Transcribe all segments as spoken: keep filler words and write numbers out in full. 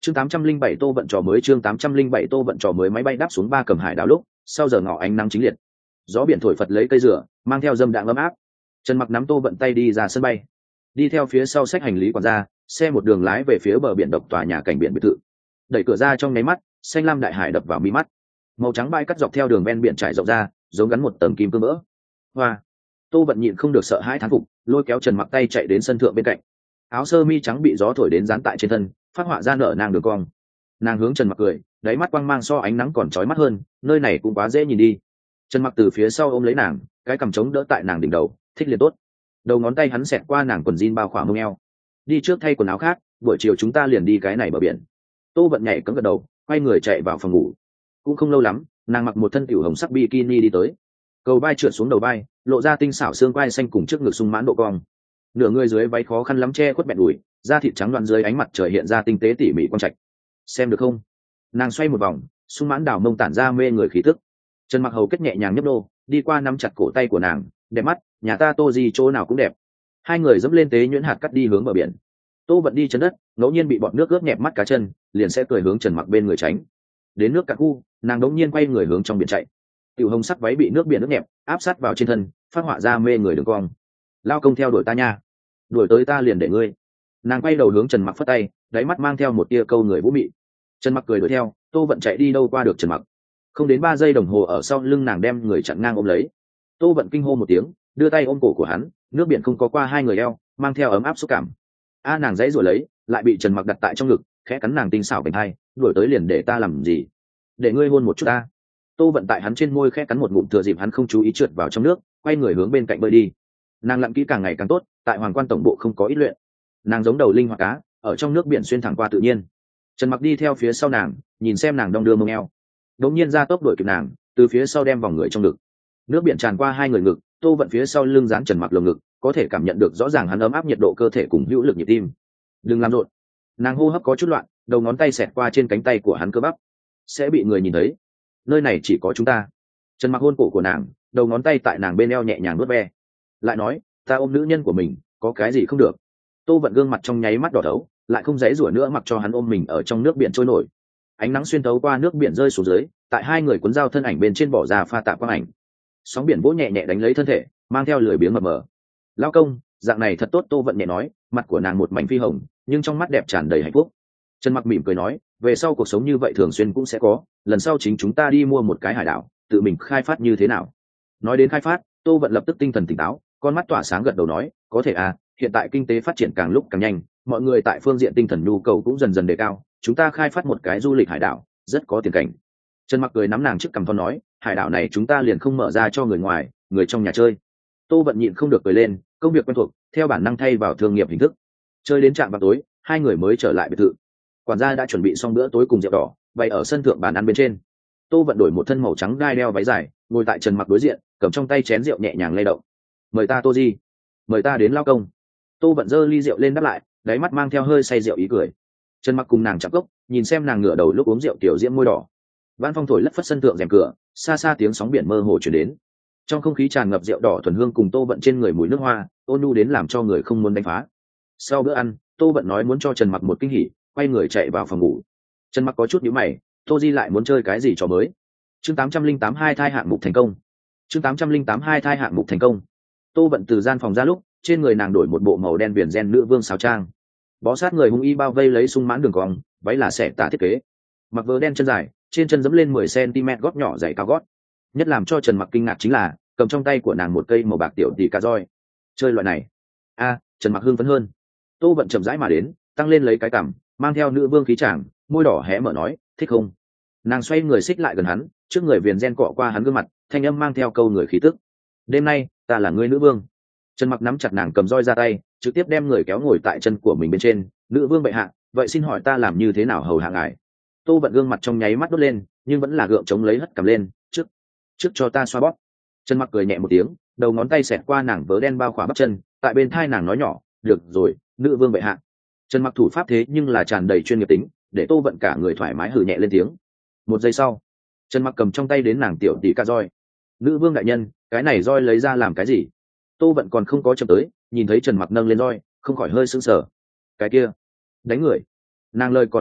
chương tám trăm linh bảy tô vận trò mới chương tám trăm linh bảy tô vận trò mới máy bay đáp xuống ba cầm hải đảo lúc sau giờ ngỏ ánh nắng chính liệt, gió biển thổi phật lấy cây rửa mang theo dâm đạn ấm áp. Trần Mặc nắm tô vận tay đi ra sân bay, đi theo phía sau xách hành lý quản gia, xe một đường lái về phía bờ biển độc tòa nhà cảnh biển biệt thự. Đẩy cửa ra trong nháy mắt, xanh lam đại hải đập vào mi mắt, màu trắng bãi cắt dọc theo đường ven biển trải rộng ra, giống gắn một tầng kim cương vỡ. Hoa, tô vận nhịn không được sợ hãi thán phục, lôi kéo Trần Mặc tay chạy đến sân thượng bên cạnh. Áo sơ mi trắng bị gió thổi đến dán tại trên thân, phát họa ra nở nàng đường cong. Nàng hướng Trần Mặc cười, đáy mắt quang mang so ánh nắng còn chói mắt hơn, nơi này cũng quá dễ nhìn đi. Trần Mặc từ phía sau ôm lấy nàng, cái cằm chống đỡ tại nàng đỉnh đầu, thích liền tốt. Đầu ngón tay hắn xẹt qua nàng quần jean bao khỏa mông eo. Đi trước thay quần áo khác, buổi chiều chúng ta liền đi cái này bờ biển. Tô vận nhảy cẫng gật đầu, quay người chạy vào phòng ngủ. Cũng không lâu lắm, nàng mặc một thân tiểu hồng sắc bikini đi tới, cầu vai trượt xuống đầu vai, lộ ra tinh xảo xương quai xanh cùng trước ngực sung mãn độ cong. Nửa người dưới váy khó khăn lắm che khuất bẹn đùi, da thịt trắng loạn dưới ánh mặt trời hiện ra tinh tế tỉ mỉ quang trạch. Xem được không? Nàng xoay một vòng, sung mãn đảo mông tản ra mê người khí tức. Trần Mặc hầu kết nhẹ nhàng nhấp nô, đi qua nắm chặt cổ tay của nàng, đẹp mắt, nhà ta Tô gì chỗ nào cũng đẹp. Hai người dẫm lên tế nhuyễn hạt cắt đi hướng bờ biển. Tô vận đi chân đất, ngẫu nhiên bị bọt nước ướt nhẹp mắt cá chân, liền sẽ cười hướng Trần Mặc bên người tránh. Đến nước cạn khu, nàng đống nhiên quay người hướng trong biển chạy. Tiểu hồng sắc váy bị nước biển ướt nhẹp áp sát vào trên thân, phát họa ra mê người đường cong. Lao công theo đuổi ta nha, đuổi tới ta liền để ngươi. Nàng quay đầu hướng Trần Mặc phất tay, đáy mắt mang theo một tia câu người vũ mị. Trần Mặc cười đuổi theo, Tô vận chạy đi đâu qua được Trần Mặc. Không đến ba giây đồng hồ ở sau lưng nàng đem người chặn ngang ôm lấy. Tô vận kinh hô một tiếng, đưa tay ôm cổ của hắn, nước biển không có qua hai người eo, mang theo ấm áp xúc cảm. A nàng dãy rồi lấy, lại bị Trần Mặc đặt tại trong ngực, khẽ cắn nàng tinh xảo bành hai, đuổi tới liền để ta làm gì? Để ngươi hôn một chút ta. Tô vận tại hắn trên môi khẽ cắn một ngụm thừa dịp hắn không chú ý trượt vào trong nước, quay người hướng bên cạnh bơi đi. Nàng lặn kỹ càng ngày càng tốt, tại Hoàng Quan tổng bộ không có ít luyện. Nàng giống đầu linh hoạt cá, ở trong nước biển xuyên thẳng qua tự nhiên. Trần Mặc đi theo phía sau nàng, nhìn xem nàng đong đưa mông eo, đống nhiên ra tốc đuổi kịp nàng, từ phía sau đem vòng người trong ngực. Nước biển tràn qua hai người ngực, Tô vận phía sau lưng dán Trần Mặc lồng ngực, có thể cảm nhận được rõ ràng hắn ấm áp nhiệt độ cơ thể cùng hữu lực nhịp tim. Đừng làm rộn. Nàng hô hấp có chút loạn, đầu ngón tay xẹt qua trên cánh tay của hắn cơ bắp. Sẽ bị người nhìn thấy. Nơi này chỉ có chúng ta. Trần Mặc hôn cổ của nàng, đầu ngón tay tại nàng bên eo nhẹ nhàng vuốt ve. Lại nói, ta ôm nữ nhân của mình, có cái gì không được? Tô vận gương mặt trong nháy mắt đỏ thấu, lại không dãy rủa nữa mặc cho hắn ôm mình ở trong nước biển trôi nổi. Ánh nắng xuyên thấu qua nước biển rơi xuống dưới, tại hai người cuốn dao thân ảnh bên trên bỏ ra pha tạp quang ảnh. Sóng biển vỗ nhẹ nhẹ đánh lấy thân thể, mang theo lười biếng mờ mờ. Lao công, dạng này thật tốt. Tô vận nhẹ nói, mặt của nàng một mảnh phi hồng, nhưng trong mắt đẹp tràn đầy hạnh phúc. Trần Mặc mỉm cười nói, về sau cuộc sống như vậy thường xuyên cũng sẽ có, lần sau chính chúng ta đi mua một cái hải đảo, tự mình khai phát như thế nào? Nói đến khai phát, Tô vận lập tức tinh thần tỉnh táo, con mắt tỏa sáng gật đầu nói, có thể à, hiện tại kinh tế phát triển càng lúc càng nhanh, mọi người tại phương diện tinh thần nhu cầu cũng dần dần đề cao, chúng ta khai phát một cái du lịch hải đảo, rất có tiền cảnh. Trần Mặc cười nắm nàng trước cằm thon nói, hải đảo này chúng ta liền không mở ra cho người ngoài, người trong nhà chơi. Tô vận nhịn không được cười lên, công việc quen thuộc, theo bản năng thay vào thương nghiệp hình thức. Chơi đến trạm vào tối, hai người mới trở lại biệt thự. Quản gia đã chuẩn bị xong bữa tối cùng rượu đỏ, bày ở sân thượng bàn ăn bên trên. Tô vận đổi một thân màu trắng gai đeo váy dài, ngồi tại Trần Mặc đối diện, cầm trong tay chén rượu nhẹ nhàng lay động. Mời ta Tô gì? Mời ta đến lao công. Tô vận giơ ly rượu lên đáp lại, đáy mắt mang theo hơi say rượu ý cười. Trần Mặc cùng nàng chạm cốc, nhìn xem nàng ngửa đầu lúc uống rượu tiểu diễm môi đỏ. Vãn phong thổi lất phất sân thượng rèm cửa, xa xa tiếng sóng biển mơ hồ truyền đến. Trong không khí tràn ngập rượu đỏ thuần hương cùng Tô vận trên người mùi nước hoa, ôn nhu đến làm cho người không muốn đánh phá. Sau bữa ăn, Tô vận nói muốn cho Trần Mặc một kinh hỉ, quay người chạy vào phòng ngủ. Trần Mặc có chút nhíu mày, Tô Di lại muốn chơi cái gì trò mới? Chương tám trăm linh tám hai thai hạng mục thành công. Chương tám trăm linh tám hai thai hạng mục thành công. Tô vận từ gian phòng ra lúc, trên người nàng đổi một bộ màu đen viền ren nữ vương sáo trang, bó sát người hung y bao vây lấy sung mãn đường cong, váy là xẻ tả thiết kế, mặc vớ đen chân dài, trên chân dẫm lên mười xăng-ti-mét gót nhỏ dày cao gót. Nhất làm cho Trần Mặc kinh ngạc chính là cầm trong tay của nàng một cây màu bạc tiểu tỷ cà roi. Chơi loại này? A, Trần Mặc hưng phấn hơn. Tô vận chậm rãi mà đến, tăng lên lấy cái cằm, mang theo nữ vương khí chàng, môi đỏ hé mở nói, thích không? Nàng xoay người xích lại gần hắn, trước người viền ren cọ qua hắn gương mặt, thanh âm mang theo câu người khí tức. Đêm nay, ta là ngươi nữ vương. Trần Mặc nắm chặt nàng cầm roi ra tay, trực tiếp đem người kéo ngồi tại chân của mình bên trên. Nữ vương bệ hạ, vậy xin hỏi ta làm như thế nào hầu hạ ngài? Tô vận gương mặt trong nháy mắt đốt lên, nhưng vẫn là gượng chống lấy hất cầm lên, trước trước cho ta xoa bóp. Trần Mặc cười nhẹ một tiếng, đầu ngón tay xẹt qua nàng vớ đen bao khỏa bắp chân, tại bên thai nàng nói nhỏ, được rồi, nữ vương bệ hạ. Trần Mặc thủ pháp thế nhưng là tràn đầy chuyên nghiệp tính, để Tô vận cả người thoải mái hừ nhẹ lên tiếng. Một giây sau, Trần Mặc cầm trong tay đến nàng tiểu tỷ ca roi. Nữ vương đại nhân, cái này roi lấy ra làm cái gì? Tô vận còn không có chậm tới, nhìn thấy Trần Mặc nâng lên roi, không khỏi hơi sững sờ. Cái kia, đánh người. Nàng lời còn chưa dứt,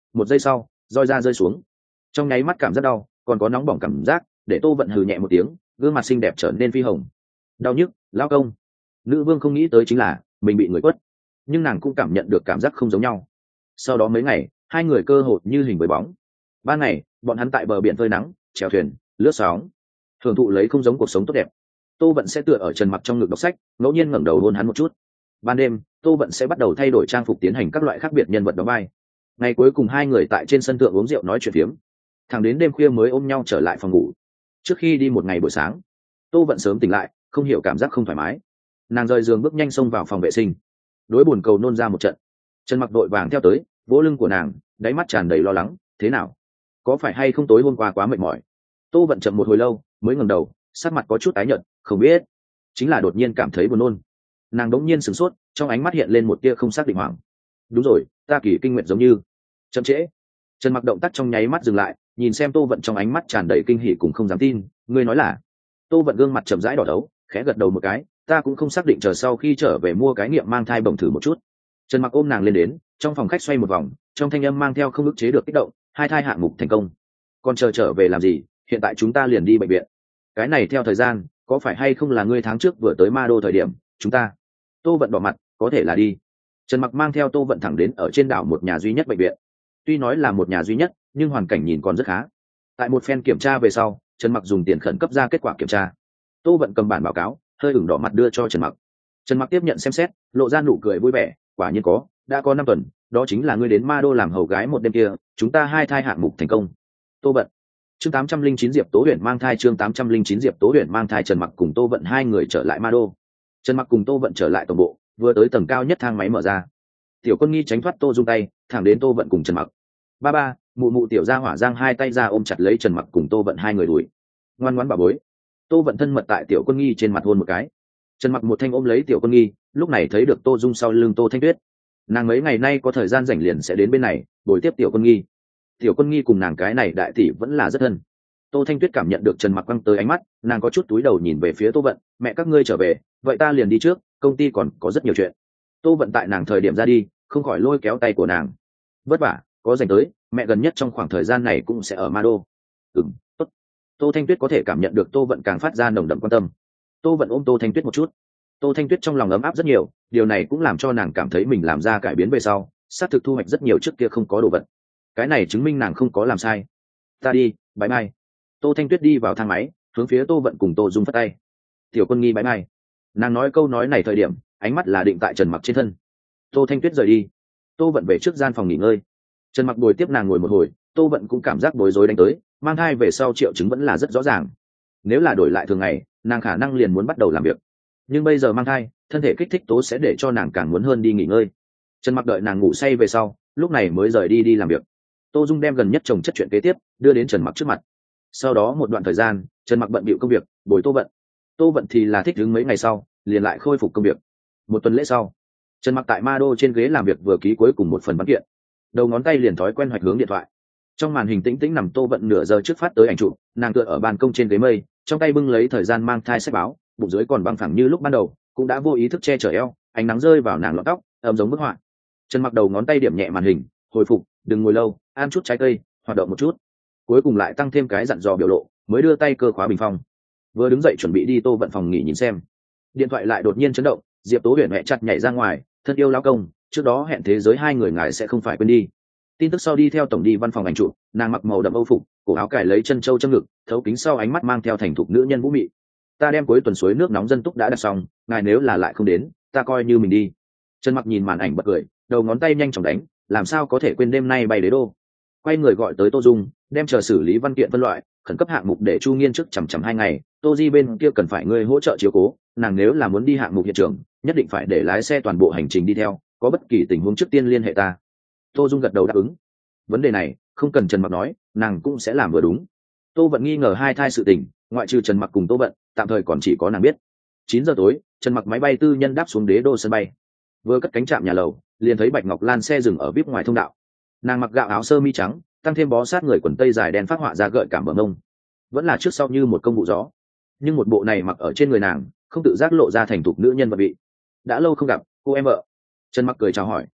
một giây sau roi ra rơi xuống, trong nháy mắt cảm giác đau còn có nóng bỏng cảm giác để tô vận hừ nhẹ một tiếng, gương mặt xinh đẹp trở nên phi hồng. Đau nhức, lao công. Nữ vương không nghĩ tới chính là mình bị người quất, nhưng nàng cũng cảm nhận được cảm giác không giống nhau. Sau đó mấy ngày hai người cơ hội như hình với bóng. Ban ngày bọn hắn tại bờ biển phơi nắng, chèo thuyền, lướt sóng, hưởng thụ lấy không giống cuộc sống tốt đẹp. Tô vận sẽ tựa ở Trần Mặc trong ngực đọc sách, ngẫu nhiên ngẩng đầu hôn hắn một chút. Ban đêm tô vận sẽ bắt đầu thay đổi trang phục tiến hành các loại khác biệt nhân vật đóng vai. Ngày cuối cùng hai người tại trên sân thượng uống rượu nói chuyện phiếm, thẳng đến đêm khuya mới ôm nhau trở lại phòng ngủ. Trước khi đi một ngày buổi sáng, tô vận sớm tỉnh lại, không hiểu cảm giác không thoải mái, nàng rời giường bước nhanh xông vào phòng vệ sinh, đối buồn cầu nôn ra một trận. Trần Mặc đội vàng theo tới, vỗ lưng của nàng, đáy mắt tràn đầy lo lắng. Thế nào, có phải hay không tối hôm qua quá mệt mỏi? Tô vận chậm một hồi lâu mới ngẩng đầu, sắc mặt có chút tái nhợt. Không biết, chính là đột nhiên cảm thấy buồn nôn. Nàng đống nhiên sửng sốt, trong ánh mắt hiện lên một tia không xác định hoảng. Đúng rồi, ta kỳ kinh nguyệt giống như chậm trễ. Trần Mặc động tác trong nháy mắt dừng lại, nhìn xem tô vận trong ánh mắt tràn đầy kinh hỉ cùng không dám tin. Ngươi nói là? Tô vận gương mặt chậm rãi đỏ đấu, khẽ gật đầu một cái. Ta cũng không xác định, chờ sau khi trở về mua cái nghiệm mang thai bổng thử một chút. Trần Mặc ôm nàng lên đến trong phòng khách xoay một vòng, trong thanh âm mang theo không ức chế được kích động. Hai thai hạng mục thành công, còn chờ trở về làm gì? Hiện tại chúng ta liền đi bệnh viện. Cái này theo thời gian, có phải hay không là ngươi tháng trước vừa tới Ma Đô thời điểm chúng ta? Tô vận đỏ mặt. Có thể là đi. Trần Mặc mang theo tô vận thẳng đến ở trên đảo một nhà duy nhất bệnh viện. Tuy nói là một nhà duy nhất, nhưng hoàn cảnh nhìn còn rất khá. Tại một phen kiểm tra về sau, Trần Mặc dùng tiền khẩn cấp ra kết quả kiểm tra. Tô vận cầm bản báo cáo, hơi ửng đỏ mặt đưa cho Trần Mặc. Trần Mặc tiếp nhận xem xét, lộ ra nụ cười vui vẻ. Quả nhiên có, đã có năm tuần, đó chính là ngươi đến Ma Đô làm hầu gái một đêm kia, chúng ta hai thai hạng mục thành công. Tô vận. Chương tám trăm linh chín Diệp Tố Huyền mang thai. Chương tám trăm linh chín Diệp Tố Huyền mang thai. Trần Mặc cùng Tô vận hai người trở lại Ma Đô. Trần Mặc cùng Tô vận trở lại tổng bộ, vừa tới tầng cao nhất thang máy mở ra. Tiểu Quân Nghi tránh thoát Tô Dung tay, thẳng đến Tô vận cùng Trần Mặc. Ba ba, mụ mụ tiểu gia hỏa giang hai tay ra ôm chặt lấy Trần Mặc cùng Tô vận hai người đuổi. Ngoan ngoãn bà bối. Tô vận thân mật tại Tiểu Quân Nghi trên mặt hôn một cái. Trần Mặc một thanh ôm lấy Tiểu Quân Nghi, lúc này thấy được Tô Dung sau lưng Tô Thanh Tuyết. Nàng mấy ngày nay có thời gian rảnh liền sẽ đến bên này bồi tiếp Tiểu Quân Nghi. Tiểu Quân Nghi cùng nàng cái này đại tỷ vẫn là rất thân. Tô Thanh Tuyết cảm nhận được Trần Mặc quăng tới ánh mắt, nàng có chút túi đầu nhìn về phía Tô vận. Mẹ các ngươi trở về, vậy ta liền đi trước, công ty còn có rất nhiều chuyện. Tô vận tại nàng thời điểm ra đi, không khỏi lôi kéo tay của nàng. Vất vả, có dành tới, mẹ gần nhất trong khoảng thời gian này cũng sẽ ở Ma Đô. Ừm, tốt. Tô Thanh Tuyết có thể cảm nhận được Tô vận càng phát ra nồng đậm quan tâm. Tô vận ôm Tô Thanh Tuyết một chút. Tô Thanh Tuyết trong lòng ấm áp rất nhiều, điều này cũng làm cho nàng cảm thấy mình làm ra cải biến về sau, xác thực thu hoạch rất nhiều trước kia không có đồ vật. Cái này chứng minh nàng không có làm sai. Ta đi, bye bye. Tô Thanh Tuyết đi vào thang máy, hướng phía Tô vận cùng Tô Dung phất tay. Tiểu Quân Nghi bye bye. Nàng nói câu nói này thời điểm, ánh mắt là định tại Trần Mặc trên thân. Tô Thanh Tuyết rời đi. Tô vận về trước gian phòng nghỉ ngơi. Trần Mặc bồi tiếp nàng ngồi một hồi, Tô vận cũng cảm giác bối rối đánh tới, mang thai về sau triệu chứng vẫn là rất rõ ràng. Nếu là đổi lại thường ngày, nàng khả năng liền muốn bắt đầu làm việc. Nhưng bây giờ mang thai, thân thể kích thích tố sẽ để cho nàng càng muốn hơn đi nghỉ ngơi. Trần Mặc đợi nàng ngủ say về sau, lúc này mới rời đi đi làm việc. Tô Dung đem gần nhất chồng chất chuyện kế tiếp đưa đến Trần Mặc trước mặt. Sau đó một đoạn thời gian, Trần Mặc bận bịu công việc, bồi Tô vận. Tô vận thì là thích đứng mấy ngày sau, liền lại khôi phục công việc. Một tuần lễ sau, Trần Mặc tại Ma Đô trên ghế làm việc vừa ký cuối cùng một phần văn kiện, đầu ngón tay liền thói quen hoạch hướng điện thoại. Trong màn hình tĩnh tĩnh nằm Tô vận nửa giờ trước phát tới ảnh chụp, nàng tựa ở ban công trên ghế mây, trong tay bưng lấy thời gian mang thai sách báo, bụng dưới còn bằng phẳng như lúc ban đầu, cũng đã vô ý thức che chở eo, ánh nắng rơi vào nàng lọn tóc, ấm giống bức họa. Trần Mặc đầu ngón tay điểm nhẹ màn hình, hồi phục, đừng ngồi lâu, ăn chút trái cây, hoạt động một chút. Cuối cùng lại tăng thêm cái dặn dò biểu lộ, mới đưa tay cơ khóa bình phong. Vừa đứng dậy chuẩn bị đi Tô vận phòng nghỉ nhìn xem, điện thoại lại đột nhiên chấn động. Diệp Tố Huyền mẹ chặt nhảy ra ngoài. Thân yêu lão công, trước đó hẹn thế giới hai người ngài sẽ không phải quên đi. Tin tức sau đi theo tổng đi văn phòng ảnh chụp, nàng mặc màu đậm âu phục, cổ áo cài lấy chân châu châm ngực, thấu kính sau ánh mắt mang theo thành thục nữ nhân vũ mị. Ta đem cuối tuần suối nước nóng dân túc đã đặt xong, ngài nếu là lại không đến, ta coi như mình đi. Trần Mặc nhìn màn ảnh bật cười, đầu ngón tay nhanh chóng đánh, làm sao có thể quên đêm nay bay đế đô. Quay người gọi tới Tô Dung, đem chờ xử lý văn kiện phân loại, khẩn cấp hạng mục để Chu Nghiên trước chằm chằm hai ngày. Tô Di bên kia cần phải ngươi hỗ trợ chiếu cố, nàng nếu là muốn đi hạng mục hiện trường, nhất định phải để lái xe toàn bộ hành trình đi theo, có bất kỳ tình huống trước tiên liên hệ ta. Tô Dung gật đầu đáp ứng. Vấn đề này không cần Trần Mặc nói, nàng cũng sẽ làm vừa đúng. Tô vận nghi ngờ hai thai sự tình, ngoại trừ Trần Mặc cùng Tô vận, tạm thời còn chỉ có nàng biết. Chín giờ tối, Trần Mặc máy bay tư nhân đáp xuống đế đô sân bay. Vừa cất cánh chạm nhà lầu, liền thấy Bạch Ngọc Lan xe dừng ở vip ngoài thông đạo. Nàng mặc gạo áo sơ mi trắng, tăng thêm bó sát người quần tây dài đen phát họa ra gợi cảm bờ mông, vẫn là trước sau như một công vụ gió. Nhưng một bộ này mặc ở trên người nàng, không tự giác lộ ra thành thục nữ nhân vật vị. Đã lâu không gặp, cô em vợ. Trần Mặc cười chào hỏi.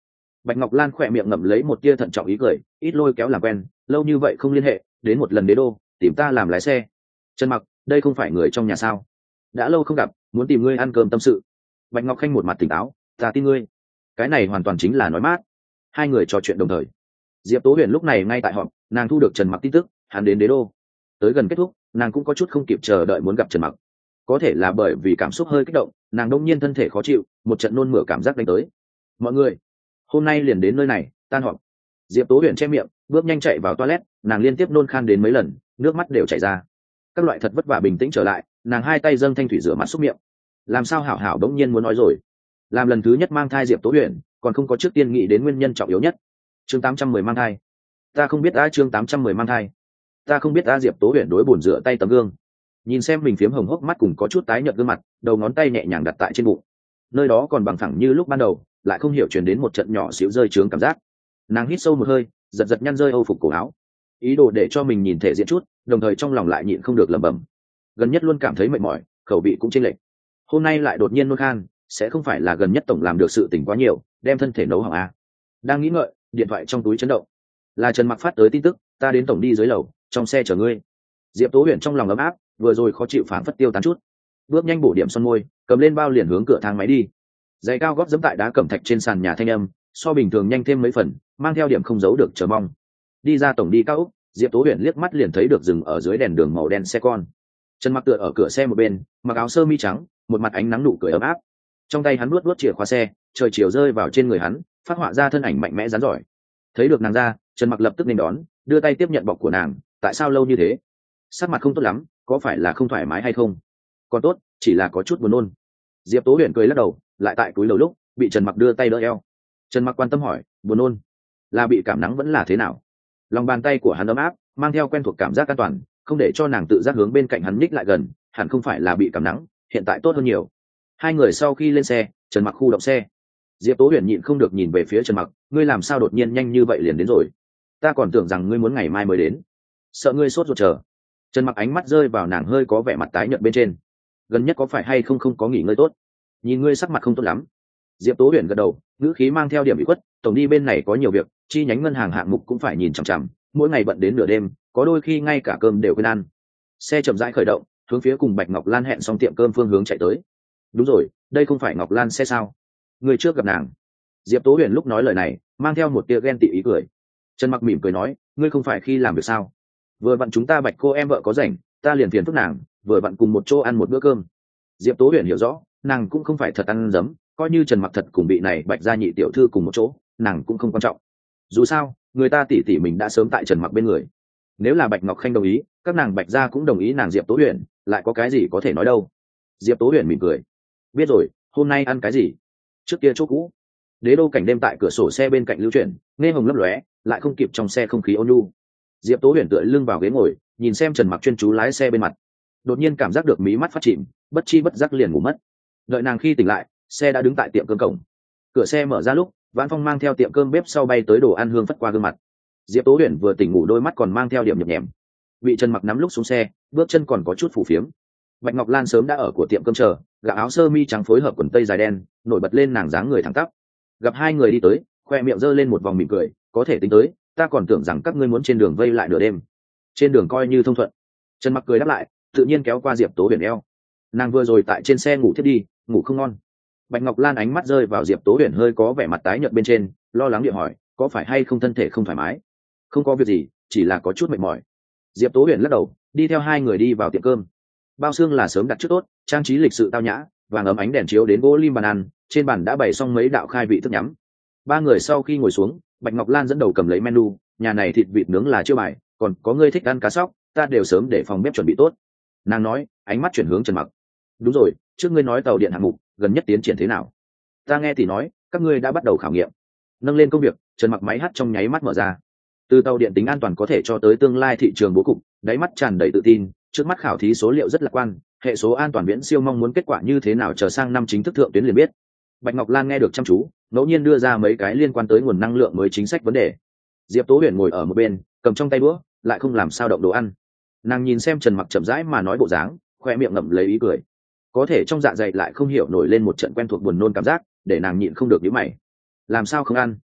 Bạch Ngọc Lan khỏe miệng ngậm lấy một tia thận trọng ý cười, ít lôi kéo làm quen, lâu như vậy không liên hệ, đến một lần đế đô tìm ta làm lái xe. Trần Mặc, đây không phải người trong nhà sao? Đã lâu không gặp, muốn tìm ngươi ăn cơm tâm sự. Bạch Ngọc Khanh một mặt tỉnh táo, ta tin ngươi. Cái này hoàn toàn chính là nói mát. Hai người trò chuyện đồng thời. Diệp Tố Huyền lúc này ngay tại họp, nàng thu được Trần Mặc tin tức, hắn đến đế đô. Tới gần kết thúc, nàng cũng có chút không kịp chờ đợi muốn gặp Trần Mặc. Có thể là bởi vì cảm xúc hơi kích động, nàng đông nhiên thân thể khó chịu, một trận nôn mửa cảm giác đánh tới. Mọi người, hôm nay liền đến nơi này, tan họp. Diệp Tố Huyền che miệng, bước nhanh chạy vào toilet, nàng liên tiếp nôn khan đến mấy lần, nước mắt đều chảy ra. Các loại thật vất vả bình tĩnh trở lại, nàng hai tay dâng thanh thủy rửa mặt xúc miệng. Làm sao hảo hảo đống nhiên muốn nói rồi. Làm lần thứ nhất mang thai Diệp Tố Huyền, còn không có trước tiên nghĩ đến nguyên nhân trọng yếu nhất. Chương tám trăm mười mang thai. Ta không biết a chương tám trăm mười mang thai. Ta không biết a Diệp Tố Huyền đối buồn rửa tay tấm gương. Nhìn xem mình phiếm hồng hốc mắt cùng có chút tái nhợt gương mặt, đầu ngón tay nhẹ nhàng đặt tại trên bụng. Nơi đó còn bằng phẳng như lúc ban đầu, lại không hiểu truyền đến một trận nhỏ xíu rơi trướng cảm giác. Nàng hít sâu một hơi, giật giật nhăn rơi âu phục cổ áo, ý đồ để cho mình nhìn thể diện chút, đồng thời trong lòng lại nhịn không được lẩm bẩm. Gần nhất luôn cảm thấy mệt mỏi, khẩu vị cũng chênh lệch. Hôm nay lại đột nhiên nôn khan, sẽ không phải là gần nhất tổng làm được sự tỉnh quá nhiều, đem thân thể nấu hỏng à? Đang nghĩ ngợi, điện thoại trong túi chấn động. Là Trần Mặc phát tới tin tức, ta đến tổng đi dưới lầu, trong xe chở ngươi. Diệp Tố Huyền trong lòng ấm áp, vừa rồi khó chịu phảng phất tiêu tán chút. Bước nhanh bổ điểm son môi, cầm lên bao liền hướng cửa thang máy đi. Giày cao gót giẫm tại đá cẩm thạch trên sàn nhà thanh âm, so bình thường nhanh thêm mấy phần, mang theo điểm không giấu được chờ mong. Đi ra tổng đi cao ốc, Diệp Tố Huyền liếc mắt liền thấy được dừng ở dưới đèn đường màu đen xe con. Trần Mặc tựa ở cửa xe một bên, mặc áo sơ mi trắng, một mặt ánh nắng nụ cười ấm áp. Trong tay hắn nuốt nuốt chìa khóa xe, trời chiều rơi vào trên người hắn, phát họa ra thân ảnh mạnh mẽ rắn giỏi. Thấy được nàng ra, Trần Mặc lập tức nên đón, đưa tay tiếp nhận bọc của nàng. Tại sao lâu như thế? Sắc mặt không tốt lắm, có phải là không thoải mái hay không? Còn tốt, chỉ là có chút buồn nôn. Diệp Tố Huyền cười lắc đầu, lại tại túi lầu lúc bị Trần Mặc đưa tay đỡ eo. Trần Mặc quan tâm hỏi, buồn nôn là bị cảm nắng vẫn là thế nào? Lòng bàn tay của hắn ấm áp, mang theo quen thuộc cảm giác an toàn, không để cho nàng tự giác hướng bên cạnh hắn nhích lại gần. Hẳn không phải là bị cảm nắng, hiện tại tốt hơn nhiều. Hai người sau khi lên xe, Trần Mặc khu động xe. Diệp Tố Huyền nhịn không được nhìn về phía Trần Mặc, ngươi làm sao đột nhiên nhanh như vậy liền đến rồi? Ta còn tưởng rằng ngươi muốn ngày mai mới đến, sợ ngươi sốt ruột chờ. Trần Mặc ánh mắt rơi vào nàng hơi có vẻ mặt tái nhợt bên trên. Gần nhất có phải hay không không có nghỉ ngơi tốt? Nhìn ngươi sắc mặt không tốt lắm. Diệp Tố Huyền gật đầu, ngữ khí mang theo điểm bị khuất, tổng đi bên này có nhiều việc, chi nhánh ngân hàng hạng mục cũng phải nhìn chằm chằm, mỗi ngày bận đến nửa đêm, có đôi khi ngay cả cơm đều quên ăn. Xe chậm rãi khởi động, hướng phía cùng Bạch Ngọc Lan hẹn xong tiệm cơm phương hướng chạy tới. Đúng rồi, đây không phải Ngọc Lan xe sao? Người trước gặp nàng. Diệp Tố Huyền lúc nói lời này, mang theo một tia ghen tị ý cười. Trần Mặc mỉm cười nói, ngươi không phải khi làm việc sao? Vừa vặn chúng ta Bạch cô em vợ có rảnh, ta liền phiền phức nàng, vừa vặn cùng một chỗ ăn một bữa cơm. Diệp Tố Huyền hiểu rõ, nàng cũng không phải thật ăn dấm, coi như Trần Mặc thật cùng bị này Bạch gia nhị tiểu thư cùng một chỗ, nàng cũng không quan trọng. Dù sao, người ta tỷ tỷ mình đã sớm tại Trần Mặc bên người. Nếu là Bạch Ngọc Khanh đồng ý, các nàng Bạch gia cũng đồng ý nàng Diệp Tố Huyền, lại có cái gì có thể nói đâu. Diệp Tố Huyền mỉm cười, biết rồi, hôm nay ăn cái gì? Trước kia chỗ cũ. Đế đô cảnh đêm tại cửa sổ xe bên cạnh lưu chuyển, nghe hồng lấp lóe, lại không kịp trong xe không khí ôn nhu. Diệp Tố Huyền tựa lưng vào ghế ngồi, nhìn xem Trần Mặc chuyên chú lái xe bên mặt. Đột nhiên cảm giác được mí mắt phát chìm, bất chi bất giác liền ngủ mất. Đợi nàng khi tỉnh lại, xe đã đứng tại tiệm cơm cổng. Cửa xe mở ra lúc, Vãn Phong mang theo tiệm cơm bếp sau bay tới đồ ăn hương phất qua gương mặt. Diệp Tố Huyền vừa tỉnh ngủ đôi mắt còn mang theo điểm nhập nhèm. Bị Trần Mặc nắm lúc xuống xe, bước chân còn có chút phù phiếm. Bạch Ngọc Lan sớm đã ở của tiệm cơm chờ, gạo áo sơ mi trắng phối hợp quần tây dài đen, nổi bật lên nàng dáng người thẳng tắp. Gặp hai người đi tới, khoe miệng giơ lên một vòng mỉm cười, có thể tính tới, ta còn tưởng rằng các ngươi muốn trên đường vây lại nửa đêm. Trên đường coi như thông thuận. Trần Mặc cười đáp lại, tự nhiên kéo qua Diệp Tố Huyền eo. Nàng vừa rồi tại trên xe ngủ thiết đi, ngủ không ngon. Bạch Ngọc Lan ánh mắt rơi vào Diệp Tố Huyền hơi có vẻ mặt tái nhợt bên trên, lo lắng điện hỏi, có phải hay không thân thể không thoải mái? Không có việc gì, chỉ là có chút mệt mỏi. Diệp Tố Huyền lắc đầu, đi theo hai người đi vào tiệm cơm. Bao xương là sớm đặt trước tốt, trang trí lịch sự tao nhã, vàng ấm ánh đèn chiếu đến gỗ lim bàn ăn, trên bàn đã bày xong mấy đạo khai vị thức nhắm. Ba người sau khi ngồi xuống, Bạch Ngọc Lan dẫn đầu cầm lấy menu, nhà này thịt vịt nướng là chiêu bài, còn có ngươi thích ăn cá sóc, ta đều sớm để phòng bếp chuẩn bị tốt. Nàng nói, ánh mắt chuyển hướng Trần Mặc. Đúng rồi, trước ngươi nói tàu điện hạng mục gần nhất tiến triển thế nào? Ta nghe thì nói, các ngươi đã bắt đầu khảo nghiệm. Nâng lên công việc, Trần Mặc máy hát trong nháy mắt mở ra. Từ tàu điện tính an toàn có thể cho tới tương lai thị trường bố cục, đáy mắt tràn đầy tự tin, trước mắt khảo thí số liệu rất lạc quan, hệ số an toàn viễn siêu, mong muốn kết quả như thế nào chờ sang năm chính thức thượng tuyến liền biết. Bạch Ngọc Lan nghe được chăm chú, ngẫu nhiên đưa ra mấy cái liên quan tới nguồn năng lượng mới chính sách vấn đề. Diệp Tố Huyền ngồi ở một bên, cầm trong tay đũa, lại không làm sao động đồ ăn. Nàng nhìn xem Trần Mặc chậm rãi mà nói bộ dáng, khoe miệng ngậm lấy ý cười. Có thể trong dạ dày lại không hiểu nổi lên một trận quen thuộc buồn nôn cảm giác, để nàng nhịn không được nhíu mày. Làm sao không ăn?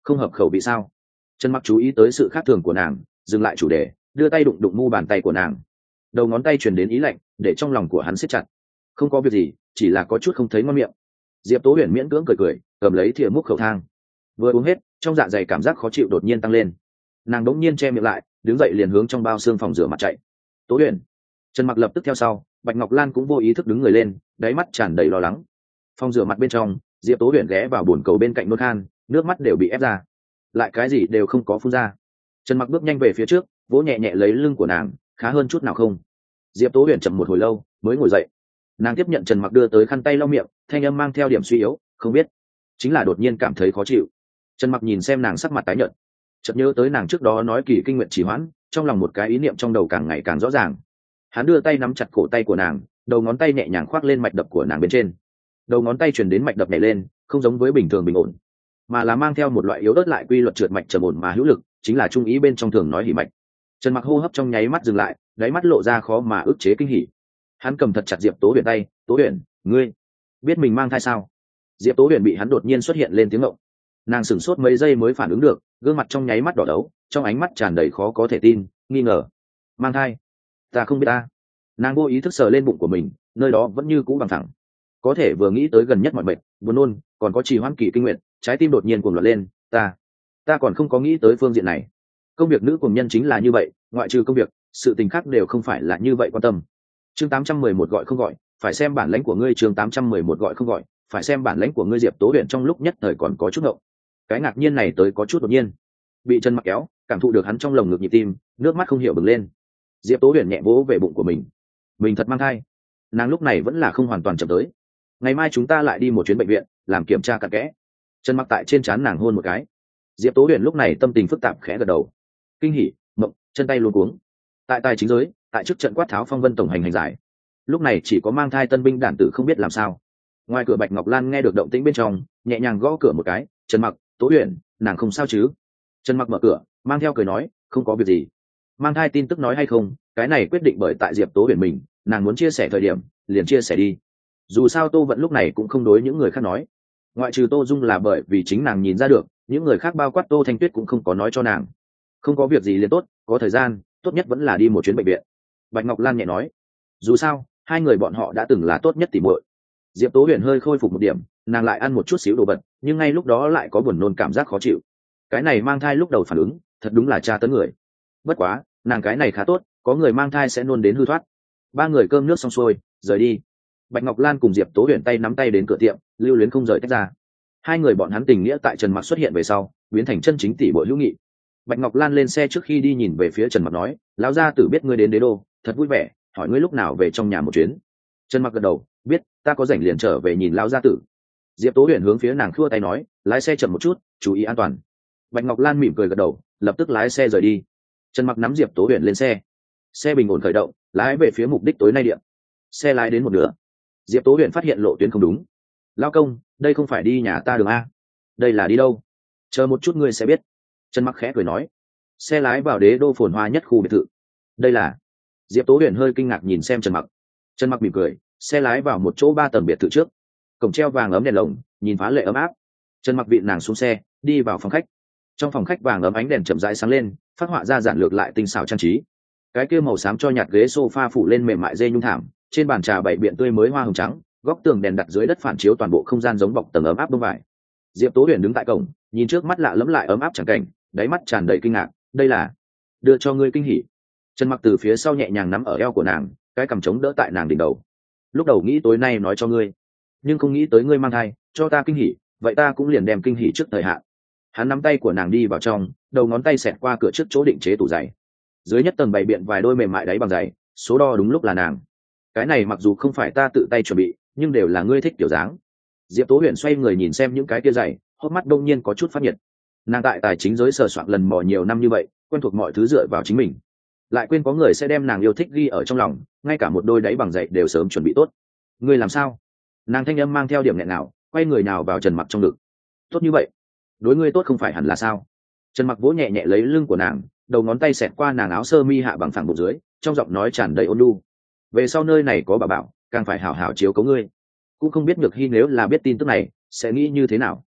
không hợp khẩu vị sao? Trần Mặc chú ý tới sự khác thường của nàng, dừng lại chủ đề, đưa tay đụng đụng mu bàn tay của nàng. Đầu ngón tay truyền đến ý lạnh, để trong lòng của hắn siết chặt. Không có việc gì, chỉ là có chút không thấy ngon miệng. Diệp Tố Huyền miễn cưỡng cười cười, cầm lấy thìa múc khẩu thang. Vừa uống hết, trong dạ dày cảm giác khó chịu đột nhiên tăng lên. Nàng đống nhiên che miệng lại, đứng dậy liền hướng trong bao xương phòng rửa mặt chạy. Tố Huyền. Trần Mặc lập tức theo sau, Bạch Ngọc Lan cũng vô ý thức đứng người lên, đáy mắt tràn đầy lo lắng. Phòng rửa mặt bên trong, Diệp Tố Huyền ghé vào bồn cầu bên cạnh nôn khan, nước mắt đều bị ép ra, lại cái gì đều không có phun ra. Trần Mặc bước nhanh về phía trước, vỗ nhẹ nhẹ lấy lưng của nàng, khá hơn chút nào không? Diệp Tố Huyền chậm một hồi lâu mới ngồi dậy. Nàng tiếp nhận Trần Mặc đưa tới khăn tay lau miệng, thanh âm mang theo điểm suy yếu, không biết, chính là đột nhiên cảm thấy khó chịu. Trần Mặc nhìn xem nàng sắc mặt tái nhợt, chợt nhớ tới nàng trước đó nói kỳ kinh nguyện trì hoãn, trong lòng một cái ý niệm trong đầu càng ngày càng rõ ràng. Hắn đưa tay nắm chặt cổ tay của nàng, đầu ngón tay nhẹ nhàng khoác lên mạch đập của nàng bên trên. Đầu ngón tay truyền đến mạch đập nhảy lên, không giống với bình thường bình ổn, mà là mang theo một loại yếu ớt lại quy luật trượt mạch trầm ổn mà hữu lực, chính là trung ý bên trong thường nói hỉ mạch. Trần Mặc hô hấp trong nháy mắt dừng lại, đáy mắt lộ ra khó mà ức chế kinh hỉ. Hắn cầm thật chặt Diệp Tố Huyền tay. Tố Huyền, ngươi biết mình mang thai sao? Diệp Tố Huyền bị hắn đột nhiên xuất hiện lên tiếng ngộng. Nàng sửng sốt mấy giây mới phản ứng được, gương mặt trong nháy mắt đỏ đấu, trong ánh mắt tràn đầy khó có thể tin, nghi ngờ. Mang thai? Ta không biết ta. Nàng vô ý thức sờ lên bụng của mình, nơi đó vẫn như cũ bằng thẳng. Có thể vừa nghĩ tới gần nhất mọi bệnh, buồn nôn, còn có trì hoãn kỳ kinh nguyện, trái tim đột nhiên cuồng loạn lên. Ta, ta còn không có nghĩ tới phương diện này. Công việc nữ cùng nhân chính là như vậy, ngoại trừ công việc, sự tình khác đều không phải là như vậy quan tâm. Chương tám trăm mười một gọi không gọi, phải xem bản lãnh của ngươi. Chương tám trăm mười một gọi không gọi, phải xem bản lãnh của ngươi. Diệp Tố Huyền trong lúc nhất thời còn có chút ngộng. Cái ngạc nhiên này tới có chút đột nhiên. Bị Trần Mặc kéo, cảm thụ được hắn trong lồng ngực nhịp tim, nước mắt không hiểu bừng lên. Diệp Tố Huyền nhẹ vỗ về bụng của mình. Mình thật mang thai. Nàng lúc này vẫn là không hoàn toàn chậm tới. Ngày mai chúng ta lại đi một chuyến bệnh viện, làm kiểm tra cặn kẽ. Trần Mặc tại trên trán nàng hôn một cái. Diệp Tố Huyền lúc này tâm tình phức tạp khẽ gật đầu. Kinh hỉ, mộng, chân tay luống cuống. Tại tài chính giới, tại trước trận quát tháo phong vân tổng hành hành giải, lúc này chỉ có mang thai tân binh đản tử không biết làm sao. Ngoài cửa Bạch Ngọc Lan nghe được động tĩnh bên trong, nhẹ nhàng gõ cửa một cái. Trần Mặc, Tố Huyền, nàng không sao chứ? Trần Mặc mở cửa, mang theo cười nói, không có việc gì. Mang thai tin tức nói hay không, cái này quyết định bởi tại Diệp Tố Huyền mình, nàng muốn chia sẻ thời điểm, liền chia sẻ đi. Dù sao Tô Vận lúc này cũng không đối những người khác nói, ngoại trừ Tô Dung là bởi vì chính nàng nhìn ra được, những người khác bao quát Tô Thanh Tuyết cũng không có nói cho nàng. Không có việc gì liền tốt, có thời gian, tốt nhất vẫn là đi một chuyến bệnh viện. Bạch Ngọc Lan nhẹ nói, dù sao hai người bọn họ đã từng là tốt nhất tỉ muội. Diệp Tố Huyền hơi khôi phục một điểm, nàng lại ăn một chút xíu đồ vật, nhưng ngay lúc đó lại có buồn nôn cảm giác khó chịu. Cái này mang thai lúc đầu phản ứng, thật đúng là tra tấn người. Bất quá, nàng cái này khá tốt, có người mang thai sẽ nôn đến hư thoát. Ba người cơm nước xong xuôi, rời đi. Bạch Ngọc Lan cùng Diệp Tố Huyền tay nắm tay đến cửa tiệm, lưu luyến không rời tách ra. Hai người bọn hắn tình nghĩa tại Trần Mặc xuất hiện về sau, biến thành chân chính tỷ muội hữu nghị. Bạch Ngọc Lan lên xe trước khi đi nhìn về phía Trần Mặc nói, lão gia tử biết ngươi đến Đế Đô, thật vui vẻ, hỏi ngươi lúc nào về trong nhà một chuyến. Trần Mặc gật đầu, biết, ta có rảnh liền trở về nhìn lão gia tử. Diệp Tố Huyền hướng phía nàng khua tay nói, lái xe chậm một chút, chú ý an toàn. Bạch Ngọc Lan mỉm cười gật đầu, lập tức lái xe rời đi. Trần Mặc nắm Diệp Tố Huyền lên xe, xe bình ổn khởi động, lái về phía mục đích tối nay điện. Xe lái đến một nửa, Diệp Tố Huyền phát hiện lộ tuyến không đúng. Lao công, đây không phải đi nhà ta đường a, đây là đi đâu? Chờ một chút ngươi sẽ biết. Trần Mặc khẽ cười nói. Xe lái vào Đế Đô phồn hoa nhất khu biệt thự. Đây là... Diệp Tố Huyền hơi kinh ngạc nhìn xem Trần Mặc. Trần Mặc mỉm cười, xe lái vào một chỗ ba tầng biệt thự trước. Cổng treo vàng ấm đèn lồng, nhìn phá lệ ấm áp. Trần Mặc vịn nàng xuống xe, đi vào phòng khách. Trong phòng khách vàng ấm ánh đèn chậm rãi sáng lên, phát họa ra giản lược lại tinh xảo trang trí. Cái kia màu xám cho nhạt ghế sofa phủ lên mềm mại dê nhung thảm, trên bàn trà bày biện tươi mới hoa hồng trắng, góc tường đèn đặt dưới đất phản chiếu toàn bộ không gian giống bọc tầng ấm áp bông vải. Diệp Tố Huyền đứng tại cổng, nhìn trước mắt lạ lẫm lại ấm áp chẳng cảnh, đáy mắt tràn đầy kinh ngạc, đây là đưa cho ngươi kinh hỉ. Trần Mặc từ phía sau nhẹ nhàng nắm ở eo của nàng, cái cằm chống đỡ tại nàng đỉnh đầu. Lúc đầu nghĩ tối nay nói cho ngươi, nhưng không nghĩ tới ngươi mang thai, cho ta kinh hỉ, vậy ta cũng liền đem kinh hỉ trước thời hạn. Hắn nắm tay của nàng đi vào trong, đầu ngón tay xẹt qua cửa trước chỗ định chế tủ giày. Dưới nhất tầng bày biện vài đôi mềm mại đáy bằng giày, số đo đúng lúc là nàng. Cái này mặc dù không phải ta tự tay chuẩn bị, nhưng đều là ngươi thích kiểu dáng. Diệp Tố Huyền xoay người nhìn xem những cái kia giày, hốc mắt đông nhiên có chút phát nhiệt. Nàng tại tài chính giới sờ soạn lần mò nhiều năm như vậy, quen thuộc mọi thứ dựa vào chính mình, lại quên có người sẽ đem nàng yêu thích ghi ở trong lòng, ngay cả một đôi đáy bằng giày đều sớm chuẩn bị tốt. Ngươi làm sao? Nàng thanh âm mang theo điểm nghẹn nào, quay người nào vào Trần Mặc trong ngực. Tốt như vậy, đối ngươi tốt không phải hẳn là sao? Trần Mặc vỗ nhẹ nhẹ lấy lưng của nàng, đầu ngón tay xẹt qua nàng áo sơ mi hạ bằng phẳng bụng dưới, trong giọng nói tràn đầy ôn nhu. Về sau nơi này có bà bảo, càng phải hảo hảo chiếu cố ngươi. Cũng không biết Nhược Hi nếu là biết tin tức này, sẽ nghĩ như thế nào.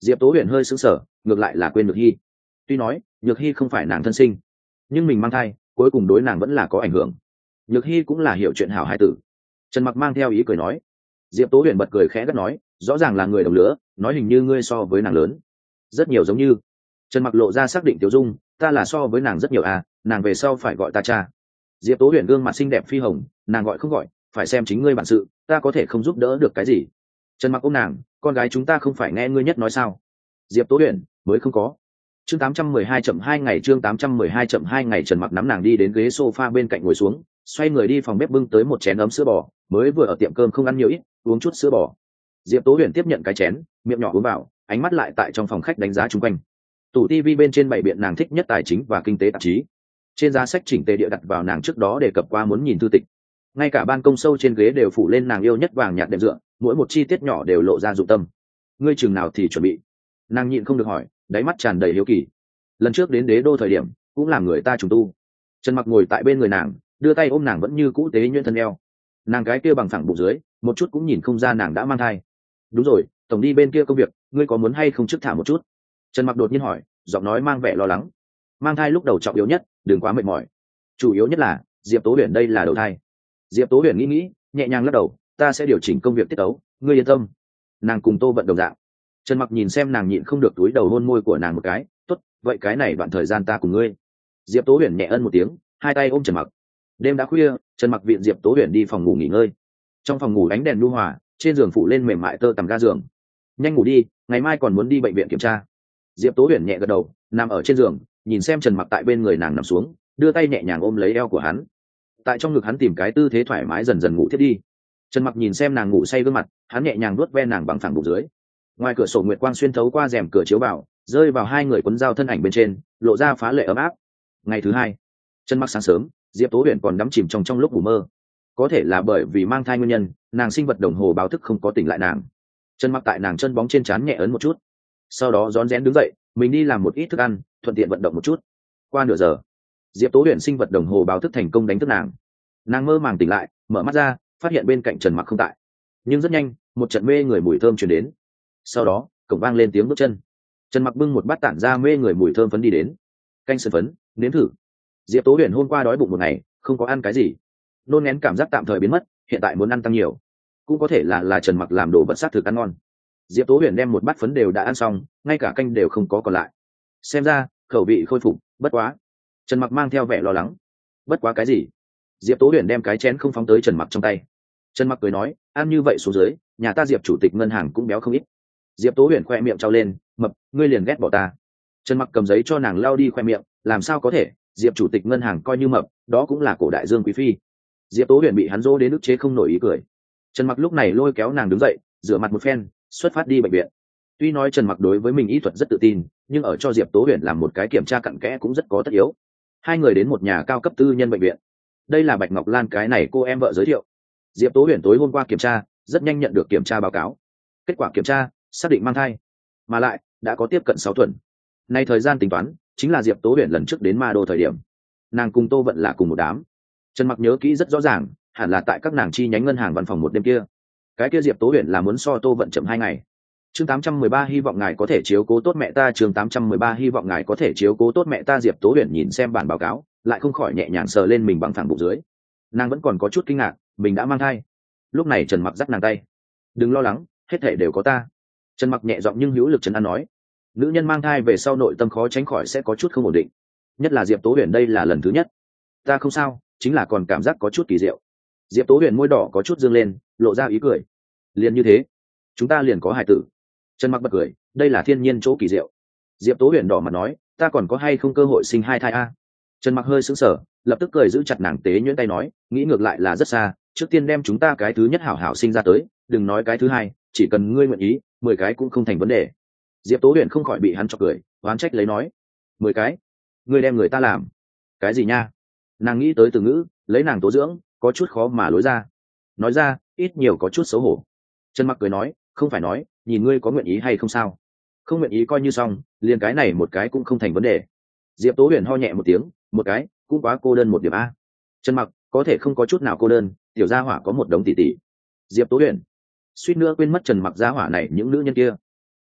Diệp tố huyền hơi sững sờ, ngược lại là quên nhược hy. Tuy nói nhược hy không phải nàng thân sinh, nhưng mình mang thai cuối cùng đối nàng vẫn là có ảnh hưởng. Nhược hy cũng là hiểu chuyện hảo hai tử. Trần Mặc mang theo ý cười nói. Diệp tố huyền bật cười khẽ gắt nói, rõ ràng là người đồng lứa, nói hình như ngươi so với nàng lớn. Rất nhiều giống như. Trần Mặc lộ ra xác định tiểu dung, ta là so với nàng rất nhiều à, nàng về sau phải gọi ta cha. Diệp tố huyền gương mặt xinh đẹp phi hồng, nàng gọi không gọi, phải xem chính ngươi bản sự, ta có thể không giúp đỡ được cái gì. Trần Mặc ôm nàng, con gái chúng ta không phải nghe ngươi nhất nói sao? Diệp tố huyền mới không có. Chương tám trăm mười hai chậm hai ngày chương tám trăm mười hai chậm hai ngày Trần Mặc nắm nàng đi đến ghế sofa bên cạnh ngồi xuống, xoay người đi phòng bếp bưng tới một chén ấm sữa bò, mới vừa ở tiệm cơm không ăn nhiều ít, uống chút sữa bò. Diệp tố huyền tiếp nhận cái chén, miệng nhỏ uống vào, ánh mắt lại tại trong phòng khách đánh giá chung quanh. Tủ tivi bên trên bày biện nàng thích nhất tài chính và kinh tế tạp chí, trên giá sách chỉnh tề địa đặt vào nàng trước đó đề cập qua muốn nhìn thư tịch, ngay cả ban công sâu trên ghế đều phủ lên nàng yêu nhất vàng nhạt đệm dựa, mỗi một chi tiết nhỏ đều lộ ra dụng tâm. Ngươi chừng nào thì chuẩn bị? Nàng nhịn không được hỏi, đáy mắt tràn đầy hiếu kỳ. Lần trước đến đế đô thời điểm cũng làm người ta trùng tu. Trần Mặc ngồi tại bên người nàng, đưa tay ôm nàng vẫn như cũ tế nhuyễn thân eo. Nàng gái kia bằng phẳng bụng dưới, một chút cũng nhìn không ra nàng đã mang thai. Đúng rồi, tổng đi bên kia công việc, ngươi có muốn hay không trước thả một chút? Trần Mặc đột nhiên hỏi, giọng nói mang vẻ lo lắng. Mang thai lúc đầu trọng yếu nhất, đừng quá mệt mỏi. Chủ yếu nhất là Diệp tố huyền đây là đầu thai. Diệp tố huyền nghĩ nghĩ, nhẹ nhàng lắc đầu, ta sẽ điều chỉnh công việc tiết tấu, ngươi yên tâm. Nàng cùng Tô Vận đồng dạng. Trần Mặc nhìn xem nàng nhịn không được túi đầu hôn môi của nàng một cái, tốt, vậy cái này đoạn thời gian ta cùng ngươi. Diệp tố huyền nhẹ ân một tiếng, hai tay ôm Trần Mặc. Đêm đã khuya, Trần Mặc viện Diệp tố huyền đi phòng ngủ nghỉ ngơi. Trong phòng ngủ ánh đèn nhu hòa, trên giường phủ lên mềm mại tơ tằm ga giường. Nhanh ngủ đi, ngày mai còn muốn đi bệnh viện kiểm tra. Diệp tố huyền nhẹ gật đầu, nằm ở trên giường, nhìn xem Trần Mặc tại bên người nàng nằm xuống, đưa tay nhẹ nhàng ôm lấy eo của hắn. Tại trong ngực hắn tìm cái tư thế thoải mái dần dần ngủ thiết đi. Trần Mặc nhìn xem nàng ngủ say gương mặt, hắn nhẹ nhàng vuốt ve nàng bằng phẳng bụng dưới. Ngoài cửa sổ nguyệt quang xuyên thấu qua rèm cửa chiếu vào, rơi vào hai người quấn dao thân ảnh bên trên, lộ ra phá lệ ấm áp. Ngày thứ hai, Trần Mặc sáng sớm, Diệp tố huyền còn đắm chìm trong trong lúc ngủ mơ. Có thể là bởi vì mang thai nguyên nhân, nàng sinh vật đồng hồ báo thức không có tỉnh lại nàng. Trần Mặc tại nàng chân bóng trên trán nhẹ ấn một chút, sau đó rón rén đứng dậy, mình đi làm một ít thức ăn, thuận tiện vận động một chút. Qua nửa giờ, Diệp tố huyền sinh vật đồng hồ báo thức thành công đánh thức nàng. Nàng mơ màng tỉnh lại, mở mắt ra, phát hiện bên cạnh Trần Mặc không tại. Nhưng rất nhanh, một trận mê người mùi thơm truyền đến. Sau đó, cổng vang lên tiếng bước chân. Trần Mặc bưng một bát tản ra mê người mùi thơm phấn đi đến. Canh sườn phấn, nếm thử. Diệp tố huyền hôm qua đói bụng một ngày, không có ăn cái gì, nôn nén cảm giác tạm thời biến mất, hiện tại muốn ăn tăng nhiều. Cũng có thể là là Trần Mặc làm đồ vật sát thực ăn ngon. Diệp tố huyền đem một bát phấn đều đã ăn xong, ngay cả canh đều không có còn lại. Xem ra khẩu vị khôi phục, bất quá. Trần Mặc mang theo vẻ lo lắng. Bất quá cái gì? Diệp tố huyền đem cái chén không phóng tới Trần Mặc trong tay. Trần Mặc cười nói, ăn như vậy xuống dưới, nhà ta Diệp chủ tịch ngân hàng cũng béo không ít. Diệp tố huyền khoe miệng trao lên, mập, ngươi liền ghét bỏ ta. Trần Mặc cầm giấy cho nàng lau đi khoe miệng, làm sao có thể, Diệp chủ tịch ngân hàng coi như mập, đó cũng là cổ đại dương quý phi. Diệp tố huyền bị hắn dỗ đến ức chế không nổi ý cười. Trần Mặc lúc này lôi kéo nàng đứng dậy, rửa mặt một phen, xuất phát đi bệnh viện. Tuy nói Trần Mặc đối với mình y thuật rất tự tin, nhưng ở cho Diệp tố huyền làm một cái kiểm tra cặn kẽ cũng rất có tất yếu. Hai người đến một nhà cao cấp tư nhân bệnh viện. Đây là Bạch Ngọc Lan cái này cô em vợ giới thiệu. Diệp tố huyền tối hôm qua kiểm tra, rất nhanh nhận được kiểm tra báo cáo. Kết quả kiểm tra xác định mang thai, mà lại đã có tiếp cận sáu tuần. Nay thời gian tính toán chính là Diệp tố huyền lần trước đến Ma Đô thời điểm. Nàng cùng Tô Vận là cùng một đám. Trần Mặc nhớ kỹ rất rõ ràng, hẳn là tại các nàng chi nhánh ngân hàng văn phòng một đêm kia. Cái kia Diệp tố huyền là muốn so Tô Vận chậm hai ngày. Chương tám trăm mười ba hy vọng ngài có thể chiếu cố tốt mẹ ta. Chương tám trăm mười ba hy vọng ngài có thể chiếu cố tốt mẹ ta. Diệp tố huyền nhìn xem bản báo cáo, lại không khỏi nhẹ nhàng sờ lên mình bằng phẳng bụng dưới. Nàng vẫn còn có chút kinh ngạc, mình đã mang thai. Lúc này Trần Mặc dắt nàng tay, đừng lo lắng, hết thảy đều có ta. Trần Mặc nhẹ giọng nhưng hữu lực trấn an nói, nữ nhân mang thai về sau nội tâm khó tránh khỏi sẽ có chút không ổn định, nhất là Diệp tố huyền đây là lần thứ nhất. Ta không sao, chính là còn cảm giác có chút kỳ diệu. Diệp tố huyền môi đỏ có chút dương lên, lộ ra ý cười. Liền như thế, chúng ta liền có hài tử. Trần Mặc bật cười, đây là thiên nhiên chỗ kỳ diệu. Diệp tố huyền đỏ mặt nói, ta còn có hay không cơ hội sinh hai thai a? Trần Mặc hơi sững sờ, lập tức cười giữ chặt nàng tế nhuyễn tay nói, nghĩ ngược lại là rất xa, trước tiên đem chúng ta cái thứ nhất hảo hảo sinh ra tới, đừng nói cái thứ hai, chỉ cần ngươi nguyện ý, mười cái cũng không thành vấn đề. Diệp tố huyền không khỏi bị hắn chọc cười, oán trách lấy nói, mười cái, ngươi đem người ta làm cái gì nha? Nàng nghĩ tới từ ngữ, lấy nàng tố dưỡng, có chút khó mà lối ra. Nói ra, ít nhiều có chút xấu hổ. Trần Mặc cười nói, không phải nói, nhìn ngươi có nguyện ý hay không sao? Không nguyện ý coi như xong, liền cái này một cái cũng không thành vấn đề. Diệp tố huyền ho nhẹ một tiếng, một cái cũng quá cô đơn một điểm a. Trần Mặc có thể không có chút nào cô đơn, tiểu gia hỏa có một đống tỷ tỷ. Diệp tố huyền suýt nữa quên mất Trần Mặc gia hỏa này những nữ nhân kia.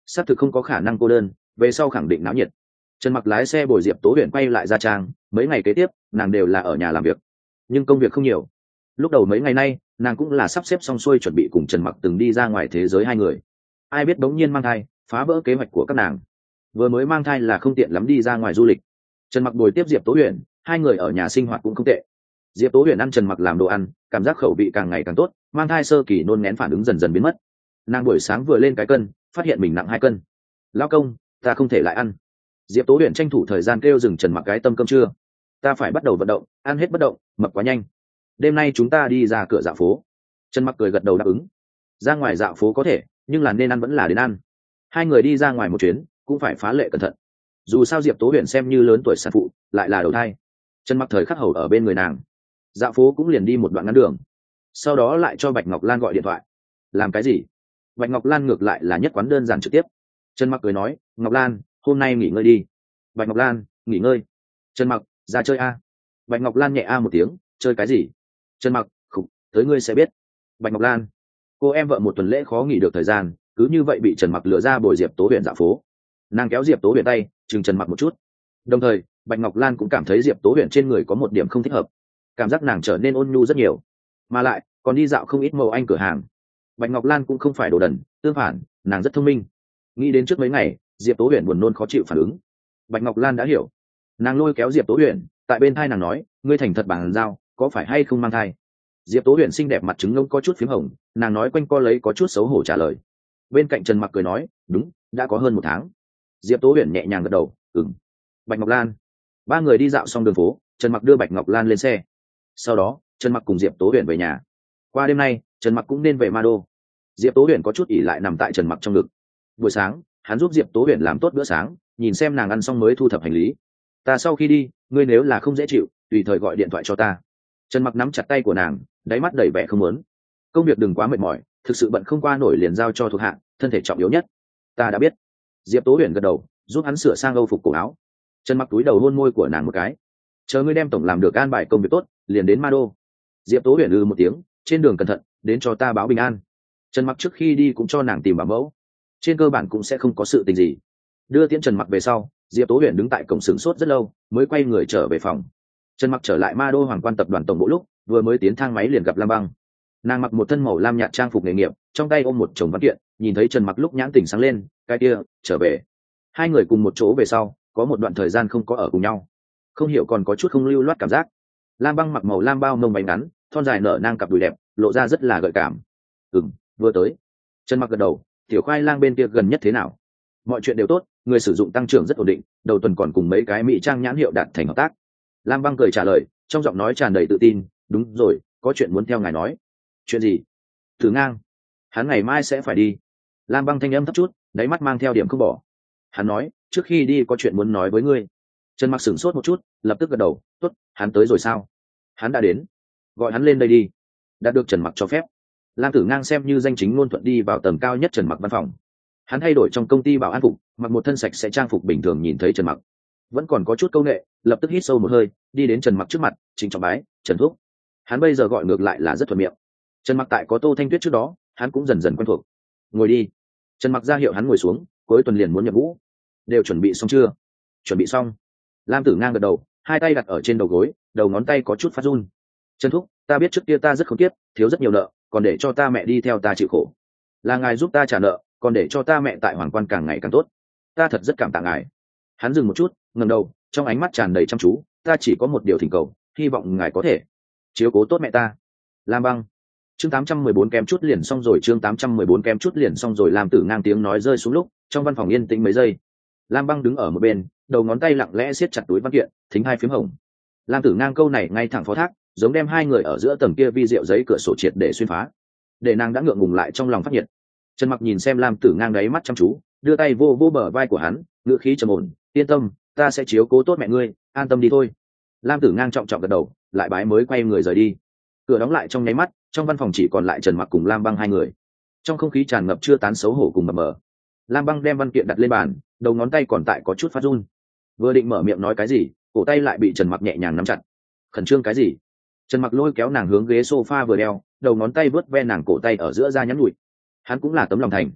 xác thực không có khả năng cô đơn, về sau khẳng định náo nhiệt. Trần Mặc lái xe bồi Diệp Tố Huyền quay lại Gia Trang, mấy ngày kế tiếp nàng đều là ở nhà làm việc, nhưng công việc không nhiều. Lúc đầu mấy ngày nay nàng cũng là sắp xếp xong xuôi chuẩn bị cùng Trần Mặc từng đi ra ngoài thế giới hai người, ai biết bỗng nhiên mang thai, phá vỡ kế hoạch của các nàng. Vừa mới mang thai là không tiện lắm đi ra ngoài du lịch. Trần Mặc bồi tiếp Diệp Tố Huyền, hai người ở nhà sinh hoạt cũng không tệ. Diệp Tố Huyền ăn Trần Mặc làm đồ ăn, cảm giác khẩu vị càng ngày càng tốt, mang thai sơ kỳ nôn ngén phản ứng dần dần biến mất. Nàng buổi sáng vừa lên cái cân, phát hiện mình nặng hai cân. Lão công, ta không thể lại ăn. Diệp Tố Huyền tranh thủ thời gian kêu dừng Trần Mặc cái tâm cơm trưa. Ta phải bắt đầu vận động, ăn hết bất động, mập quá nhanh. Đêm nay chúng ta đi ra cửa dạo phố. Trần Mặc cười gật đầu đáp ứng. Ra ngoài dạo phố có thể, nhưng là nên ăn vẫn là đến ăn. Hai người đi ra ngoài một chuyến, cũng phải phá lệ cẩn thận. Dù sao Diệp Tố Huyền xem như lớn tuổi sản phụ, lại là đầu thai. Trần Mặc thời khắc hầu ở bên người nàng. Dạo phố cũng liền đi một đoạn ngắn đường, sau đó lại cho Bạch Ngọc Lan gọi điện thoại. Làm cái gì? Bạch Ngọc Lan ngược lại là nhất quán đơn giản trực tiếp. Trần Mặc cười nói, Ngọc Lan, hôm nay nghỉ ngơi đi. Bạch Ngọc Lan, nghỉ ngơi. Trần Mặc, ra chơi a. Bạch Ngọc Lan nhẹ a một tiếng, chơi cái gì? Trần Mặc, khục, tới ngươi sẽ biết. Bạch Ngọc Lan, cô em vợ một tuần lễ khó nghỉ được thời gian, cứ như vậy bị Trần Mặc lừa ra bồi Diệp Tố Huyền dạo phố. Nàng kéo Diệp Tố Huyền tay, chừng Trần Mặc một chút. Đồng thời Bạch Ngọc Lan cũng cảm thấy Diệp Tố Huyền trên người có một điểm không thích hợp, cảm giác nàng trở nên ôn nhu rất nhiều, mà lại còn đi dạo không ít màu anh cửa hàng. Bạch Ngọc Lan cũng không phải đồ đần, tương phản nàng rất thông minh. Nghĩ đến trước mấy ngày Diệp Tố Huyền buồn nôn khó chịu phản ứng, Bạch Ngọc Lan đã hiểu. Nàng lôi kéo Diệp Tố Huyền, tại bên thai nàng nói, ngươi thành thật bằng giao, có phải hay không mang thai? Diệp Tố Huyền xinh đẹp mặt trứng ngông có chút phím hồng, nàng nói quanh co lấy có chút xấu hổ trả lời. Bên cạnh Trần Mặc cười nói, đúng, đã có hơn một tháng. Diệp Tố Huyền nhẹ nhàng gật đầu, ừm. Bạch Ngọc Lan. Ba người đi dạo xong đường phố, Trần Mặc đưa Bạch Ngọc Lan lên xe. Sau đó Trần Mặc cùng Diệp Tố Huyền về nhà. Qua đêm nay Trần Mặc cũng nên về Ma Đô. Diệp Tố Huyền có chút ỉ lại nằm tại Trần Mặc trong ngực. Buổi sáng hắn giúp Diệp Tố Huyền làm tốt bữa sáng, nhìn xem nàng ăn xong mới thu thập hành lý. Ta sau khi đi, ngươi nếu là không dễ chịu, tùy thời gọi điện thoại cho ta. Trần Mặc nắm chặt tay của nàng, đáy mắt đầy vẻ không muốn. Công việc đừng quá mệt mỏi, thực sự bận không qua nổi liền giao cho thuộc hạ, thân thể trọng yếu nhất. Ta đã biết. Diệp Tố Huyền gật đầu, giúp hắn sửa sang âu phục cổ áo. Trần Mặc túi đầu hôn môi của nàng một cái. Chờ ngươi đem tổng làm được an bài công việc tốt, liền đến Ma Đô. Diệp Tố Huyền ư một tiếng, trên đường cẩn thận, đến cho ta báo bình an. Trần Mặc trước khi đi cũng cho nàng tìm bảo mẫu, trên cơ bản cũng sẽ không có sự tình gì. Đưa tiễn Trần Mặc về sau, Diệp Tố Huyền đứng tại cổng sửng sốt rất lâu, mới quay người trở về phòng. Trần Mặc trở lại Ma Đô Hoàng Quan tập đoàn tổng bộ lúc, vừa mới tiến thang máy liền gặp Lam Băng. Nàng mặc một thân màu lam nhạt trang phục nghề nghiệp, trong tay ôm một chồng văn kiện, nhìn thấy Trần Mặc lúc nhãn tỉnh sáng lên, cái kia, trở về. Hai người cùng một chỗ về sau, có một đoạn thời gian không có ở cùng nhau, không hiểu còn có chút không lưu loát cảm giác. Lam Băng mặc màu lam bao nông bánh ngắn, thon dài nở nang cặp đùi đẹp, lộ ra rất là gợi cảm. Ừm, vừa tới. Trần Mặc gật đầu, tiểu khoai lang bên kia gần nhất thế nào? Mọi chuyện đều tốt, người sử dụng tăng trưởng rất ổn định, đầu tuần còn cùng mấy cái mỹ trang nhãn hiệu đạt thành hợp tác. Lam Băng cười trả lời, trong giọng nói tràn đầy tự tin, đúng rồi, có chuyện muốn theo ngài nói. Chuyện gì? Tử Ngang, hắn ngày mai sẽ phải đi. Lam Băng thanh âm thấp chút, đáy mắt mang theo điểm không bỏ. Hắn nói, trước khi đi có chuyện muốn nói với ngươi. Trần Mặc sửng sốt một chút, lập tức gật đầu, tốt, hắn tới rồi sao? Hắn đã đến. Gọi hắn lên đây đi. Đã được Trần Mặc cho phép. Lam Tử Ngang xem như danh chính ngôn thuận đi vào tầng cao nhất Trần Mặc văn phòng. Hắn thay đổi trong công ty bảo an phục, mặc một thân sạch sẽ trang phục bình thường, nhìn thấy Trần Mặc vẫn còn có chút câu nệ, lập tức hít sâu một hơi, đi đến Trần Mặc trước mặt, trịnh trọng bái, Trần thúc. Hắn bây giờ gọi ngược lại là rất thuận miệng. Trần Mặc tại có Tô Thanh Tuyết trước đó, hắn cũng dần dần quen thuộc. Ngồi đi. Trần Mặc ra hiệu hắn ngồi xuống, cuối tuần liền muốn nhập ngũ. Đều chuẩn bị xong chưa? Chuẩn bị xong. Lam Tử Ngang gật đầu, hai tay đặt ở trên đầu gối, đầu ngón tay có chút phát run. Trần thúc, ta biết trước kia ta rất không tiếp, thiếu rất nhiều nợ, còn để cho ta mẹ đi theo ta chịu khổ. Là ngài giúp ta trả nợ, còn để cho ta mẹ tại Hoàng Quan càng ngày càng tốt. Ta thật rất cảm tạ ngài. Hắn dừng một chút, ngẩng đầu, trong ánh mắt tràn đầy chăm chú, ta chỉ có một điều thỉnh cầu, hy vọng ngài có thể chiếu cố tốt mẹ ta. Lam Băng. Chương tám trăm mười bốn kém chút liền xong rồi, chương tám trăm mười bốn kém chút liền xong rồi. Lam Tử Ngang tiếng nói rơi xuống lúc, trong văn phòng yên tĩnh mấy giây. Lam Băng đứng ở một bên, đầu ngón tay lặng lẽ siết chặt túi văn kiện, thính hai phím hồng. Lam Tử Ngang câu này ngay thẳng phó thác, giống đem hai người ở giữa tầng kia vi rượu giấy cửa sổ triệt để xuyên phá, để nàng đã ngượng ngùng lại trong lòng phát nhiệt. Trần Mặc nhìn xem Lam Tử Ngang đáy mắt chăm chú, đưa tay vô vô bờ vai của hắn, ngữ khí trầm ổn, yên tâm, ta sẽ chiếu cố tốt mẹ ngươi, an tâm đi thôi. Lam Tử Ngang trọng trọng gật đầu, lại bái mới quay người rời đi. Cửa đóng lại trong nháy mắt, trong văn phòng chỉ còn lại Trần Mặc cùng Lam Băng hai người. Trong không khí tràn ngập chưa tán xấu hổ cùng mập mờ. Lam Băng đem văn kiện đặt lên bàn, đầu ngón tay còn tại có chút phát run. Vừa định mở miệng nói cái gì, cổ tay lại bị Trần Mặc nhẹ nhàng nắm chặt. Khẩn trương cái gì? Trần Mặc lôi kéo nàng hướng ghế sofa vừa đeo, đầu ngón tay vớt ve nàng cổ tay ở giữa da nhắn nhụi. Hắn cũng là tấm lòng thành.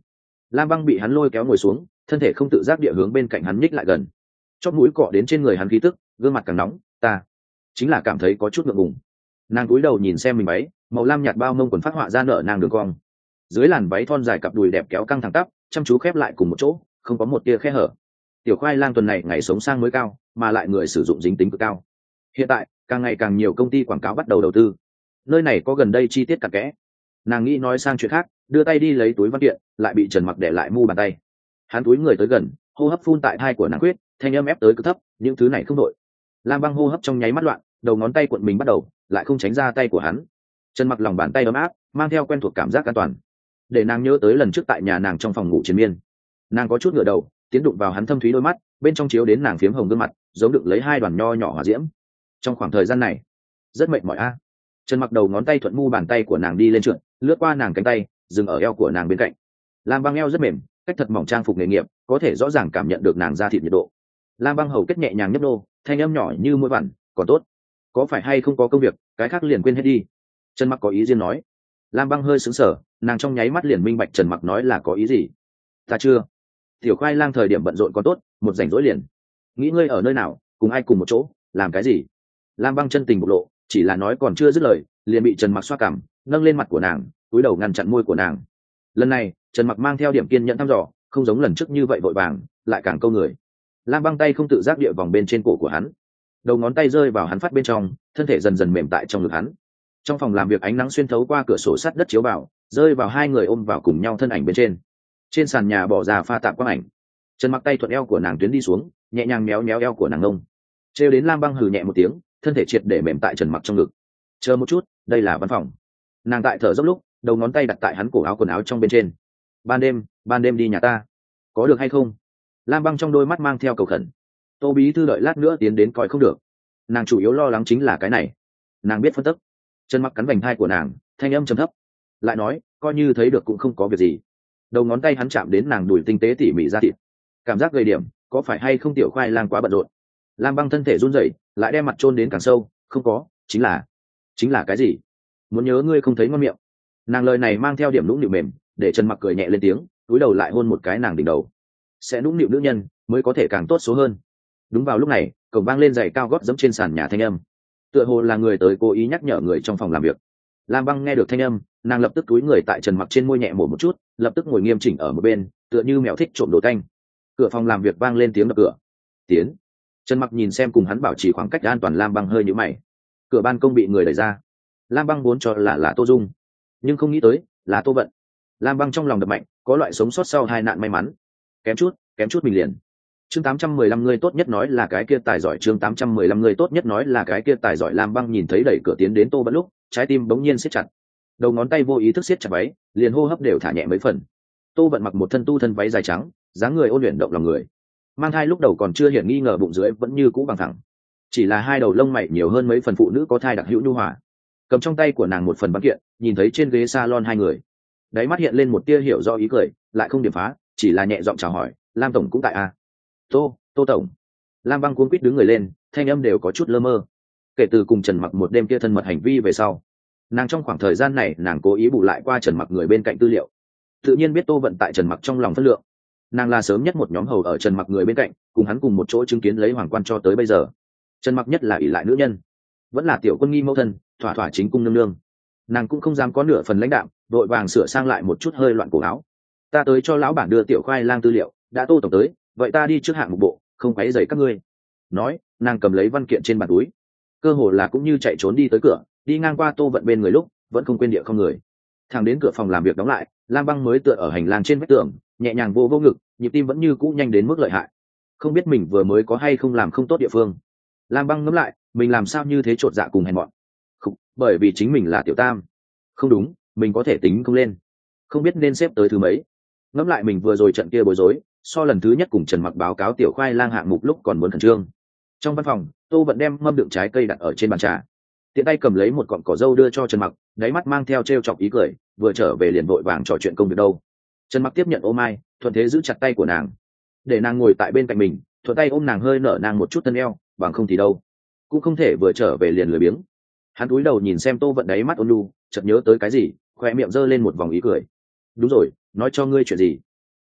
Lam Băng bị hắn lôi kéo ngồi xuống, thân thể không tự giác địa hướng bên cạnh hắn nhích lại gần, chóp mũi cọ đến trên người hắn khí tức, gương mặt càng nóng. Ta chính là cảm thấy có chút ngượng ngùng. Nàng cúi đầu nhìn xem mình váy, màu lam nhạt bao mông quần phát họa ra nở nàng đường cong, dưới làn váy thon dài cặp đùi đẹp kéo căng thẳng tắp, chăm chú khép lại cùng một chỗ, không có một tia khe hở. Tiểu khoai lang tuần này ngày sống sang mới cao, mà lại người sử dụng dính tính cực cao. Hiện tại càng ngày càng nhiều công ty quảng cáo bắt đầu đầu tư, nơi này có gần đây chi tiết cặn kẽ. Nàng nghĩ nói sang chuyện khác, đưa tay đi lấy túi văn kiện, lại bị Trần Mặc để lại mu bàn tay. Hắn túi người tới gần, hô hấp phun tại thai của nàng quyết, thanh âm ép tới cực thấp, những thứ này không đội. Lam Băng hô hấp trong nháy mắt loạn, đầu ngón tay cuộn mình bắt đầu, lại không tránh ra tay của hắn. Trần Mặc lòng bàn tay ấm áp, mang theo quen thuộc cảm giác an toàn, để nàng nhớ tới lần trước tại nhà nàng trong phòng ngủ triền miên. Nàng có chút ngửa đầu, tiến đụng vào hắn thâm thúy đôi mắt, bên trong chiếu đến nàng phiếm hồng gương mặt, giống đựng lấy hai đoàn nho nhỏ hỏa diễm. Trong khoảng thời gian này, rất mệt mỏi a. Trần Mặc đầu ngón tay thuận mu bàn tay của nàng đi lên trượt, lướt qua nàng cánh tay, dừng ở eo của nàng bên cạnh. Lam Băng eo rất mềm, cách thật mỏng trang phục nghề nghiệp, có thể rõ ràng cảm nhận được nàng da thịt nhiệt độ. Lam Băng hầu kết nhẹ nhàng nhấp nô, thanh âm nhỏ như môi vằn, còn tốt. Có phải hay không có công việc, cái khác liền quên hết đi. Trần Mặc có ý riêng nói. Lam Băng hơi sững sờ, nàng trong nháy mắt liền minh bạch Trần Mặc nói là có ý gì. Ta chưa. Tiểu khoai lang thời điểm bận rộn còn tốt, một rảnh rỗi liền. Nghĩ ngươi ở nơi nào, cùng ai cùng một chỗ, làm cái gì? Lam Băng chân tình bộc lộ, chỉ là nói còn chưa dứt lời, liền bị Trần Mặc xoa cằm, nâng lên mặt của nàng, cúi đầu ngăn chặn môi của nàng. Lần này, Trần Mặc mang theo điểm kiên nhẫn thăm dò, không giống lần trước như vậy vội vàng, lại càng câu người. Lam Băng tay không tự giác địa vòng bên trên cổ của hắn, đầu ngón tay rơi vào hắn phát bên trong, thân thể dần dần mềm tại trong ngực hắn. Trong phòng làm việc ánh nắng xuyên thấu qua cửa sổ sắt đất chiếu vào, rơi vào hai người ôm vào cùng nhau thân ảnh bên trên. Trên sàn nhà bỏ ra pha tạp quang ảnh. Trần Mặc tay thuận eo của nàng tuyến đi xuống, nhẹ nhàng méo méo eo của nàng ngông. Trêu đến Lam Băng hừ nhẹ một tiếng, thân thể triệt để mềm tại Trần Mặc trong ngực. Chờ một chút, đây là văn phòng. Nàng tại thở dốc lúc, đầu ngón tay đặt tại hắn cổ áo quần áo trong bên trên. Ban đêm, ban đêm đi nhà ta, có được hay không? Lam Băng trong đôi mắt mang theo cầu khẩn. Tô bí thư đợi lát nữa tiến đến coi không được. Nàng chủ yếu lo lắng chính là cái này. Nàng biết phân tích. Trần Mặc cắn vành thai của nàng, thanh âm trầm thấp, lại nói, coi như thấy được cũng không có việc gì. Đầu ngón tay hắn chạm đến nàng đùi tinh tế tỉ mỉ ra thịt, cảm giác gây điểm, có phải hay không tiểu khoai lang quá bận rộn? Lam Băng thân thể run rẩy, lại đem mặt chôn đến càng sâu, không có, chính là, chính là cái gì? Muốn nhớ ngươi không thấy ngon miệng. Nàng lời này mang theo điểm nũng nịu mềm, để Trần Mặc cười nhẹ lên tiếng, cúi đầu lại hôn một cái nàng đỉnh đầu. Sẽ nũng nịu nữ nhân mới có thể càng tốt số hơn. Đúng vào lúc này, cổng vang lên giày cao gót dẫm trên sàn nhà thanh âm, tựa hồ là người tới cố ý nhắc nhở người trong phòng làm việc. Lam Băng nghe được thanh âm, nàng lập tức cúi người tại Trần Mặc trên môi nhẹ mổ một chút, lập tức ngồi nghiêm chỉnh ở một bên, tựa như mèo thích trộm đồ canh. Cửa phòng làm việc vang lên tiếng đập cửa. Tiến. Trần Mặc nhìn xem cùng hắn bảo trì khoảng cách an toàn, Lam Băng hơi nhíu mày. Cửa ban công bị người đẩy ra. Lam Băng vốn cho là là Tô Dung, nhưng không nghĩ tới là Tô Vận. Lam Băng trong lòng đập mạnh, có loại sống sót sau hai nạn may mắn. Kém chút, kém chút mình liền. Chương tám trăm mười lăm người tốt nhất nói là cái kia tài giỏi, chương tám trăm mười lăm người tốt nhất nói là cái kia tài giỏi. Lam Băng nhìn thấy đẩy cửa tiến đến Tô Vận lúc, trái tim bỗng nhiên siết chặt. Đầu ngón tay vô ý thức siết chặt váy, liền hô hấp đều thả nhẹ mấy phần. Tô Vận mặc một thân tu thân váy dài trắng, dáng người ôn luyện động lòng người. Mang thai lúc đầu còn chưa hiện nghi ngờ, bụng dưới vẫn như cũ bằng thẳng, chỉ là hai đầu lông mày nhiều hơn mấy phần phụ nữ có thai đặc hữu nhu hòa. Cầm trong tay của nàng một phần văn kiện, nhìn thấy trên ghế salon hai người, đáy mắt hiện lên một tia hiểu rõ ý cười, lại không điểm phá, chỉ là nhẹ giọng chào hỏi, Lam tổng cũng tại à? Tô, Tô tổng. Lam Băng cuống quýt đứng người lên, thanh âm đều có chút lơ mơ. Kể từ cùng Trần Mặc một đêm kia thân mật hành vi về sau, nàng trong khoảng thời gian này nàng cố ý bù lại qua Trần Mặc người bên cạnh tư liệu, tự nhiên biết Tô Vận tại Trần Mặc trong lòng phân lượng. Nàng là sớm nhất một nhóm hầu ở Trần Mặc người bên cạnh, cùng hắn cùng một chỗ chứng kiến lấy hoàng quan cho tới bây giờ. Trần Mặc nhất là ỷ lại nữ nhân, vẫn là tiểu quân nghi mẫu thân, thỏa thỏa chính cung nương nương. Nàng cũng không dám có nửa phần lãnh đạm, vội vàng sửa sang lại một chút hơi loạn cổ áo. Ta tới cho lão bản đưa tiểu khoai lang tư liệu, đã Tô tổng tới, vậy ta đi trước hạng một bộ, không quấy rầy các ngươi. Nói, nàng cầm lấy văn kiện trên bàn túi, cơ hồ là cũng như chạy trốn đi tới cửa, đi ngang qua Tô Vận bên người lúc, vẫn không quên địa không người. Thẳng đến cửa phòng làm việc đóng lại, Lam Băng mới tựa ở hành lang trên vách tường, nhẹ nhàng vô vô ngực, nhịp tim vẫn như cũ nhanh đến mức lợi hại. Không biết mình vừa mới có hay không làm không tốt địa phương. Lam Băng ngẫm lại, mình làm sao như thế trột dạ cùng hèn mọn. Không, bởi vì chính mình là tiểu tam. Không đúng, mình có thể tính không lên. Không biết nên xếp tới thứ mấy. Ngẫm lại mình vừa rồi trận kia bối rối, so lần thứ nhất cùng Trần Mặc báo cáo tiểu khoai lang hạng mục lúc còn muốn khẩn trương. Trong văn phòng, Tô Vận đem mâm đựng trái cây đặt ở trên bàn trà, tiện tay cầm lấy một cọng cỏ dâu đưa cho Trần Mặc, đáy mắt mang theo trêu chọc ý cười, vừa trở về liền vội vàng trò chuyện công việc đâu. Trần Mặc tiếp nhận ô mai, thuận thế giữ chặt tay của nàng, để nàng ngồi tại bên cạnh mình, thuận tay ôm nàng hơi nở nàng một chút thân eo, bằng không thì đâu cũng không thể vừa trở về liền lười biếng. Hắn cúi đầu nhìn xem Tô Vận đáy mắt ôn nhu, chợt nhớ tới cái gì, khoe miệng giơ lên một vòng ý cười. Đúng rồi, nói cho ngươi chuyện gì.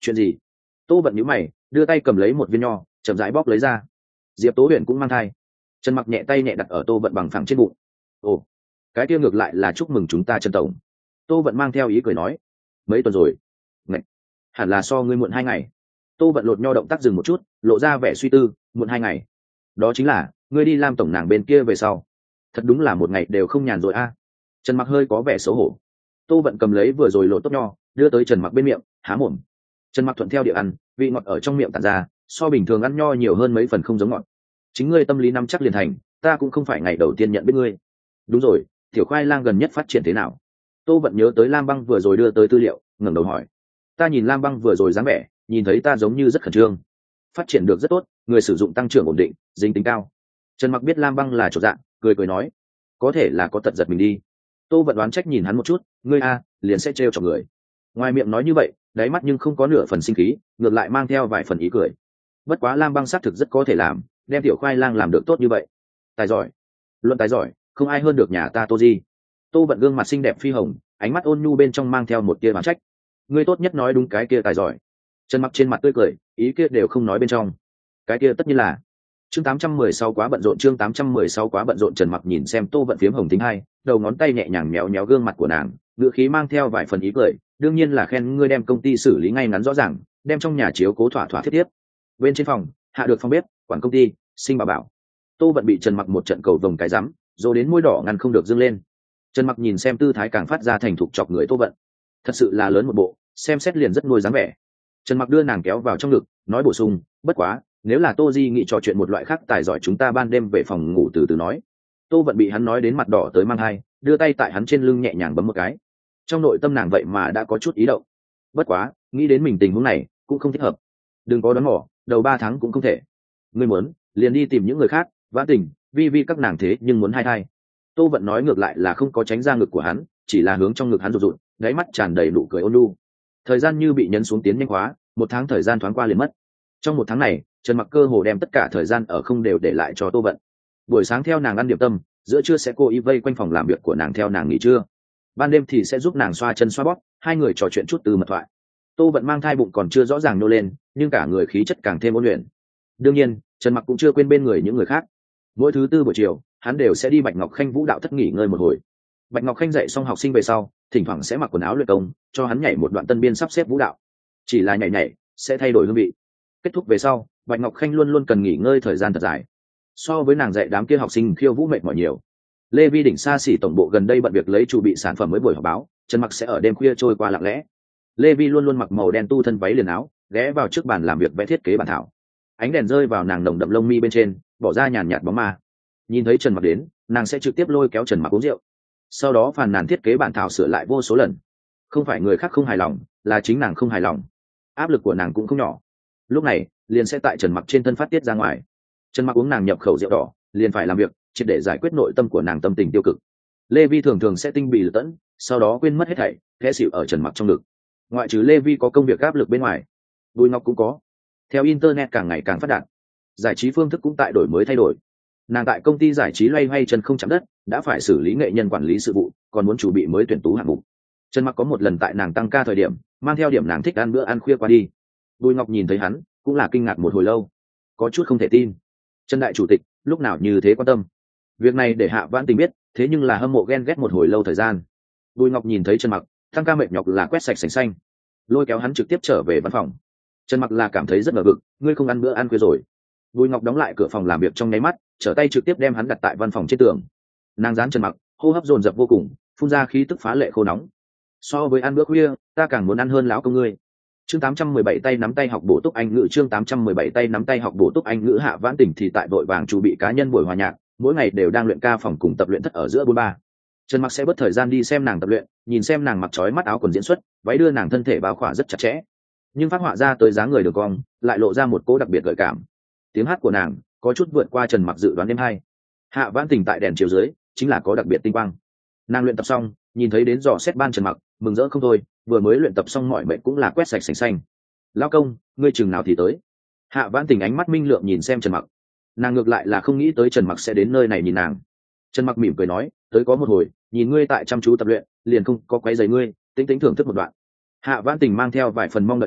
chuyện gì? Tô vận nhíu mày, đưa tay cầm lấy một viên nho, chậm rãi bóp lấy ra. Diệp tố huyền cũng mang thai. Trần Mặc nhẹ tay nhẹ đặt ở Tô vận bằng phẳng trên bụng. Ồ, cái kia ngược lại là chúc mừng chúng ta Trần tổng. Tô vận mang theo ý cười nói. Mấy tuần rồi? Ngạch, hẳn là so ngươi muộn hai ngày. Tô vận lột nho động tác dừng một chút, lộ ra vẻ suy tư. Muộn hai ngày? Đó chính là ngươi đi làm tổng nàng bên kia về sau. Thật đúng là một ngày đều không nhàn rồi a. Trần Mặc hơi có vẻ xấu hổ. Tô vận cầm lấy vừa rồi lột tốt nho, đưa tới Trần Mặc bên miệng, há mồm. Trần Mặc thuận theo địa ăn, vị ngọt ở trong miệng tản ra, so bình thường ăn nho nhiều hơn mấy phần không giống ngọt. Chính ngươi tâm lý nắm chắc liền thành, ta cũng không phải ngày đầu tiên nhận biết ngươi. Đúng rồi, tiểu khoai lang gần nhất phát triển thế nào? Tô vận nhớ tới Lam Băng vừa rồi đưa tới tư liệu, ngẩng đầu hỏi. Ta nhìn Lam Băng vừa rồi dáng vẻ, nhìn thấy ta giống như rất khẩn trương. Phát triển được rất tốt, người sử dụng tăng trưởng ổn định, dính tính cao. Trần Mặc biết Lam Băng là chỗ dạng, cười cười nói, có thể là có tật giật mình đi. Tô vận đoán trách nhìn hắn một chút, ngươi a liền sẽ trêu chọc người. Ngoài miệng nói như vậy, đáy mắt nhưng không có nửa phần sinh khí, ngược lại mang theo vài phần ý cười. Bất quá Lam Băng xác thực rất có thể làm, đem tiểu khoai lang làm được tốt như vậy. Tài giỏi, luận tài giỏi, không ai hơn được nhà ta Tô Di. Tô vận gương mặt xinh đẹp phi hồng, ánh mắt ôn nhu bên trong mang theo một tia oán trách. Ngươi tốt nhất nói đúng cái kia tài giỏi. Trần Mặc trên mặt tươi cười, ý kia đều không nói bên trong. Cái kia tất nhiên là chương tám trăm mười sáu quá bận rộn chương tám trăm mười sáu quá bận rộn. Trần Mặc nhìn xem Tô vận phiếm hồng tính hai, đầu ngón tay nhẹ nhàng méo méo gương mặt của nàng, ngữ khí mang theo vài phần ý cười, đương nhiên là khen ngươi đem công ty xử lý ngay ngắn rõ ràng, đem trong nhà chiếu cố thỏa thỏa thiết tiếp. Bên trên phòng, hạ được phòng bếp, quản công ty, sinh bảo bảo. Tô vận bị Trần Mặc một trận cầu vồng cái rắm, rồi đến môi đỏ ngăn không được dâng lên. Trần Mặc nhìn xem tư thái càng phát ra thành thục chọc người Tô vận, thật sự là lớn một bộ, xem xét liền rất nuôi dáng vẻ. Trần Mặc đưa nàng kéo vào trong ngực, nói bổ sung, bất quá nếu là Tô Di nghĩ trò chuyện một loại khác tài giỏi chúng ta ban đêm về phòng ngủ từ từ nói. Tô vận bị hắn nói đến mặt đỏ tới mang hai, đưa tay tại hắn trên lưng nhẹ nhàng bấm một cái. Trong nội tâm nàng vậy mà đã có chút ý động. Bất quá nghĩ đến mình tình huống này cũng không thích hợp, đừng có đoán mò, đầu ba tháng cũng không thể. Ngươi muốn liền đi tìm những người khác, vãn tình vi vi các nàng thế nhưng muốn hai thai. Tô vận nói ngược lại là không có tránh ra ngực của hắn, chỉ là hướng trong ngực hắn rụt rụt, đáy mắt tràn đầy nụ cười ôn nhu. Thời gian như bị nhấn xuống tiến nhanh hóa, một tháng thời gian thoáng qua liền mất. Trong một tháng này, Trần Mặc cơ hồ đem tất cả thời gian ở không đều để lại cho Tô vận. Buổi sáng theo nàng ăn điểm tâm, giữa trưa sẽ cố ý vây quanh phòng làm việc của nàng theo nàng nghỉ trưa, ban đêm thì sẽ giúp nàng xoa chân xoa bóp, hai người trò chuyện chút từ mật thoại. Tô vận mang thai bụng còn chưa rõ ràng nô lên, nhưng cả người khí chất càng thêm ôn luyện. Đương nhiên Trần Mặc cũng chưa quên bên người những người khác. Mỗi thứ tư buổi chiều hắn đều sẽ đi Bạch Ngọc Khanh vũ đạo thất nghỉ ngơi một hồi. Bạch Ngọc Khanh dạy xong học sinh về sau, thỉnh thoảng sẽ mặc quần áo luyện công, cho hắn nhảy một đoạn tân biên sắp xếp vũ đạo. Chỉ là nhảy nhảy sẽ thay đổi hương vị. Kết thúc về sau, Bạch Ngọc Khanh luôn luôn cần nghỉ ngơi thời gian thật dài. So với nàng dạy đám kia học sinh khiêu vũ mệt mỏi nhiều. Lê Vi đỉnh xa xỉ tổng bộ gần đây bận việc lấy chuẩn bị sản phẩm mới buổi họp báo, Trần Mặc sẽ ở đêm khuya trôi qua lặng lẽ. Lê Vi luôn luôn mặc màu đen tu thân váy liền áo, ghé vào trước bàn làm việc vẽ thiết kế bản thảo. Ánh đèn rơi vào nàng nồng đậm lông mi bên trên, bỏ ra nhàn nhạt bóng ma. Nhìn thấy Trần Mặc đến, nàng sẽ trực tiếp lôi kéo Trần Mặc uống rượu. Sau đó phàn nàn thiết kế bản thảo sửa lại vô số lần. Không phải người khác không hài lòng, là chính nàng không hài lòng. Áp lực của nàng cũng không nhỏ. Lúc này, liền sẽ tại Trần Mặc trên thân phát tiết ra ngoài. Trần Mặc uống nàng nhập khẩu rượu đỏ, liền phải làm việc, chỉ để giải quyết nội tâm của nàng tâm tình tiêu cực. Lê Vi thường thường sẽ tinh bị lật tẫn, sau đó quên mất hết thảy, khẽ xỉu ở Trần Mặc trong ngực. Ngoại trừ Lê Vi có công việc áp lực bên ngoài, Bùi Ngọc cũng có. Theo internet càng ngày càng phát đạt, giải trí phương thức cũng tại đổi mới thay đổi. Nàng tại công ty giải trí loay hoay chân không chạm đất, đã phải xử lý nghệ nhân quản lý sự vụ, còn muốn chuẩn bị mới tuyển tú hạng mục. Trần Mặc có một lần tại nàng tăng ca thời điểm, mang theo điểm nàng thích ăn bữa ăn khuya qua đi. Bùi Ngọc nhìn thấy hắn, cũng là kinh ngạc một hồi lâu, có chút không thể tin. Trần đại chủ tịch lúc nào như thế quan tâm. Việc này để Hạ Vãn Tình biết, thế nhưng là hâm mộ ghen ghét một hồi lâu thời gian. Bùi Ngọc nhìn thấy Trần Mặc, tăng ca mệt nhọc là quét sạch sành xanh, lôi kéo hắn trực tiếp trở về văn phòng. Trần Mặc là cảm thấy rất ngờ vực, ngươi không ăn bữa ăn khuya rồi. Bùi Ngọc đóng lại cửa phòng làm việc trong nháy mắt, trở tay trực tiếp đem hắn đặt tại văn phòng trên tường. Nàng dán Trần Mặc, hô hấp dồn dập vô cùng, phun ra khí tức phá lệ khô nóng. So với ăn bữa khuya, ta càng muốn ăn hơn lão công ngươi. Chương tám trăm mười bảy tay nắm tay học bổ túc Anh ngữ chương tám trăm mười bảy tay nắm tay học bổ túc Anh ngữ. Hạ Vãn Tình thì tại vội vàng chuẩn bị cá nhân buổi hòa nhạc, mỗi ngày đều đang luyện ca phòng cùng tập luyện thất ở giữa bốn ba. Trần Mặc sẽ bớt thời gian đi xem nàng tập luyện, nhìn xem nàng mặc chói mắt áo quần diễn xuất, váy đưa nàng thân thể bao khỏa rất chặt chẽ, nhưng phát họa ra tới dáng người đường cong, lại lộ ra một cố đặc biệt gợi cảm. Tiếng hát của nàng có chút vượt qua Trần Mặc dự đoán đêm hai. Hạ Vãn Tình tại đèn chiếu dưới, chính là có đặc biệt tinh quang. Nàng luyện tập xong, nhìn thấy đến dò xét ban Trần Mặc, mừng rỡ không thôi, vừa mới luyện tập xong mọi mệnh cũng là quét sạch sành xanh. Lão công, ngươi chừng nào thì tới? Hạ Vãn Tình ánh mắt minh lượng nhìn xem Trần Mặc. Nàng ngược lại là không nghĩ tới Trần Mặc sẽ đến nơi này nhìn nàng. Trần Mặc mỉm cười nói, tới có một hồi, nhìn ngươi tại chăm chú tập luyện, liền không có quấy rầy ngươi, tính tính thưởng thức một đoạn. Hạ Vãn Tình mang theo vài phần mong đợi nói,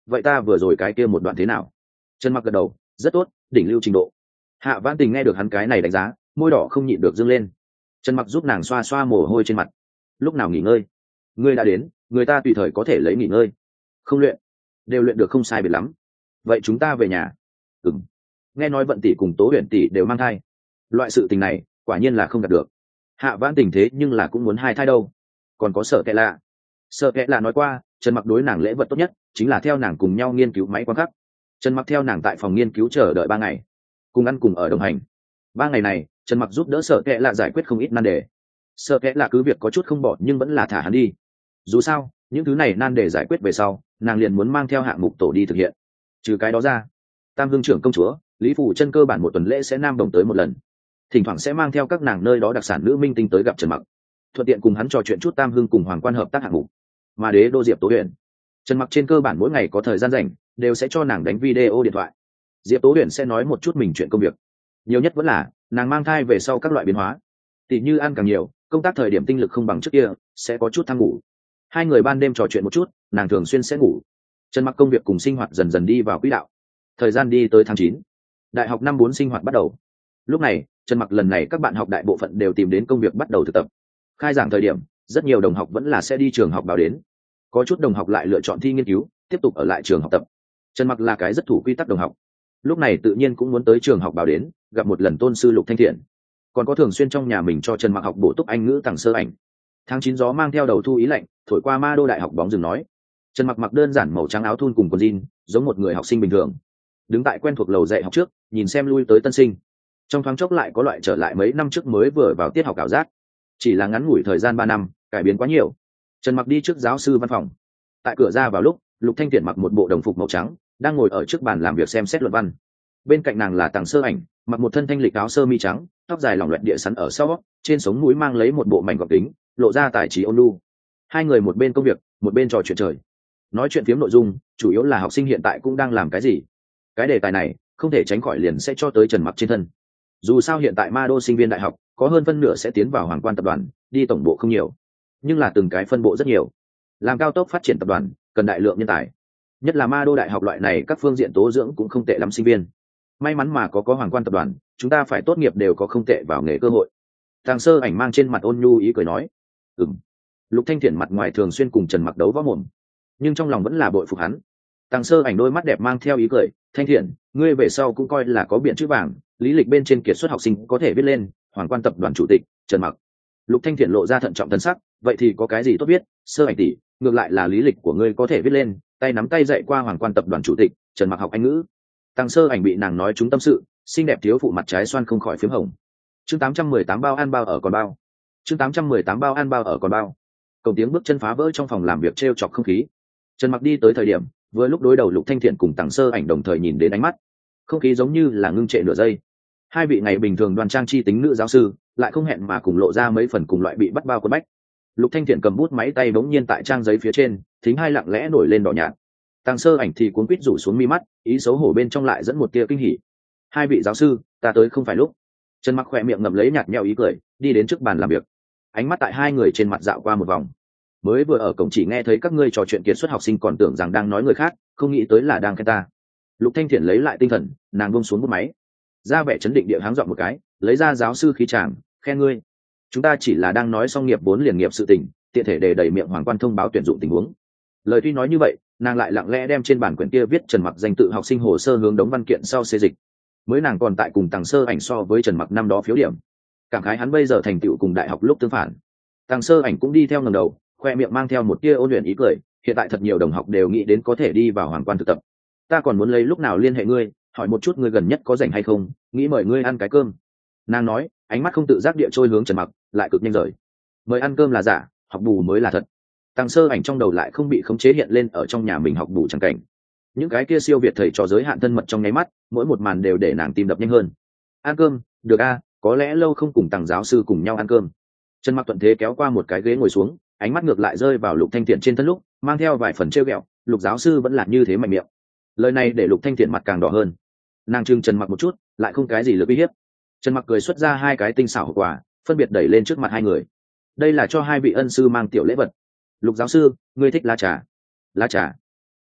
vậy ta vừa rồi cái kia một đoạn thế nào? Trần Mặc gật đầu, rất tốt, đỉnh lưu trình độ. Hạ Vãn Tình nghe được hắn cái này đánh giá, môi đỏ không nhịn được dâng lên. Trần Mặc giúp nàng xoa xoa mồ hôi trên mặt. Lúc nào nghỉ ngơi? Ngươi đã đến, người ta tùy thời có thể lấy nghỉ ngơi. Không luyện, đều luyện được không sai biệt lắm. Vậy chúng ta về nhà. Ừm. Nghe nói Vận tỷ cùng Tố Huyền tỷ đều mang thai. Loại sự tình này, quả nhiên là không đạt được. Hạ Vãn Tình thế nhưng là cũng muốn hai thai đâu. Còn có Sở Kệ Lạ. Sở Kệ Lạ nói qua, Trần Mặc đối nàng lễ vật tốt nhất chính là theo nàng cùng nhau nghiên cứu máy quan khắc. Trần Mặc theo nàng tại phòng nghiên cứu chờ đợi ba ngày, cùng ăn cùng ở đồng hành. Ba ngày này, Trần Mặc giúp đỡ Sở Kệ Lạ giải quyết không ít nan đề. Sở Kệ Lạ cứ việc có chút không bỏ nhưng vẫn là thả hắn đi. Dù sao, những thứ này nan đề giải quyết về sau, nàng liền muốn mang theo hạng mục tổ đi thực hiện. Trừ cái đó ra, Tam Hương trưởng công chúa, Lý Phủ Chân cơ bản một tuần lễ sẽ nam đồng tới một lần, thỉnh thoảng sẽ mang theo các nàng nơi đó đặc sản nữ minh tinh tới gặp Trần Mặc, thuận tiện cùng hắn trò chuyện chút Tam Hương cùng Hoàng Quan hợp tác hạng mục. Mà đế đô Diệp Tố Huyền, Trần Mặc trên cơ bản mỗi ngày có thời gian rảnh đều sẽ cho nàng đánh video điện thoại. Diệp Tố Huyền sẽ nói một chút mình chuyện công việc, nhiều nhất vẫn là nàng mang thai về sau các loại biến hóa, tỉ như ăn càng nhiều, công tác thời điểm tinh lực không bằng trước kia, sẽ có chút tham ngủ. Hai người ban đêm trò chuyện một chút, nàng thường xuyên sẽ ngủ. Trần Mặc công việc cùng sinh hoạt dần dần đi vào quỹ đạo. Thời gian đi tới tháng chín, đại học năm bốn sinh hoạt bắt đầu. Lúc này, Trần Mặc lần này các bạn học đại bộ phận đều tìm đến công việc bắt đầu thực tập. Khai giảng thời điểm, rất nhiều đồng học vẫn là sẽ đi trường học báo đến. Có chút đồng học lại lựa chọn thi nghiên cứu, tiếp tục ở lại trường học tập. Trần Mặc là cái rất thủ quy tắc đồng học, lúc này tự nhiên cũng muốn tới trường học báo đến, gặp một lần tôn sư Lục Thanh Thiện. Còn có thường xuyên trong nhà mình cho Trần Mặc học bổ túc Anh ngữ Tằng Sơ Ảnh. Tháng chín gió mang theo đầu thu ý lạnh, thổi qua Ma Đô đại học bóng rừng nói. Trần Mặc mặc đơn giản màu trắng áo thun cùng quần jean, giống một người học sinh bình thường. Đứng tại quen thuộc lầu dạy học trước, nhìn xem lui tới tân sinh. Trong thoáng chốc lại có loại trở lại mấy năm trước mới vừa vào tiết học ảo giác. Chỉ là ngắn ngủi thời gian ba năm, cải biến quá nhiều. Trần Mặc đi trước giáo sư văn phòng. Tại cửa ra vào lúc, Lục Thanh Thiện mặc một bộ đồng phục màu trắng, đang ngồi ở trước bàn làm việc xem xét luận văn. Bên cạnh nàng là Tằng Sơ Ảnh, mặc một thân thanh lịch áo sơ mi trắng, tóc dài lỏng loẹt địa sắn ở sau, trên sống mũi mang lấy một bộ mảnh gọng kính, lộ ra tài trí ôn nhu. Hai người một bên công việc, một bên trò chuyện trời. Nói chuyện phiếm nội dung, chủ yếu là học sinh hiện tại cũng đang làm cái gì. Cái đề tài này, không thể tránh khỏi liền sẽ cho tới Trần Mặc trên thân. Dù sao hiện tại Ma Đô sinh viên đại học, có hơn phân nửa sẽ tiến vào Hoàng Quan tập đoàn, đi tổng bộ không nhiều, nhưng là từng cái phân bộ rất nhiều. Làm cao tốc phát triển tập đoàn, cần đại lượng nhân tài. Nhất là Ma Đô đại học loại này các phương diện tố dưỡng cũng không tệ lắm sinh viên. May mắn mà có có Hoàng Quan tập đoàn, chúng ta phải tốt nghiệp đều có không tệ vào nghề cơ hội. Tàng Sơ Ảnh mang trên mặt ôn nhu ý cười nói. Ừm. Lục Thanh Thiện mặt ngoài thường xuyên cùng Trần Mặc đấu võ mồm, nhưng trong lòng vẫn là bội phục hắn. Tàng Sơ Ảnh đôi mắt đẹp mang theo ý cười, Thanh Thiện, ngươi về sau cũng coi là có biện chữ vàng, lý lịch bên trên kiệt xuất học sinh có thể viết lên Hoàng Quan tập đoàn chủ tịch Trần Mặc. Lục Thanh Thiện lộ ra thận trọng thân sắc, vậy thì có cái gì tốt biết, Sơ Ảnh tỷ, ngược lại là lý lịch của ngươi có thể viết lên, tay nắm tay dạy qua Hoàng Quan tập đoàn chủ tịch Trần Mặc học Anh ngữ. Tàng Sơ Ảnh bị nàng nói trúng tâm sự, xinh đẹp thiếu phụ mặt trái xoan không khỏi phím hồng. Chương tám trăm mười tám bao ăn bao ở còn bao. Chương tám trăm mười tám bao ăn bao ở còn bao. Cổng tiếng bước chân phá vỡ trong phòng làm việc trêu chọc không khí. Trần Mặc đi tới thời điểm, vừa lúc đối đầu Lục Thanh Thiện cùng Tàng Sơ Ảnh đồng thời nhìn đến ánh mắt, không khí giống như là ngưng trệ nửa giây. Hai vị ngày bình thường đoan trang chi tính nữ giáo sư, lại không hẹn mà cùng lộ ra mấy phần cùng loại bị bắt bao quần bách. Lục Thanh Thiện cầm bút máy tay bỗng nhiên tại trang giấy phía trên, thính hai lặng lẽ nổi lên đỏ nhạt. Tàng Sơ Ảnh thì cuốn quýt rủ xuống mi mắt, ý xấu hổ bên trong lại dẫn một tia kinh hỉ. Hai vị giáo sư, ta tới không phải lúc. Trần Mặc khỏe miệng ngậm lấy nhạt nhẽo ý cười, đi đến trước bàn làm việc. Ánh mắt tại hai người trên mặt dạo qua một vòng. Mới vừa ở cổng chỉ nghe thấy các ngươi trò chuyện kiệt xuất học sinh còn tưởng rằng đang nói người khác, không nghĩ tới là đang khen ta. Lục Thanh Thiện lấy lại tinh thần, nàng buông xuống bút máy, ra vẻ chấn định địa háng dọn một cái, lấy ra giáo sư khí tràng, khen ngươi. Chúng ta chỉ là đang nói xong nghiệp vốn liền nghiệp sự tình, tiện thể để đẩy miệng Hoàng Quan thông báo tuyển dụng tình huống. Lời tuy nói như vậy, nàng lại lặng lẽ đem trên bản quyển kia viết Trần Mặc danh tự học sinh hồ sơ hướng đống văn kiện sau xê dịch. Mới nàng còn tại cùng Tàng Sơ Ảnh so với Trần Mặc năm đó phiếu điểm, cảm khái hắn bây giờ thành tựu cùng đại học lúc tương phản. Tàng Sơ Ảnh cũng đi theo ngẩng đầu, khoe miệng mang theo một tia ôn luyện ý cười, hiện tại thật nhiều đồng học đều nghĩ đến có thể đi vào Hoàng Quan thực tập. Ta còn muốn lấy lúc nào liên hệ ngươi, hỏi một chút ngươi gần nhất có rảnh hay không, nghĩ mời ngươi ăn cái cơm. Nàng nói, ánh mắt không tự giác địa trôi hướng Trần Mặc, lại cực nhanh rời. Mời ăn cơm là giả, học bù mới là thật. Tàng Sơ Ảnh trong đầu lại không bị khống chế hiện lên ở trong nhà mình học bù chẳng cảnh. Những cái kia siêu việt thầy trò giới hạn thân mật trong nháy mắt, mỗi một màn đều để nàng tim đập nhanh hơn. Ăn cơm, được a, có lẽ lâu không cùng Tàng giáo sư cùng nhau ăn cơm. Trần Mặc thuận thế kéo qua một cái ghế ngồi xuống, ánh mắt ngược lại rơi vào Lục Thanh Thiện trên thân lúc, mang theo vài phần trêu ghẹo, Lục giáo sư vẫn là như thế mạnh miệng. Lời này để Lục Thanh Thiện mặt càng đỏ hơn. Nàng trừng Trần Mặc một chút, lại không cái gì lực uy hiếp. Trần Mặc cười xuất ra hai cái tinh xảo hộp quà, phân biệt đẩy lên trước mặt hai người. Đây là cho hai vị ân sư mang tiểu lễ vật. Lục giáo sư, ngươi thích lá trà? Lá trà?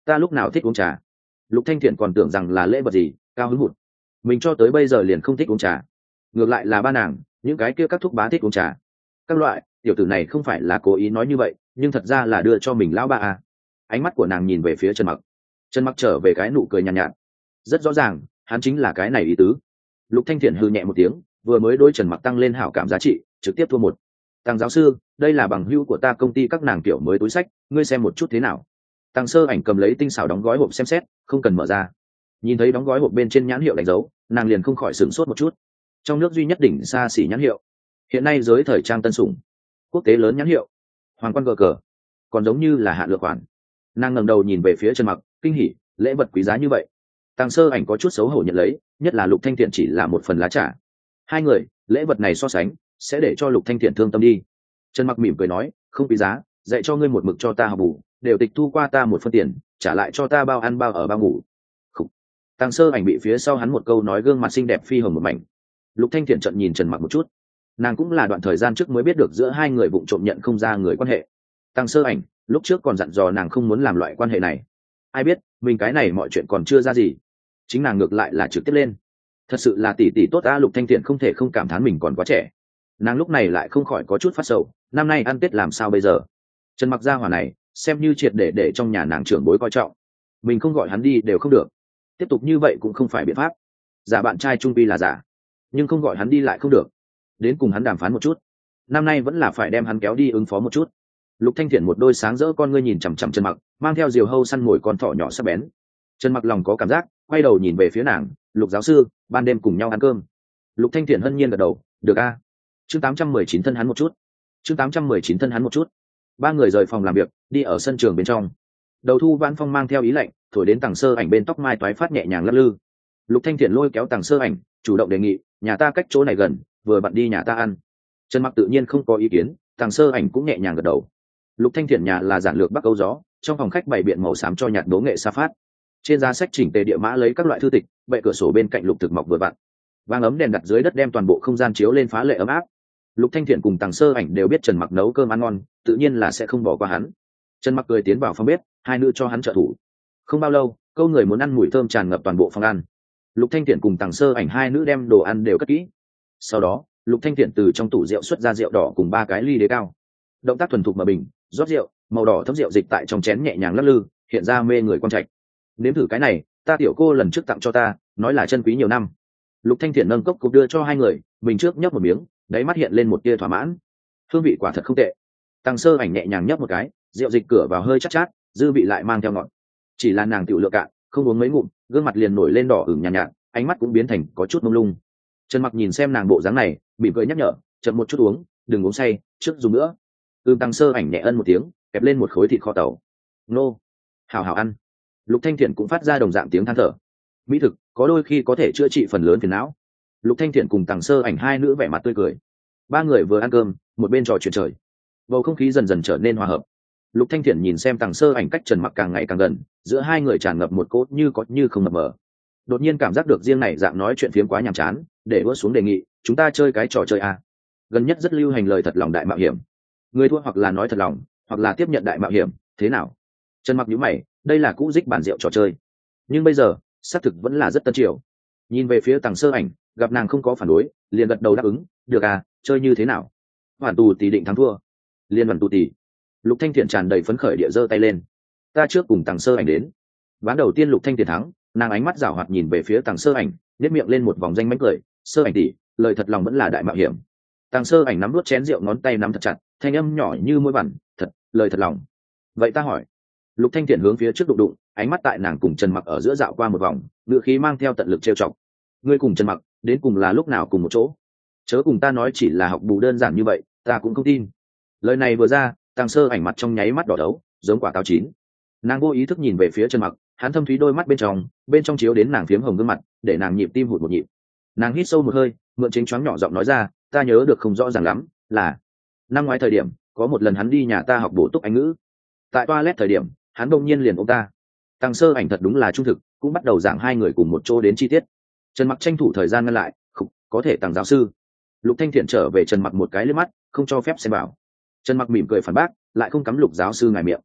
ta lúc nào thích uống trà. Lục Thanh Thiện còn tưởng rằng là lễ vật gì cao hứng hụt, mình cho tới bây giờ liền không thích uống trà, ngược lại là ba nàng những cái kia các thúc bá thích uống trà. Các loại tiểu tử này không phải là cố ý nói như vậy, nhưng thật ra là đưa cho mình lão ba à. Ánh mắt của nàng nhìn về phía Trần Mặc. Trần Mặc trở về cái nụ cười nhàn nhạt, nhạt rất rõ ràng hắn chính là cái này ý tứ. Lục Thanh Thiện hừ nhẹ một tiếng, vừa mới đối Trần Mặc tăng lên hảo cảm giá trị, trực tiếp thua một. Tăng giáo sư, đây là bằng hữu của ta công ty các nàng tiểu mới túi sách, ngươi xem một chút thế nào. Tăng Sơ Ảnh cầm lấy tinh xảo đóng gói hộp xem xét, không cần mở ra. Nhìn thấy đóng gói hộp bên trên nhãn hiệu đánh dấu, nàng liền không khỏi sửng sốt một chút. Trong nước duy nhất đỉnh xa xỉ nhãn hiệu, hiện nay giới thời trang tân sủng, quốc tế lớn nhãn hiệu, hoàng quan gờ cờ, còn giống như là hạ lược khoản. Nàng ngẩng đầu nhìn về phía Trần Mặc, kinh hỉ, lễ vật quý giá như vậy. Tăng Sơ Ảnh có chút xấu hổ nhận lấy, nhất là Lục Thanh Thiện chỉ là một phần lá trà. Hai người, lễ vật này so sánh, sẽ để cho Lục Thanh Thiện thương tâm đi. Trần Mặc mỉm cười nói, không quý giá, dạy cho ngươi một mực cho ta học bù, đều tịch thu qua ta một phân tiền, trả lại cho ta bao ăn bao ở bao ngủ. Khủ. Tăng Sơ Ảnh bị phía sau hắn một câu nói gương mặt xinh đẹp phi hồng một mảnh. Lục Thanh Thiện trợn nhìn Trần Mặc một chút, nàng cũng là đoạn thời gian trước mới biết được giữa hai người vụng trộm nhận không ra người quan hệ. Tăng Sơ Ảnh lúc trước còn dặn dò nàng không muốn làm loại quan hệ này, ai biết mình cái này mọi chuyện còn chưa ra gì, chính nàng ngược lại là trực tiếp lên. Thật sự là tỷ tỷ tốt a. Lục Thanh Thiện không thể không cảm thán mình còn quá trẻ. Nàng lúc này lại không khỏi có chút phát sầu, năm nay ăn Tết làm sao bây giờ. Trần Mặc gia hỏa này xem như triệt để để trong nhà nàng trưởng bối coi trọng, mình không gọi hắn đi đều không được, tiếp tục như vậy cũng không phải biện pháp. Giả bạn trai trung pi là giả, nhưng không gọi hắn đi lại không được, đến cùng hắn đàm phán một chút, năm nay vẫn là phải đem hắn kéo đi ứng phó một chút. Lục Thanh Thiện một đôi sáng rỡ con ngươi nhìn chằm chằm Trần Mặc, mang theo diều hâu săn mồi con thỏ nhỏ sắc bén. Trần Mặc lòng có cảm giác, quay đầu nhìn về phía nàng, Lục giáo sư, ban đêm cùng nhau ăn cơm. Lục Thanh Thiện hân nhiên gật đầu, được a. Chương tám trăm mười chín thân hắn một chút. Chương tám trăm mười chín thân hắn một chút. Ba người rời phòng làm việc, đi ở sân trường bên trong. Đầu thu Vãn Phong mang theo ý lạnh, thổi đến Tằng Sơ Ảnh bên tóc mai toái phát nhẹ nhàng lắc lư. Lục Thanh Thiện lôi kéo Tằng Sơ Ảnh, chủ động đề nghị, nhà ta cách chỗ này gần, vừa bạn đi nhà ta ăn. Trần Mặc tự nhiên không có ý kiến, Tằng Sơ Ảnh cũng nhẹ nhàng gật đầu. Lục Thanh Thiện nhà là giản lược Bắc Âu gió, trong phòng khách bày biện màu xám cho nhạt đố nghệ sa phát. Trên giá sách chỉnh tề địa mã lấy các loại thư tịch, bệ cửa sổ bên cạnh lục thực mọc vừa vặn. Vàng ấm đèn đặt dưới đất đem toàn bộ không gian chiếu lên phá lệ ấm áp. Lục Thanh Thiện cùng Tằng Sơ Ảnh đều biết Trần Mặc nấu cơm ăn ngon, tự nhiên là sẽ không bỏ qua hắn. Trần Mặc cười tiến vào phòng bếp, hai nữ cho hắn trợ thủ. Không bao lâu, câu người muốn ăn mùi thơm tràn ngập toàn bộ phòng ăn. Lục Thanh Thiện cùng Tằng Sơ Ảnh hai nữ đem đồ ăn đều cất kỹ. Sau đó, Lục Thanh Thiện từ trong tủ rượu xuất ra rượu đỏ cùng ba cái ly đế cao. Động tác thuần thục mà bình, rót rượu, màu đỏ thấm rượu dịch tại trong chén nhẹ nhàng lắc lư, hiện ra mê người quan trạch. Nếm thử cái này, ta tiểu cô lần trước tặng cho ta, nói là chân quý nhiều năm. Lục Thanh Thiện nâng cốc cục đưa cho hai người, mình trước nhấp một miếng, đáy mắt hiện lên một tia thỏa mãn. Hương vị quả thật không tệ. Tằng Sơ Ảnh nhẹ nhàng nhấp một cái, rượu dịch cửa vào hơi chát chát, dư vị lại mang theo ngọt. Chỉ là nàng tiểu lựa cạn, không uống mấy ngụm, gương mặt liền nổi lên đỏ ửng nhàn nhạt, nhạt, ánh mắt cũng biến thành có chút mông lung. Trần Mặc nhìn xem nàng bộ dáng này, mỉm cười nhắc nhở, chậm một chút uống, đừng uống say, trước dùng nữa. Ưm Tằng Sơ Ảnh nhẹ ân một tiếng, kẹp lên một khối thịt kho tàu. Nô, hào hào ăn. Lục Thanh Thiện cũng phát ra đồng dạng tiếng than thở. Mỹ thực có đôi khi có thể chữa trị phần lớn phiền não. Lục Thanh Thiện cùng Tằng Sơ Ảnh hai nữ vẻ mặt tươi cười. Ba người vừa ăn cơm, một bên trò chuyện trời. Bầu không khí dần dần trở nên hòa hợp. Lục Thanh Thiện nhìn xem Tằng Sơ Ảnh cách Trần Mặc càng ngày càng gần, giữa hai người tràn ngập một cốt như có như không mập mờ. Đột nhiên cảm giác được riêng này dạng nói chuyện phiếm quá nhàm chán, để vỡ xuống đề nghị, chúng ta chơi cái trò chơi à? Gần nhất rất lưu hành lời thật lòng đại mạo hiểm. Người thua hoặc là nói thật lòng, hoặc là tiếp nhận đại mạo hiểm, thế nào? Trần Mặc nhíu mày, đây là cũ dích bản rượu trò chơi, nhưng bây giờ xác thực vẫn là rất tân triều. Nhìn về phía Tằng Sơ Ảnh, gặp nàng không có phản đối, liền gật đầu đáp ứng, được à, chơi như thế nào? Hoàn tù tỷ định thắng thua. Liên hoàn tù tỷ. Lục Thanh Thiện tràn đầy phấn khởi địa giơ tay lên. Ta trước cùng Tằng Sơ Ảnh đến. Ván đầu tiên Lục Thanh Thiện thắng, nàng ánh mắt giảo hoạt nhìn về phía Tằng Sơ Ảnh, nhếch miệng lên một vòng danh mánh cười, Sơ Ảnh tỷ, lời thật lòng vẫn là đại mạo hiểm. Tằng Sơ Ảnh nắm nuốt chén rượu ngón tay nắm thật chặt, thanh âm nhỏ như môi vằn, thật, lời thật lòng. Vậy ta hỏi. Lục Thanh Thiện hướng phía trước đụng đụng, ánh mắt tại nàng cùng Trần Mặc ở giữa dạo qua một vòng, ngữ khí mang theo tận lực trêu chọc. Ngươi cùng Trần Mặc, đến cùng là lúc nào cùng một chỗ? Chớ cùng ta nói chỉ là học bù đơn giản như vậy, ta cũng không tin. Lời này vừa ra, Tằng Sơ Ảnh mặt trong nháy mắt đỏ đấu, giống quả táo chín. Nàng vô ý thức nhìn về phía Trần Mặc, hắn thâm thúy đôi mắt bên trong, bên trong chiếu đến nàng phiếm hồng gương mặt, để nàng nhịp tim hụt một nhịp. Nàng hít sâu một hơi, mượn chính choáng nhỏ giọng nói ra, ta nhớ được không rõ ràng lắm, là năm ngoái thời điểm, có một lần hắn đi nhà ta học bổ túc Anh ngữ. Tại toilet thời điểm, hắn đông nhiên liền ôm ta. Tằng Sơ Ảnh thật đúng là trung thực, cũng bắt đầu giảng hai người cùng một chỗ đến chi tiết. Trần Mặc tranh thủ thời gian ngăn lại, không, có thể Tằng giáo sư. Lục Thanh Thiện trở về Trần Mặc một cái liếc mắt, không cho phép xem bảo. Trần Mặc mỉm cười phản bác, lại không cắm Lục giáo sư ngài miệng.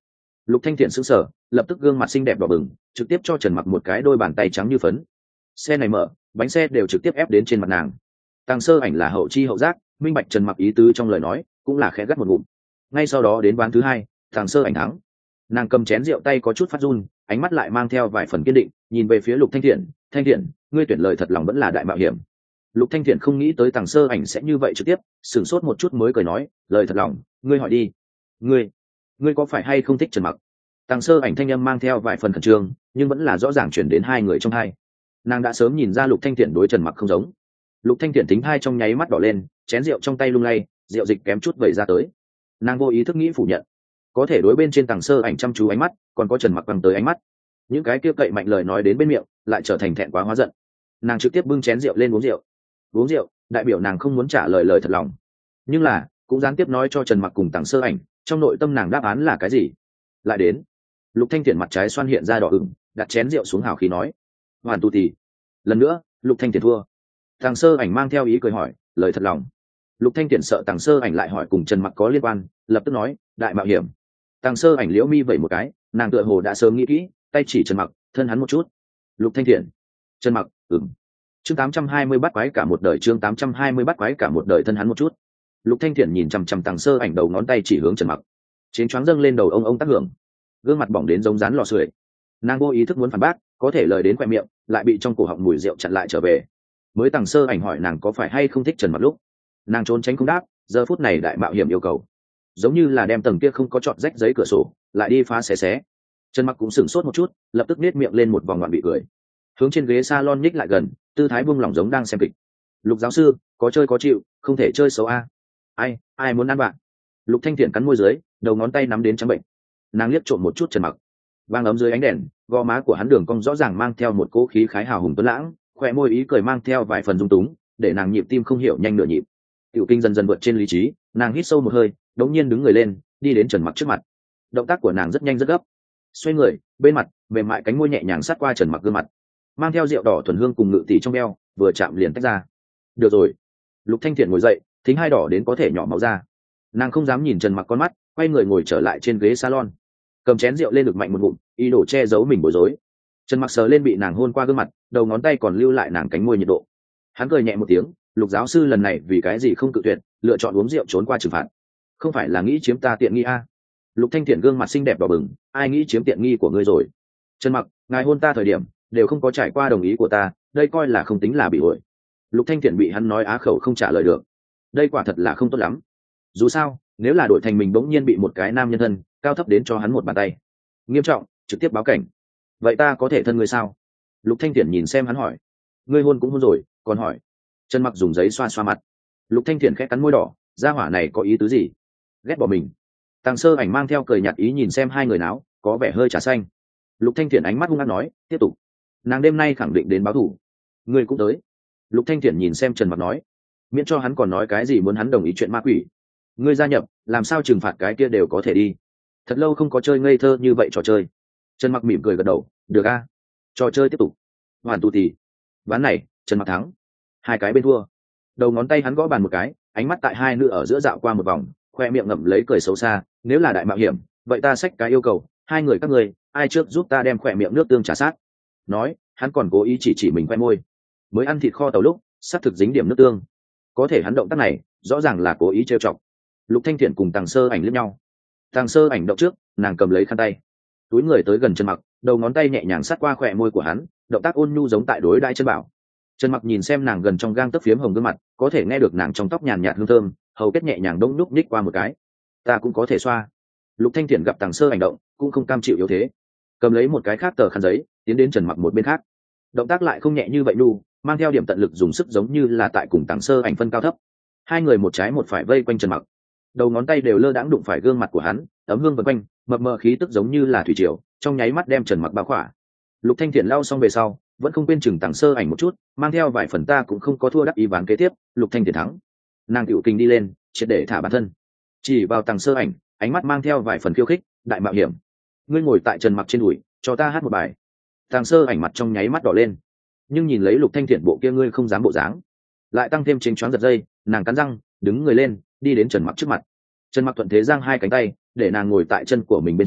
Lục Thanh Thiện sững sờ, lập tức gương mặt xinh đẹp đỏ bừng, trực tiếp cho Trần Mặc một cái đôi bàn tay trắng như phấn. Xe này mở, bánh xe đều trực tiếp ép đến trên mặt nàng. Tàng Sơ Ảnh là hậu chi hậu giác, minh bạch Trần Mặc ý tứ trong lời nói, cũng là khẽ gắt một ngụm. Ngay sau đó đến ván thứ hai, Tàng Sơ Ảnh thắng. Nàng cầm chén rượu tay có chút phát run, ánh mắt lại mang theo vài phần kiên định, nhìn về phía Lục Thanh Thiện, "Thanh Thiện, ngươi tuyển lời thật lòng vẫn là đại mạo hiểm." Lục Thanh Thiện không nghĩ tới Tàng Sơ Ảnh sẽ như vậy trực tiếp, sửng sốt một chút mới cười nói, "Lời thật lòng, ngươi hỏi đi. Ngươi, ngươi có phải hay không thích Trần Mặc?" Tàng Sơ Ảnh thanh âm mang theo vài phần khẩn trương, nhưng vẫn là rõ ràng chuyển đến hai người trong hai. Nàng đã sớm nhìn ra Lục Thanh Thiện đối Trần Mặc không giống. Lục Thanh Thiện tính hai trong nháy mắt đỏ lên, chén rượu trong tay lung lay, rượu dịch kém chút vẩy ra tới. Nàng vô ý thức nghĩ phủ nhận, có thể đối bên trên Tàng Sơ Ảnh chăm chú ánh mắt, còn có Trần Mặc bằng tới ánh mắt, những cái kia cậy mạnh lời nói đến bên miệng, lại trở thành thẹn quá hóa giận. Nàng trực tiếp bưng chén rượu lên uống rượu. Uống rượu, đại biểu nàng không muốn trả lời lời thật lòng, nhưng là cũng gián tiếp nói cho Trần Mặc cùng Tàng Sơ Ảnh, trong nội tâm nàng đáp án là cái gì. Lại đến, Lục Thanh Thiện mặt trái xoan hiện ra đỏ ửng, đặt chén rượu xuống hào khí nói, "Hoàn tu tỷ." Lần nữa, Lục Thanh Thiện thua. Tàng Sơ Ảnh mang theo ý cười hỏi, "Lời thật lòng." Lục Thanh Thiện sợ Tàng Sơ Ảnh lại hỏi cùng Trần Mặc có liên quan, lập tức nói, "Đại mạo hiểm." Tàng Sơ Ảnh liễu mi vẩy một cái, nàng tựa hồ đã sớm nghĩ kỹ, tay chỉ Trần Mặc, thân hắn một chút. Lục Thanh Thiện, Trần Mặc, ừm. Chương tám trăm hai mươi bắt quái cả một đời, chương tám trăm hai mươi bắt quái cả một đời, thân hắn một chút. Lục Thanh Thiện nhìn chằm chằm Tàng Sơ Ảnh đầu ngón tay chỉ hướng Trần Mặc. Chén choáng dâng lên đầu ông ông tác hưởng, gương mặt bỏng đến giống rán lò sưởi. Nàng vô ý thức muốn phản bác, có thể lời đến quẹt miệng, lại bị trong cổ họng mùi rượu chặn lại trở về. Mới Tàng Sơ Ảnh hỏi nàng có phải hay không thích Trần Mặc lúc, nàng trốn tránh không đáp, giờ phút này đại mạo hiểm yêu cầu, giống như là đem tầng kia không có chọt rách giấy cửa sổ, lại đi phá xé xé. Trần Mặc cũng sửng sốt một chút, lập tức nết miệng lên một vòng ngoạn bị cười, hướng trên ghế salon nhích lại gần, tư thái buông lỏng giống đang xem kịch. "Lục giáo sư, có chơi có chịu, không thể chơi xấu a." "Ai, ai muốn ăn bạn?" Lục Thanh Thiện cắn môi dưới, đầu ngón tay nắm đến trắng bệnh. Nàng liếc trộm một chút Trần Mặc, vang ấm dưới ánh đèn, gò má của hắn đường cong rõ ràng mang theo một cỗ khí khái hào hùng tuấn lãng, khóe môi ý cười mang theo vài phần dung túng, để nàng nhịp tim không hiểu nhanh nửa nhịp. Tiểu kinh dần dần vượt trên lý trí, nàng hít sâu một hơi, đống nhiên đứng người lên, đi đến Trần Mặc trước mặt. Động tác của nàng rất nhanh rất gấp, xoay người, bên mặt mềm mại cánh môi nhẹ nhàng sát qua Trần Mặc gương mặt, mang theo rượu đỏ thuần hương cùng ngự tỷ trong beo, vừa chạm liền tách ra. "Được rồi." Lục Thanh Thiện ngồi dậy, thính hai đỏ đến có thể nhỏ máu ra. Nàng không dám nhìn Trần Mặc con mắt, quay người ngồi trở lại trên ghế salon, cầm chén rượu lên được mạnh một ngụm, ý đồ che giấu mình bối rối. Trần Mặc sờ lên bị nàng hôn qua gương mặt, đầu ngón tay còn lưu lại nàng cánh môi nhiệt độ. Hắn cười nhẹ một tiếng, "Lục giáo sư lần này vì cái gì không cự tuyệt, lựa chọn uống rượu trốn qua trừng phạt? Không phải là nghĩ chiếm ta tiện nghi a?" Lục Thanh Thiện gương mặt xinh đẹp đỏ bừng, "Ai nghĩ chiếm tiện nghi của ngươi rồi? Trần Mặc, ngài hôn ta thời điểm đều không có trải qua đồng ý của ta, đây coi là không tính là bị ổi." Lục Thanh Thiện bị hắn nói á khẩu không trả lời được, đây quả thật là không tốt lắm. Dù sao, nếu là đổi thành mình bỗng nhiên bị một cái nam nhân thân cao thấp đến cho hắn một bàn tay nghiêm trọng, trực tiếp báo cảnh, vậy ta có thể thân ngươi sao? Lục Thanh Thiện nhìn xem hắn hỏi, "Ngươi hôn cũng hôn rồi, còn hỏi?" Trần Mặc dùng giấy xoa xoa mặt. Lục Thanh Thiện khẽ cắn môi đỏ, gia hỏa này có ý tứ gì? Ghét bỏ mình. Tàng Sơ Ảnh mang theo cười nhạt ý nhìn xem hai người náo, có vẻ hơi trà xanh. Lục Thanh Thiện ánh mắt hung ác nói, "Tiếp tục. Nàng đêm nay khẳng định đến báo thù. Ngươi cũng tới." Lục Thanh Thiện nhìn xem Trần Mặc nói, miễn cho hắn còn nói cái gì muốn hắn đồng ý chuyện ma quỷ. "Ngươi gia nhập, làm sao trừng phạt cái kia đều có thể đi. Thật lâu không có chơi ngây thơ như vậy trò chơi." Trần Mặc mỉm cười gật đầu, "Được a, trò chơi tiếp tục." Hoàn tu tỷ. Ván này, Trần Mặc thắng. Hai cái bên thua. Đầu ngón tay hắn gõ bàn một cái, ánh mắt tại hai nữ ở giữa dạo qua một vòng, khoe miệng ngậm lấy cười xấu xa, "Nếu là đại mạo hiểm, vậy ta xách cái yêu cầu, hai người các ngươi, ai trước giúp ta đem khoe miệng nước tương trà sát." Nói, hắn còn cố ý chỉ chỉ mình khoe môi. Mới ăn thịt kho tàu lúc, sắp thực dính điểm nước tương. Có thể hắn động tác này, rõ ràng là cố ý trêu chọc. Lục Thanh Thiện cùng Tàng Sơ Ảnh liếc nhau. Tàng Sơ Ảnh động trước, nàng cầm lấy khăn tay, túi người tới gần Trần Mặc, đầu ngón tay nhẹ nhàng sát qua khóe môi của hắn, động tác ôn nhu giống tại đối đãi chân bảo. Trần Mặc nhìn xem nàng gần trong gang tấc phiếm hồng gương mặt, có thể nghe được nàng trong tóc nhàn nhạt hương thơm, hầu kết nhẹ nhàng đông đúc nhích qua một cái. "Ta cũng có thể xoa." Lục Thanh Thiện gặp Tàng Sơ Ảnh động, cũng không cam chịu yếu thế, cầm lấy một cái khác tờ khăn giấy, tiến đến Trần Mặc một bên khác. Động tác lại không nhẹ như vậy nu, mang theo điểm tận lực dùng sức giống như là tại cùng Tàng Sơ Ảnh phân cao thấp. Hai người một trái một phải vây quanh Trần Mặc, đầu ngón tay đều lơ đãng đụng phải gương mặt của hắn, ấm hương vần quanh, mập mờ khí tức giống như là thủy triều, trong nháy mắt đem Trần Mặc bao khỏa. Lục Thanh Thiện lau xong về sau, vẫn không quên chừng Tàng Sơ Ảnh một chút, mang theo vài phần ta cũng không có thua đắc ý ván kế tiếp, Lục Thanh Thiện thắng. Nàng tiểu kinh đi lên, triệt để thả bản thân, chỉ vào Tàng Sơ Ảnh, ánh mắt mang theo vài phần khiêu khích, "Đại mạo hiểm, ngươi ngồi tại Trần Mặc trên đùi, cho ta hát một bài." Tàng Sơ Ảnh mặt trong nháy mắt đỏ lên, nhưng nhìn lấy Lục Thanh Thiện bộ kia ngươi không dám bộ dáng, lại tăng thêm chênh choáng giật dây, nàng cắn răng, đứng người lên, đi đến Trần Mặc trước mặt. Trần Mặc thuận thế giang hai cánh tay, để nàng ngồi tại chân của mình bên trên,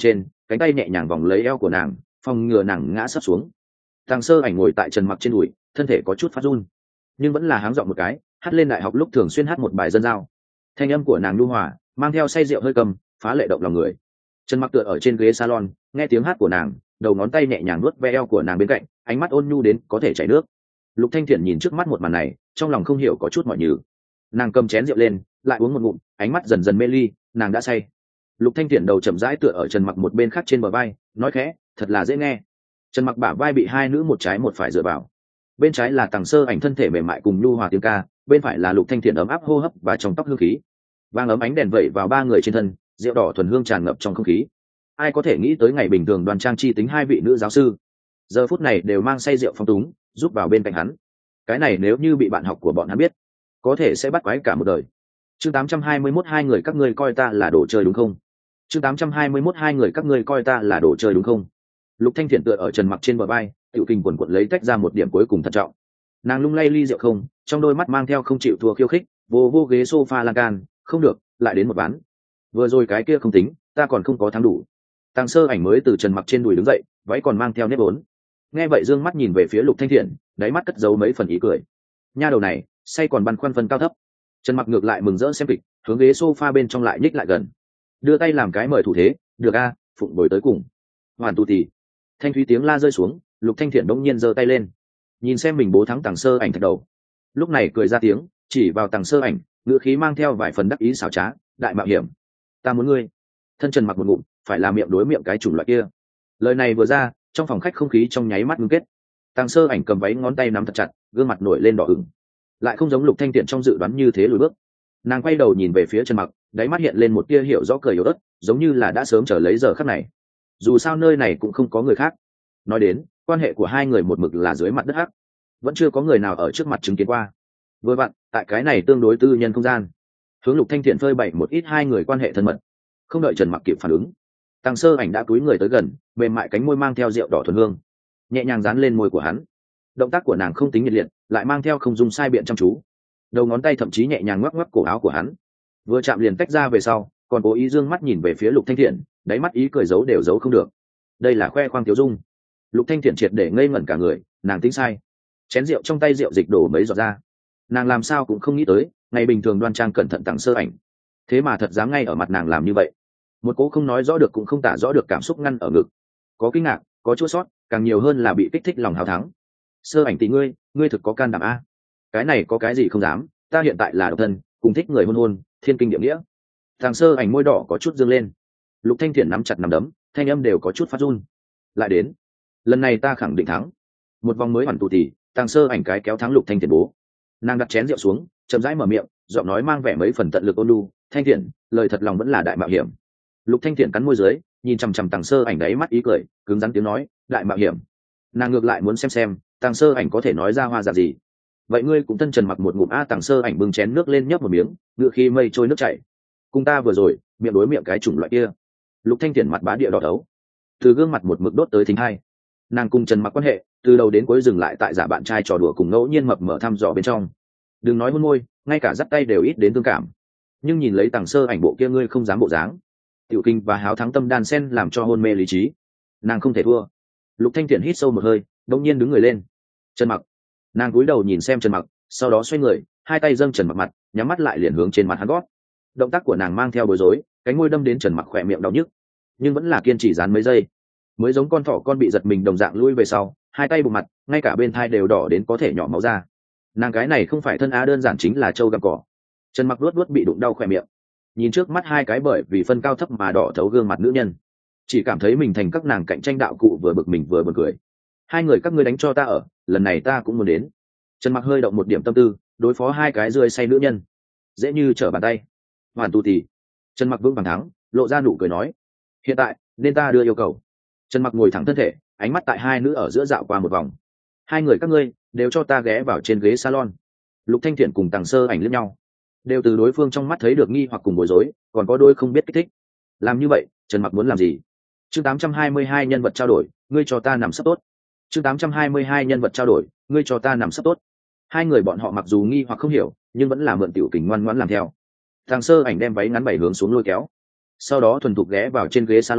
cánh tay nhẹ nhàng vòng lấy eo của nàng, phòng ngừa nàng ngã sấp xuống. Tàng Sơ Ảnh ngồi tại Trần Mặc trên đùi, thân thể có chút phát run, nhưng vẫn là háng giọng một cái, hát lên đại học lúc thường xuyên hát một bài dân giao. Thanh âm của nàng nhu hòa, mang theo say rượu hơi cầm, phá lệ động lòng người. Trần Mặc tựa ở trên ghế salon, nghe tiếng hát của nàng, đầu ngón tay nhẹ nhàng nuốt ve eo của nàng bên cạnh, ánh mắt ôn nhu đến có thể chảy nước. Lục Thanh Thiện nhìn trước mắt một màn này, trong lòng không hiểu có chút mỏi nhừ. Nàng cầm chén rượu lên, lại uống một ngụm, ánh mắt dần dần mê ly, nàng đã say. Lục Thanh Thiện đầu chậm rãi tựa ở Trần Mặc một bên khác trên bờ vai, nói khẽ, thật là dễ nghe. Trần Mặc bả vai bị hai nữ một trái một phải dựa vào. Bên trái là Tằng Sơ Ảnh thân thể mềm mại cùng nhu hòa tiếng ca, bên phải là Lục Thanh Thiện ấm áp hô hấp và trong tóc hương khí. Vàng ấm ánh đèn vẩy vào ba người trên thân, rượu đỏ thuần hương tràn ngập trong không khí. Ai có thể nghĩ tới ngày bình thường đoan trang chi tính hai vị nữ giáo sư, giờ phút này đều mang say rượu phong túng, giúp vào bên cạnh hắn. Cái này nếu như bị bạn học của bọn hắn biết, có thể sẽ bắt quái cả một đời. Chương tám trăm hai mươi mốt hai người các ngươi coi ta là đồ chơi đúng không? Chương tám trăm hai mươi mốt hai người các ngươi coi ta là đồ chơi đúng không? Lục Thanh Thiện tựa ở Trần Mặc trên bờ vai, tiểu kinh quần quật lấy tách ra một điểm cuối cùng thận trọng. Nàng lung lay ly rượu không, trong đôi mắt mang theo không chịu thua khiêu khích, vô vô ghế sofa lan can, không được, lại đến một ván. Vừa rồi cái kia không tính, ta còn không có thắng đủ. Tàng Sơ Ảnh mới từ Trần Mặc trên đùi đứng dậy, váy còn mang theo nếp vốn. Nghe vậy dương mắt nhìn về phía Lục Thanh Thiện, đáy mắt cất giấu mấy phần ý cười. Nha đầu này, say còn băn khoăn phân cao thấp. Trần Mặc ngược lại mừng rỡ xem kịch, hướng ghế sofa bên trong lại nhích lại gần, đưa tay làm cái mời thủ thế, được a, phụng bồi tới cùng. Hoàn tu tì. Thanh thúy tiếng la rơi xuống, Lục Thanh Thiện đống nhiên giơ tay lên, nhìn xem mình bố thắng Tàng Sơ Ảnh thật đầu. Lúc này cười ra tiếng, chỉ vào Tàng Sơ Ảnh, ngữ khí mang theo vài phần đắc ý xảo trá, đại mạo hiểm, ta muốn ngươi. Thân Trần Mặc một ngụm, phải là miệng đối miệng cái chủng loại kia. Lời này vừa ra, trong phòng khách không khí trong nháy mắt ngưng kết. Tàng Sơ Ảnh cầm váy ngón tay nắm thật chặt, gương mặt nổi lên đỏ ửng, lại không giống Lục Thanh Thiện trong dự đoán như thế lùi bước. Nàng quay đầu nhìn về phía Trần Mặc, đáy mắt hiện lên một tia hiểu rõ cười yếu ớt, giống như là đã sớm chờ lấy giờ khắc này. Dù sao nơi này cũng không có người khác. Nói đến, quan hệ của hai người một mực là dưới mặt đất hắc, vẫn chưa có người nào ở trước mặt chứng kiến qua. Vừa vặn, tại cái này tương đối tư nhân không gian, hướng Lục Thanh Thiện phơi bày một ít hai người quan hệ thân mật. Không đợi Trần Mặc kịp phản ứng, Tàng Sơ Ảnh đã cúi người tới gần, mềm mại cánh môi mang theo rượu đỏ thuần hương, nhẹ nhàng dán lên môi của hắn. Động tác của nàng không tính nhiệt liệt, lại mang theo không dung sai biện chăm chú. Đầu ngón tay thậm chí nhẹ nhàng ngoắc ngoắc cổ áo của hắn, vừa chạm liền tách ra về sau, còn cố ý dương mắt nhìn về phía Lục Thanh Thiện, đáy mắt ý cười giấu đều giấu không được. Đây là khoe khoang tiểu dung. Lục Thanh Thiện triệt để ngây ngẩn cả người, nàng tính sai. Chén rượu trong tay rượu dịch đổ mấy giọt ra. Nàng làm sao cũng không nghĩ tới, ngày bình thường đoan trang cẩn thận Tàng Sơ Ảnh, thế mà thật dám ngay ở mặt nàng làm như vậy. Một cố không nói rõ được cũng không tả rõ được cảm xúc ngăn ở ngực, có kinh ngạc, có chua xót, càng nhiều hơn là bị kích thích lòng hào thắng. Sơ Ảnh tỷ ngươi, ngươi thực có can đảm a. Cái này có cái gì không dám, ta hiện tại là độc thân, cùng thích người hôn hôn, thiên kinh địa nghĩa. Tàng Sơ Ảnh môi đỏ có chút dương lên. Lục Thanh Thiện nắm chặt nắm đấm, thanh âm đều có chút phát run. Lại đến, lần này ta khẳng định thắng. Một vòng mới hoàn tụ tỷ, Tàng Sơ Ảnh cái kéo thắng Lục Thanh Thiện bố. Nàng đặt chén rượu xuống, chậm rãi mở miệng, giọng nói mang vẻ mấy phần tận lực ôn nhu, Thanh Thiện, lời thật lòng vẫn là đại mạo hiểm. Lục Thanh Thiện cắn môi dưới, nhìn chằm chằm Tàng Sơ Ảnh đấy mắt ý cười, cứng rắn tiếng nói, đại mạo hiểm. Nàng ngược lại muốn xem xem, Tàng Sơ Ảnh có thể nói ra hoa dạng gì. Vậy ngươi cũng thân Trần Mặc một ngụm a. Tàng Sơ Ảnh bưng chén nước lên nhấp một miếng, ngựa khi mây trôi nước chảy. Cùng ta vừa rồi, miệng đối miệng cái chủng loại kia. Lục Thanh Thiện mặt bá địa đỏ đấu, từ gương mặt một mực đốt tới thính hai. Nàng cùng Trần Mặc quan hệ, từ đầu đến cuối dừng lại tại giả bạn trai trò đùa cùng ngẫu nhiên mập mờ thăm dò bên trong. Đừng nói hôn môi, ngay cả dắt tay đều ít đến tương cảm. Nhưng nhìn lấy Tàng Sơ Ảnh bộ kia ngươi không dám bộ dáng, tiểu kinh và háo thắng tâm đan sen làm cho hôn mê lý trí. Nàng không thể thua. Lục Thanh Thiện hít sâu một hơi, đột nhiên đứng người lên. Trần Mặc. Nàng cúi đầu nhìn xem Trần Mặc, sau đó xoay người, hai tay dâng Trần Mặc mặt, nhắm mắt lại liền hướng trên mặt hắn gót. Động tác của nàng mang theo bối rối, cánh môi đâm đến Trần Mặc khỏe miệng đau nhức, nhưng vẫn là kiên trì dán mấy giây, mới giống con thỏ con bị giật mình đồng dạng lui về sau, hai tay bụng mặt, ngay cả bên thai đều đỏ đến có thể nhỏ máu ra. Nàng cái này không phải thân á đơn giản chính là trâu gặm cỏ. Trần Mặc luốt luốt bị đụng đau khỏe miệng, nhìn trước mắt hai cái bởi vì phân cao thấp mà đỏ thấu gương mặt nữ nhân, chỉ cảm thấy mình thành các nàng cạnh tranh đạo cụ, vừa bực mình vừa buồn cười. Hai người các ngươi đánh cho ta ở, lần này ta cũng muốn đến. Trần Mặc hơi động một điểm tâm tư, đối phó hai cái rơi say nữ nhân, dễ như trở bàn tay. Hoàn tu tì. Trần Mặc vững vàng thắng, lộ ra nụ cười nói, hiện tại nên ta đưa yêu cầu. Trần Mặc ngồi thẳng thân thể, ánh mắt tại hai nữ ở giữa dạo qua một vòng. Hai người các ngươi đều cho ta ghé vào trên ghế salon. Lục Thanh Thiện cùng Tàng Sơ Ảnh liếc nhau, đều từ đối phương trong mắt thấy được nghi hoặc cùng bối rối, còn có đôi không biết kích thích. Làm như vậy, Trần Mặc muốn làm gì? Chương tám trăm hai mươi hai nhân vật trao đổi, ngươi cho ta nằm sấp tốt. Chương tám trăm hai mươi hai nhân vật trao đổi, ngươi cho ta nằm sấp tốt. Hai người bọn họ mặc dù nghi hoặc không hiểu, nhưng vẫn là mượn tiểu kình ngoan ngoãn làm theo. Tàng Sơ Ảnh đem váy ngắn bảy hướng xuống lôi kéo, sau đó thuần thục ghé vào trên ghế salon,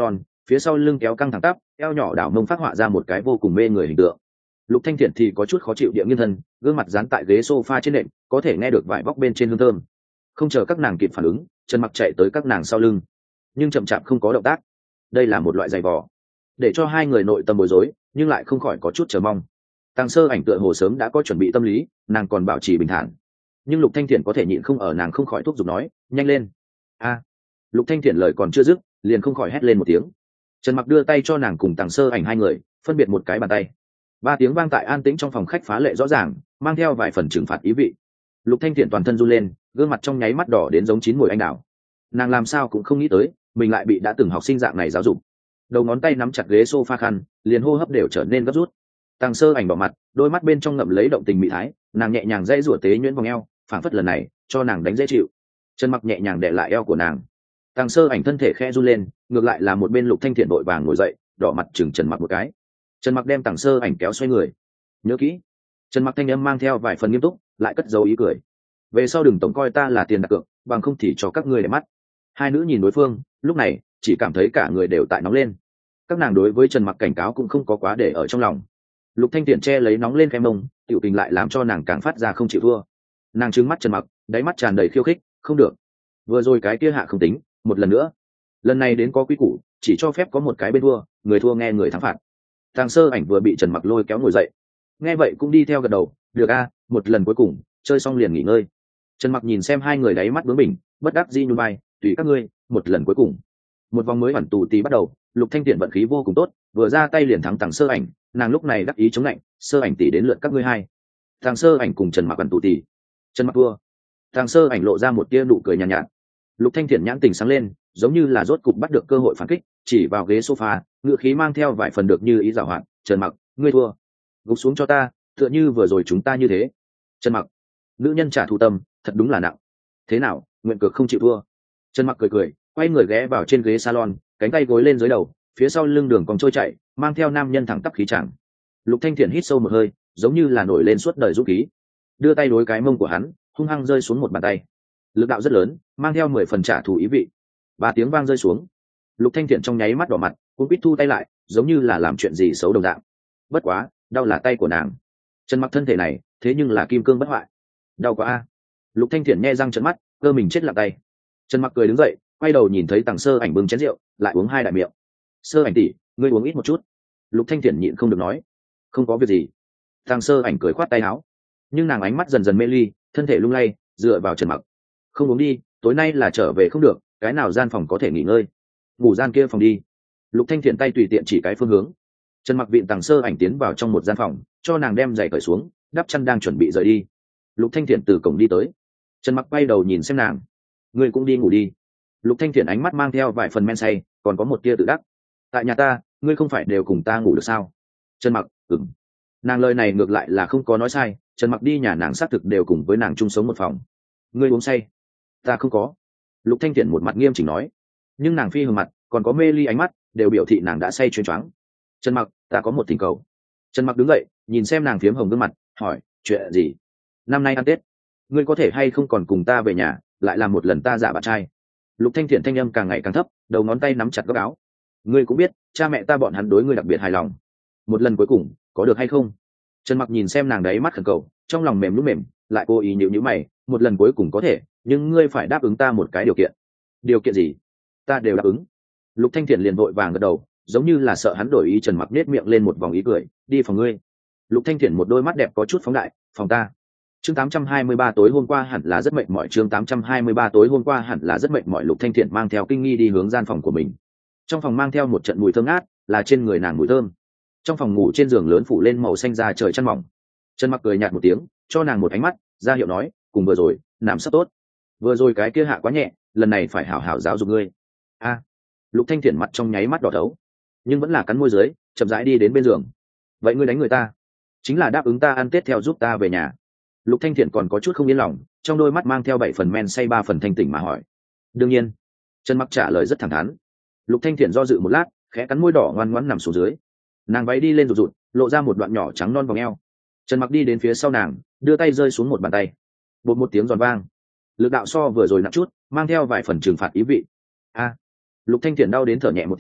phía sau lưng kéo căng thẳng tắp, eo nhỏ đảo mông phát họa ra một cái vô cùng mê người hình tượng. Lục Thanh Thiện thì có chút khó chịu địa nghiêng thân, gương mặt dán tại ghế sofa trên nệm, có thể nghe được vải vóc bên trên hương thơm. Không chờ các nàng kịp phản ứng, Trần Mặc chạy tới các nàng sau lưng, nhưng chậm chạp không có động tác. Đây là một loại giày vò, để cho hai người nội tâm bối rối, nhưng lại không khỏi có chút chờ mong. Tàng Sơ Ảnh tựa hồ sớm đã có chuẩn bị tâm lý, nàng còn bảo trì bình thản, nhưng Lục Thanh Thiện có thể nhịn không ở, nàng không khỏi thúc giục nói, nhanh lên. A. Lục Thanh Thiện lời còn chưa dứt, liền không khỏi hét lên một tiếng. Trần Mặc đưa tay cho nàng cùng Tàng Sơ Ảnh hai người phân biệt một cái bàn tay. Ba tiếng vang tại an tĩnh trong phòng khách phá lệ rõ ràng, mang theo vài phần trừng phạt ý vị. Lục Thanh Thiện toàn thân run lên, gương mặt trong nháy mắt đỏ đến giống chín mùi anh đào. Nàng làm sao cũng không nghĩ tới, mình lại bị đã từng học sinh dạng này giáo dục. Đầu ngón tay nắm chặt ghế sofa khăn, liền hô hấp đều trở nên gấp rút. Tàng Sơ Ảnh đỏ mặt, đôi mắt bên trong ngậm lấy động tình mị thái, nàng nhẹ nhàng dãy rủa tế nhuyễn vòng eo, phảng phất lần này cho nàng đánh dễ chịu. Trần Mặc nhẹ nhàng đè lại eo của nàng. Tàng Sơ Ảnh thân thể khẽ run lên, ngược lại là một bên Lục Thanh Thiện vội vàng ngồi dậy, đỏ mặt chừng Trần Mặc một cái. Trần Mặc đem Tàng Sơ Ảnh kéo xoay người. Nhớ kỹ. Trần Mặc thanh âm mang theo vài phần nghiêm túc, lại cất dấu ý cười. Về sau đừng tổng coi ta là tiền đặt cược, bằng không thì cho các ngươi để mắt. Hai nữ nhìn đối phương, lúc này chỉ cảm thấy cả người đều tại nóng lên. Các nàng đối với Trần Mặc cảnh cáo cũng không có quá để ở trong lòng. Lục Thanh Tiễn che lấy nóng lên cái mông, tiểu tình lại làm cho nàng càng phát ra không chịu thua. Nàng trừng mắt Trần Mặc, đáy mắt tràn đầy khiêu khích, không được. Vừa rồi cái kia hạ không tính, một lần nữa. Lần này đến có quy củ, chỉ cho phép có một cái bên thua, người thua nghe người thắng phạt. Tàng Sơ Ảnh vừa bị Trần Mặc lôi kéo ngồi dậy, nghe vậy cũng đi theo gật đầu, được a, một lần cuối cùng, chơi xong liền nghỉ ngơi. Trần Mặc nhìn xem hai người đáy mắt bướng bỉnh, bất đắc dĩ nhún vai, tùy các ngươi, một lần cuối cùng. Một vòng mới hoàn tù tí bắt đầu, Lục Thanh Tiễn vận khí vô cùng tốt, vừa ra tay liền thắng Tàng Sơ Ảnh, nàng lúc này đắc ý chống lạnh, Sơ Ảnh tỷ đến lượt các ngươi hai. Tàng Sơ Ảnh cùng Trần Mặc hoàn tù tỷ. Trần Mặc thua. Tàng Sơ Ảnh lộ ra một tia nụ cười nhàn nhạt, nhạt. Lục Thanh Tiễn nhãn tình sáng lên, giống như là rốt cục bắt được cơ hội phản kích, chỉ vào ghế sofa, ngữ khí mang theo vài phần được như ý giảo hoạt, Trần Mặc, ngươi thua. Gục xuống cho ta, tựa như vừa rồi chúng ta như thế. Trần Mặc, nữ nhân trả thù tâm, thật đúng là nặng. Thế nào, nguyện cược không chịu thua? Trần Mặc cười cười, quay người ghé vào trên ghế salon, cánh tay gối lên dưới đầu, phía sau lưng đường cong trôi chạy, mang theo nam nhân thẳng tắp khí chẳng. Lục Thanh Thiện hít sâu một hơi, giống như là nổi lên suốt đời dũng khí, đưa tay đối cái mông của hắn, hung hăng rơi xuống một bàn tay. Lực đạo rất lớn, mang theo mười phần trả thù ý vị. Ba tiếng vang rơi xuống, Lục Thanh Thiện trong nháy mắt đỏ mặt, cũng biết thu tay lại, giống như là làm chuyện gì xấu đồng dạng. Bất quá, đau là tay của nàng. Trần Mặc thân thể này, thế nhưng là kim cương bất hoại. Đau quá a. Lục Thanh Thiện nhe răng trợn mắt, cơ mình chết lặng tay. Trần Mặc cười đứng dậy, quay đầu nhìn thấy Tàng Sơ Ảnh bưng chén rượu, lại uống hai đại miệng. Sơ Ảnh tỷ, ngươi uống ít một chút. Lục Thanh Thiện nhịn không được nói. Không có việc gì. Tàng Sơ Ảnh cười khoát tay áo, nhưng nàng ánh mắt dần dần mê ly, thân thể lung lay, dựa vào Trần Mặc. Không uống đi, tối nay là trở về không được, cái nào gian phòng có thể nghỉ ngơi. Ngủ gian kia phòng đi. Lục Thanh Thiện tay tùy tiện chỉ cái phương hướng. Trần Mặc vịn Tàng Sơ Ảnh tiến vào trong một gian phòng, cho nàng đem giày cởi xuống, đắp chăn đang chuẩn bị rời đi. Lục Thanh Thiện từ cổng đi tới. Trần Mặc quay đầu nhìn xem nàng, ngươi cũng đi ngủ đi. Lục Thanh Thiện ánh mắt mang theo vài phần men say, còn có một tia tự đắc. Tại nhà ta, ngươi không phải đều cùng ta ngủ được sao? Trần Mặc, ừm. Nàng lời này ngược lại là không có nói sai, Trần Mặc đi nhà nàng xác thực đều cùng với nàng chung sống một phòng. Ngươi uống say? Ta không có. Lục Thanh Thiện một mặt nghiêm chỉnh nói, nhưng nàng phi hương mặt, còn có mê ly ánh mắt, đều biểu thị nàng đã say chuyên choáng. Trần Mặc, ta có một tình cầu. Trần Mặc đứng dậy, nhìn xem nàng phiếm hồng gương mặt, hỏi, chuyện gì? Năm nay ăn Tết, ngươi có thể hay không còn cùng ta về nhà, lại làm một lần ta giả bạn trai? Lục Thanh Thiện thanh âm càng ngày càng thấp, đầu ngón tay nắm chặt góc áo. Ngươi cũng biết, cha mẹ ta bọn hắn đối ngươi đặc biệt hài lòng. Một lần cuối cùng, có được hay không? Trần Mặc nhìn xem nàng đấy mắt khẩn cầu, trong lòng mềm lúc mềm, lại cố ý nhíu nhíu mày, một lần cuối cùng có thể, nhưng ngươi phải đáp ứng ta một cái điều kiện. Điều kiện gì? Ta đều đáp ứng. Lục Thanh Thiện liền vội vàng gật đầu, giống như là sợ hắn đổi ý. Trần Mặc nét miệng lên một vòng ý cười, đi phòng ngươi. Lục Thanh Thiện một đôi mắt đẹp có chút phóng đại, phòng ta. Chương tám trăm hai mươi ba tối hôm qua hẳn là rất mệt mỏi. Chương tám trăm hai mươi ba tối hôm qua hẳn là rất mệt mỏi. Lục Thanh Thiện mang theo kinh nghi đi hướng gian phòng của mình. Trong phòng mang theo một trận mùi thơm ngát, là trên người nàng mùi thơm. Trong phòng ngủ trên giường lớn phủ lên màu xanh da trời chăn mỏng. Trần Mặc cười nhạt một tiếng, cho nàng một ánh mắt, ra hiệu nói, cùng vừa rồi, nằm sấp tốt. Vừa rồi cái kia hạ quá nhẹ, lần này phải hảo hảo giáo dục ngươi. A. Lục Thanh Thiện mặt trong nháy mắt đỏ thấu, nhưng vẫn là cắn môi dưới, chậm rãi đi đến bên giường. Vậy ngươi đánh người ta, chính là đáp ứng ta ăn Tết theo giúp ta về nhà. Lục Thanh Thiện còn có chút không yên lòng, trong đôi mắt mang theo bảy phần men say ba phần thanh tỉnh mà hỏi. Đương nhiên. Trần Mặc trả lời rất thẳng thắn. Lục Thanh Thiện do dự một lát, khẽ cắn môi đỏ ngoan ngoãn nằm xuống dưới. Nàng váy đi lên rụt rụt, lộ ra một đoạn nhỏ trắng non vòng eo. Trần Mặc đi đến phía sau nàng, đưa tay rơi xuống một bàn tay. Bột một tiếng giòn vang, lực đạo so vừa rồi nặng chút, mang theo vài phần trừng phạt ý vị. A. Lục Thanh Thiện đau đến thở nhẹ một tiếng,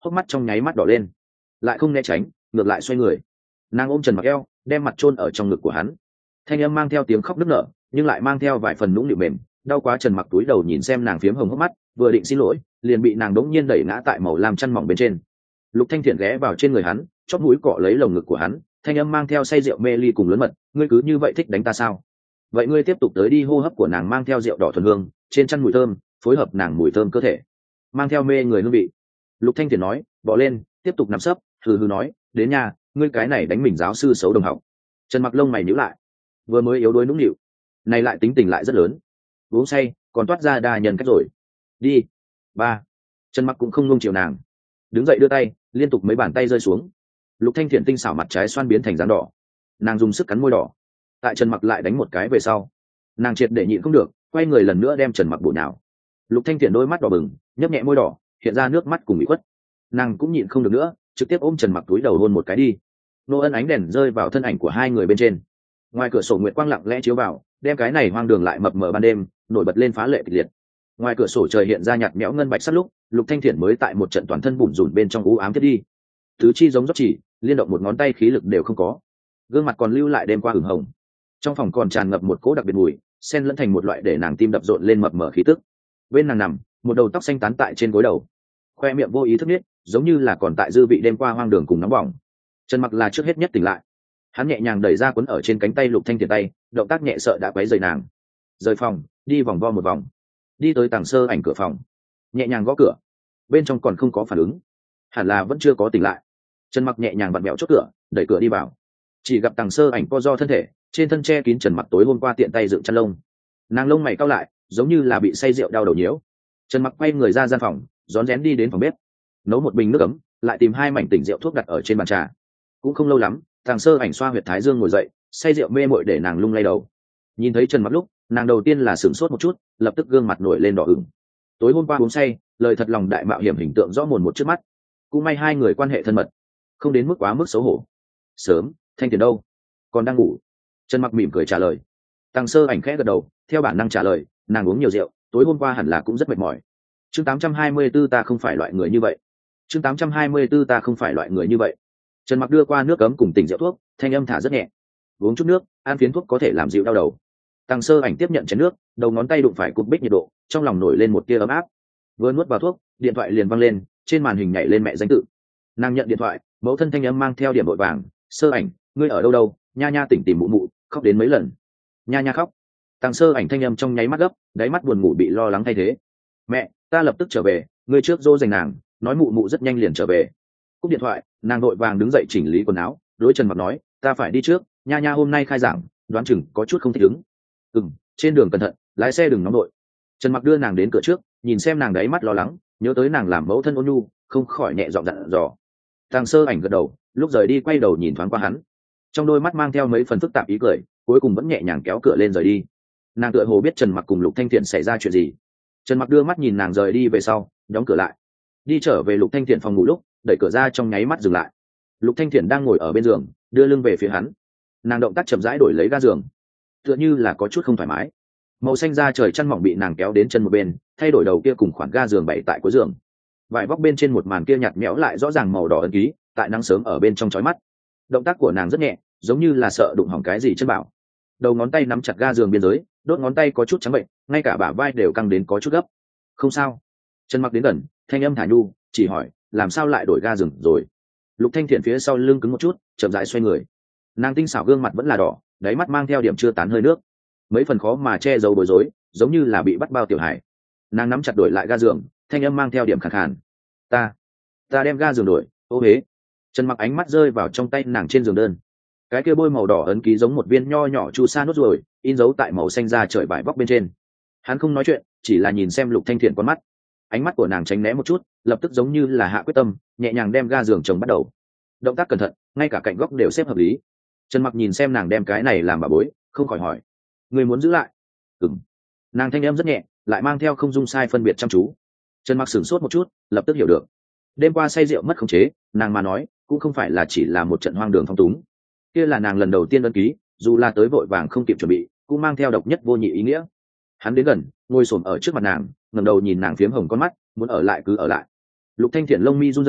hốc mắt trong nháy mắt đỏ lên, lại không né tránh, ngược lại xoay người, nàng ôm Trần Mặc eo, đem mặt chôn ở trong ngực của hắn. Thanh âm mang theo tiếng khóc nức nở, nhưng lại mang theo vài phần nũng nịu mềm. Đau quá, Trần Mặc túi đầu nhìn xem nàng phiếm hồng hốc mắt, vừa định xin lỗi, liền bị nàng đống nhiên đẩy ngã tại màu lam chăn mỏng bên trên. Lục Thanh Thiện ghé vào trên người hắn, chóp mũi cọ lấy lồng ngực của hắn, thanh âm mang theo say rượu mê ly cùng lớn mật, ngươi cứ như vậy thích đánh ta sao? Vậy ngươi tiếp tục tới đi. Hô hấp của nàng mang theo rượu đỏ thuần hương, trên chăn mùi thơm, phối hợp nàng mùi thơm cơ thể, mang theo mê người hương vị. Lục Thanh Thiện nói, bỏ lên, tiếp tục nằm sấp, hừ hừ nói, đến nhà, ngươi cái này đánh mình giáo sư xấu đồng học. Trần Mặc lông mày nhíu lại, vừa mới yếu đuối nũng nịu, này lại tính tình lại rất lớn, uống say còn toát ra đa nhân cách rồi. Đi. Ba. Trần Mặc cũng không nuông chiều nàng, đứng dậy đưa tay, liên tục mấy bàn tay rơi xuống. Lục Thanh Thiện tinh xảo mặt trái xoan biến thành dáng đỏ, nàng dùng sức cắn môi đỏ. Tại Trần Mặc lại đánh một cái về sau, nàng triệt để nhịn không được, quay người lần nữa đem Trần Mặc bổ nhào. Lục Thanh Thiện đôi mắt đỏ bừng, nhấp nhẹ môi đỏ, hiện ra nước mắt cùng bị khuất. Nàng cũng nhịn không được nữa, trực tiếp ôm Trần Mặc túi đầu hôn một cái đi. Nô ân ánh đèn rơi vào thân ảnh của hai người bên trên, ngoài cửa sổ nguyệt quang lặng lẽ chiếu vào, đem cái này hoang đường lại mập mờ ban đêm nổi bật lên phá lệ kịch liệt. Ngoài cửa sổ trời hiện ra nhạt nhẽo ngân bạch sắt lúc, Lục Thanh Thiện mới tại một trận toàn thân bủn rủn bên trong u ám thiết đi. Thứ chi giống dốc chỉ, liên động một ngón tay khí lực đều không có, gương mặt còn lưu lại đêm qua hửng hồng. Trong phòng còn tràn ngập một cỗ đặc biệt mùi, xen lẫn thành một loại để nàng tim đập rộn lên mập mờ khí tức. Bên nàng nằm, một đầu tóc xanh tán tại trên gối đầu, khoe miệng vô ý thức nít, giống như là còn tại dư vị đêm qua hoang đường cùng nóng bỏng. Trần Mặc là trước hết nhất tỉnh lại, hắn nhẹ nhàng đẩy ra quấn ở trên cánh tay Lục Thanh Thiện tay, động tác nhẹ sợ đã quấy rầy nàng. Rời phòng, đi vòng vo một vòng, đi tới tầng sơ ảnh cửa phòng, nhẹ nhàng gõ cửa. Bên trong còn không có phản ứng, hẳn là vẫn chưa có tỉnh lại. Trần Mặc nhẹ nhàng vặn mẹo chốt cửa, đẩy cửa đi vào. Chỉ gặp tầng sơ ảnh co do thân thể, trên thân che kín Trần Mặc tối hôm qua tiện tay dựng chăn lông. Nàng lông mày cau lại, giống như là bị say rượu đau đầu nhiễu. Trần Mặc quay người ra gian phòng, rón rén đi đến phòng bếp, nấu một bình nước ấm, lại tìm hai mảnh tỉnh rượu thuốc đặt ở trên bàn trà. Cũng không lâu lắm, tàng sơ ảnh xoa huyệt thái dương ngồi dậy, say rượu mê mội để nàng lung lay đầu. Nhìn thấy Trần Mặc lúc, nàng đầu tiên là sửng sốt một chút, lập tức gương mặt nổi lên đỏ ửng. Tối hôm qua uống say, lời thật lòng đại mạo hiểm hình tượng rõ mồn một trước mắt. Cũng may hai người quan hệ thân mật, không đến mức quá mức xấu hổ. Sớm, Thanh Tiền đâu? Còn đang ngủ. Trần Mặc mỉm cười trả lời. Tàng sơ ảnh khẽ gật đầu, theo bản năng trả lời, nàng uống nhiều rượu, tối hôm qua hẳn là cũng rất mệt mỏi. Chương tám trăm hai mươi tư ta không phải loại người như vậy. Chương tám trăm hai mươi tư ta không phải loại người như vậy. Trần Mặc đưa qua nước cấm cùng tỉnh rượu thuốc, thanh âm thả rất nhẹ. Uống chút nước, ăn phiến thuốc có thể làm dịu đau đầu. Tăng sơ ảnh tiếp nhận chén nước, đầu ngón tay đụng phải cục bích nhiệt độ, trong lòng nổi lên một tia ấm áp. Vừa nuốt vào thuốc, điện thoại liền văng lên, trên màn hình nhảy lên mẹ danh tự. Nàng nhận điện thoại, mẫu thân thanh âm mang theo điểm vội vàng, sơ ảnh, ngươi ở đâu đâu? Nha nha tỉnh tìm mụ mụ, khóc đến mấy lần. Nha nha khóc. Tăng sơ ảnh thanh âm trong nháy mắt gấp, đáy mắt buồn ngủ bị lo lắng thay thế. Mẹ, ta lập tức trở về, ngươi trước dỗ dành nàng, nói mụ mụ rất nhanh liền trở về. Cúp điện thoại, nàng vội vàng đứng dậy chỉnh lý quần áo, đối Trần Mặc nói, ta phải đi trước, nha nha hôm nay khai giảng, đoán chừng có chút không thích ứng. Ừm, trên đường cẩn thận, lái xe đừng nóng nội. Trần Mặc đưa nàng đến cửa trước, nhìn xem nàng đáy mắt lo lắng, nhớ tới nàng làm mẫu thân ôn nhu, không khỏi nhẹ giọng dặn dò. Tàng sơ ảnh gật đầu, lúc rời đi quay đầu nhìn thoáng qua hắn, trong đôi mắt mang theo mấy phần phức tạp ý cười, cuối cùng vẫn nhẹ nhàng kéo cửa lên rời đi. Nàng tựa hồ biết Trần Mặc cùng Lục Thanh Thiện xảy ra chuyện gì. Trần Mặc đưa mắt nhìn nàng rời đi về sau, đóng cửa lại, đi trở về Lục Thanh Thiện phòng ngủ lúc, đẩy cửa ra trong nháy mắt dừng lại. Lục Thanh Thiện đang ngồi ở bên giường, đưa lưng về phía hắn. Nàng động tác chậm rãi đổi lấy ga giường, tựa như là có chút không thoải mái. Màu xanh da trời chăn mỏng bị nàng kéo đến chân một bên, thay đổi đầu kia cùng khoản ga giường bày tại cuối giường. Vải vóc bên trên một màn kia nhạt nhẽo lại rõ ràng màu đỏ ấn ký, tại nắng sớm ở bên trong chói mắt. Động tác của nàng rất nhẹ, giống như là sợ đụng hỏng cái gì chân bảo. Đầu ngón tay nắm chặt ga giường biên giới, đốt ngón tay có chút trắng bệnh, ngay cả bả vai đều căng đến có chút gấp. Không sao. Trần Mặc đến gần, thanh âm thả nhu, chỉ hỏi, làm sao lại đổi ga giường rồi? Lục Thanh Thiện phía sau lưng cứng một chút, chậm rãi xoay người. Nàng tinh xảo gương mặt vẫn là đỏ, đáy mắt mang theo điểm chưa tán hơi nước, mấy phần khó mà che giấu bối rối, giống như là bị bắt bao tiểu hải. Nàng nắm chặt đổi lại ga giường, thanh âm mang theo điểm khàn khàn. Ta, ta đem ga giường đổi, ô hế. Trần Mặc ánh mắt rơi vào trong tay nàng trên giường đơn. Cái kia bôi màu đỏ ấn ký giống một viên nho nhỏ chu sa nốt ruồi, in dấu tại màu xanh da trời vải vóc bên trên. Hắn không nói chuyện, chỉ là nhìn xem Lục Thanh Thiện con mắt. Ánh mắt của nàng tránh né một chút, lập tức giống như là hạ quyết tâm, nhẹ nhàng đem ga giường chồng bắt đầu. Động tác cẩn thận, ngay cả cạnh góc đều xếp hợp lý. Trần Mặc nhìn xem nàng đem cái này làm bà bối, không khỏi hỏi, người muốn giữ lại? Ừm. Nàng thanh âm rất nhẹ, lại mang theo không dung sai phân biệt chăm chú. Trần Mặc sửng sốt một chút, lập tức hiểu được. Đêm qua say rượu mất khống chế, nàng mà nói, cũng không phải là chỉ là một trận hoang đường phong túng. Kia là nàng lần đầu tiên đăng ký, dù là tới vội vàng không kịp chuẩn bị, cũng mang theo độc nhất vô nhị ý nghĩa. Hắn đến gần, ngồi xổm ở trước mặt nàng, ngẩng đầu nhìn nàng phiếm hồng con mắt, muốn ở lại cứ ở lại. Lục Thanh Thiện lông mi run rẩy,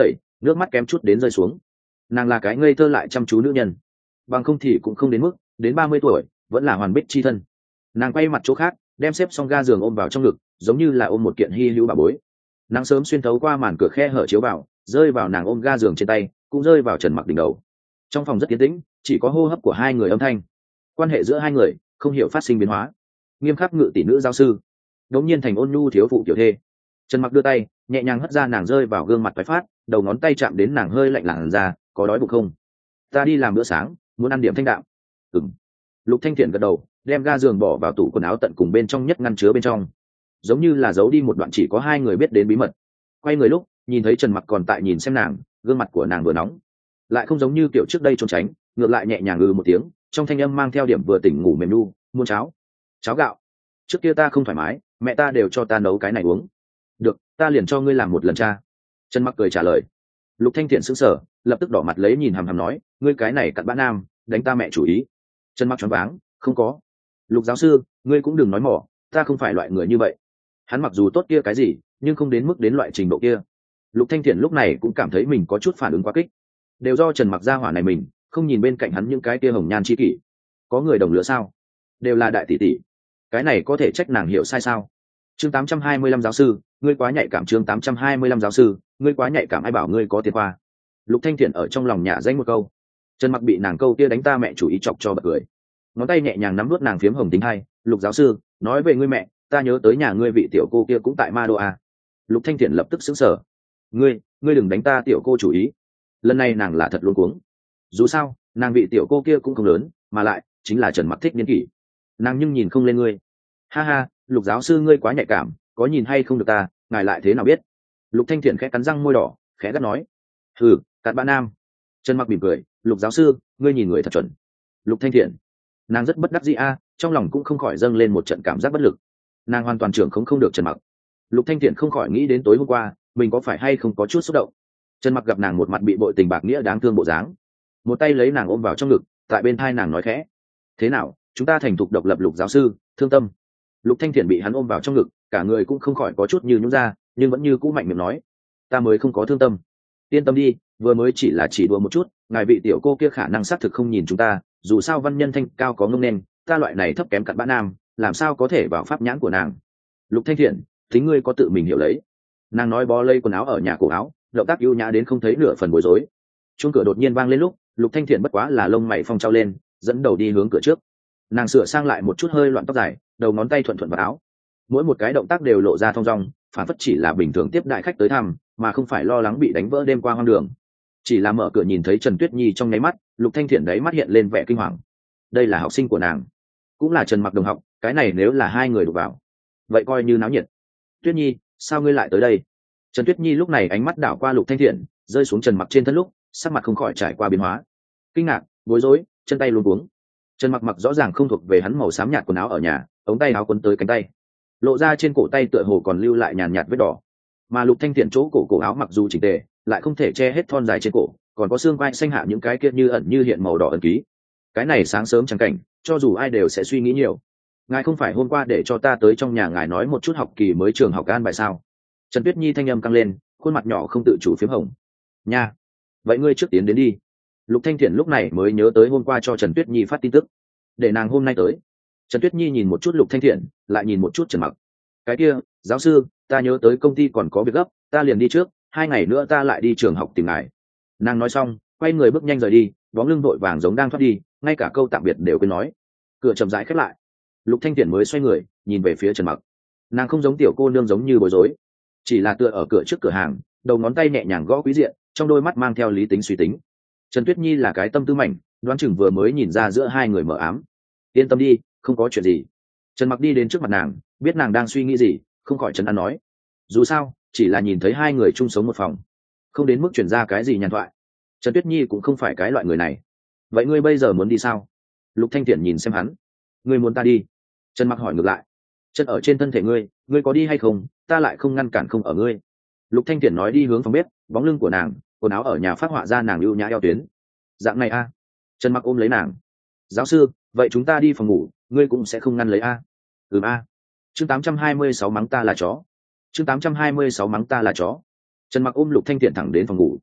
nước mắt kém chút đến rơi xuống. Nàng là cái ngây thơ lại chăm chú nữ nhân, bằng không thì cũng không đến mức đến ba mươi tuổi vẫn là hoàn bích chi thân. Nàng quay mặt chỗ khác, đem xếp xong ga giường ôm vào trong ngực, giống như là ôm một kiện hy hữu bà bối. Nắng sớm xuyên thấu qua màn cửa khe hở chiếu vào, rơi vào nàng ôm ga giường trên tay, cũng rơi vào Trần Mặc đỉnh đầu. Trong phòng rất yên tĩnh, chỉ có hô hấp của hai người âm thanh. Quan hệ giữa hai người không hiểu phát sinh biến hóa. Nghiêm khắc ngự tỷ nữ giáo sư, đống nhiên thành ôn nhu thiếu phụ tiểu thê. Trần Mặc đưa tay nhẹ nhàng hất ra nàng rơi vào gương mặt tái phát, đầu ngón tay chạm đến nàng hơi lạnh làn da. Có đói bụng không? Ta đi làm bữa sáng, muốn ăn điểm thanh đạm. Ừm. Lục Thanh Thiện gật đầu, đem ga giường bỏ vào tủ quần áo tận cùng bên trong nhất ngăn chứa bên trong, giống như là giấu đi một đoạn chỉ có hai người biết đến bí mật. Quay người lúc nhìn thấy Trần Mặc còn tại nhìn xem nàng, gương mặt của nàng vừa nóng, lại không giống như kiểu trước đây trốn tránh, ngược lại nhẹ nhàng ngừ một tiếng, trong thanh âm mang theo điểm vừa tỉnh ngủ mềm nu. Muôn cháo, cháo gạo. Trước kia ta không thoải mái, mẹ ta đều cho ta nấu cái này uống. Được, ta liền cho ngươi làm một lần cha. Trần Mặc cười trả lời. Lục Thanh Thiện sững sờ, lập tức đỏ mặt lấy nhìn hằm hằm nói, ngươi cái này cặn bã nam, đánh ta mẹ chủ ý. Trần Mặc choáng váng, không có. Lục giáo sư, ngươi cũng đừng nói mỏ, ta không phải loại người như vậy. Hắn mặc dù tốt kia cái gì, nhưng không đến mức đến loại trình độ kia. Lục Thanh Thiện lúc này cũng cảm thấy mình có chút phản ứng quá kích, đều do Trần Mặc gia hỏa này mình không nhìn bên cạnh hắn những cái kia hồng nhan chi kỷ. Có người đồng lứa sao? Đều là đại tỷ tỷ, cái này có thể trách nàng hiểu sai sao? Chương tám trăm hai mươi lăm giáo sư, ngươi quá nhạy cảm. Chương tám trăm hai mươi lăm giáo sư, ngươi quá nhạy cảm. Ai bảo ngươi có tiền khoa? Lục Thanh Thiện ở trong lòng nhả danh một câu. Trần Mặc bị nàng câu kia đánh ta mẹ chủ ý chọc cho bật cười, ngón tay nhẹ nhàng nắm nuốt nàng phiếm hồng tính hay. Lục giáo sư, nói về ngươi mẹ, ta nhớ tới nhà ngươi vị tiểu cô kia cũng tại Ma Đô à. Lục Thanh Thiện lập tức sững sờ. Ngươi, ngươi đừng đánh ta tiểu cô chủ ý. Lần này nàng là thật luống cuống. Dù sao, nàng vị tiểu cô kia cũng không lớn, mà lại chính là Trần Mặc thích niên kỷ. Nàng nhưng nhìn không lên ngươi. Ha ha, Lục giáo sư ngươi quá nhạy cảm, có nhìn hay không được ta, ngài lại thế nào biết? Lục Thanh Thiện khẽ cắn răng môi đỏ, khẽ gắt nói. Hừ, cặn bã nam. Trần Mặc mỉm cười, Lục giáo sư, ngươi nhìn người thật chuẩn. Lục Thanh Thiện, nàng rất bất đắc dĩ a, trong lòng cũng không khỏi dâng lên một trận cảm giác bất lực. Nàng hoàn toàn trưởng không không được Trần Mặc. Lục Thanh Thiện không khỏi nghĩ đến tối hôm qua mình có phải hay không có chút xúc động. Trần Mặc gặp nàng một mặt bị bội tình bạc nghĩa đáng thương bộ dáng, một tay lấy nàng ôm vào trong ngực, tại bên thai nàng nói khẽ, thế nào, chúng ta thành thục độc lập. Lục giáo sư thương tâm. Lục Thanh Thiện bị hắn ôm vào trong ngực, cả người cũng không khỏi có chút như nhũn ra, nhưng vẫn như cũ mạnh miệng nói, ta mới không có thương tâm. Yên tâm đi, vừa mới chỉ là chỉ đùa một chút, ngài vị tiểu cô kia khả năng xác thực không nhìn chúng ta, dù sao văn nhân thanh cao có ngông nên, ta loại này thấp kém cặn bã nam, làm sao có thể vào pháp nhãn của nàng. Lục Thanh Thiện, tính ngươi có tự mình hiểu lấy. Nàng nói bó lây quần áo ở nhà cổ áo, động tác ưu nhã đến không thấy nửa phần bối rối. Chuông cửa đột nhiên vang lên lúc Lục Thanh Thiện bất quá là lông mày phong trao lên, dẫn đầu đi hướng cửa trước. Nàng sửa sang lại một chút hơi loạn tóc dài, đầu ngón tay thuận thuận vào áo, mỗi một cái động tác đều lộ ra thong dong, phản phất chỉ là bình thường tiếp đại khách tới thăm, mà không phải lo lắng bị đánh vỡ đêm qua hoang đường. Chỉ là mở cửa nhìn thấy Trần Tuyết Nhi trong nháy mắt, Lục Thanh Thiện đấy mắt hiện lên vẻ kinh hoàng. Đây là học sinh của nàng, cũng là Trần Mặc đồng học, cái này nếu là hai người đụng vào, vậy coi như náo nhiệt. Tuyết Nhi, sao ngươi lại tới đây? Trần Tuyết Nhi lúc này ánh mắt đảo qua Lục Thanh Thiện, rơi xuống Trần Mặc trên thân lúc, sắc mặt không khỏi trải qua biến hóa, kinh ngạc, bối rối, chân tay luống cuống. Trần Mặc mặc rõ ràng không thuộc về hắn màu xám nhạt quần áo ở nhà, ống tay áo quấn tới cánh tay, lộ ra trên cổ tay tựa hồ còn lưu lại nhàn nhạt vết đỏ. Mà Lục Thanh Thiện chỗ cổ cổ áo mặc dù chỉnh tề, lại không thể che hết thon dài trên cổ, còn có xương quai xanh hạ những cái kia như ẩn như hiện màu đỏ ẩn ký. Cái này sáng sớm chẳng cảnh, cho dù ai đều sẽ suy nghĩ nhiều. Ngài không phải hôm qua để cho ta tới trong nhà ngài nói một chút học kỳ mới trường học an bài sao? Trần Tuyết Nhi thanh âm căng lên, khuôn mặt nhỏ không tự chủ phím hồng. Nha, vậy ngươi trước tiến đến đi. Lục Thanh Thiện lúc này mới nhớ tới hôm qua cho Trần Tuyết Nhi phát tin tức, để nàng hôm nay tới. Trần Tuyết Nhi nhìn một chút Lục Thanh Thiện, lại nhìn một chút Trần Mặc. Cái kia, giáo sư, ta nhớ tới công ty còn có việc gấp, ta liền đi trước, hai ngày nữa ta lại đi trường học tìm ngài. Nàng nói xong, quay người bước nhanh rời đi, bóng lưng vội vàng giống đang thoát đi, ngay cả câu tạm biệt đều quên nói. Cửa chậm rãi khép lại, Lục Thanh Thiện mới xoay người, nhìn về phía Trần Mặc. Nàng không giống tiểu cô nương giống như bối rối, chỉ là tựa ở cửa trước cửa hàng, đầu ngón tay nhẹ nhàng gõ quý diện, trong đôi mắt mang theo lý tính suy tính. Trần Tuyết Nhi là cái tâm tư mảnh, đoán chừng vừa mới nhìn ra giữa hai người mờ ám. Yên tâm đi, không có chuyện gì. Trần Mặc đi đến trước mặt nàng, biết nàng đang suy nghĩ gì, không khỏi trấn an nói. Dù sao, chỉ là nhìn thấy hai người chung sống một phòng, không đến mức chuyển ra cái gì nhàn thoại. Trần Tuyết Nhi cũng không phải cái loại người này. Vậy ngươi bây giờ muốn đi sao? Lục Thanh Thiện nhìn xem hắn. Ngươi muốn ta đi? Trần Mặc hỏi ngược lại. Chân ở trên thân thể ngươi, ngươi có đi hay không, ta lại không ngăn cản không ở ngươi. Lục Thanh Thiện nói đi hướng phòng bếp, bóng lưng của nàng, quần áo ở nhà phát họa ra nàng ưu nhã eo tuyến. Dạng này a? À? Trần Mặc ôm lấy nàng. Giáo sư, vậy chúng ta đi phòng ngủ, ngươi cũng sẽ không ngăn lấy a? À? Ừm a. À. Chương tám trăm hai mươi sáu mắng ta là chó. Chương tám trăm hai mươi sáu mắng ta là chó. Trần Mặc ôm Lục Thanh Thiện thẳng đến phòng ngủ.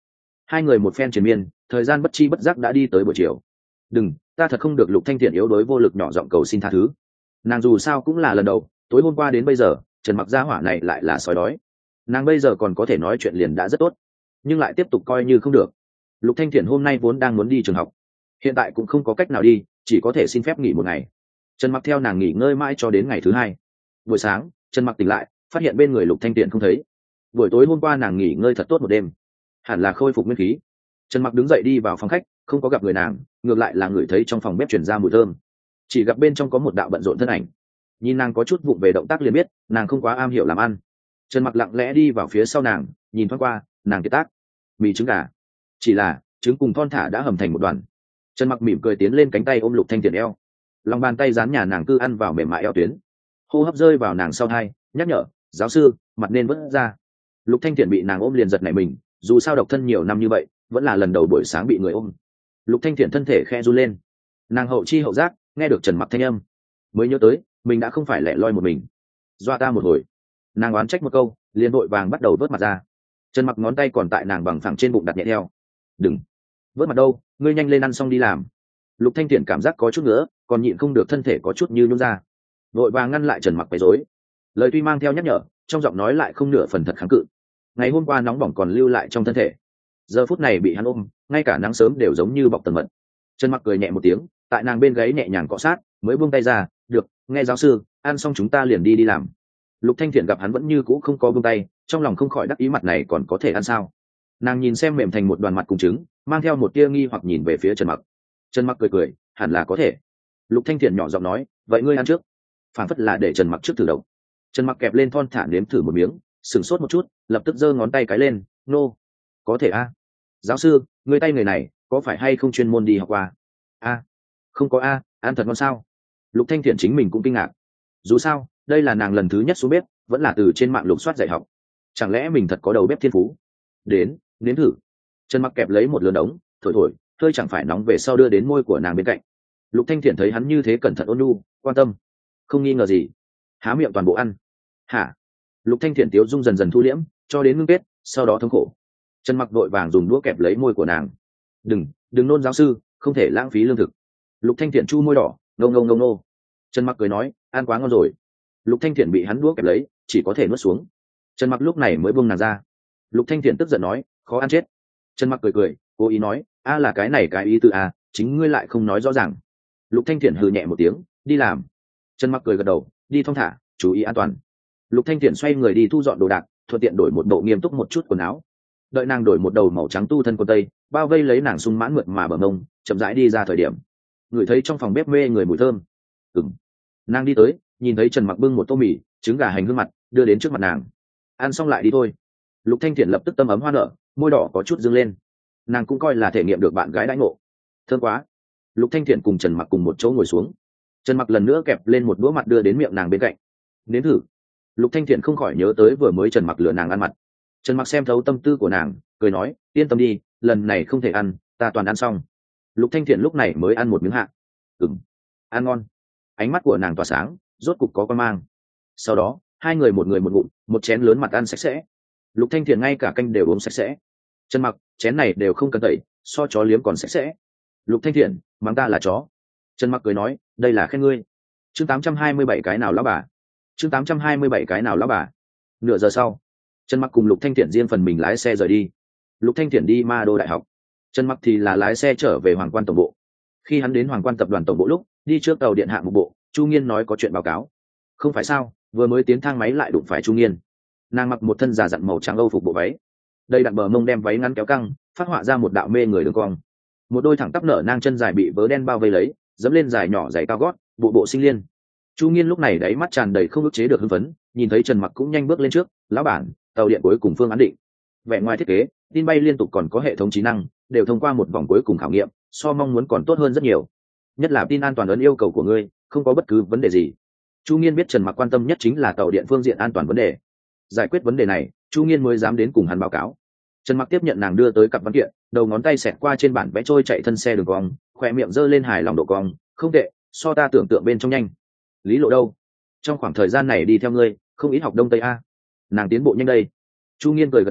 Hai người một phen triền miên, thời gian bất chi bất giác đã đi tới buổi chiều. Đừng, ta thật không được. Lục Thanh Thiện yếu đuối vô lực nhỏ giọng cầu xin tha thứ. Nàng dù sao cũng là lần đầu, tối hôm qua đến bây giờ Trần Mặc gia hỏa này lại là sói đói. Nàng bây giờ còn có thể nói chuyện liền đã rất tốt, nhưng lại tiếp tục coi như không được. Lục Thanh Thiện hôm nay vốn đang muốn đi trường học, hiện tại cũng không có cách nào đi, chỉ có thể xin phép nghỉ một ngày. Trần Mặc theo nàng nghỉ ngơi mãi cho đến ngày thứ hai. Buổi sáng Trần Mặc tỉnh lại, phát hiện bên người Lục Thanh Thiện không thấy. Buổi tối hôm qua nàng nghỉ ngơi thật tốt một đêm, hẳn là khôi phục nguyên khí. Trần Mặc đứng dậy đi vào phòng khách, không có gặp người nàng, ngược lại là người thấy trong phòng bếp truyền ra mùi thơm. Chỉ gặp bên trong có một đạo bận rộn thân ảnh, nhìn nàng có chút vụng về động tác liền biết nàng không quá am hiểu làm ăn. Trần Mặc lặng lẽ đi vào phía sau nàng, nhìn thoáng qua, nàng kiệt tác mì trứng gà, chỉ là trứng cùng thon thả đã hầm thành một đoàn. Trần Mặc mỉm cười tiến lên, cánh tay ôm Lục Thanh Thiện eo, lòng bàn tay dán nhà nàng cư ăn vào mềm mại eo tuyến, hô hấp rơi vào nàng sau hai, nhắc nhở giáo sư mặt nên vớt ra. Lục Thanh Thiện bị nàng ôm liền giật nảy mình, dù sao độc thân nhiều năm như vậy vẫn là lần đầu buổi sáng bị người ôm. Lục Thanh Thiện thân thể khe run lên, nàng hậu chi hậu giác nghe được Trần Mặc thanh âm, mới nhớ tới mình đã không phải lẻ loi một mình. Doa ta một hồi, nàng oán trách một câu, liền vội vàng bắt đầu vớt mặt ra. Trần Mặc ngón tay còn tại nàng bằng phẳng trên bụng đặt nhẹ theo. Đừng vớt mặt đâu, ngươi nhanh lên ăn xong đi làm. Lục Thanh Thiện cảm giác có chút nữa, còn nhịn không được thân thể có chút như nhún ra, vội vàng ngăn lại Trần Mặc quấy rối. Lời tuy mang theo nhắc nhở, trong giọng nói lại không nửa phần thật kháng cự. Ngày hôm qua nóng bỏng còn lưu lại trong thân thể, giờ phút này bị hắn ôm, ngay cả nắng sớm đều giống như bọc tầng mật. Trần Mặc cười nhẹ một tiếng, tại nàng bên gáy nhẹ nhàng cọ sát, mới buông tay ra. Được, nghe giáo sư, ăn xong chúng ta liền đi đi làm. Lục Thanh Thiện gặp hắn vẫn như cũ không có buông tay, trong lòng không khỏi đắc ý, mặt này còn có thể ăn sao. Nàng nhìn xem mềm thành một đoàn mặt cùng trứng, mang theo một tia nghi hoặc nhìn về phía Trần Mặc. Trần Mặc cười cười, hẳn là có thể. Lục Thanh Thiện nhỏ giọng nói, vậy ngươi ăn trước. Phản phất là để Trần Mặc trước thử độc. Trần Mặc kẹp lên thon thả nếm thử một miếng, sửng sốt một chút, lập tức giơ ngón tay cái lên, nô, có thể a. Giáo sư, ngươi tay người này có phải hay không chuyên môn đi học qua? A, không có a, ăn thật ngon sao? Lục Thanh Thiện chính mình cũng kinh ngạc. Dù sao đây là nàng lần thứ nhất xuống bếp, vẫn là từ trên mạng lục soát dạy học, chẳng lẽ mình thật có đầu bếp thiên phú? Đến, nếm thử. Trần Mặc kẹp lấy một lửa đống, thổi thổi, hơi chẳng phải nóng về sau đưa đến môi của nàng bên cạnh. Lục Thanh Thiện thấy hắn như thế cẩn thận ôn nhu, quan tâm, không nghi ngờ gì, há miệng toàn bộ ăn. Hả? Lục Thanh Thiện tiếu dung dần dần thu liễm, cho đến ngưng kết, sau đó thống khổ. Trần Mặc vội vàng dùng đũa kẹp lấy môi của nàng. Đừng, đừng nôn giáo sư, không thể lãng phí lương thực. Lục Thanh Thiện chu môi đỏ, ngông ngông ngông nô. Trần Mặc cười nói, ăn quá ngon rồi. Lục Thanh Thiện bị hắn đũa kẹp lấy, chỉ có thể nuốt xuống. Trần Mặc lúc này mới buông nàng ra. Lục Thanh Thiện tức giận nói, khó ăn chết. Trần Mặc cười cười, cố ý nói, a là cái này cái ý từ a, chính ngươi lại không nói rõ ràng. Lục Thanh Thiện hừ nhẹ một tiếng, đi làm. Trần Mặc cười gật đầu, đi thong thả, chú ý an toàn. Lục Thanh Thiện xoay người đi thu dọn đồ đạc, thuận tiện đổi một bộ nghiêm túc một chút quần áo. Đợi nàng đổi một đầu màu trắng tu thân quần tây, bao vây lấy nàng sung mãn mượt mà bờ mông, chậm rãi đi ra thời điểm, ngửi thấy trong phòng bếp mê người mùi thơm. Ừm. Nàng đi tới, nhìn thấy Trần Mặc bưng một tô mì, trứng gà hành hương mặt, đưa đến trước mặt nàng. Ăn xong lại đi thôi. Lục Thanh Thiện lập tức tâm ấm hoa nở, môi đỏ có chút dương lên. Nàng cũng coi là thể nghiệm được bạn gái đãi ngộ. Thơm quá. Lục Thanh Thiện cùng Trần Mặc cùng một chỗ ngồi xuống. Trần Mặc lần nữa kẹp lên một đũa mặt đưa đến miệng nàng bên cạnh. Nếm thử. Lục Thanh Thiện không khỏi nhớ tới vừa mới Trần Mặc lừa nàng ăn mặt. Trần Mặc xem thấu tâm tư của nàng, cười nói, yên tâm đi, lần này không thể ăn, ta toàn ăn xong. Lục Thanh Thiện lúc này mới ăn một miếng hạ. Ừm, ăn ngon. Ánh mắt của nàng tỏa sáng, rốt cục có quan mang. Sau đó hai người một người một ngụm, một chén lớn mặt ăn sạch sẽ. Lục Thanh Thiện ngay cả canh đều uống sạch sẽ. Trần Mặc, chén này đều không cần tẩy, so chó liếm còn sạch sẽ. Lục Thanh Thiện, mắng ta là chó. Trần Mặc cười nói, đây là khen ngươi. Chương tám trăm hai mươi bảy cái nào lão bà. Chương tám trăm hai mươi bảy cái nào lão bà. Nửa giờ sau, Trần Mặc cùng Lục Thanh Thiện riêng phần mình lái xe rời đi. Lục Thanh Thiện đi Ma Đô Đại học, Trần Mặc thì là lái xe trở về Hoàng Quan tổng bộ. Khi hắn đến Hoàng Quan tập đoàn tổng bộ lúc, đi trước tàu điện hạng một bộ, Chu Nghiên nói có chuyện báo cáo. Không phải sao, vừa mới tiến thang máy lại đụng phải Chu Nghiên. Nàng mặc một thân già dặn màu trắng âu phục bộ váy, đây đặn bờ mông đem váy ngắn kéo căng, phát họa ra một đạo mê người đường cong. Một đôi thẳng tắp nở nang chân dài bị vớ đen bao vây lấy, dẫm lên dài nhỏ giày cao gót, bộ bộ sinh liên. Chu Nghiên lúc này đáy mắt tràn đầy không ức chế được hưng phấn, nhìn thấy Trần Mặc cũng nhanh bước lên trước, lão bản, tàu điện cuối cùng phương án định. Vẻ ngoài thiết kế, tin bay liên tục còn có hệ thống trí năng, đều thông qua một vòng cuối cùng khảo nghiệm, so mong muốn còn tốt hơn rất nhiều. Nhất là tin an toàn ấn yêu cầu của ngươi, không có bất cứ vấn đề gì. Chu Nghiên biết Trần Mặc quan tâm nhất chính là tàu điện phương diện an toàn vấn đề. Giải quyết vấn đề này, Chu Nghiên mới dám đến cùng hắn báo cáo. Trần Mặc tiếp nhận nàng đưa tới cặp văn kiện, đầu ngón tay xẹt qua trên bản vẽ trôi chạy thân xe đường cong, khỏe miệng giơ lên hài lòng độ cong, không tệ, so ta tưởng tượng bên trong nhanh. Lý Lộ đâu? Trong khoảng thời gian này đi theo ngươi, không ít học đông tây a. Nàng tiến bộ nhanh đây. Chu Nghiên cười gật đầu,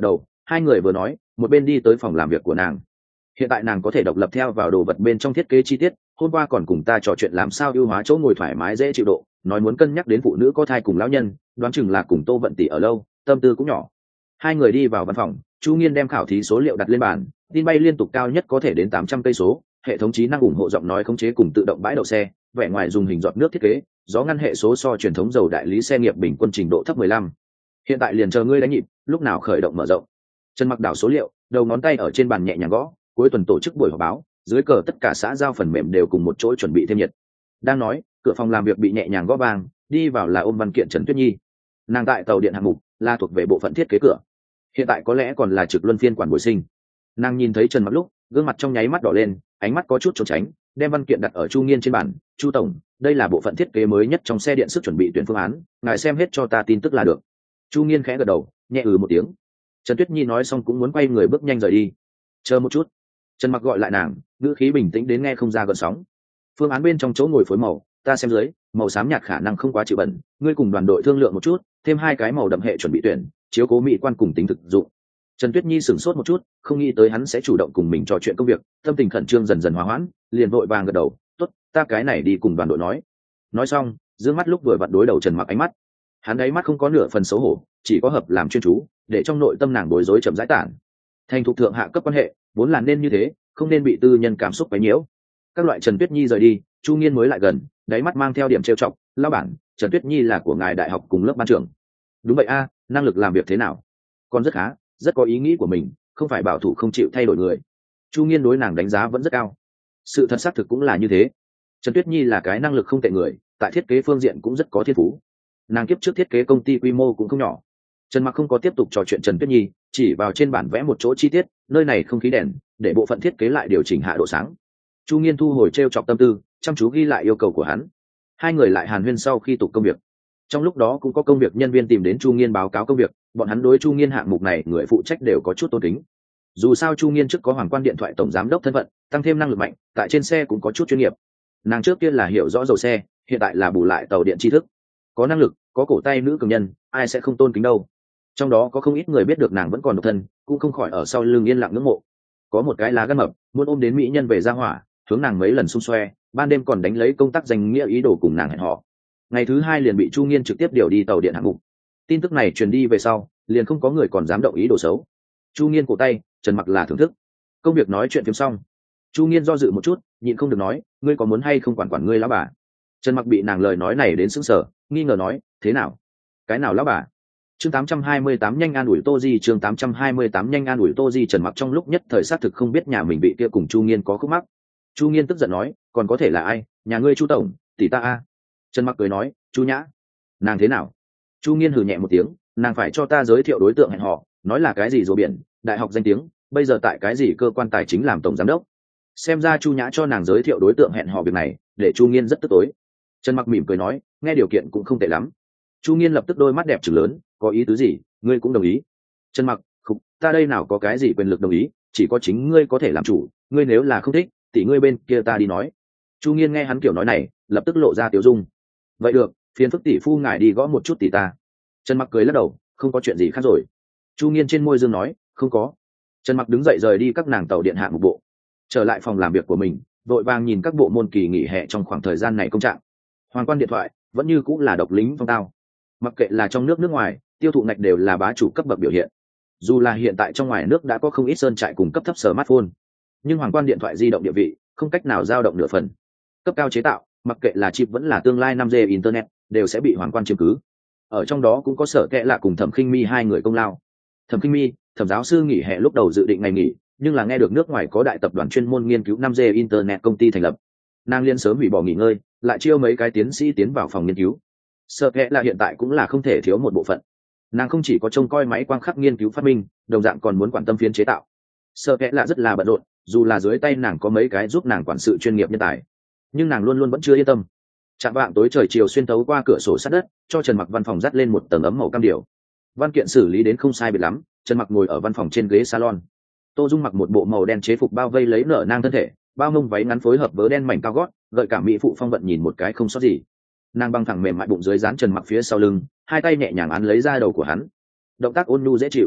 Hai người vừa nói một bên đi tới phòng làm việc của nàng. Hiện tại nàng có thể độc lập theo vào đồ vật bên trong thiết kế chi tiết, hôm qua còn cùng ta trò chuyện làm sao ưu hóa chỗ ngồi thoải mái dễ chịu độ, nói muốn cân nhắc đến phụ nữ có thai cùng lão nhân, đoán chừng là cùng Tô Vận tỷ ở lâu, tâm tư cũng nhỏ. Hai người đi vào văn phòng, Chu Nghiên đem khảo thí số liệu đặt lên bàn, tin bay liên tục cao nhất có thể đến tám trăm cây số, hệ thống trí năng ủng hộ giọng nói khống chế cùng tự động bãi đậu xe, vẻ ngoài dùng hình giọt nước thiết kế, gió ngăn hệ số so truyền thống dầu đại lý xe nghiệp bình quân trình độ thấp mười lăm. Hiện tại liền chờ ngươi đánh nhịp, lúc nào khởi động mở rộng. Trần Mặc đảo số liệu, đầu ngón tay ở trên bàn nhẹ nhàng gõ, cuối tuần tổ chức buổi họp báo, dưới cờ tất cả xã giao phần mềm đều cùng một chỗ chuẩn bị thêm nhiệt. Đang nói, cửa phòng làm việc bị nhẹ nhàng gõ vang, đi vào là ôm văn kiện Trần Tuyết Nhi. Nàng tại tàu điện hạng mục, là thuộc về bộ phận thiết kế cửa. Hiện tại có lẽ còn là trực luân phiên quản bồi sinh. Nàng nhìn thấy Trần Mặc lúc, gương mặt trong nháy mắt đỏ lên, ánh mắt có chút trốn tránh, đem văn kiện đặt ở Chu Nghiên trên bàn. Chu tổng, đây là bộ phận thiết kế mới nhất trong xe điện sức chuẩn bị tuyển phương án, ngài xem hết cho ta tin tức là được. Chu Nghiên khẽ gật đầu, nhẹ ừ một tiếng. Trần Tuyết Nhi nói xong cũng muốn quay người bước nhanh rời đi. Chờ một chút. Trần Mặc gọi lại nàng, ngữ khí bình tĩnh đến nghe không ra gợn sóng. Phương án bên trong chỗ ngồi phối màu, ta xem dưới, màu xám nhạt khả năng không quá chịu bẩn, ngươi cùng đoàn đội thương lượng một chút, thêm hai cái màu đậm hệ chuẩn bị tuyển, chiếu cố mỹ quan cùng tính thực dụng. Trần Tuyết Nhi sửng sốt một chút, không nghĩ tới hắn sẽ chủ động cùng mình trò chuyện công việc, tâm tình khẩn trương dần dần hòa hoãn, liền vội vàng gật đầu, tốt, ta cái này đi cùng đoàn đội nói. Nói xong, dương mắt lúc vừa vặn đối đầu Trần Mặc ánh mắt, hắn ấy mắt không có nửa phần xấu hổ, chỉ có hợp làm chuyên chú, để trong nội tâm nàng bối rối chậm rãi tản. Thành thục thượng hạ cấp quan hệ, vốn là nên như thế, không nên bị tư nhân cảm xúc quấy nhiễu. Các loại Trần Tuyết Nhi rời đi, Chu Nghiên mới lại gần, đáy mắt mang theo điểm trêu chọc, lão bản, Trần Tuyết Nhi là của ngài đại học cùng lớp ban trưởng. Đúng vậy a, năng lực làm việc thế nào? Còn rất khá, rất có ý nghĩ của mình, không phải bảo thủ không chịu thay đổi người. Chu Nghiên đối nàng đánh giá vẫn rất cao. Sự thật xác thực cũng là như thế. Trần Tuyết Nhi là cái năng lực không tệ người, tại thiết kế phương diện cũng rất có thiên phú. Nàng kiếp trước thiết kế công ty quy mô cũng không nhỏ. Trần Mặc không có tiếp tục trò chuyện Trần Tuyết Nhi, chỉ vào trên bản vẽ một chỗ chi tiết, nơi này không khí đèn, để bộ phận thiết kế lại điều chỉnh hạ độ sáng. Chu Nghiên thu hồi treo chọc tâm tư, chăm chú ghi lại yêu cầu của hắn. Hai người lại hàn huyên sau khi tục công việc. Trong lúc đó cũng có công việc nhân viên tìm đến Chu Nghiên báo cáo công việc, bọn hắn đối Chu Nghiên hạng mục này người phụ trách đều có chút tôn kính. Dù sao Chu Nghiên trước có Hoàng Quan điện thoại tổng giám đốc thân phận, tăng thêm năng lực mạnh, tại trên xe cũng có chút chuyên nghiệp. Nàng trước kia là hiểu rõ dầu xe, hiện tại là bù lại tàu điện tri thức. Có năng lực, có cổ tay nữ cường nhân, ai sẽ không tôn kính đâu. Trong đó có không ít người biết được nàng vẫn còn độc thân, cũng không khỏi ở sau lưng yên lặng ngưỡng mộ. Có một cái lá gan mập, muốn ôm đến mỹ nhân về ra hỏa, hướng nàng mấy lần xung xoe, ban đêm còn đánh lấy công tác danh nghĩa ý đồ cùng nàng hẹn hò. Ngày thứ hai liền bị Chu Nghiên trực tiếp điều đi tàu điện hạng mục. Tin tức này truyền đi về sau, liền không có người còn dám động ý đồ xấu. Chu Nghiên cổ tay, Trần Mặc là thưởng thức. Công việc nói chuyện phim xong, Chu Nghiên do dự một chút, nhịn không được nói, ngươi có muốn hay không quản quản ngươi lão bà? Trần Mặc bị nàng lời nói này đến sững sờ, nghi ngờ nói, thế nào? Cái nào lão bà? Chương tám trăm hai mươi tám nhanh an ủi Tô Di, chương tám trăm hai mươi tám nhanh an ủi Tô Di. Trần Mặc trong lúc nhất thời xác thực không biết nhà mình bị kia cùng Chu Nghiên có khúc mắc. Chu Nghiên tức giận nói, còn có thể là ai? Nhà ngươi Chu tổng, tỷ ta a. Trần Mặc cười nói, Chu Nhã, nàng thế nào? Chu Nghiên hừ nhẹ một tiếng, nàng phải cho ta giới thiệu đối tượng hẹn hò, nói là cái gì rùa biển, đại học danh tiếng, bây giờ tại cái gì cơ quan tài chính làm tổng giám đốc. Xem ra Chu Nhã cho nàng giới thiệu đối tượng hẹn hò việc này, để Chu Nghiên rất tức tối. Trần Mặc mỉm cười nói, nghe điều kiện cũng không tệ lắm. Chu Nghiên lập tức đôi mắt đẹp trừng lớn, có ý tứ gì, ngươi cũng đồng ý? Trần Mặc, khục, ta đây nào có cái gì quyền lực đồng ý, chỉ có chính ngươi có thể làm chủ, ngươi nếu là không thích, tỷ ngươi bên kia ta đi nói. Chu Nghiên nghe hắn kiểu nói này, lập tức lộ ra tiểu dung. Vậy được, phiền phức tỷ phu ngài đi gõ một chút tỷ ta. Trần Mặc cười lắc đầu, không có chuyện gì khác rồi. Chu Nghiên trên môi dương nói, không có. Trần Mặc đứng dậy rời đi các nàng tàu điện hạng một bộ, trở lại phòng làm việc của mình, vội vàng nhìn các bộ môn kỳ nghỉ hè trong khoảng thời gian này công trạng. Hoàng Quan điện thoại vẫn như cũng là độc lính phong tao, mặc kệ là trong nước nước ngoài, tiêu thụ ngạch đều là bá chủ cấp bậc biểu hiện. Dù là hiện tại trong ngoài nước đã có không ít sơn trại cùng cấp thấp smartphone, nhưng Hoàng Quan điện thoại di động địa vị không cách nào dao động nửa phần. Cấp cao chế tạo, mặc kệ là chip vẫn là tương lai năm G internet, đều sẽ bị Hoàng Quan chiếm cứ. Ở trong đó cũng có Sở Kệ Lạ cùng Thẩm Khinh Mi hai người công lao. Thẩm Khinh Mi, thẩm giáo sư nghỉ hè lúc đầu dự định ngày nghỉ, nhưng là nghe được nước ngoài có đại tập đoàn chuyên môn nghiên cứu năm G internet công ty thành lập, nàng liên sớm hủy bỏ nghỉ ngơi, lại chiêu mấy cái tiến sĩ tiến vào phòng nghiên cứu. Sở Kệ Lạ hiện tại cũng là không thể thiếu một bộ phận. Nàng không chỉ có trông coi máy quang khắc nghiên cứu phát minh, đồng dạng còn muốn quản tâm phiến chế tạo. Sở Kệ Lạ rất là bận rộn, dù là dưới tay nàng có mấy cái giúp nàng quản sự chuyên nghiệp nhân tài, nhưng nàng luôn luôn vẫn chưa yên tâm. Chạm vạng tối trời chiều xuyên tấu qua cửa sổ sát đất, cho Trần Mặc văn phòng dắt lên một tầng ấm màu cam điều. Văn kiện xử lý đến không sai biệt lắm, Trần Mặc ngồi ở văn phòng trên ghế salon. Tô Dung mặc một bộ màu đen chế phục bao vây lấy nở nang thân thể, bao mông váy ngắn phối hợp vớ đen mảnh cao gót, gợi cảm mỹ phụ phong vận nhìn một cái không sót gì. Nàng băng thẳng mềm mại bụng dưới dán Trần Mặc phía sau lưng, hai tay nhẹ nhàng án lấy ra đầu của hắn. Động tác ôn nhu dễ chịu.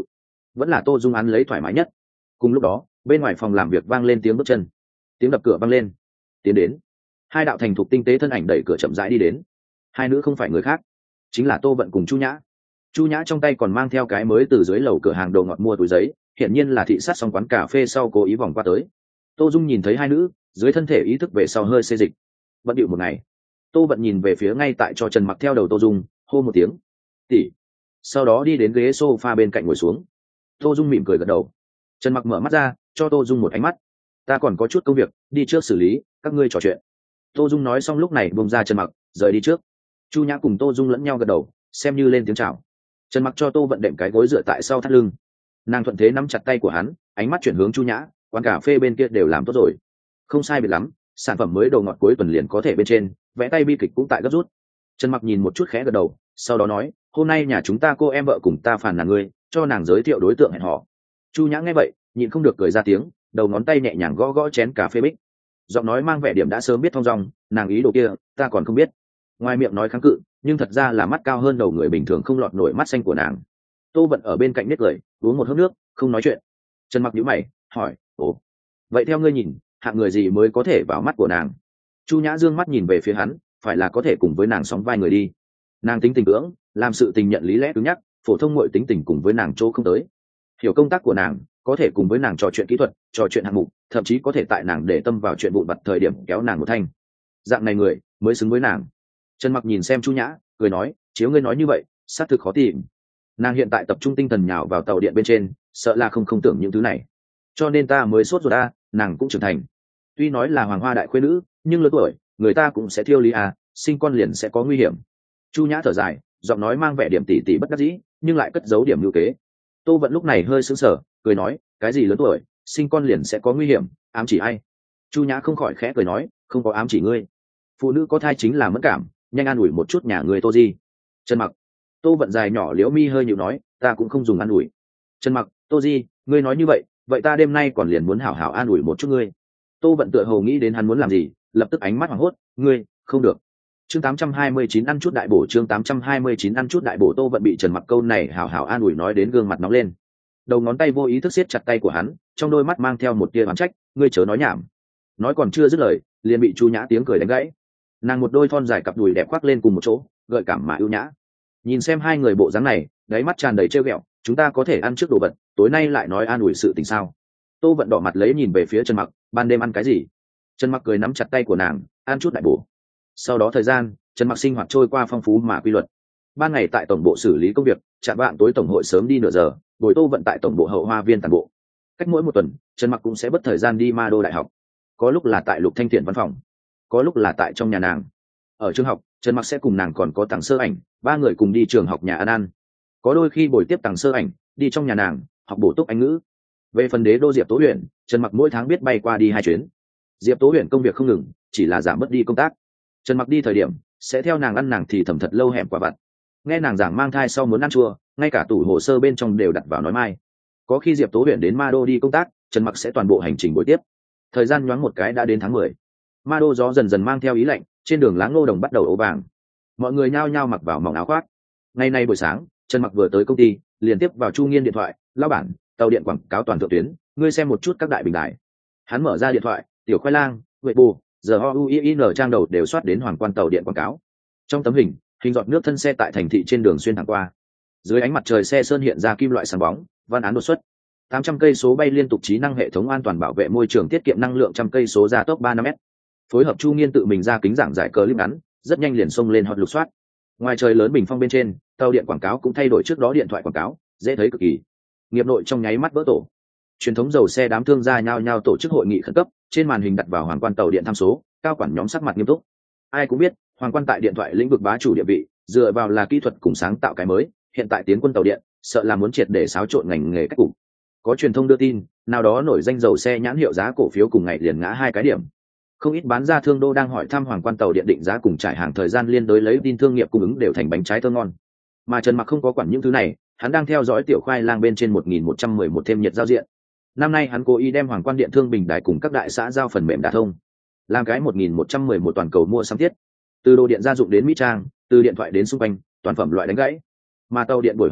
vẫn là Tô Dung án lấy thoải mái nhất. Cùng lúc đó bên ngoài phòng làm việc vang lên tiếng bước chân, tiếng đập cửa vang lên. Tiến đến hai đạo thành thục tinh tế thân ảnh đẩy cửa chậm rãi đi đến. Hai nữ không phải người khác, chính là Tô Vận cùng Chu Nhã. Chu Nhã trong tay còn mang theo cái mới từ dưới lầu cửa hàng đồ ngọt mua túi giấy, hiển nhiên là thị sát xong quán cà phê sau cố ý vòng qua tới. Tô Dung nhìn thấy hai nữ, dưới thân thể ý thức về sau hơi xê dịch. Vận điệu một ngày, Tô Vận nhìn về phía ngay tại cho Trần Mặc theo đầu Tô Dung, hô một tiếng tỷ, sau đó đi đến ghế sofa bên cạnh ngồi xuống. Tô Dung mỉm cười gật đầu. Trần Mặc mở mắt ra, cho Tô Dung một ánh mắt. Ta còn có chút công việc, đi trước xử lý, các ngươi trò chuyện. Tô Dung nói xong lúc này buông ra Trần Mặc, rời đi trước. Chu Nhã cùng Tô Dung lẫn nhau gật đầu, xem như lên tiếng chào. Trần Mặc cho Tô Vận đệm cái gối dựa tại sau thắt lưng. Nàng thuận thế nắm chặt tay của hắn, ánh mắt chuyển hướng Chu Nhã, quán cà phê bên kia đều làm tốt rồi, không sai biệt lắm, sản phẩm mới đồ ngọt cuối tuần liền có thể bên trên, vẽ tay bi kịch cũng tại gấp rút. Trần Mặc nhìn một chút khẽ gật đầu, sau đó nói, hôm nay nhà chúng ta cô em vợ cùng ta phàn nàn ngươi, cho nàng giới thiệu đối tượng hẹn hò. Chu Nhã nghe vậy, nhịn không được cười ra tiếng, đầu ngón tay nhẹ nhàng gõ gõ chén cà phê bích, giọng nói mang vẻ điểm đã sớm biết thong dong, nàng ý đồ kia ta còn không biết. Ngoài miệng nói kháng cự, nhưng thật ra là mắt cao hơn đầu người bình thường không lọt nổi mắt xanh của nàng. Tô Vận ở bên cạnh nét cười, uống một hớp nước, không nói chuyện. Trần Mặc nhíu mày, hỏi, ồ, vậy theo ngươi nhìn, hạng người gì mới có thể vào mắt của nàng? Chu Nhã dương mắt nhìn về phía hắn, phải là có thể cùng với nàng sóng vai người đi. Nàng tính tình cưỡng, làm sự tình nhận lý lẽ cứng nhắc, phổ thông mọi tính tình cùng với nàng chỗ không tới. Hiểu công tác của nàng, có thể cùng với nàng trò chuyện kỹ thuật, trò chuyện hạng mục, thậm chí có thể tại nàng để tâm vào chuyện vụn vặt thời điểm kéo nàng một thanh. Dạng này người mới xứng với nàng. Trần Mặc nhìn xem Chu Nhã, cười nói, chiếu ngươi nói như vậy, xác thực khó tìm. Nàng hiện tại tập trung tinh thần nhào vào tàu điện bên trên, sợ là không không tưởng những thứ này, cho nên ta mới sốt ruột a. Nàng cũng trưởng thành, tuy nói là hoàng hoa đại khuê nữ, nhưng lớn tuổi, người ta cũng sẽ thiêu lý a, sinh con liền sẽ có nguy hiểm. Chu Nhã thở dài, giọng nói mang vẻ điểm tỉ tỉ bất đắc dĩ, nhưng lại cất giấu điểm lưu kế. Tô Vận lúc này hơi sững sờ, cười nói, cái gì lớn tuổi, sinh con liền sẽ có nguy hiểm, ám chỉ ai? Chu Nhã không khỏi khẽ cười nói, không có ám chỉ ngươi, phụ nữ có thai chính là mẫn cảm, nhanh an ủi một chút nhà người Tô Di. Trần Mặc. Tô Vận dài nhỏ liễu mi hơi nhịu nói, ta cũng không dùng an ủi. Trần Mặc, Tô Di, ngươi nói như vậy, vậy ta đêm nay còn liền muốn hảo hảo an ủi một chút ngươi. Tô Vận tựa hồ nghĩ đến hắn muốn làm gì, lập tức ánh mắt hoảng hốt, ngươi, không được. Chương tám trăm hai mươi chín ăn chút đại bổ, chương tám trăm hai mươi chín ăn chút đại bổ. Tô Vận bị Trần Mặc câu này hảo hảo an ủi nói đến gương mặt nóng lên. Đầu ngón tay vô ý thức siết chặt tay của hắn, trong đôi mắt mang theo một tia oán trách, ngươi chớ nói nhảm. Nói còn chưa dứt lời, liền bị Chu Nhã tiếng cười đánh gãy. Nàng một đôi thon dài cặp đùi đẹp khoác lên cùng một chỗ, gợi cảm mà ưu nhã. Nhìn xem hai người bộ dáng này, đáy mắt tràn đầy trêu ghẹo, chúng ta có thể ăn trước đồ vật, tối nay lại nói an ủi sự tình sao? Tô Vận đỏ mặt lấy nhìn về phía Trần Mặc, ban đêm ăn cái gì? Trần Mặc cười nắm chặt tay của nàng, ăn chút đại bổ. Sau đó thời gian, Trần Mặc sinh hoạt trôi qua phong phú mà quy luật. Ban ngày tại tổng bộ xử lý công việc, chạm vạng tối tổng hội sớm đi nửa giờ, buổi Tô Vận tại tổng bộ hậu hoa viên toàn bộ. Cách mỗi một tuần, Trần Mặc cũng sẽ bất thời gian đi Ma Đô đại học. Có lúc là tại Lục Thanh Thiện văn phòng, có lúc là tại trong nhà nàng. Ở trường học, Trần Mặc sẽ cùng nàng còn có Tằng Sơ Ảnh, ba người cùng đi trường học nhà ăn ăn. Có đôi khi buổi tiếp Tằng Sơ Ảnh, đi trong nhà nàng, học bổ túc Anh ngữ. Về phần đế đô Diệp Tố Huyền, Trần Mặc mỗi tháng biết bay qua đi hai chuyến. Diệp Tố Huyền công việc không ngừng, chỉ là giảm bớt đi công tác. Trần Mặc đi thời điểm, sẽ theo nàng ăn nàng thì thầm thật lâu hẻm quả vặt. Nghe nàng giảng mang thai sau muốn ăn chua, ngay cả tủ hồ sơ bên trong đều đặt vào nói mai. Có khi Diệp Tố Huyền đến Ma Đô đi công tác, Trần Mặc sẽ toàn bộ hành trình buổi tiếp. Thời gian nhoáng một cái đã đến tháng mười. Ma Đô gió dần dần mang theo ý lạnh, trên đường Láng Ngô Đồng bắt đầu ố vàng. Mọi người nhao nhao mặc vào mỏng áo khoác. Ngày nay buổi sáng, Trần Mặc vừa tới công ty, liền tiếp vào Chu Nghiên điện thoại, "Lão bản, tàu điện quảng cáo toàn thượng tuyến, ngươi xem một chút các đại bình đài." Hắn mở ra điện thoại, tiểu khoai lang, huệ bù, giờ o u i n trang đầu đều soát đến hoàng quan tàu điện quảng cáo. Trong tấm hình, hình giọt nước thân xe tại thành thị trên đường xuyên thẳng qua. Dưới ánh mặt trời xe sơn hiện ra kim loại sáng bóng, văn án đột xuất. tám trăm cây số bay liên tục trí năng hệ thống an toàn bảo vệ môi trường tiết kiệm năng lượng trăm cây số gia tốc ba năm m. Phối hợp Chu Nghiên tự mình ra kính giảng giải clip ngắn, rất nhanh liền xông lên hot lục soát. Ngoài trời lớn bình phong bên trên, tàu điện quảng cáo cũng thay đổi trước đó điện thoại quảng cáo, dễ thấy cực kỳ. Nghiệp nội trong nháy mắt vỡ tổ. Truyền thống dầu xe đám thương gia nhao nhao tổ chức hội nghị khẩn cấp, trên màn hình đặt vào hoàng quan tàu điện tham số, cao quản nhóm sắc mặt nghiêm túc. Ai cũng biết, hoàng quan tại điện thoại lĩnh vực bá chủ địa vị, dựa vào là kỹ thuật cùng sáng tạo cái mới, hiện tại tiến quân tàu điện, sợ là muốn triệt để xáo trộn ngành nghề cách cục. Có truyền thông đưa tin, nào đó nổi danh dầu xe nhãn hiệu giá cổ phiếu cùng ngày liền ngã hai cái điểm. Không ít bán ra thương đô đang hỏi thăm hoàng quan tàu điện định giá cùng trải hàng thời gian liên đối lấy tin thương nghiệp cung ứng đều thành bánh trái thơ ngon. Mà Trần Mặc không có quản những thứ này, hắn đang theo dõi tiểu khoai lang bên trên một nghìn một trăm mười một thêm nhiệt giao diện. Năm nay hắn cố ý đem hoàng quan điện thương bình đài cùng các đại xã giao phần mềm đả thông, làm cái một nghìn một trăm mười một toàn cầu mua sắm thiết, từ đồ điện gia dụng đến mỹ trang, từ điện thoại đến xung quanh, toàn phẩm loại đánh gãy. Mà tàu điện buổi họp báo,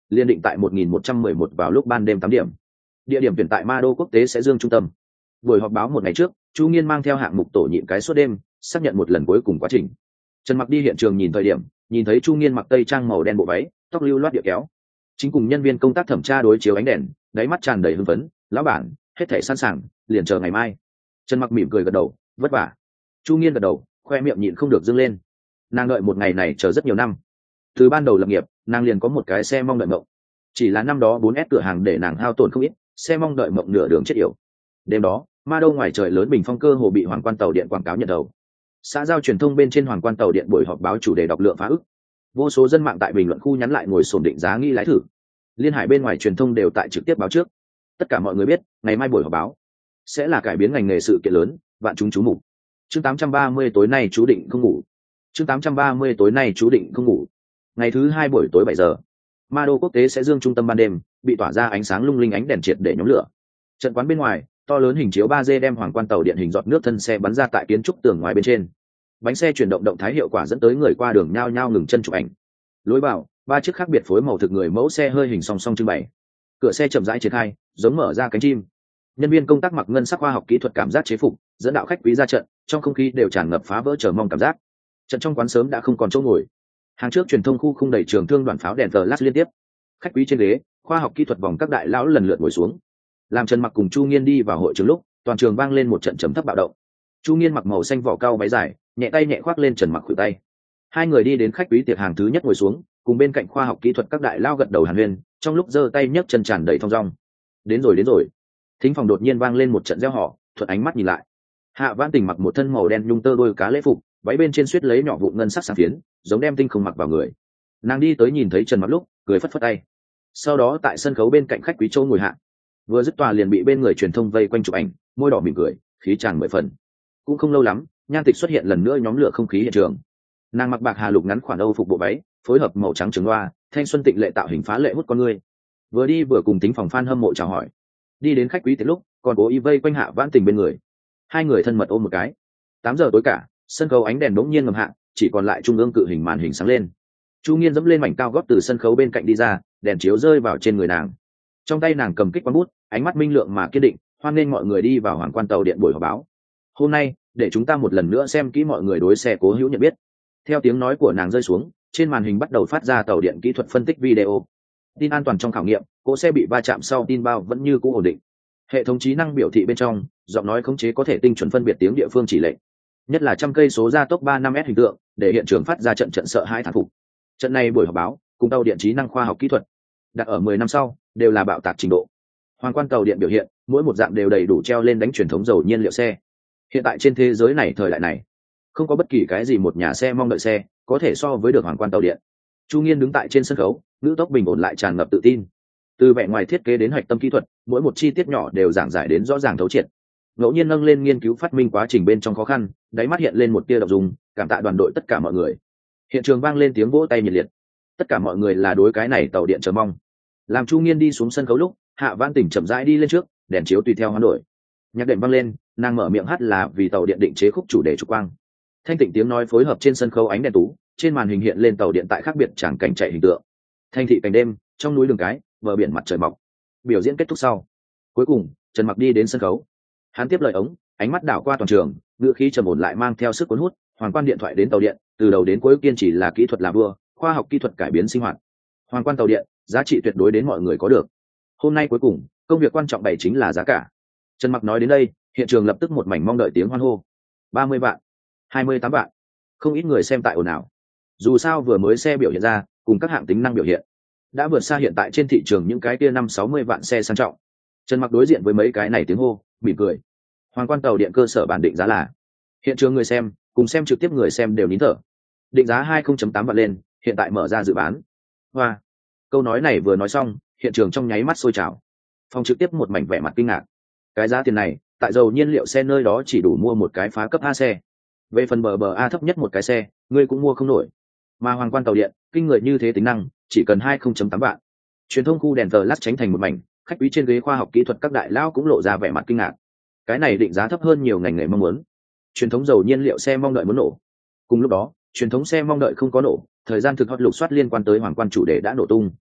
liên định tại một nghìn một trăm mười một vào lúc ban đêm tám điểm. Địa điểm tuyển tại Ma Đô Quốc tế sẽ Dương trung tâm. Buổi họp báo một ngày trước, Chu Nghiên mang theo hạng mục tổ nhịn cái suốt đêm, xác nhận một lần cuối cùng quá trình. Trần Mặc đi hiện trường nhìn thời điểm, nhìn thấy Chu Nghiên mặc tây trang màu đen bộ váy, tóc lưu loát địa kéo. Chính cùng nhân viên công tác thẩm tra đối chiếu ánh đèn, đáy mắt tràn đầy hưng phấn, "Lão bản, hết thảy sẵn sàng, liền chờ ngày mai." Trần Mặc mỉm cười gật đầu, "Vất vả." Chu Nghiên gật đầu, khoe miệng nhịn không được dương lên. Nàng đợi một ngày này chờ rất nhiều năm. Từ ban đầu lập nghiệp, nàng liền có một cái xe mong đợi mộng. Chỉ là năm đó bốn S cửa hàng để nàng hao tổn không ít, xe mong đợi mộng nửa đường chết yểu. Đêm đó, Ma Đô ngoài trời lớn bình phong cơ hồ bị Hoàng Quan Tàu Điện quảng cáo nhận đầu. Xã giao truyền thông bên trên Hoàng Quan Tàu Điện buổi họp báo chủ đề đọc lượng phá ức. Vô số dân mạng tại bình luận khu nhắn lại ngồi xổm định giá nghi lái thử. Liên Hải bên ngoài truyền thông đều tại trực tiếp báo trước. Tất cả mọi người biết, ngày mai buổi họp báo sẽ là cải biến ngành nghề sự kiện lớn, vạn chúng chú mục. Chương tám trăm ba mươi tối nay chú định không ngủ. Chương tám trăm ba mươi tối nay chú định không ngủ. Ngày thứ hai buổi tối bảy giờ, Ma Đô Quốc tế sẽ Dương trung tâm ban đêm, bị tỏa ra ánh sáng lung linh ánh đèn triệt để nhóm lửa. Trận quán bên ngoài, to lớn hình chiếu ba D đem Hoàng Quan Tàu Điện hình giọt nước thân xe bắn ra tại kiến trúc tường ngoài bên trên. Bánh xe chuyển động động thái hiệu quả dẫn tới người qua đường nhao nhao ngừng chân chụp ảnh. Lối vào, ba chiếc khác biệt phối màu thực người mẫu xe hơi hình song song trưng bày. Cửa xe chậm rãi triển khai, giống mở ra cánh chim. Nhân viên công tác mặc ngân sắc khoa học kỹ thuật cảm giác chế phục, dẫn đạo khách quý ra trận, trong không khí đều tràn ngập phá vỡ chờ mong cảm giác. Trận trong quán sớm đã không còn chỗ ngồi. Hàng trước truyền thông khu không đầy trường thương đoàn pháo đèn flash liên tiếp. Khách quý trên ghế, khoa học kỹ thuật vòng các đại lão lần lượt ngồi xuống. Làm Trần Mặc cùng Chu Nghiên đi vào hội trường lúc, toàn trường vang lên một trận trầm thấp bạo động. Chu Nghiên mặc màu xanh vỏ cao váy dài, nhẹ tay nhẹ khoác lên Trần Mặc khuỷu tay. Hai người đi đến khách quý tiệc hàng thứ nhất ngồi xuống, cùng bên cạnh khoa học kỹ thuật các đại lão gật đầu hàn huyên, trong lúc giơ tay nhấc chân tràn đầy thong dong. Đến rồi đến rồi. Thính phòng đột nhiên vang lên một trận reo hò, thuận ánh mắt nhìn lại. Hạ Vãn Tình mặc một thân màu đen nhung tơ đôi cá lễ phục, váy bên trên suýt lấy nhỏ vụn ngân sắc sáng phiến, giống đem tinh không mặc vào người. Nàng đi tới nhìn thấy Trần Mặc lúc, cười phất phất tay. Sau đó tại sân khấu bên cạnh khách quý châu ngồi hạ. Vừa dứt tòa liền bị bên người truyền thông vây quanh chụp ảnh, môi đỏ mỉm cười, khí tràn mười phần. Cũng không lâu lắm, Nhan Tịch xuất hiện lần nữa nhóm lửa không khí hiện trường. Nàng mặc bạc hà lục ngắn khoản Âu phục bộ váy, phối hợp màu trắng trường loa, thanh xuân tịnh lệ tạo hình phá lệ hút con người. Vừa đi vừa cùng tính phòng fan hâm mộ chào hỏi. Đi đến khách quý tiệc lúc, còn cố ý vây quanh Hạ Vãn Tình bên người. Hai người thân mật ôm một cái. Tám giờ tối cả, sân khấu ánh đèn đống nhiên ngầm hạ, chỉ còn lại trung ương cự hình màn hình sáng lên. Chu Nghiên dẫm lên mảnh cao gót từ sân khấu bên cạnh đi ra, đèn chiếu rơi vào trên người nàng. Trong tay nàng cầm kích quang bút, ánh mắt minh lượng mà kiên định, hoan nghênh mọi người đi vào Hoàng Quan Tàu Điện buổi họp báo. Hôm nay, để chúng ta một lần nữa xem kỹ mọi người đối xe Cố Hữu nhận biết. Theo tiếng nói của nàng rơi xuống, trên màn hình bắt đầu phát ra tàu điện kỹ thuật phân tích video. Tin an toàn trong khảo nghiệm, cỗ xe bị va chạm sau tin bao vẫn như cũ ổn định. Hệ thống trí năng biểu thị bên trong, giọng nói khống chế có thể tinh chuẩn phân biệt tiếng địa phương chỉ lệnh. Nhất là trăm cây số gia tốc ba năm s hình tượng, để hiện trường phát ra trận trận sợ hãi thán phục. Trận này buổi họp báo, cùng tàu điện trí năng khoa học kỹ thuật, đặt ở mười năm sau, đều là bạo tạc trình độ. Hoàng Quan Tàu Điện biểu hiện, mỗi một dạng đều đầy đủ treo lên đánh truyền thống dầu nhiên liệu xe. Hiện tại trên thế giới này thời đại này, không có bất kỳ cái gì một nhà xe mong đợi xe có thể so với được Hoàng Quan Tàu Điện. Chu Nghiên đứng tại trên sân khấu, ngữ tốc bình ổn lại tràn ngập tự tin. Từ vẻ ngoài thiết kế đến hạch tâm kỹ thuật, mỗi một chi tiết nhỏ đều giảng giải đến rõ ràng thấu triệt. Ngẫu nhiên nâng lên nghiên cứu phát minh quá trình bên trong khó khăn, đáy mắt hiện lên một tia động dung, cảm tạ đoàn đội tất cả mọi người. Hiện trường vang lên tiếng vỗ tay nhiệt liệt. Tất cả mọi người là đối cái này tàu điện chờ mong. Làm Chu Nghiên đi xuống sân khấu lúc, Hạ Vãn Tình chậm rãi đi lên trước, đèn chiếu tùy theo hoán đổi. Nhạc đệm vang lên, nàng mở miệng hát là vì tàu điện định chế khúc chủ đề trục quang. Thanh tịnh tiếng nói phối hợp trên sân khấu ánh đèn tú, trên màn hình hiện lên tàu điện tại khác biệt tràng cảnh chạy hình tượng. Thanh thị cảnh đêm, trong núi đường cái, bờ biển mặt trời mọc. Biểu diễn kết thúc sau, cuối cùng Trần Mặc đi đến sân khấu. Hắn tiếp lời ống, ánh mắt đảo qua toàn trường, ngữ khí trầm ổn lại mang theo sức cuốn hút. Hoàng Quan điện thoại đến tàu điện, từ đầu đến cuối kiên trì là kỹ thuật là vua, khoa học kỹ thuật cải biến sinh hoạt. Hoàng Quan tàu điện, giá trị tuyệt đối đến mọi người có được. Hôm nay cuối cùng, công việc quan trọng bày chính là giá cả. Trần Mặc nói đến đây, hiện trường lập tức một mảnh mong đợi tiếng hoan hô. ba mươi vạn, hai mươi tám vạn, không ít người xem tại ồn ào. Dù sao vừa mới xe biểu hiện ra, cùng các hạng tính năng biểu hiện, đã vượt xa hiện tại trên thị trường những cái kia năm sáu mươi vạn xe sang trọng. Trần Mặc đối diện với mấy cái này tiếng hô, mỉm cười. Hoàng Quan tàu điện cơ sở bản định giá là, hiện trường người xem cùng xem trực tiếp người xem đều nín thở. Định giá hai mươi phẩy tám vạn lên, hiện tại mở ra dự bán. Hoa. Câu nói này vừa nói xong, hiện trường trong nháy mắt sôi trào. Phòng trực tiếp một mảnh vẻ mặt kinh ngạc. Cái giá tiền này, tại dầu nhiên liệu xe nơi đó chỉ đủ mua một cái phá cấp A xe. Về phần bờ bờ A thấp nhất một cái xe, ngươi cũng mua không nổi. Mà Hoàng Quan tàu điện, kinh người như thế tính năng, chỉ cần hai mươi phẩy tám vạn. Truyền thông khu đèn flash tránh thành một mảnh, khách quý trên ghế khoa học kỹ thuật các đại lao cũng lộ ra vẻ mặt kinh ngạc. Cái này định giá thấp hơn nhiều ngành nghề mong muốn. Truyền thống dầu nhiên liệu xe mong đợi muốn nổ. Cùng lúc đó, truyền thống xe mong đợi không có nổ, thời gian thực hot lục soát liên quan tới Hoàng Quan chủ đề đã nổ tung.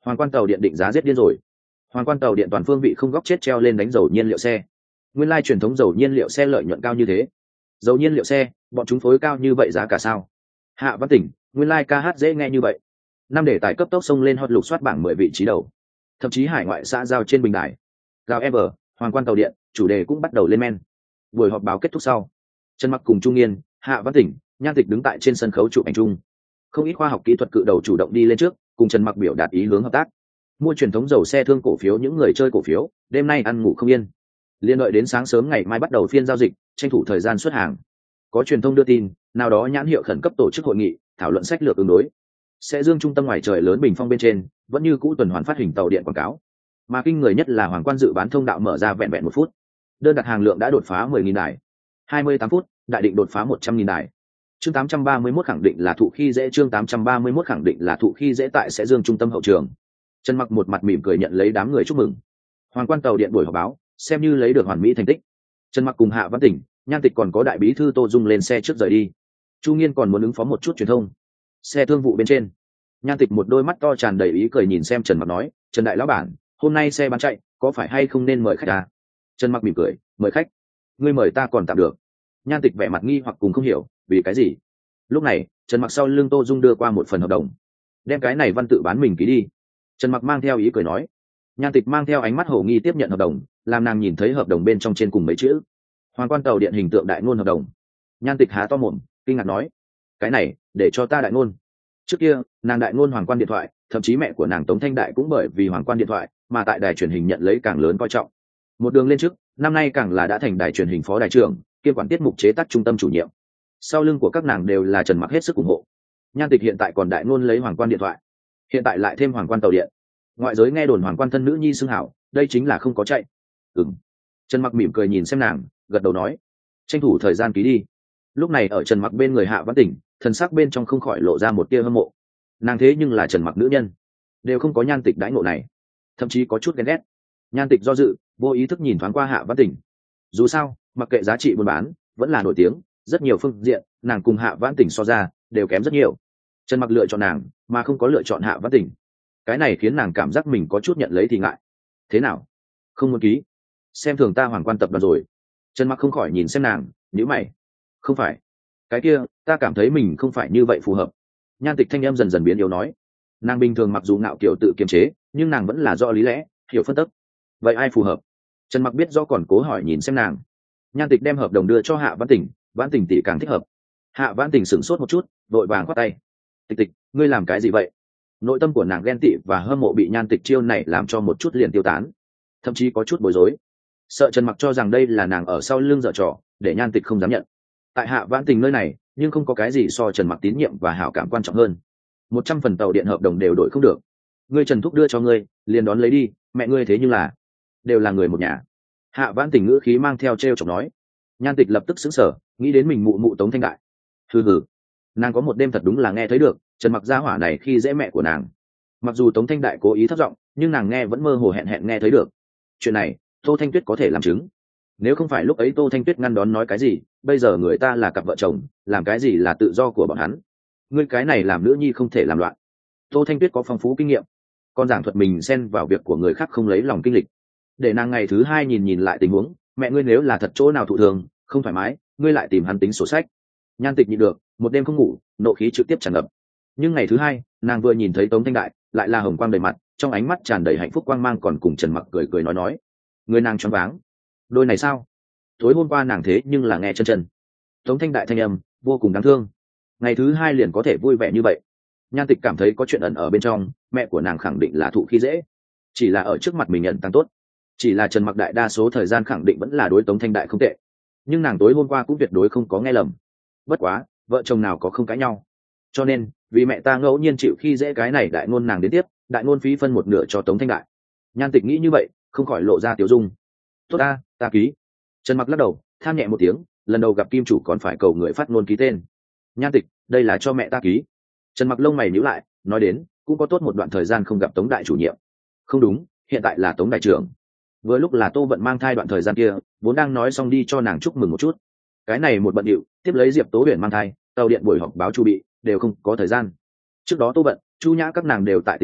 Hoàng quan tàu điện định giá giết điên rồi. Hoàng quan tàu điện toàn phương vị không góc chết treo lên đánh dầu nhiên liệu xe. Nguyên lai truyền thống dầu nhiên liệu xe lợi nhuận cao như thế. Dầu nhiên liệu xe, bọn chúng phối cao như vậy giá cả sao? Hạ Văn Tỉnh, nguyên lai ca hát dễ nghe như vậy. Năm đề tài cấp tốc xông lên hot lục soát bảng mười vị trí đầu. Thậm chí hải ngoại xã giao trên bình đài. Gào Ever, Hoàng quan tàu điện, chủ đề cũng bắt đầu lên men. Buổi họp báo kết thúc sau, Trần Mặc cùng Trung Nghiên, Hạ Văn Tỉnh, Nhan Tịch đứng tại trên sân khấu chụp ảnh chung. Không ít khoa học kỹ thuật cự đầu chủ động đi lên trước, cùng Trần Mặc biểu đạt ý hướng hợp tác. Mua truyền thống dầu xe thương cổ phiếu những người chơi cổ phiếu, đêm nay ăn ngủ không yên. Liên đợi đến sáng sớm ngày mai bắt đầu phiên giao dịch, tranh thủ thời gian xuất hàng. Có truyền thông đưa tin, nào đó nhãn hiệu khẩn cấp tổ chức hội nghị, thảo luận sách lược ứng đối. Sẽ dương trung tâm ngoài trời lớn bình phong bên trên, vẫn như cũ tuần hoàn phát hình tàu điện quảng cáo. Mà kinh người nhất là Hoàng quan dự bán thông đạo mở ra vẹn vẹn một phút. Đơn đặt hàng lượng đã đột phá mười nghìn đài. hai mươi tám phút, đại định đột phá một trăm nghìn đài. Chương tám trăm ba mươi mốt khẳng định là thụ khi dễ chương tám trăm ba mươi mốt khẳng định là thụ khi dễ tại Sẽ Dương trung tâm hậu trường. Trần Mặc một mặt mỉm cười nhận lấy đám người chúc mừng. Hoàng quan tàu điện buổi họp báo, xem như lấy được hoàn mỹ thành tích. Trần Mặc cùng Hạ Văn Tỉnh, Nhan Tịch còn có đại bí thư Tô Dung lên xe trước rời đi. Chu Nghiên còn muốn ứng phó một chút truyền thông. Xe thương vụ bên trên, Nhan Tịch một đôi mắt to tràn đầy ý cười nhìn xem Trần Mặc nói, "Trần đại lão bản, hôm nay xe bán chạy, có phải hay không nên mời khách à?" Trần Mặc mỉm cười, "Mời khách? Ngươi mời ta còn tạm được." Nhan Tịch vẻ mặt nghi hoặc cùng không hiểu, vì cái gì? Lúc này, Trần Mặc sau lưng Tô Dung đưa qua một phần hợp đồng. "Đem cái này văn tự bán mình ký đi." Trần Mặc mang theo ý cười nói. Nhan Tịch mang theo ánh mắt hồ nghi tiếp nhận hợp đồng, làm nàng nhìn thấy hợp đồng bên trong trên cùng mấy chữ: Hoàng quan tàu điện hình tượng đại ngôn hợp đồng. Nhan Tịch há to mồm, kinh ngạc nói: "Cái này, để cho ta đại ngôn?" Trước kia, nàng đại ngôn Hoàng quan điện thoại, thậm chí mẹ của nàng Tống Thanh Đại cũng bởi vì Hoàng quan điện thoại mà tại đài truyền hình nhận lấy càng lớn coi trọng. Một đường lên trước, năm nay càng là đã thành đài truyền hình phó đài trưởng, kiêm quản tiết mục chế tác trung tâm chủ nhiệm. Sau lưng của các nàng đều là Trần Mặc hết sức ủng hộ. Nhan Tịch hiện tại còn đại ngôn lấy Hoàng quan điện thoại, hiện tại lại thêm Hoàng quan tàu điện. Ngoại giới nghe đồn Hoàng quan thân nữ nhi xưng hảo, đây chính là không có chạy. Ừm. Trần Mặc mỉm cười nhìn xem nàng, gật đầu nói: "Tranh thủ thời gian ký đi." Lúc này ở Trần Mặc bên người Hạ Văn Tỉnh, thần sắc bên trong không khỏi lộ ra một tia hâm mộ. Nàng thế nhưng là Trần Mặc nữ nhân, đều không có Nhan Tịch đãi ngộ này, thậm chí có chút ghen ghét. Nhan Tịch do dự, vô ý thức nhìn thoáng qua Hạ Văn Tỉnh. Dù sao, mặc kệ giá trị buôn bán, vẫn là nổi tiếng, rất nhiều phương diện, nàng cùng Hạ Văn Tỉnh so ra, đều kém rất nhiều. Trần Mặc lựa chọn nàng, mà không có lựa chọn Hạ Văn Tỉnh. Cái này khiến nàng cảm giác mình có chút nhận lấy thì ngại. "Thế nào? Không muốn ký? Xem thường ta Hoàng quan tập đoàn rồi?" Trần Mặc không khỏi nhìn xem nàng, nhíu mày. "Không phải. Cái kia, ta cảm thấy mình không phải như vậy phù hợp." Nhan Tịch thanh em dần dần biến yếu nói. Nàng bình thường mặc dù ngạo kiểu tự kiềm chế, nhưng nàng vẫn là rõ lý lẽ, hiểu phân tích. "Vậy ai phù hợp?" Trần Mặc biết do còn cố hỏi nhìn xem nàng. Nhan Tịch đem hợp đồng đưa cho Hạ Văn Tỉnh, Văn Tỉnh tỷ càng thích hợp. Hạ Văn Tỉnh sửng sốt một chút, vội vàng khoát tay. "Tịch Tịch, ngươi làm cái gì vậy?" Nội tâm của nàng ghen tị và hâm mộ bị Nhan Tịch chiêu này làm cho một chút liền tiêu tán, thậm chí có chút bối rối, sợ Trần Mặc cho rằng đây là nàng ở sau lưng giở trò, để Nhan Tịch không dám nhận. Tại Hạ Văn Tỉnh nơi này, nhưng không có cái gì so Trần Mặc tín nhiệm và hảo cảm quan trọng hơn. Một trăm phần tàu điện hợp đồng đều đổi không được. Ngươi Trần thúc đưa cho ngươi, liền đón lấy đi, mẹ ngươi thế nhưng là đều là người một nhà. Hạ Văn Tỉnh ngữ khí mang theo trêu chọc nói. Nhan Tịch lập tức sững sờ, nghĩ đến mình mụ mụ Tống Thanh Đại. Hừ hừ, nàng có một đêm thật đúng là nghe thấy được Trần Mặc gia hỏa này khi dễ mẹ của nàng. Mặc dù Tống Thanh Đại cố ý thấp giọng, nhưng nàng nghe vẫn mơ hồ hẹn hẹn nghe thấy được. Chuyện này, Tô Thanh Tuyết có thể làm chứng. Nếu không phải lúc ấy Tô Thanh Tuyết ngăn đón nói cái gì, bây giờ người ta là cặp vợ chồng, làm cái gì là tự do của bọn hắn. Ngươi cái này làm nữ nhi không thể làm loạn. Tô Thanh Tuyết có phong phú kinh nghiệm, còn giảng thuật mình xen vào việc của người khác không lấy lòng kinh lịch. Để nàng ngày thứ hai nhìn nhìn lại tình huống, mẹ ngươi nếu là thật chỗ nào thụ thường, không thoải mái, ngươi lại tìm hắn tính sổ sách. Nhan Tịch nhịn được, một đêm không ngủ, nộ khí trực tiếp tràn ngập. Nhưng ngày thứ hai, nàng vừa nhìn thấy Tống Thanh Đại, lại là hồng quang đầy mặt, trong ánh mắt tràn đầy hạnh phúc quang mang, còn cùng Trần Mặc cười cười nói nói. Người nàng choáng váng. Đôi này sao? Tối hôm qua nàng thế nhưng là nghe chân chân. Tống Thanh Đại thanh âm, vô cùng đáng thương. Ngày thứ hai liền có thể vui vẻ như vậy. Nhan Tịch cảm thấy có chuyện ẩn ở bên trong, mẹ của nàng khẳng định là thụ khi dễ. Chỉ là ở trước mặt mình nhận tăng tốt. Chỉ là Trần Mặc đại đa số thời gian khẳng định vẫn là đối Tống Thanh Đại không tệ. Nhưng nàng tối hôm qua cũng tuyệt đối không có nghe lầm. Bất quá, vợ chồng nào có không cãi nhau. Cho nên, vì mẹ ta ngẫu nhiên chịu khi dễ cái này đại ngôn nàng đến tiếp, đại ngôn phí phân một nửa cho Tống Thanh Đại. Nhan Tịch nghĩ như vậy, không khỏi lộ ra tiểu dung. Tốt ta, ta ký. Trần Mặc lắc đầu, than nhẹ một tiếng, lần đầu gặp kim chủ còn phải cầu người phát ngôn ký tên. Nhan Tịch, đây là cho mẹ ta ký. Trần Mặc lông mày nhíu lại, nói đến, cũng có tốt một đoạn thời gian không gặp Tống đại chủ nhiệm. Không đúng, hiện tại là Tống đại trưởng. Vừa lúc là Tô Vận mang thai đoạn thời gian kia, vốn đang nói xong đi cho nàng chúc mừng một chút. Cái này một bận điệu, tiếp lấy Diệp Tố Huyền mang thai, tàu điện buổi họp báo chu bị, đều không có thời gian. Trước đó Tô Vận, Chu Nhã các nàng đều tại tỉnh thành,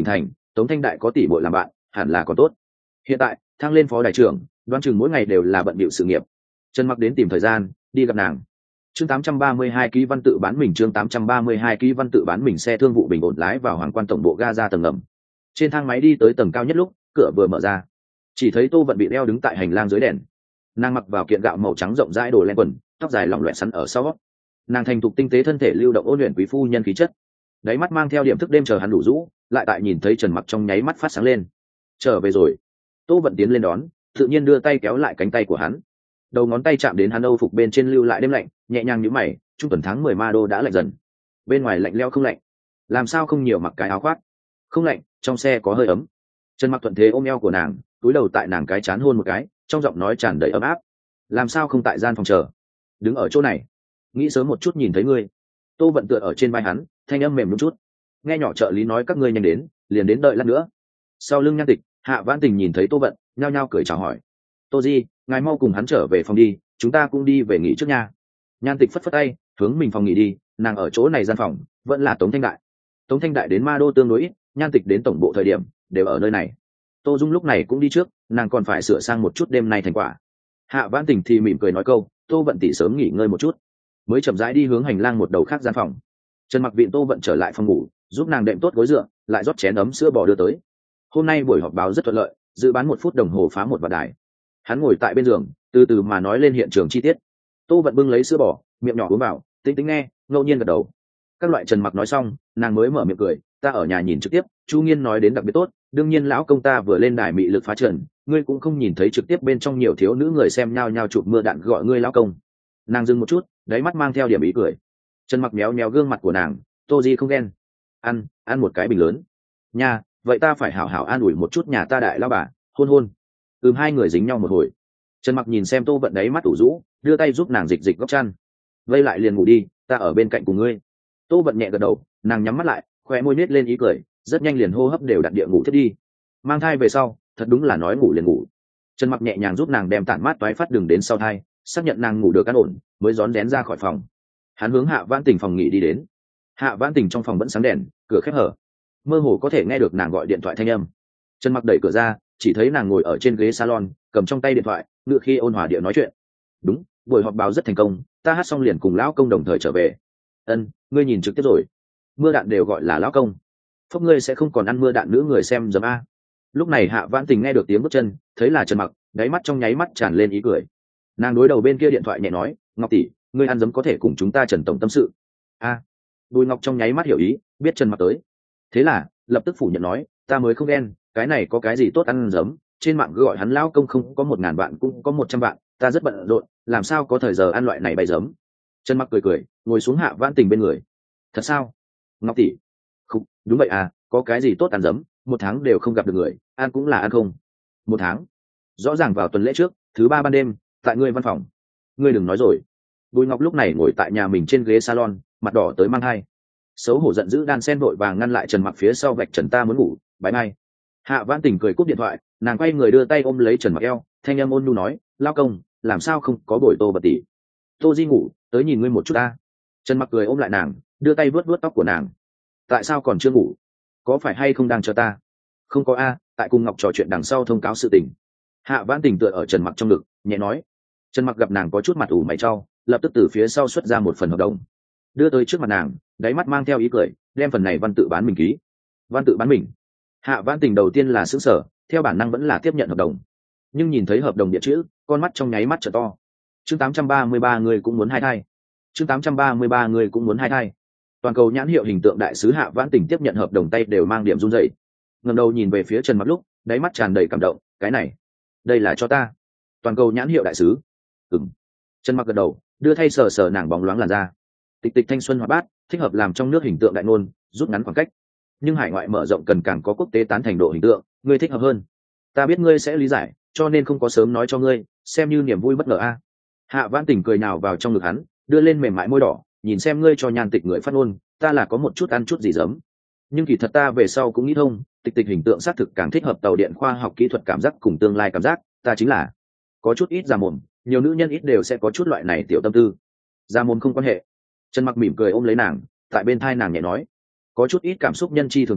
Tống Thanh Đại có tỷ muội làm bạn hẳn là còn tốt. Hiện tại thăng lên phó đại trưởng, đoán chừng mỗi ngày đều là bận bịu sự nghiệp. Trần Mặc đến tìm thời gian đi gặp nàng. Chương tám trăm ba mươi hai ký văn tự bán mình chương tám trăm ba mươi hai ký văn tự bán mình xe thương vụ bình ổn lái vào Hoàng Quan tổng bộ ga ra tầng ngầm. Trên thang máy đi tới tầng cao nhất lúc, cửa vừa mở ra, chỉ thấy Tô Vận bị đeo đứng tại hành lang dưới đèn. Nàng mặc vào kiện gạo màu trắng rộng rãi đồ len quần, tóc dài lỏng loẹt sắn ở sau. Nàng thành thục tinh tế thân thể lưu động ôn luyện quý phu nhân khí chất. Đáy mắt mang theo điểm thức đêm chờ hắn đủ rũ, lại tại nhìn thấy Trần Mặc trong nháy mắt phát sáng lên. Trở về rồi. Tô Vận tiến lên đón, tự nhiên đưa tay kéo lại cánh tay của hắn. Đầu ngón tay chạm đến hắn âu phục bên trên lưu lại đêm lạnh, nhẹ nhàng nhíu mày, trung tuần tháng mười ma đô đã lạnh dần. Bên ngoài lạnh lẽo không lạnh, làm sao không nhiều mặc cái áo khoác. Không lạnh, trong xe có hơi ấm. Trần Mặc thuận thế ôm eo của nàng, cúi đầu tại nàng cái chán hôn một cái, trong giọng nói tràn đầy ấm áp. Làm sao không tại gian phòng chờ, đứng ở chỗ này, nghĩ sớm một chút nhìn thấy ngươi. Tô Vận tựa ở trên vai hắn, thanh âm mềm nhũn chút. Nghe nhỏ trợ lý nói các ngươi nhanh đến, liền đến đợi lát nữa. Sau lưng Nhan Tịch, Hạ Vãn Tình nhìn thấy Tô Vận, nhao nhao cười chào hỏi. Tô Di, ngài mau cùng hắn trở về phòng đi, chúng ta cũng đi về nghỉ trước nha. Nhan Tịch phất phất tay, hướng mình phòng nghỉ đi. Nàng ở chỗ này gian phòng vẫn là Tống Thanh Đại. Tống Thanh Đại đến Ma Đô tương đối ít, Nhan Tịch đến tổng bộ thời điểm đều ở nơi này. Tô Dung lúc này cũng đi trước, nàng còn phải sửa sang một chút đêm nay thành quả. Hạ Vãn Tình thì mỉm cười nói câu, Tô Vận tỷ sớm nghỉ ngơi một chút, mới chậm rãi đi hướng hành lang một đầu khác gian phòng. Trần Mặc viện Tô Vận trở lại phòng ngủ, giúp nàng đệm tốt gối dựa, lại rót chén ấm sữa bò đưa tới. Hôm nay buổi họp báo rất thuận lợi, dự bán một phút đồng hồ phá một vạn đài. Hắn ngồi tại bên giường, từ từ mà nói lên hiện trường chi tiết. Tô Vận bưng lấy sữa bò, miệng nhỏ uống vào, tĩnh tĩnh nghe, ngẫu nhiên gật đầu. Các loại Trần Mặc nói xong, nàng mới mở miệng cười, ta ở nhà nhìn trực tiếp, Chu Nghiên nói đến đặc biệt tốt, đương nhiên lão công ta vừa lên đài mị lực phá trần, ngươi cũng không nhìn thấy trực tiếp bên trong nhiều thiếu nữ người xem nhao nhao chụp mưa đạn gọi ngươi lão công. Nàng dừng một chút, đáy mắt mang theo điểm ý cười. Trần Mặc méo méo gương mặt của nàng, Tô Di không ghen. Ăn, ăn một cái bình lớn. Nha, vậy ta phải hảo hảo an ủi một chút nhà ta đại lão bà, hôn hôn. Ừm hai người dính nhau một hồi. Trần Mặc nhìn xem Tô Vận đáy mắt ủ rũ, đưa tay giúp nàng dịch dịch góc chăn. Vây lại liền ngủ đi, ta ở bên cạnh cùng ngươi. Tô Vận nhẹ gật đầu, nàng nhắm mắt lại, khóe môi nết lên ý cười, rất nhanh liền hô hấp đều đặt địa ngủ thiết đi. Mang thai về sau, thật đúng là nói ngủ liền ngủ. Trần Mặc nhẹ nhàng giúp nàng đem tản mát toái phát đường đến sau thai, xác nhận nàng ngủ được an ổn, mới rón rén ra khỏi phòng. Hắn hướng Hạ Vãn Tình phòng nghỉ đi đến. Hạ Vãn Tình trong phòng vẫn sáng đèn, cửa khép hở, mơ hồ có thể nghe được nàng gọi điện thoại thanh âm. Trần Mặc đẩy cửa ra, chỉ thấy nàng ngồi ở trên ghế salon, cầm trong tay điện thoại, ngựa khi ôn hòa địa nói chuyện. Đúng, buổi họp báo rất thành công, ta hát xong liền cùng lão công đồng thời trở về. Ân, ngươi nhìn trực tiếp rồi, mưa đạn đều gọi là lão công. Phúc ngươi sẽ không còn ăn mưa đạn nữ người xem dầm a. Lúc này Hạ Vãn Tình nghe được tiếng bước chân, thấy là Trần Mặc, đáy mắt trong nháy mắt tràn lên ý cười. Nàng đối đầu bên kia điện thoại nhẹ nói, Ngọc tỷ, ngươi ăn dấm có thể cùng chúng ta Trần tổng tâm sự. A. Bùi Ngọc trong nháy mắt hiểu ý, biết Trần Mặc tới. Thế là lập tức phủ nhận nói, ta mới không ghen, cái này có cái gì tốt ăn dấm, trên mạng gọi hắn lão công không có một ngàn vạn cũng có một trăm vạn, ta rất bận rộn, làm sao có thời giờ ăn loại này bày dấm. Trần Mặc cười cười, ngồi xuống Hạ Vãn Tình bên người. Thật sao? Ngọc tỷ. Không, đúng vậy à, có cái gì tốt ăn dấm, một tháng đều không gặp được người, ăn cũng là ăn không. Một tháng? Rõ ràng vào tuần lễ trước, thứ ba ban đêm, tại ngươi văn phòng. Ngươi đừng nói rồi. Bùi Ngọc lúc này ngồi tại nhà mình trên ghế salon, mặt đỏ tới mang hai. Xấu hổ giận dữ đan sen vội vàng ngăn lại Trần Mặc phía sau vạch trần ta muốn ngủ, bái mai. Hạ Vãn Tình cười cúp điện thoại, nàng quay người đưa tay ôm lấy Trần Mặc eo, thanh âm ôn nhu nói, lao công, làm sao không có buổi Tô Bật tỷ. Tô Di ngủ, tới nhìn ngươi một chút ta. Trần Mặc cười ôm lại nàng, đưa tay vuốt vuốt tóc của nàng. Tại sao còn chưa ngủ? Có phải hay không đang chờ ta? Không có a, tại cùng Ngọc trò chuyện đằng sau thông cáo sự tình. Hạ Vãn Tình tựa ở Trần Mặc trong ngực, nhẹ nói. Trần Mặc gặp nàng có chút mặt ủ mày trao, lập tức từ phía sau xuất ra một phần hợp đồng, đưa tới trước mặt nàng, đáy mắt mang theo ý cười, đem phần này văn tự bán mình ký. Văn tự bán mình? Hạ Vãn Tình đầu tiên là sững sờ, theo bản năng vẫn là tiếp nhận hợp đồng, nhưng nhìn thấy hợp đồng địa chữ, con mắt trong nháy mắt trở to. Chương tám trăm ba mươi ba người cũng muốn hai thai. Chương tám trăm ba mươi ba người cũng muốn hai thai. Toàn cầu nhãn hiệu hình tượng đại sứ Hạ Vãn Tình tiếp nhận hợp đồng tay đều mang điểm run rẩy. Ngẩng đầu nhìn về phía Trần Mặc lúc, đáy mắt tràn đầy cảm động, cái này, đây là cho ta. Toàn cầu nhãn hiệu đại sứ. Ừm. Trần Mặc gật đầu, đưa thay sờ sờ nàng bóng loáng làn da. Tịch tịch thanh xuân hoạt bát, thích hợp làm trong nước hình tượng đại ngôn, rút ngắn khoảng cách. Nhưng hải ngoại mở rộng cần càng có quốc tế tán thành độ hình tượng, ngươi thích hợp hơn. Ta biết ngươi sẽ lý giải, cho nên không có sớm nói cho ngươi, xem như niềm vui bất ngờ a. Hạ Vãn Tình cười nhào vào trong ngực hắn, đưa lên mềm mại môi đỏ, nhìn xem ngươi cho Nhan Tịch người phát ngôn, ta là có một chút ăn chút gì giấm. Nhưng kỳ thật ta về sau cũng nghĩ thông, tịch tịch hình tượng xác thực càng thích hợp tàu điện khoa học kỹ thuật cảm giác cùng tương lai cảm giác, ta chính là có chút ít già mồm, nhiều nữ nhân ít đều sẽ có chút loại này tiểu tâm tư. Già mồm không quan hệ. Trần Mặc mỉm cười ôm lấy nàng, tại bên thai nàng nhẹ nói, có chút ít cảm xúc nhân chi thường tình,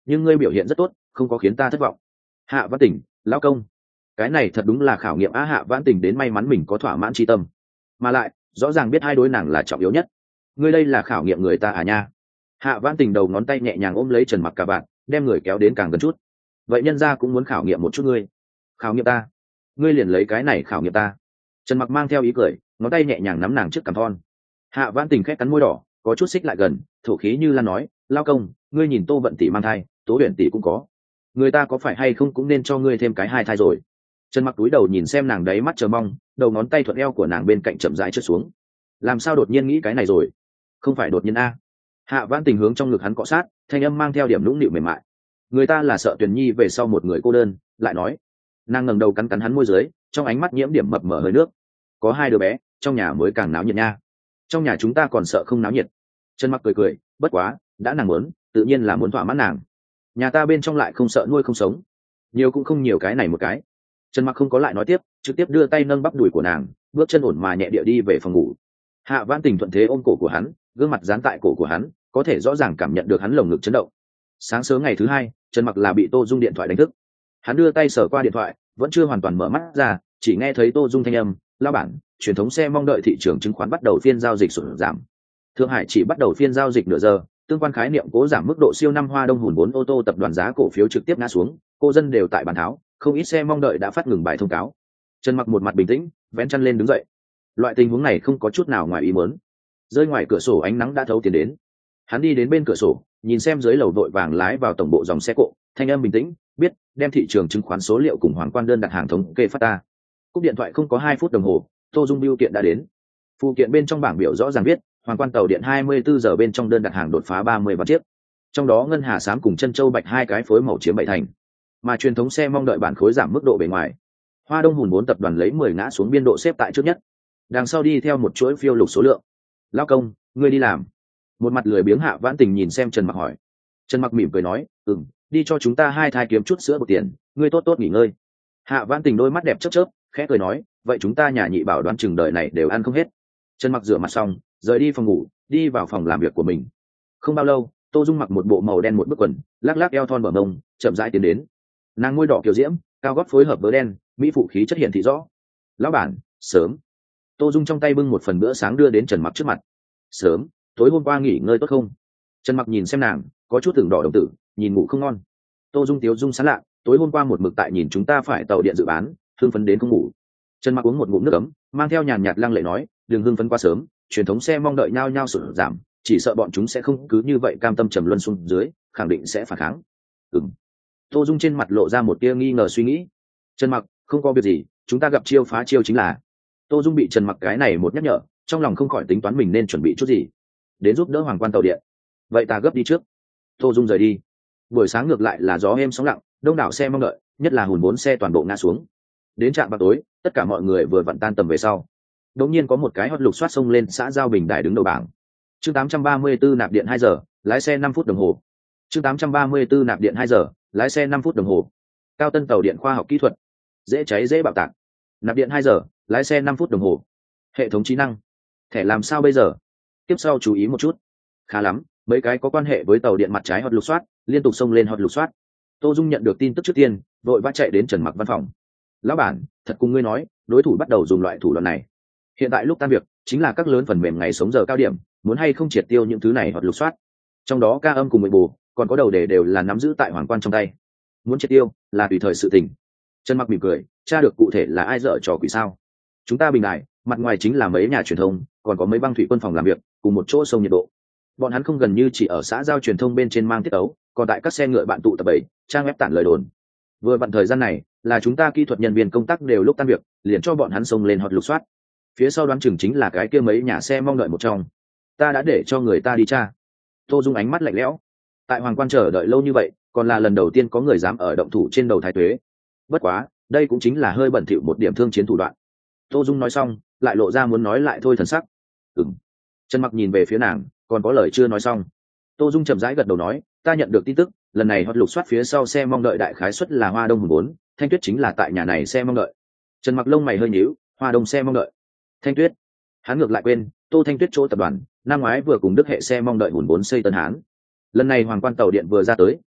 nhưng ngươi biểu hiện rất tốt, không có khiến ta thất vọng. Hạ Văn Tỉnh, lão công, cái này thật đúng là khảo nghiệm á. Hạ Văn Tỉnh đến may mắn mình có thỏa mãn tri tâm, mà lại rõ ràng biết hai đối nàng là trọng yếu nhất. Ngươi đây là khảo nghiệm người ta à nha. Hạ Văn Tỉnh đầu ngón tay nhẹ nhàng ôm lấy Trần Mặc cả bạn, đem người kéo đến càng gần chút. Vậy nhân gia cũng muốn khảo nghiệm một chút ngươi. Khảo nghiệm ta? Ngươi liền lấy cái này khảo nghiệm ta? Trần Mặc mang theo ý cười, ngón tay nhẹ nhàng nắm nàng trước cằm thon. Hạ Văn Tình khẽ cắn môi đỏ, có chút xích lại gần, thổ khí như lan nói, lao công, ngươi nhìn Tô Vận tỷ mang thai, Tố Huyền tỷ cũng có, người ta có phải hay không cũng nên cho ngươi thêm cái hai thai rồi. Trần Mặc túi đầu nhìn xem nàng đấy mắt chờ mong, đầu ngón tay thuận eo của nàng bên cạnh chậm rãi trượt xuống. Làm sao đột nhiên nghĩ cái này rồi? Không phải đột nhiên a. Hạ Văn Tình hướng trong ngực hắn cọ sát, thanh âm mang theo điểm nũng nịu mềm mại. Người ta là sợ Tuyền Nhi về sau một người cô đơn, lại nói. Nàng ngẩng đầu cắn cắn hắn môi dưới, trong ánh mắt nhiễm điểm mập mờ hơi nước. Có hai đứa bé, trong nhà mới càng náo nhiệt nha. Trong nhà chúng ta còn sợ không náo nhiệt. Trần Mặc cười cười, bất quá, đã nàng muốn, tự nhiên là muốn thỏa mãn nàng. Nhà ta bên trong lại không sợ nuôi không sống, nhiều cũng không nhiều cái này một cái. Trần Mặc không có lại nói tiếp, trực tiếp đưa tay nâng bắp đùi của nàng, bước chân ổn mà nhẹ địa đi về phòng ngủ. Hạ Văn Tình thuận thế ôm cổ của hắn, gương mặt dán tại cổ của hắn, có thể rõ ràng cảm nhận được hắn lồng ngực chấn động. Sáng sớm ngày thứ hai, Trần Mặc là bị Tô Dung điện thoại đánh thức. Hắn đưa tay sờ qua điện thoại, vẫn chưa hoàn toàn mở mắt ra, chỉ nghe thấy Tô Dung thanh âm, "Lão bản, truyền thống xe mong đợi thị trường chứng khoán bắt đầu phiên giao dịch sụt giảm. Thượng Hải chỉ bắt đầu phiên giao dịch nửa giờ, tương quan khái niệm cố giảm mức độ siêu năm Hoa Đông hùn vốn ô tô tập đoàn giá cổ phiếu trực tiếp ngã xuống, cô dân đều tại bàn tháo, không ít xe mong đợi đã phát ngừng bài thông cáo." Trần Mặc một mặt bình tĩnh, vén chăn lên đứng dậy. Loại tình huống này không có chút nào ngoài ý muốn. Rơi ngoài cửa sổ ánh nắng đã thấu tiến đến. Hắn đi đến bên cửa sổ, nhìn xem dưới lầu vội vàng lái vào tổng bộ dòng xe cộ, thanh âm bình tĩnh, "Biết, đem thị trường chứng khoán số liệu cùng Hoàng Quan đơn đặt hàng thống kê phát ta." Cúp điện thoại không có hai phút đồng hồ, Tô Dung bưu kiện đã đến. Phụ kiện bên trong bảng biểu rõ ràng viết, Hoàng Quan tàu điện hai mươi bốn giờ bên trong đơn đặt hàng đột phá ba mươi vạn chiếc. Trong đó ngân hà xám cùng chân châu bạch hai cái phối màu chiếm bảy thành. Mà truyền thống xe mong đợi bản khối giảm mức độ bề ngoài. Hoa Đông hùn bốn tập đoàn lấy mười ngã xuống biên độ xếp tại trước nhất. Đằng sau đi theo một chuỗi phiêu lục số lượng. "Lão công, ngươi đi làm?" Một mặt lười biếng Hạ Vãn Tình nhìn xem Trần Mặc hỏi. Trần Mặc mỉm cười nói, "Ừm, đi cho chúng ta hai thai kiếm chút sữa một tiền, ngươi tốt tốt nghỉ ngơi." Hạ Vãn Tình đôi mắt đẹp chớp chớp, khẽ cười nói, "Vậy chúng ta nhà nhị bảo đoán chừng đời này đều ăn không hết." Trần Mặc rửa mặt xong, rời đi phòng ngủ, đi vào phòng làm việc của mình. Không bao lâu, Tô Dung mặc một bộ màu đen một bức quần, lắc lắc eo thon bờ mông, chậm rãi tiến đến. Nàng môi đỏ kiều diễm, cao gót phối hợp với đen, mỹ phụ khí chất hiện thị rõ. "Lão bản, sớm." Tô Dung trong tay bưng một phần bữa sáng đưa đến Trần Mặc trước mặt. "Sớm, tối hôm qua nghỉ ngơi tốt không?" Trần Mặc nhìn xem nàng, có chút tưởng đỏ đồng tử, nhìn ngủ không ngon. Tô Dung tiếu dung sán lạ, "Tối hôm qua một mực tại nhìn chúng ta phải tàu điện dự bán, hưng phấn đến không ngủ." Trần Mặc uống một ngụm nước ấm, mang theo nhàn nhạt lăng lệ nói, "Đừng hưng phấn quá sớm, truyền thống xe mong đợi nhau nhau sụt giảm, chỉ sợ bọn chúng sẽ không cứ như vậy cam tâm trầm luân xuống dưới, khẳng định sẽ phản kháng." Ừm. Tô Dung trên mặt lộ ra một tia nghi ngờ suy nghĩ. "Trần Mặc, không có việc gì, chúng ta gặp chiêu phá chiêu chính là." Tô Dung bị Trần Mặc cái này một nhắc nhở, trong lòng không khỏi tính toán mình nên chuẩn bị chút gì. Đến giúp đỡ Hoàng Quan tàu điện. Vậy ta gấp đi trước. Tô Dung rời đi. Buổi sáng ngược lại là gió êm sóng lặng, đông đảo xe mong đợi, nhất là hùn vốn xe toàn bộ ngã xuống. Đến trạm vào tối, tất cả mọi người vừa vặn tan tầm về sau. Đột nhiên có một cái hot lục soát xông lên xã Giao Bình Đài đứng đầu bảng. Chương tám trăm ba mươi tư nạp điện hai giờ, lái xe năm phút đồng hồ. Chương tám trăm ba mươi tư nạp điện hai giờ, lái xe năm phút đồng hồ. Cao Tân tàu điện khoa học kỹ thuật. Dễ cháy dễ bạo tạc. Nạp điện hai giờ, lái xe năm phút đồng hồ. Hệ thống trí năng. Thẻ làm sao bây giờ? Tiếp sau chú ý một chút. Khá lắm, mấy cái có quan hệ với tàu điện mặt trái hot lục soát, liên tục xông lên hot lục soát. Tô Dung nhận được tin tức trước tiên, vội vã chạy đến Trần Mặc văn phòng. "Lão bản, thật cùng ngươi nói, đối thủ bắt đầu dùng loại thủ đoạn này. Hiện tại lúc tan việc, chính là các lớn phần mềm ngày sống giờ cao điểm, muốn hay không triệt tiêu những thứ này hot lục soát. Trong đó ca âm cùng mười bù, còn có đầu đề đều là nắm giữ tại Hoàng Quan trong tay. Muốn triệt tiêu, là tùy thời sự tình." Trần Mặc mỉm cười, tra được cụ thể là ai dở trò quỷ sao? Chúng ta Bình Đài, mặt ngoài chính là mấy nhà truyền thông, còn có mấy băng thủy quân phòng làm việc, cùng một chỗ sông nhiệt độ. Bọn hắn không gần như chỉ ở xã giao truyền thông bên trên mang tiết ấu, còn tại các xe ngựa bạn tụ tập bảy, trang web tản lời đồn. Vừa vặn thời gian này, là chúng ta kỹ thuật nhân viên công tác đều lúc tan việc, liền cho bọn hắn xông lên hot lục soát. Phía sau đoán chừng chính là cái kia mấy nhà xe mong đợi một trong. Ta đã để cho người ta đi tra. Tô Dung ánh mắt lạnh lẽo. Tại Hoàng Quan chờ đợi lâu như vậy, còn là lần đầu tiên có người dám ở động thủ trên đầu thái tuế. Bất quá, đây cũng chính là hơi bẩn thỉu một điểm thương chiến thủ đoạn. Tô Dung nói xong, lại lộ ra muốn nói lại thôi thần sắc. Ừm. Trần Mặc nhìn về phía nàng, còn có lời chưa nói xong. Tô Dung chậm rãi gật đầu nói, "Ta nhận được tin tức, lần này hot lục soát phía sau xe mong đợi đại khái suất là Hoa Đông hùng bốn, Thanh Tuyết chính là tại nhà này xe mong đợi." Trần Mặc lông mày hơi nhíu, Hoa Đông xe mong đợi, Thanh Tuyết. Hắn ngược lại quên, Tô Thanh Tuyết chỗ tập đoàn, năm ngoái vừa cùng Đức hệ xe mong đợi hùng bốn xây Tân Hán. Lần này Hoàng Quan tàu điện vừa ra tới,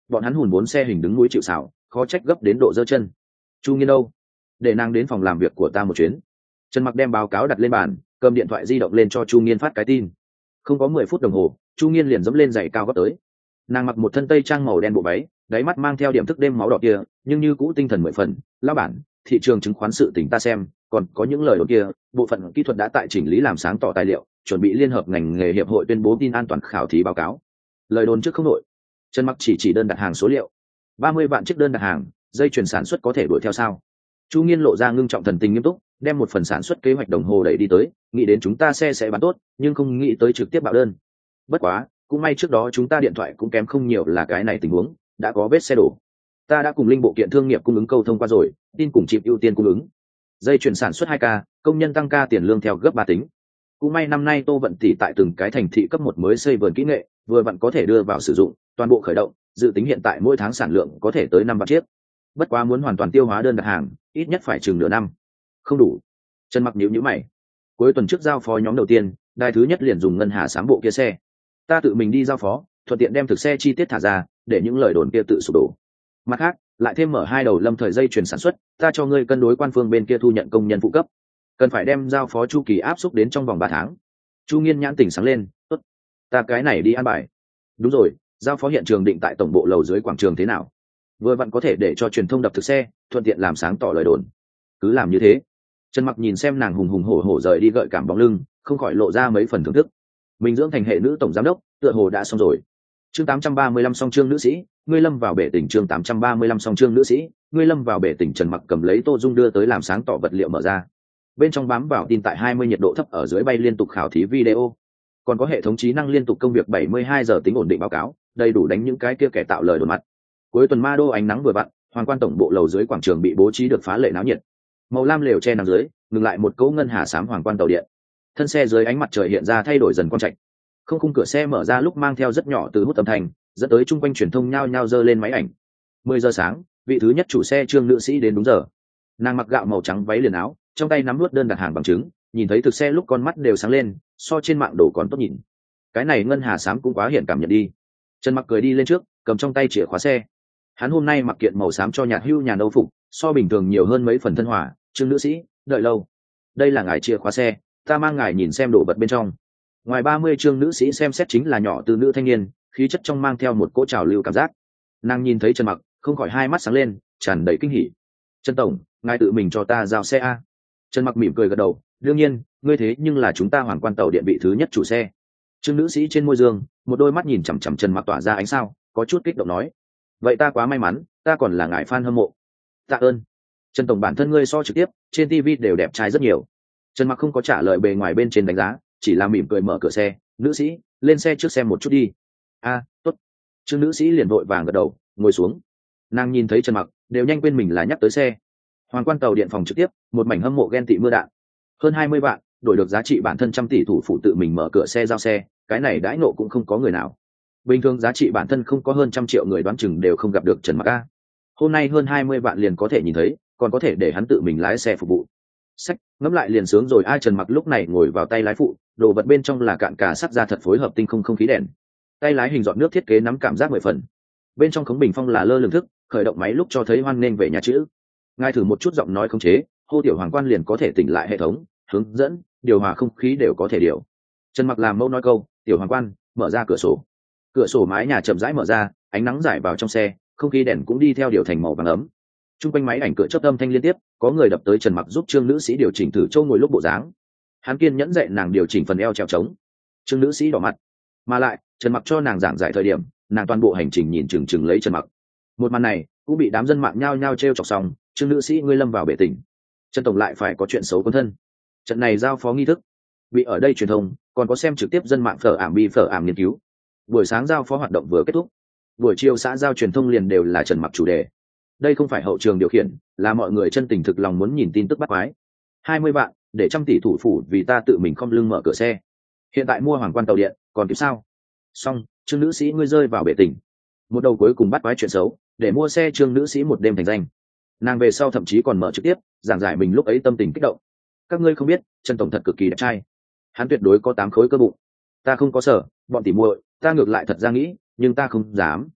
bọn hắn hùn vốn xe hình đứng núi chịu xảo, khó trách gấp đến độ giơ chân. Chu Nghiên đâu? Để nàng đến phòng làm việc của ta một chuyến. Trần Mặc đem báo cáo đặt lên bàn, cầm điện thoại di động lên cho Chu Nghiên phát cái tin. Không có mười phút đồng hồ, Chu Nghiên liền dẫm lên giày cao gót tới. Nàng mặc một thân tây trang màu đen bộ váy, đáy mắt mang theo điểm thức đêm máu đỏ kia, nhưng như cũ tinh thần mười phần. Lão bản, thị trường chứng khoán sự tình ta xem, còn có những lời đồn kia, bộ phận kỹ thuật đã tại chỉnh lý làm sáng tỏ tài liệu, chuẩn bị liên hợp ngành nghề hiệp hội tuyên bố tin an toàn khảo thí báo cáo. Lời đồn trước không nội. Trần Mặc chỉ chỉ đơn đặt hàng số liệu. ba mươi vạn chiếc đơn đặt hàng, dây chuyền sản xuất có thể đuổi theo sao? Chu Nghiên lộ ra ngưng trọng thần tình nghiêm túc, đem một phần sản xuất kế hoạch đồng hồ đẩy đi tới, nghĩ đến chúng ta xe sẽ bán tốt, nhưng không nghĩ tới trực tiếp bạo đơn. Bất quá, cũng may trước đó chúng ta điện thoại cũng kém không nhiều là cái này tình huống, đã có vết xe đổ. Ta đã cùng linh bộ kiện thương nghiệp cung ứng câu thông qua rồi, tin cùng chip ưu tiên cung ứng. Dây chuyển sản xuất hai k, công nhân tăng ca tiền lương theo gấp ba tính. Cũng may năm nay Tô Vận tỷ tại từng cái thành thị cấp một mới xây vườn kỹ nghệ, vừa vặn có thể đưa vào sử dụng, toàn bộ khởi động, dự tính hiện tại mỗi tháng sản lượng có thể tới năm vạn chiếc. Bất quá muốn hoàn toàn tiêu hóa đơn đặt hàng, ít nhất phải chừng nửa năm. Không đủ. Trần Mặc nhíu nhíu mày. Cuối tuần trước giao phó nhóm đầu tiên, đài thứ nhất liền dùng ngân hà sám bộ kia xe. Ta tự mình đi giao phó, thuận tiện đem thực xe chi tiết thả ra, để những lời đồn kia tự sụp đổ. Mặt khác, lại thêm mở hai đầu lâm thời dây chuyển sản xuất, ta cho ngươi cân đối quan phương bên kia thu nhận công nhân phụ cấp, cần phải đem giao phó chu kỳ áp xúc đến trong vòng ba tháng. Chu Nghiên nhãn tỉnh sáng lên, tốt, ta cái này đi an bài. Đúng rồi, giao phó hiện trường định tại tổng bộ lầu dưới quảng trường thế nào? Vừa vặn có thể để cho truyền thông đập thực xe, thuận tiện làm sáng tỏ lời đồn. Cứ làm như thế. Trần Mặc nhìn xem nàng hùng hùng hổ hổ rời đi gợi cảm bóng lưng, không khỏi lộ ra mấy phần thưởng thức. Mình dưỡng thành hệ nữ tổng giám đốc, tựa hồ đã xong rồi. Chương tám trăm ba mươi lăm song chương nữ sĩ, ngươi lâm vào bể tỉnh. Chương tám trăm ba mươi lăm song chương nữ sĩ, ngươi lâm vào bể tỉnh. Trần Mặc cầm lấy Tô Dung đưa tới làm sáng tỏ vật liệu mở ra. Bên trong bám vào tin tại hai mươi nhiệt độ thấp ở dưới bay liên tục khảo thí video. Còn có hệ thống trí năng liên tục công việc bảy mươi hai giờ tính ổn định báo cáo, đầy đủ đánh những cái kia kẻ tạo lời đồn mặt. Cuối tuần ma đô ánh nắng vừa vặn, hoàng quan tổng bộ lầu dưới quảng trường bị bố trí được phá lệ náo nhiệt. Màu lam lều che nằm dưới, ngừng lại một cỗ ngân hà xám hoàng quan tàu điện. Thân xe dưới ánh mặt trời hiện ra thay đổi dần quang trạch. Không khung cửa xe mở ra lúc mang theo rất nhỏ từ hút âm thanh, dẫn tới chung quanh truyền thông nhao nhao dơ lên máy ảnh. Mười giờ sáng, vị thứ nhất chủ xe Trương nữ sĩ đến đúng giờ. Nàng mặc gạo màu trắng váy liền áo, trong tay nắm nuốt đơn đặt hàng bằng chứng, nhìn thấy thực xe lúc con mắt đều sáng lên, so trên mạng đồ còn tốt nhìn. Cái này ngân hà xám cũng quá hiện cảm nhận đi. Trần Mặc cười đi lên trước, cầm trong tay chìa khóa xe. Hắn hôm nay mặc kiện màu xám cho nhạt hưu nhà âu phục, so bình thường nhiều hơn mấy phần thân hòa. Trương nữ sĩ, đợi lâu. Đây là ngài chìa khóa xe, ta mang ngài nhìn xem đồ vật bên trong. Ngoài ba mươi Trương nữ sĩ xem xét chính là nhỏ từ nữ thanh niên, khí chất trong mang theo một cỗ trào lưu cảm giác. Nàng nhìn thấy Trần Mặc, không khỏi hai mắt sáng lên, tràn đầy kinh hỉ. Trần tổng, ngài tự mình cho ta giao xe a? Trần Mặc mỉm cười gật đầu, đương nhiên, ngươi thế nhưng là chúng ta hoàng quan tàu điện vị thứ nhất chủ xe. Trương nữ sĩ trên môi dương, một đôi mắt nhìn chằm chằm Trần Mặc tỏa ra ánh sao, có chút kích động nói: vậy ta quá may mắn, ta còn là ngài fan hâm mộ. Tạ ơn. Trần tổng, bản thân ngươi so trực tiếp, trên ti vi đều đẹp trai rất nhiều. Trần Mặc không có trả lời bề ngoài bên trên đánh giá, chỉ là mỉm cười mở cửa xe. Nữ sĩ, lên xe trước xem một chút đi. A, tốt. Trương nữ sĩ liền vội vàng gật đầu, ngồi xuống. Nàng nhìn thấy Trần Mặc, đều nhanh quên mình là nhắc tới xe. Hoàng quan tàu điện phòng trực tiếp, một mảnh hâm mộ ghen tị mưa đạn. Hơn hai mươi vạn, đổi được giá trị bản thân trăm tỷ thủ phụ tự mình mở cửa xe giao xe, cái này đãi nộ cũng không có người nào. Bình thường giá trị bản thân không có hơn trăm triệu người đoán chừng đều không gặp được Trần Mặc a. Hôm nay hơn hai mươi vạn liền có thể nhìn thấy, còn có thể để hắn tự mình lái xe phục vụ. Sách, ngẫm lại liền sướng rồi. Ai Trần Mặc lúc này ngồi vào tay lái phụ, đồ vật bên trong là cạn cả sắt ra thật phối hợp tinh không không khí đèn. Tay lái hình giọt nước thiết kế nắm cảm giác mười phần. Bên trong khống bình phong là lơ lửng thức, khởi động máy lúc cho thấy hoan nghênh về nhà chữ. Ngài thử một chút giọng nói khống chế, hô tiểu hoàng quan liền có thể tỉnh lại hệ thống, hướng dẫn, điều hòa không khí đều có thể điều. Trần Mặc làm mẫu nói câu, tiểu hoàng quan, mở ra cửa sổ. Cửa sổ mái nhà chậm rãi mở ra, ánh nắng rải vào trong xe, không khí đèn cũng đi theo điều thành màu vàng ấm. Trung quanh máy ảnh cửa chớp âm thanh liên tiếp, có người đập tới Trần Mặc giúp Trương nữ sĩ điều chỉnh thử châu ngồi lúc bộ dáng. Hắn kiên nhẫn dạy nàng điều chỉnh phần eo treo trống. Trương nữ sĩ đỏ mặt, mà lại Trần Mặc cho nàng giảng giải thời điểm, nàng toàn bộ hành trình nhìn chừng chừng lấy Trần Mặc. Một màn này cũng bị đám dân mạng nhao nhao trêu chọc xong. Trương nữ sĩ, ngươi lâm vào bể tình. Trần tổng lại phải có chuyện xấu quân thân. Trận này giao phó nghi thức, bị ở đây truyền thông, còn có xem trực tiếp dân mạng phở ảm bi phở ảm nghiên cứu. Buổi sáng giao phó hoạt động vừa kết thúc, buổi chiều xã giao truyền thông liền đều là Trần Mặc chủ đề. Đây không phải hậu trường điều khiển, là mọi người chân tình thực lòng muốn nhìn tin tức bắt quái. Hai mươi vạn để trăm tỷ thủ phủ vì ta tự mình không lưng mở cửa xe. Hiện tại mua hoàng quan tàu điện, còn kịp sao? Xong, Trương nữ sĩ, ngươi rơi vào bể tình. Một đầu cuối cùng bắt quái chuyện xấu, để mua xe Trương nữ sĩ một đêm thành danh. Nàng về sau thậm chí còn mở trực tiếp, giảng giải mình lúc ấy tâm tình kích động. Các ngươi không biết, Trần tổng thật cực kỳ đẹp trai. Hắn tuyệt đối có tám khối cơ bụng. Ta không có sở, bọn tỉ muội, ta ngược lại thật ra nghĩ, nhưng ta không dám.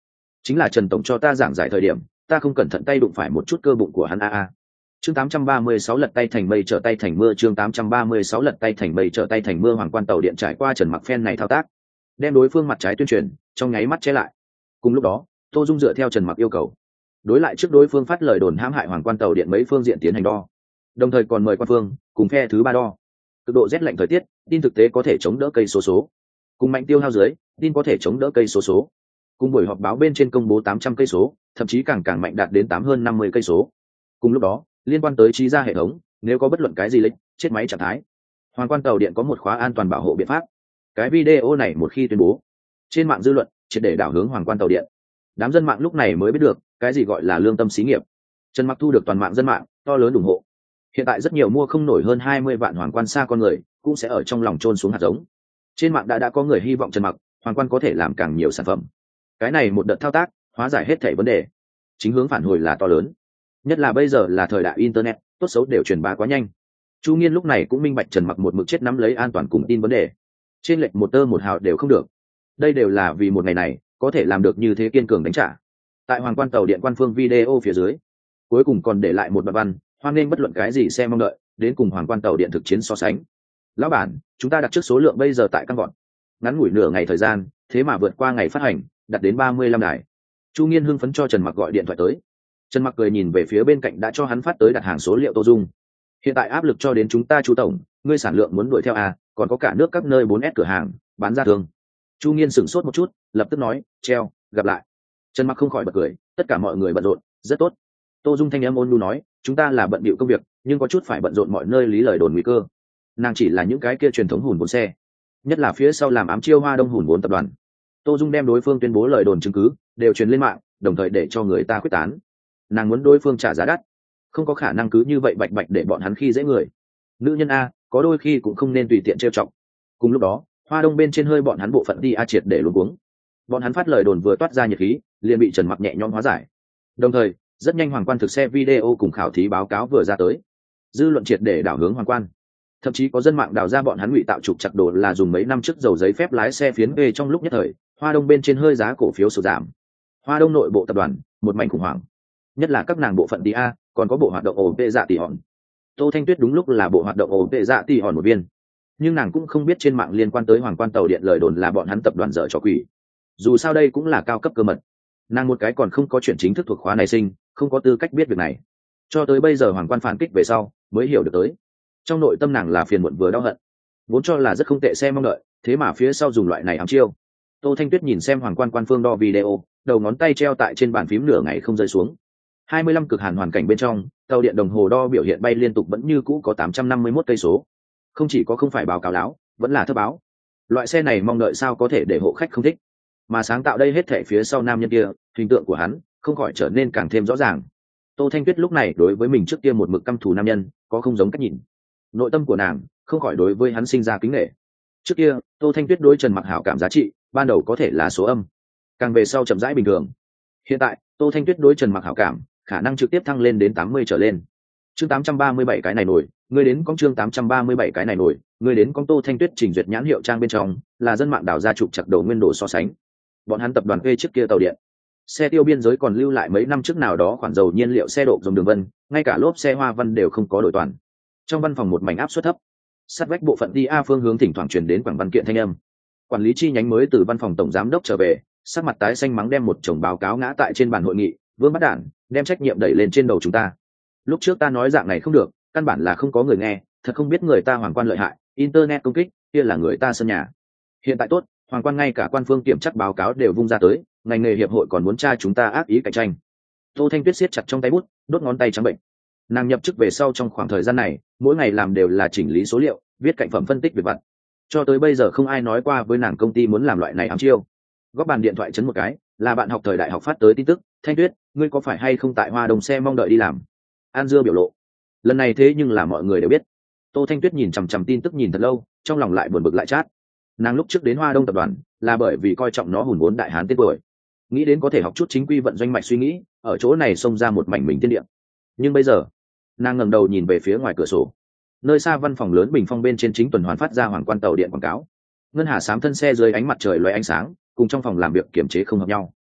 chính là Trần tổng cho ta giảng giải thời điểm ta không cẩn thận tay đụng phải một chút cơ bụng của hắn a a. Chương tám trăm ba mươi sáu lật tay thành mây trở tay thành mưa. Chương tám trăm ba mươi sáu lật tay thành mây trở tay thành mưa. Hoàng Quan Tàu Điện trải qua Trần Mặc phen này thao tác, đem đối phương mặt trái tuyên truyền trong nháy mắt che lại. Cùng lúc đó, Tô Dung dựa theo Trần Mặc yêu cầu, đối lại trước đối phương phát lời đồn hãm hại Hoàng Quan Tàu Điện mấy phương diện tiến hành đo, đồng thời còn mời quan phương cùng phe thứ ba đo cực độ rét lạnh thời tiết, tin thực tế có thể chống đỡ cây số số, cùng mạnh tiêu hao dưới, tin có thể chống đỡ cây số số, cùng buổi họp báo bên trên công bố tám trăm cây số, thậm chí càng càng mạnh đạt đến tám hơn năm mươi cây số. Cùng lúc đó, liên quan tới trí ra hệ thống, nếu có bất luận cái gì lệch, chết máy trạng thái, Hoàng Quan Tàu Điện có một khóa an toàn bảo hộ biện pháp. Cái video này một khi tuyên bố, trên mạng dư luận triệt để đảo hướng Hoàng Quan Tàu Điện. Đám dân mạng lúc này mới biết được cái gì gọi là lương tâm xí nghiệp. Trần Mặc thu được toàn mạng dân mạng to lớn ủng hộ. Hiện tại rất nhiều mua không nổi hơn hai mươi vạn Hoàng Quan xa con người cũng sẽ ở trong lòng chôn xuống hạt giống. Trên mạng đã đã có người hy vọng Trần Mặc, Hoàng Quan có thể làm càng nhiều sản phẩm. Cái này một đợt thao tác, hóa giải hết thảy vấn đề. Chính hướng phản hồi là to lớn. Nhất là bây giờ là thời đại internet, tốt xấu đều truyền bá quá nhanh. Chu Nghiên lúc này cũng minh bạch Trần Mặc một mực chết nắm lấy an toàn cùng tin vấn đề. Trên lệch một tơ một hào đều không được. Đây đều là vì một ngày này có thể làm được như thế kiên cường đánh trả. Tại Hoàng Quan Tàu Điện quan phương video phía dưới, cuối cùng còn để lại một đoạn văn, hoan nghênh bất luận cái gì xem mong đợi đến cùng Hoàng Quan Tàu Điện thực chiến so sánh. Lão bản, chúng ta đặt trước số lượng bây giờ tại căn gọn, ngắn ngủi nửa ngày thời gian, thế mà vượt qua ngày phát hành, đặt đến ba mươi lăm đài. Chu Nghiên hưng phấn cho Trần Mặc gọi điện thoại tới. Trần Mặc cười nhìn về phía bên cạnh đã cho hắn phát tới đặt hàng số liệu Tô Dung. Hiện tại áp lực cho đến chúng ta Chu tổng, ngươi sản lượng muốn đuổi theo à, còn có cả nước các nơi bốn S cửa hàng bán ra thường. Chu Nghiên sửng sốt một chút, lập tức nói, treo, gặp lại. Trần Mặc không khỏi bật cười, tất cả mọi người bận rộn, rất tốt. Tô Dung thanh âm ôn nhu nói, chúng ta là bận bịu công việc, nhưng có chút phải bận rộn mọi nơi lý lời đồn nguy cơ. Nàng chỉ là những cái kia truyền thống hùn vốn xe, nhất là phía sau làm ám chiêu Hoa Đông hùn vốn tập đoàn. Tô Dung đem đối phương tuyên bố lời đồn chứng cứ đều truyền lên mạng, đồng thời để cho người ta quyết tán. Nàng muốn đối phương trả giá đắt, không có khả năng cứ như vậy bạch bạch để bọn hắn khi dễ người. Nữ nhân a, có đôi khi cũng không nên tùy tiện trêu chọc. Cùng lúc đó, Hoa Đông bên trên hơi bọn hắn bộ phận đi a triệt để luống cuống. Bọn hắn phát lời đồn vừa toát ra nhiệt khí, liền bị Trần Mặc nhẹ nhõm hóa giải. Đồng thời, rất nhanh Hoàng Quan thực xe video cùng khảo thí báo cáo vừa ra tới, dư luận triệt để đảo hướng Hoàng Quan. Thậm chí có dân mạng đào ra bọn hắn ngụy tạo trục chặt đồ là dùng mấy năm trước dầu giấy phép lái xe phiến về trong lúc nhất thời, Hoa Đông bên trên hơi giá cổ phiếu sụt giảm. Hoa Đông nội bộ tập đoàn một mảnh khủng hoảng, nhất là các nàng bộ phận đi a, còn có bộ hoạt động ổ vệ dạ tỷ hòn. Tô Thanh Tuyết đúng lúc là bộ hoạt động ổ vệ dạ tỷ hòn một viên, nhưng nàng cũng không biết trên mạng liên quan tới Hoàng Quan Tàu Điện lời đồn là bọn hắn tập đoàn dở trò quỷ. Dù sao đây cũng là cao cấp cơ mật, nàng một cái còn không có chuyện chính thức thuộc khóa này sinh, không có tư cách biết việc này. Cho tới bây giờ Hoàng Quan phản kích về sau mới hiểu được tới, trong nội tâm nàng là phiền muộn vừa đau hận, vốn cho là rất không tệ xem mong đợi, thế mà phía sau dùng loại này ám chiêu. Tô Thanh Tuyết nhìn xem Hoàng Quan quan phương đo video, đầu ngón tay treo tại trên bàn phím nửa ngày không rơi xuống. hai mươi lăm cực hàn hoàn cảnh bên trong, tàu điện đồng hồ đo biểu hiện bay liên tục vẫn như cũ có tám trăm năm mươi mốt cây số. Không chỉ có không phải báo cáo láo, vẫn là thấp báo. Loại xe này mong đợi sao có thể để hộ khách không thích. Mà sáng tạo đây hết thảy phía sau nam nhân kia, hình tượng của hắn không khỏi trở nên càng thêm rõ ràng. Tô Thanh Tuyết lúc này đối với mình trước kia một mực căm thù nam nhân, có không giống cách nhìn. Nội tâm của nàng không khỏi đối với hắn sinh ra kính nể. Trước kia, Tô Thanh Tuyết đối Trần Mặc hảo cảm giá trị, ban đầu có thể là số âm, càng về sau chậm rãi bình thường. Hiện tại, Tô Thanh Tuyết đối Trần Mặc hảo cảm, khả năng trực tiếp thăng lên đến tám mươi trở lên. Chương tám trăm ba mươi bảy cái này nổi, ngươi đến con chương tám trăm ba mươi bảy cái này nổi, ngươi đến con Tô Thanh Tuyết trình duyệt nhãn hiệu trang bên trong, là dân mạng đào ra trục chặt đầu nguyên đồ so sánh. Bọn hắn tập đoàn thuê trước kia tàu điện, xe tiêu biên giới còn lưu lại mấy năm trước nào đó khoản dầu nhiên liệu xe độ dùng đường vân, ngay cả lốp xe hoa văn đều không có đổi toàn. Trong văn phòng một mảnh áp suất thấp, sát vách bộ phận đi a phương hướng thỉnh thoảng truyền đến quảng văn kiện thanh âm. Quản lý chi nhánh mới từ văn phòng tổng giám đốc trở về, sắc mặt tái xanh mắng đem một chồng báo cáo ngã tại trên bàn hội nghị, vương bắt đản, đem trách nhiệm đẩy lên trên đầu chúng ta. Lúc trước ta nói dạng này không được, căn bản là không có người nghe, thật không biết người ta Hoàng Quan lợi hại, internet công kích, kia là người ta sân nhà. Hiện tại tốt, Hoàng Quan ngay cả quan phương kiểm tra báo cáo đều vung ra tới, ngành nghề hiệp hội còn muốn tra chúng ta ác ý cạnh tranh. Tô Thanh Tuyết siết chặt trong tay bút, đốt ngón tay trắng bệnh. Nàng nhập chức về sau trong khoảng thời gian này, mỗi ngày làm đều là chỉnh lý số liệu, viết cạnh phẩm phân tích việc vặt. Cho tới bây giờ không ai nói qua với nàng công ty muốn làm loại này ám chiêu. Góp bàn điện thoại chấn một cái, là bạn học thời đại học phát tới tin tức, Thanh Tuyết, ngươi có phải hay không tại Hoa Đồng xe mong đợi đi làm? An Dưa biểu lộ. Lần này thế nhưng là mọi người đều biết. Tô Thanh Tuyết nhìn chằm chằm tin tức nhìn thật lâu, trong lòng lại buồn bực lại chát. Nàng lúc trước đến Hoa Đông tập đoàn là bởi vì coi trọng nó hùn vốn đại hán tên tuổi, nghĩ đến có thể học chút chính quy vận doanh mạch suy nghĩ, ở chỗ này xông ra một mảnh mình tiên địa. Nhưng bây giờ, nàng ngẩng đầu nhìn về phía ngoài cửa sổ, nơi xa văn phòng lớn bình phong bên trên chính tuần hoàn phát ra Hoàng Quan tàu điện quảng cáo. Ngân hà xám thân xe dưới ánh mặt trời lóe ánh sáng, cùng trong phòng làm việc kiểm chế không hợp nhau.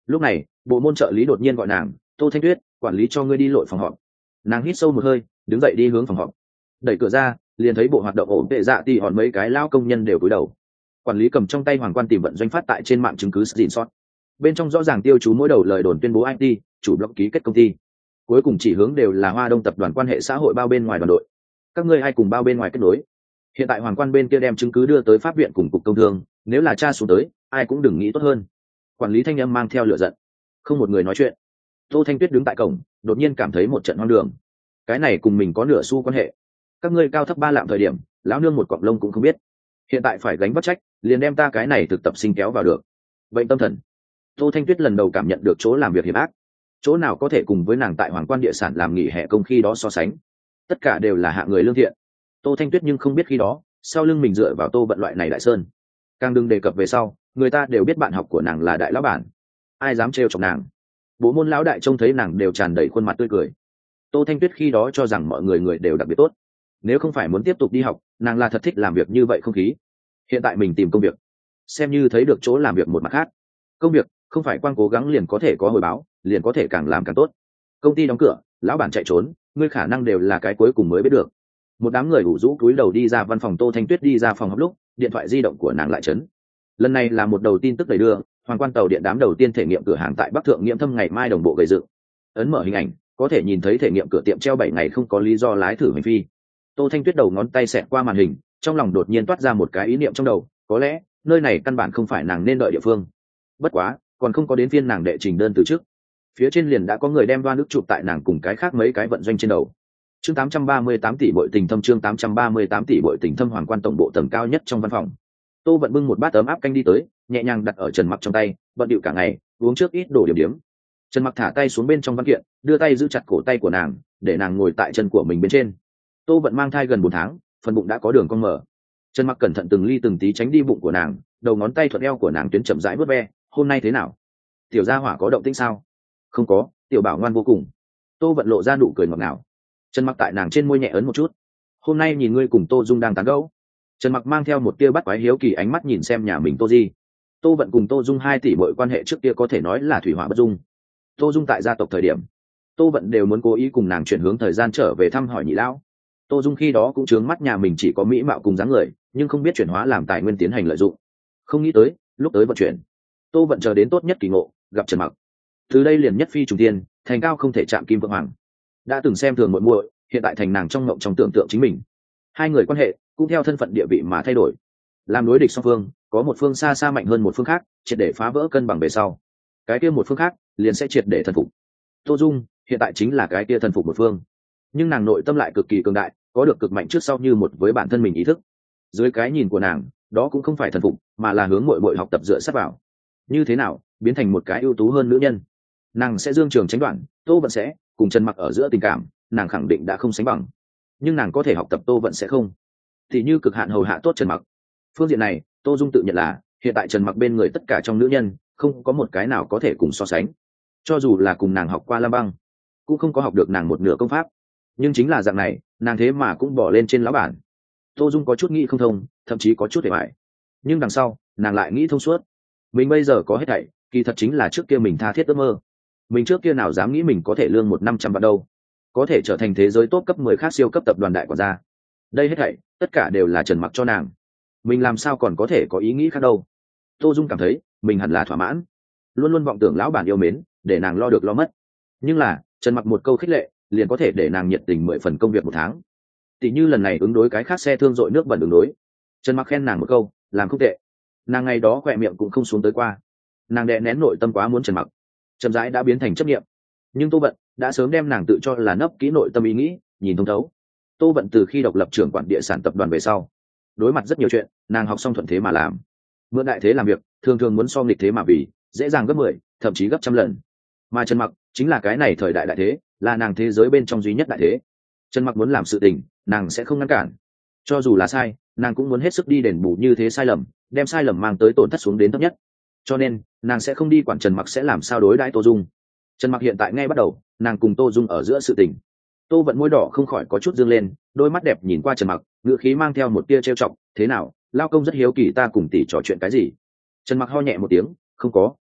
Lúc này bộ môn trợ lý đột nhiên gọi nàng: Tô Thanh Tuyết, quản lý cho ngươi đi lội phòng họp. Nàng hít sâu một hơi, đứng dậy đi hướng phòng họp. Đẩy cửa ra, liền thấy bộ hoạt động ổn tệ dạ thì hòn mấy cái lao công nhân đều cúi đầu. Quản lý cầm trong tay hoàng quan tìm vận doanh phát tại trên mạng chứng cứ screenshot. Bên trong rõ ràng tiêu chú mỗi đầu lời đồn tuyên bố i tê chủ blog ký kết công ty, cuối cùng chỉ hướng đều là Hoa Đông tập đoàn quan hệ xã hội bao bên ngoài đoàn đội. Các ngươi ai cùng bao bên ngoài kết nối? Hiện tại hoàng quan bên kia đem chứng cứ đưa tới pháp viện cùng cục công thương, nếu là tra xuống tới, ai cũng đừng nghĩ tốt hơn. Quản lý thanh âm mang theo lửa giận. Không một người nói chuyện. Tô Thanh Tuyết đứng tại cổng, đột nhiên cảm thấy một trận hoang đường. Cái này cùng mình có nửa xu quan hệ. Các ngươi cao thấp ba lạm thời điểm, lão nương một cọng lông cũng không biết. Hiện tại phải gánh vác trách, liền đem ta cái này thực tập sinh kéo vào được. Bệnh tâm thần. Tô Thanh Tuyết lần đầu cảm nhận được chỗ làm việc hiểm ác. Chỗ nào có thể cùng với nàng tại hoàng quan địa sản làm nghỉ hè công khi đó so sánh. Tất cả đều là hạ người lương thiện. Tô Thanh Tuyết nhưng không biết khi đó, sau lưng mình dựa vào Tô Vận loại này đại sơn. Càng đừng đề cập về sau, người ta đều biết bạn học của nàng là đại lão bản. Ai dám trêu chọc nàng? Bộ môn lão đại trông thấy nàng đều tràn đầy khuôn mặt tươi cười. Tô Thanh Tuyết khi đó cho rằng mọi người người đều đặc biệt tốt. Nếu không phải muốn tiếp tục đi học, nàng là thật thích làm việc như vậy không khí. Hiện tại mình tìm công việc, xem như thấy được chỗ làm việc một mặt khác. Công việc không phải quang cố gắng liền có thể có hồi báo, liền có thể càng làm càng tốt. Công ty đóng cửa, lão bản chạy trốn, ngươi khả năng đều là cái cuối cùng mới biết được. Một đám người ủ rũ cúi đầu đi ra văn phòng. Tô Thanh Tuyết đi ra phòng họp lúc, điện thoại di động của nàng lại chấn. Lần này là một đầu tin tức đầy đưa, hoàng quan tàu điện đám đầu tiên thể nghiệm cửa hàng tại Bắc Thượng Nghiễm Thâm ngày mai đồng bộ gây dựng. Ấn mở hình ảnh, có thể nhìn thấy thể nghiệm cửa tiệm treo bảy ngày không có lý do lái thử hành phi. Tô Thanh Tuyết đầu ngón tay xẹt qua màn hình, trong lòng đột nhiên toát ra một cái ý niệm trong đầu, có lẽ nơi này căn bản không phải nàng nên đợi địa phương. Bất quá, còn không có đến phiên nàng đệ trình đơn từ trước, phía trên liền đã có người đem đoan nước chụp tại nàng cùng cái khác mấy cái vận doanh trên đầu. Chương tám trăm ba mươi tám tỷ bội tình thâm chương tám trăm ba mươi tám tỷ bội tình thâm hoàng quan tổng bộ tầng cao nhất trong văn phòng. Tô Vận bưng một bát ấm áp canh đi tới, nhẹ nhàng đặt ở Trần Mặc trong tay, bận điệu cả ngày, uống trước ít đổ điểm điểm. Trần Mặc thả tay xuống bên trong văn kiện, đưa tay giữ chặt cổ tay của nàng, để nàng ngồi tại chân của mình bên trên. Tô Vận mang thai gần bốn tháng, phần bụng đã có đường cong mở. Trần Mặc cẩn thận từng ly từng tí tránh đi bụng của nàng, đầu ngón tay thuận eo của nàng tuyến chậm rãi vớt ve. Hôm nay thế nào? Tiểu gia hỏa có động tĩnh sao? Không có, tiểu bảo ngoan vô cùng. Tô Vận lộ ra nụ cười ngọt ngào. Trần Mặc tại nàng trên môi nhẹ ấn một chút. Hôm nay nhìn ngươi cùng Tô Dung đang tán gẫu. Trần Mặc mang theo một tia bắt quái hiếu kỳ ánh mắt nhìn xem nhà mình Tô Di. Tô Vận cùng Tô Dung hai tỷ muội quan hệ trước kia có thể nói là thủy hỏa bất dung. Tô Dung tại gia tộc thời điểm, Tô Vận đều muốn cố ý cùng nàng chuyển hướng thời gian trở về thăm hỏi nhị lão. Tô Dung khi đó cũng trướng mắt nhà mình chỉ có mỹ mạo cùng dáng người, nhưng không biết chuyển hóa làm tài nguyên tiến hành lợi dụng. Không nghĩ tới, lúc tới vận chuyển, Tô Vận chờ đến tốt nhất kỳ ngộ, gặp Trần Mặc. Từ đây liền nhất phi trùng tiên, thành cao không thể chạm kim vượng hoàng. Đã từng xem thường muội muội, hiện tại thành nàng trong ngộng trong tưởng tượng chính mình. Hai người quan hệ cũng theo thân phận địa vị mà thay đổi. Làm đối địch song phương, có một phương xa xa mạnh hơn một phương khác, triệt để phá vỡ cân bằng về sau, cái kia một phương khác liền sẽ triệt để thần phục. Tô Dung hiện tại chính là cái kia thần phục một phương, nhưng nàng nội tâm lại cực kỳ cường đại, có được cực mạnh trước sau như một với bản thân mình ý thức. Dưới cái nhìn của nàng, đó cũng không phải thần phục, mà là hướng muội muội học tập dựa sát vào. Như thế nào biến thành một cái ưu tú hơn nữ nhân? Nàng sẽ dương trường tránh đoạn, Tô Vận sẽ cùng Trần Mặc ở giữa tình cảm, nàng khẳng định đã không sánh bằng, nhưng nàng có thể học tập Tô Vận sẽ không. Thì như cực hạn hầu hạ tốt Trần Mặc. Phương diện này, Tô Dung tự nhận là hiện tại Trần Mặc bên người tất cả trong nữ nhân, không có một cái nào có thể cùng so sánh. Cho dù là cùng nàng học qua Lam Băng, cũng không có học được nàng một nửa công pháp. Nhưng chính là dạng này, nàng thế mà cũng bỏ lên trên lão bản. Tô Dung có chút nghĩ không thông, thậm chí có chút hề bại. Nhưng đằng sau, nàng lại nghĩ thông suốt. Mình bây giờ có hết thảy, kỳ thật chính là trước kia mình tha thiết ước mơ. Mình trước kia nào dám nghĩ mình có thể lương một năm trăm vạn đâu, có thể trở thành thế giới top cấp mười khác siêu cấp tập đoàn đại quản gia. Đây hết thảy, tất cả đều là Trần Mặc cho nàng. Mình làm sao còn có thể có ý nghĩ khác đâu? Tô Dung cảm thấy mình hẳn là thỏa mãn, luôn luôn vọng tưởng lão bản yêu mến, để nàng lo được lo mất. Nhưng là Trần Mặc một câu khích lệ, liền có thể để nàng nhiệt tình mười phần công việc một tháng. Tỷ như lần này ứng đối cái khác xe thương dội nước bẩn ứng đối, Trần Mặc khen nàng một câu, làm không tệ. Nàng ngày đó khỏe miệng cũng không xuống tới qua. Nàng đè nén nội tâm quá muốn Trần Mặc, chậm rãi đã biến thành chấp niệm. Nhưng Tô Vận đã sớm đem nàng tự cho là nấp kỹ nội tâm ý nghĩ, nhìn thông thấu. Tô Vận từ khi độc lập trưởng quản địa sản tập đoàn về sau, đối mặt rất nhiều chuyện, nàng học xong thuận thế mà làm. Mượn đại thế làm việc, thường thường muốn so nghịch thế mà vì, dễ dàng gấp mười, thậm chí gấp trăm lần. Mà Trần Mặc chính là cái này thời đại đại thế, là nàng thế giới bên trong duy nhất đại thế. Trần Mặc muốn làm sự tình, nàng sẽ không ngăn cản. Cho dù là sai, nàng cũng muốn hết sức đi đền bù như thế sai lầm, đem sai lầm mang tới tổn thất xuống đến thấp nhất. Cho nên, nàng sẽ không đi quản Trần Mặc sẽ làm sao đối đãi Tô Dung. Trần Mặc hiện tại ngay bắt đầu, nàng cùng Tô Dung ở giữa sự tình. Tô Vận môi đỏ không khỏi có chút dương lên, đôi mắt đẹp nhìn qua Trần Mặc, ngữ khí mang theo một tia trêu chọc, "Thế nào, lao công rất hiếu kỳ ta cùng tỷ trò chuyện cái gì?" Trần Mặc ho nhẹ một tiếng, "Không có,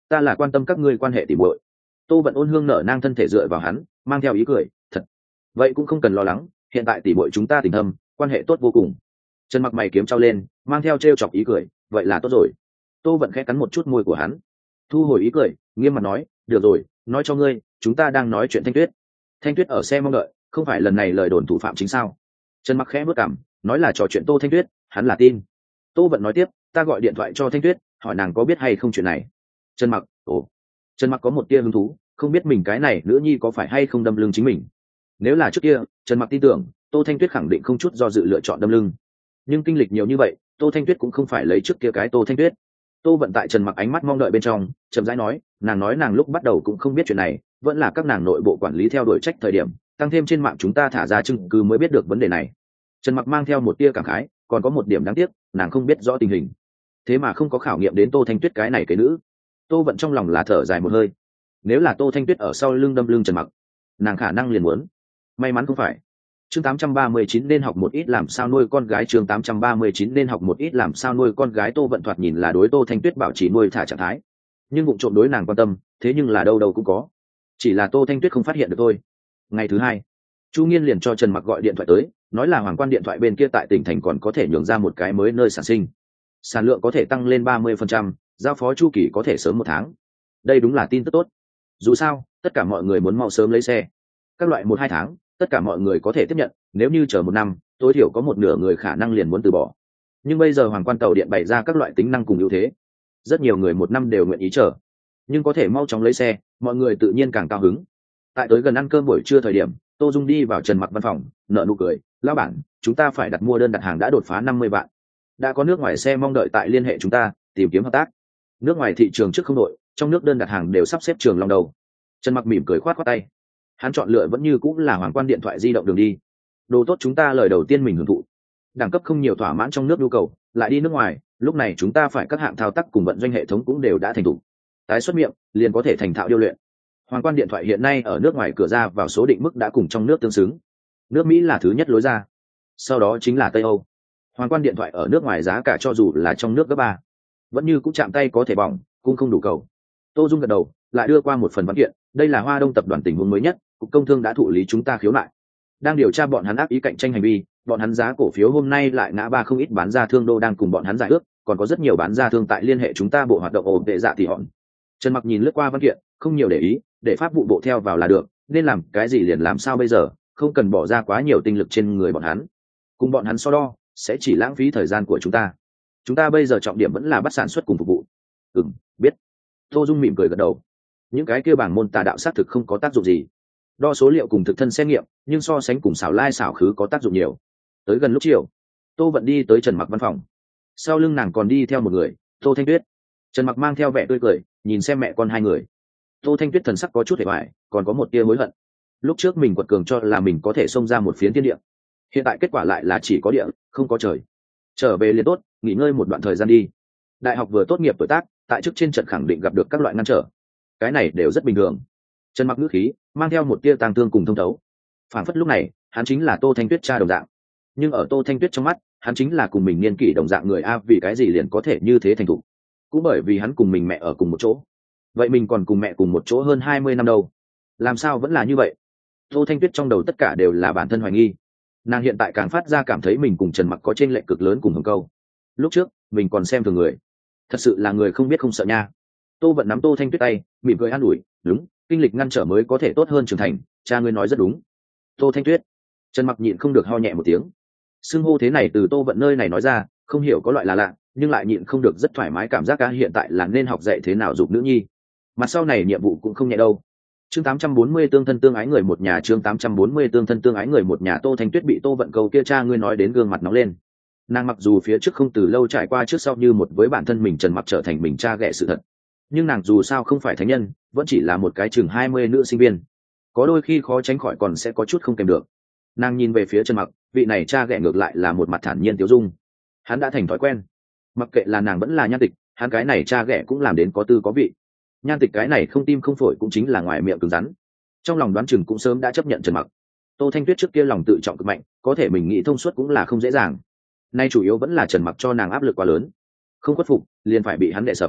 ta là quan tâm các ngươi quan hệ tỉ muội. Tô Vận ôn hương nở nang thân thể dựa vào hắn, mang theo ý cười, thật. Vậy cũng không cần lo lắng, hiện tại tỉ muội chúng ta tình thâm, quan hệ tốt vô cùng. Trần Mặc mày kiếm trao lên, mang theo trêu chọc ý cười, vậy là tốt rồi. Tô Vận khẽ cắn một chút môi của hắn, thu hồi ý cười, nghiêm mặt nói, được rồi, nói cho ngươi, chúng ta đang nói chuyện Thanh Tuyết. Thanh Tuyết ở xe mong đợi, không phải lần này lời đồn thủ phạm chính sao? Trần Mặc khẽ bước cằm, nói là trò chuyện Tô Thanh Tuyết, hắn là tin. Tô Vận nói tiếp, ta gọi điện thoại cho Thanh Tuyết, hỏi nàng có biết hay không chuyện này. Trần Mặc, ồ. Trần Mặc có một tia hứng thú, không biết mình cái này nữ nhi có phải hay không đâm lưng chính mình. Nếu là trước kia, Trần Mặc tin tưởng, Tô Thanh Tuyết khẳng định không chút do dự lựa chọn đâm lưng. Nhưng kinh lịch nhiều như vậy, Tô Thanh Tuyết cũng không phải lấy trước kia cái Tô Thanh Tuyết. Tô Vận tại Trần Mặc ánh mắt mong đợi bên trong, chậm rãi nói, nàng nói nàng lúc bắt đầu cũng không biết chuyện này, vẫn là các nàng nội bộ quản lý theo đuổi trách thời điểm, tăng thêm trên mạng chúng ta thả ra chứng cứ mới biết được vấn đề này. Trần Mặc mang theo một tia cảm khái, còn có một điểm đáng tiếc, nàng không biết rõ tình hình, thế mà không có khảo nghiệm đến Tô Thanh Tuyết cái này cái nữ. Tô Vận trong lòng là thở dài một hơi, nếu là Tô Thanh Tuyết ở sau lưng đâm lưng Trần Mặc, nàng khả năng liền muốn. May mắn không phải. Chương tám trăm ba mươi chín nên học một ít làm sao nuôi con gái. Chương tám trăm ba mươi chín nên học một ít làm sao nuôi con gái. Tô Vận thoạt nhìn là đối Tô Thanh Tuyết bảo trì nuôi thả trạng thái, nhưng bụng trộm đối nàng quan tâm, thế nhưng là đâu đâu cũng có, chỉ là Tô Thanh Tuyết không phát hiện được thôi. Ngày thứ hai, Chu Nghiên liền cho Trần Mặc gọi điện thoại tới, nói là Hoàng Quan điện thoại bên kia tại tỉnh thành còn có thể nhường ra một cái mới nơi sản sinh, sản lượng có thể tăng lên ba mươi phần trăm, giao phó chu kỳ có thể sớm một tháng. Đây đúng là tin tức tốt. Dù sao, tất cả mọi người muốn mau sớm lấy xe. Các loại một hai tháng, tất cả mọi người có thể tiếp nhận, nếu như chờ một năm, tối thiểu có một nửa người khả năng liền muốn từ bỏ. Nhưng bây giờ Hoàng Quan tàu điện bày ra các loại tính năng cùng ưu thế, rất nhiều người một năm đều nguyện ý chờ. Nhưng có thể mau chóng lấy xe, mọi người tự nhiên càng cao hứng. Tại tới gần ăn cơm buổi trưa thời điểm, Tô Dung đi vào Trần Mặc văn phòng, nở nụ cười, lão bản, chúng ta phải đặt mua đơn đặt hàng đã đột phá năm mươi vạn. Đã có nước ngoài xe mong đợi tại liên hệ chúng ta, tìm kiếm hợp tác. Nước ngoài thị trường trước không đội, trong nước đơn đặt hàng đều sắp xếp trường lòng đầu. Trần Mặc mỉm cười khoát khoát tay. Hắn chọn lựa vẫn như cũng là Hoàng Quan điện thoại di động đường đi. Đồ tốt chúng ta lời đầu tiên mình hưởng thụ. Đẳng cấp không nhiều thỏa mãn trong nước nhu cầu, lại đi nước ngoài, lúc này chúng ta phải các hạng thao tác cùng vận doanh hệ thống cũng đều đã thành thục. Tái xuất miệng, liền có thể thành thạo điêu luyện. Hoàng Quan điện thoại hiện nay ở nước ngoài cửa ra vào số định mức đã cùng trong nước tương xứng. Nước Mỹ là thứ nhất lối ra, sau đó chính là Tây Âu. Hoàng Quan điện thoại ở nước ngoài giá cả cho dù là trong nước gấp ba, vẫn như cũng chạm tay có thể bỏng, cũng không đủ cầu. Tô Dung gật đầu, lại đưa qua một phần văn kiện, đây là Hoa Đông tập đoàn tình huống mới nhất, cục công thương đã thụ lý chúng ta khiếu nại, đang điều tra bọn hắn ác ý cạnh tranh hành vi, bọn hắn giá cổ phiếu hôm nay lại ngã ba, không ít bán ra thương đô đang cùng bọn hắn giải ước, còn có rất nhiều bán ra thương tại liên hệ chúng ta bộ hoạt động ổn tệ dạ thì hòn. Trần Mặc nhìn lướt qua văn kiện, không nhiều để ý, để pháp vụ bộ theo vào là được, nên làm cái gì liền làm sao bây giờ, không cần bỏ ra quá nhiều tinh lực trên người bọn hắn, cùng bọn hắn so đo sẽ chỉ lãng phí thời gian của chúng ta. Chúng ta bây giờ trọng điểm vẫn là bắt sản xuất cùng phục vụ. Ừm, biết. Tô Dung mỉm cười gật đầu. Những cái kia bảng môn tà đạo xác thực không có tác dụng gì, đo số liệu cùng thực thân xét nghiệm, nhưng so sánh cùng xảo lai xảo khứ có tác dụng nhiều. Tới gần lúc chiều, Tô Vận đi tới Trần Mặc văn phòng, sau lưng nàng còn đi theo một người, Tô Thanh Tuyết. Trần Mặc mang theo vẻ tươi cười, nhìn xem mẹ con hai người. Tô Thanh Tuyết thần sắc có chút hề hoài, còn có một tia hối hận. Lúc trước mình quật cường cho là mình có thể xông ra một phiến thiên địa, hiện tại kết quả lại là chỉ có địa, không có trời. Trở về liền tốt, nghỉ ngơi một đoạn thời gian đi. Đại học vừa tốt nghiệp tuổi tác, tại chức trên trận khẳng định gặp được các loại ngăn trở, cái này đều rất bình thường. Trần Mặc ngữ khí mang theo một tia tang thương cùng thông thấu, phản phất lúc này hắn chính là Tô Thanh Tuyết cha đồng dạng, nhưng ở Tô Thanh Tuyết trong mắt hắn chính là cùng mình niên kỷ đồng dạng người. A, vì cái gì liền có thể như thế thành thục? Cũng bởi vì hắn cùng mình mẹ ở cùng một chỗ. Vậy mình còn cùng mẹ cùng một chỗ hơn hai mươi năm đâu, làm sao vẫn là như vậy? Tô Thanh Tuyết trong đầu tất cả đều là bản thân hoài nghi. Nàng hiện tại càng phát ra cảm thấy mình cùng Trần Mặc có chênh lệch cực lớn cùng Hồng Câu. Lúc trước mình còn xem thường người, thật sự là người không biết không sợ nha. Tô Vận nắm Tô Thanh Tuyết tay, mỉm cười an ủi, đúng, kinh lịch ngăn trở mới có thể tốt hơn trưởng thành, cha ngươi nói rất đúng. Tô Thanh Tuyết. Trần Mặc nhịn không được ho nhẹ một tiếng. Xưng hô thế này từ Tô Vận nơi này nói ra, không hiểu có loại là lạ, nhưng lại nhịn không được rất thoải mái, cảm giác cả hiện tại là nên học dạy thế nào dục nữ nhi. Mà sau này nhiệm vụ cũng không nhẹ đâu. Chương tám trăm bốn mươi tương thân tương ái người một nhà. Chương tám trăm bốn mươi tương thân tương ái người một nhà. Tô Thanh Tuyết bị Tô Vận câu kia cha ngươi nói đến gương mặt nóng lên. Nàng mặc dù phía trước không từ lâu trải qua trước sau như một với bản thân mình Trần Mặc trở thành mình cha ghẻ sự thật, nhưng nàng dù sao không phải thánh nhân, vẫn chỉ là một cái chừng hai mươi nữ sinh viên, có đôi khi khó tránh khỏi còn sẽ có chút không kèm được. Nàng nhìn về phía Trần Mặc, vị này cha ghẻ ngược lại là một mặt thản nhiên tiêu dung. Hắn đã thành thói quen, mặc kệ là nàng vẫn là Nhan Tịch, hắn cái này cha ghẻ cũng làm đến có tư có vị. Nhan Tịch cái này không tim không phổi cũng chính là ngoài miệng cứng rắn, trong lòng đoán chừng cũng sớm đã chấp nhận Trần Mặc. Tô Thanh Tuyết trước kia lòng tự trọng cực mạnh, có thể mình nghĩ thông suốt cũng là không dễ dàng. Nay chủ yếu vẫn là Trần Mặc cho nàng áp lực quá lớn, không khuất phục liền phải bị hắn đè sập.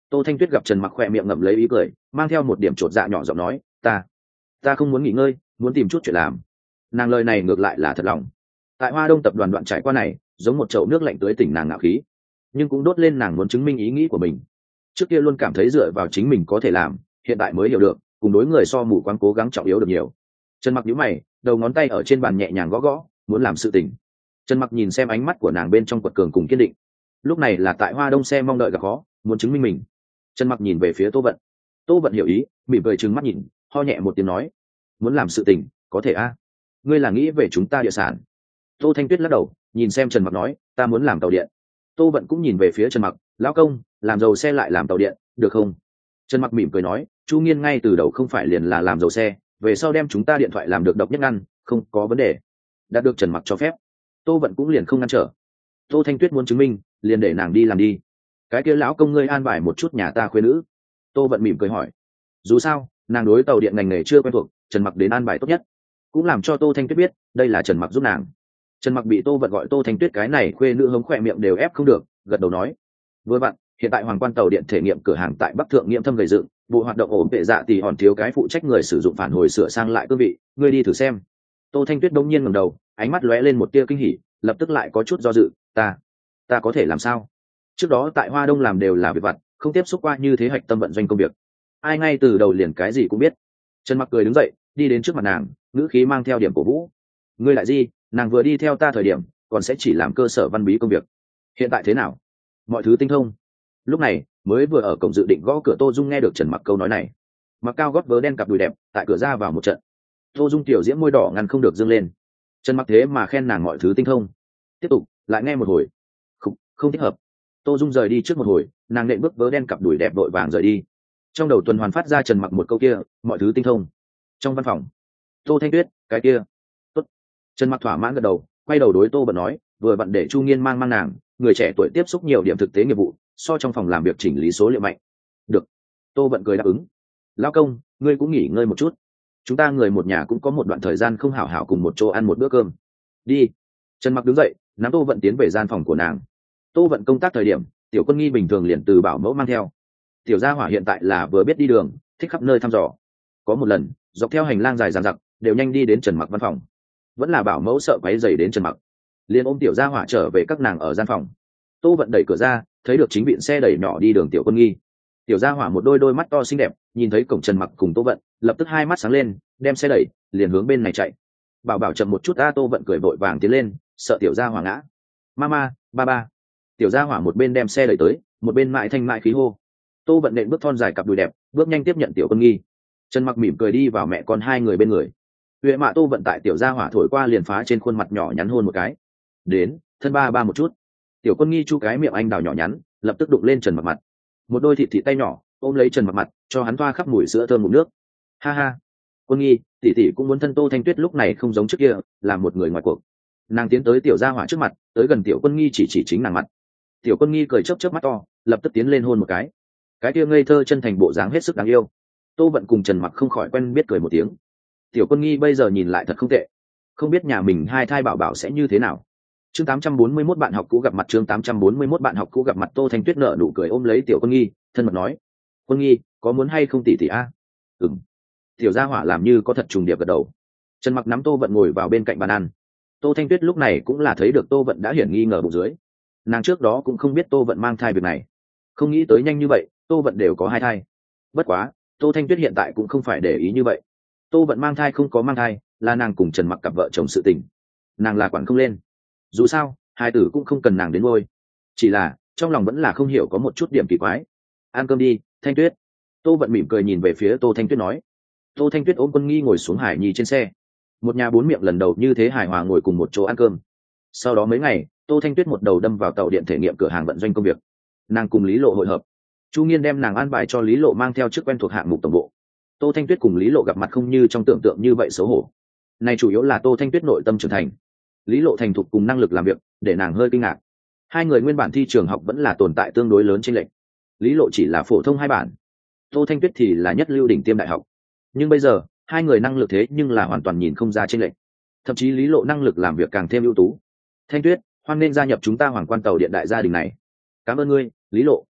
Tô Thanh Tuyết gặp Trần Mặc khỏe miệng ngậm lấy ý cười, mang theo một điểm chột dạ nhỏ giọng nói, ta ta không muốn nghỉ ngơi, muốn tìm chút chuyện làm. Nàng lời này ngược lại là thật lòng. Tại Hoa Đông tập đoàn đoạn trải qua này giống một chậu nước lạnh tưới tỉnh nàng ngạo khí, nhưng cũng đốt lên nàng muốn chứng minh ý nghĩ của mình. Trước kia luôn cảm thấy dựa vào chính mình có thể làm, hiện tại mới hiểu được cùng đối người so mù quáng cố gắng trọng yếu được nhiều. Trần Mặc nhíu mày, đầu ngón tay ở trên bàn nhẹ nhàng gõ gõ, muốn làm sự tình. Trần Mặc nhìn xem ánh mắt của nàng bên trong quật cường cùng kiên định. Lúc này là tại Hoa Đông xe mong đợi gặp khó, muốn chứng minh mình. Trần Mặc nhìn về phía Tô Vận. Tô Vận hiểu ý, mỉm cười trừng mắt nhìn, ho nhẹ một tiếng nói, muốn làm sự tình, có thể a. Ngươi là nghĩ về chúng ta địa sản? Tô Thanh Tuyết lắc đầu, nhìn xem Trần Mặc nói, ta muốn làm tàu điện. Tô Vận cũng nhìn về phía Trần Mặc, lão công, làm dầu xe lại làm tàu điện, được không? Trần Mặc mỉm cười nói, Chu Nghiên ngay từ đầu không phải liền là làm dầu xe, về sau đem chúng ta điện thoại làm được độc nhất ngăn, không có vấn đề. Đạt được Trần Mặc cho phép, Tô Vận cũng liền không ngăn trở. Tô Thanh Tuyết muốn chứng minh, liền để nàng đi làm đi. Cái kia lão công ngươi an bài một chút nhà ta khuê nữ. Tô Vận mỉm cười hỏi. Dù sao, nàng đối tàu điện ngành nghề chưa quen thuộc, Trần Mặc đến an bài tốt nhất, cũng làm cho Tô Thanh Tuyết biết, đây là Trần Mặc giúp nàng. Trần Mặc bị Tô Vận gọi Tô Thanh Tuyết cái này khuê nữ hống khỏe miệng đều ép không được, gật đầu nói, vừa bạn, hiện tại Hoàng Quan tàu điện thể nghiệm cửa hàng tại Bắc Thượng Nghiệm Thâm gây dựng, bộ hoạt động ổn tệ dạ thì hòn thiếu cái phụ trách người sử dụng phản hồi sửa sang lại cương vị, ngươi đi thử xem. Tô Thanh Tuyết đống nhiên ngẩng đầu, ánh mắt lóe lên một tia kinh hỉ, lập tức lại có chút do dự, ta, ta có thể làm sao? Trước đó tại Hoa Đông làm đều là việc vặt, không tiếp xúc qua như thế hạch tâm vận doanh công việc, ai ngay từ đầu liền cái gì cũng biết. Trần Mặc cười đứng dậy, đi đến trước mặt nàng, ngữ khí mang theo điểm cổ vũ, ngươi lại gì? Nàng vừa đi theo ta thời điểm, còn sẽ chỉ làm cơ sở văn bí công việc, hiện tại thế nào? Mọi thứ tinh thông. Lúc này mới vừa ở cổng dự định gõ cửa, Tô Dung nghe được Trần Mặc câu nói này, mặc cao gót vớ đen cặp đùi đẹp, tại cửa ra vào một trận. Tô Dung tiểu diễm môi đỏ ngăn không được dâng lên. Trần Mặc thế mà khen nàng mọi thứ tinh thông. Tiếp tục lại nghe một hồi, không, không thích hợp. Tô Dung rời đi trước một hồi, nàng nện bước vớ đen cặp đùi đẹp đội vàng rời đi. Trong đầu tuần hoàn phát ra Trần Mặc một câu kia, mọi thứ tinh thông. Trong văn phòng, Tô Thanh Tuyết, cái kia, tốt. Trần Mặc thỏa mãn gật đầu, quay đầu đối Tô Vận nói, vừa vặn để Chu Nghiên mang mang nàng, người trẻ tuổi tiếp xúc nhiều điểm thực tế nghiệp vụ, so trong phòng làm việc chỉnh lý số liệu mạnh. Được. Tô Vận cười đáp ứng. Lão công, ngươi cũng nghỉ ngơi một chút, chúng ta người một nhà cũng có một đoạn thời gian không hảo hảo cùng một chỗ ăn một bữa cơm. Đi. Trần Mặc đứng dậy, nắm Tô Vận tiến về gian phòng của nàng. Tô Vận công tác thời điểm, Tiểu Quân Nghi bình thường liền từ bảo mẫu mang theo. Tiểu Gia Hỏa hiện tại là vừa biết đi đường, thích khắp nơi thăm dò. Có một lần, dọc theo hành lang dài dằng dặc, đều nhanh đi đến Trần Mặc văn phòng. Vẫn là bảo mẫu sợ quấy rầy đến Trần Mặc, liền ôm Tiểu Gia Hỏa trở về các nàng ở gian phòng. Tô Vận đẩy cửa ra, thấy được chính viện xe đẩy nhỏ đi đường Tiểu Quân Nghi. Tiểu Gia Hỏa một đôi đôi mắt to xinh đẹp, nhìn thấy cổng Trần Mặc cùng Tô Vận, lập tức hai mắt sáng lên, đem xe đẩy, liền hướng bên này chạy. Bảo bảo chậm một chút a. Tô Vận cười vội vàng tiến lên, sợ Tiểu Gia Hỏa ngã. Mama, ba ba. Tiểu Gia Hỏa một bên đem xe đẩy tới, một bên mại thanh mại khí hô. Tô Vận nện bước thon dài cặp đùi đẹp, bước nhanh tiếp nhận Tiểu Quân Nghi. Trần Mặc mỉm cười đi vào mẹ con hai người bên người. Huệ mạ Tô Vận tại Tiểu Gia Hỏa thổi qua liền phá trên khuôn mặt nhỏ nhắn hôn một cái. Đến, thân ba ba một chút. Tiểu Quân Nghi chu cái miệng anh đào nhỏ nhắn, lập tức đụng lên Trần Mặc mặt. Một đôi thịt thịt tay nhỏ ôm lấy Trần Mặc mặt, cho hắn thoa khắp mùi sữa thơm ngụm nước. Ha ha, Quân Nghi, tỷ tỷ cũng muốn thân. Tô Thanh Tuyết lúc này không giống trước kia, là một người ngoài cuộc. Nàng tiến tới Tiểu Gia Hỏa trước mặt, tới gần Tiểu Quân Nghi chỉ chỉ chính nàng mặt. Tiểu Quân Nghi cười chớp chớp mắt to, lập tức tiến lên hôn một cái. Cái kia ngây thơ chân thành bộ dáng hết sức đáng yêu. Tô Vận cùng Trần Mặc không khỏi quen biết cười một tiếng. Tiểu Quân Nghi bây giờ nhìn lại thật không tệ, không biết nhà mình hai thai bảo bảo sẽ như thế nào. Chương tám trăm bốn mươi mốt bạn học cũ gặp mặt. Chương tám trăm bốn mươi mốt bạn học cũ gặp mặt. Tô Thanh Tuyết nở nụ cười ôm lấy Tiểu Quân Nghi, thân mật nói, Quân Nghi, có muốn hay không tỷ tỷ a? Ừm. Tiểu Gia Hỏa làm như có thật trùng điệp gật đầu. Trần Mặc nắm Tô Vận ngồi vào bên cạnh bàn ăn. Tô Thanh Tuyết lúc này cũng là thấy được Tô Vận đã hiển nghi ngờ bụng dưới. Nàng trước đó cũng không biết Tô Vận mang thai việc này, không nghĩ tới nhanh như vậy Tô Vận đều có hai thai. Bất quá Tô Thanh Tuyết hiện tại cũng không phải để ý như vậy. Tô Vận mang thai không có mang thai, là nàng cùng Trần Mặc cặp vợ chồng sự tình, nàng là quản không lên. Dù sao hai tử cũng không cần nàng đến ngôi, chỉ là trong lòng vẫn là không hiểu có một chút điểm kỳ quái. Ăn cơm đi, Thanh Tuyết. Tô Vận mỉm cười nhìn về phía Tô Thanh Tuyết nói. Tô Thanh Tuyết ôm Quân Nghi ngồi xuống Hải Nhi trên xe. Một nhà bốn miệng lần đầu như thế hài hòa ngồi cùng một chỗ ăn cơm. Sau đó mấy ngày, Tô Thanh Tuyết một đầu đâm vào tàu điện thể nghiệm cửa hàng vận doanh công việc. Nàng cùng Lý Lộ hội hợp. Chu Nghiên đem nàng an bài cho Lý Lộ mang theo chức quen thuộc hạng mục tổng bộ. Tô Thanh Tuyết cùng Lý Lộ gặp mặt không như trong tưởng tượng như vậy xấu hổ. Này chủ yếu là Tô Thanh Tuyết nội tâm trưởng thành, Lý Lộ thành thục cùng năng lực làm việc để nàng hơi kinh ngạc. Hai người nguyên bản thi trường học vẫn là tồn tại tương đối lớn chênh lệch. Lý Lộ chỉ là phổ thông hai bản, Tô Thanh Tuyết thì là nhất lưu đỉnh tiêm đại học. Nhưng bây giờ hai người năng lực thế nhưng là hoàn toàn nhìn không ra chênh lệch. Thậm chí Lý Lộ năng lực làm việc càng thêm ưu tú. Thanh Tuyết, hoan nên gia nhập chúng ta Hoàng Quan tàu điện đại gia đình này. Cảm ơn ngươi, Lý Lộ.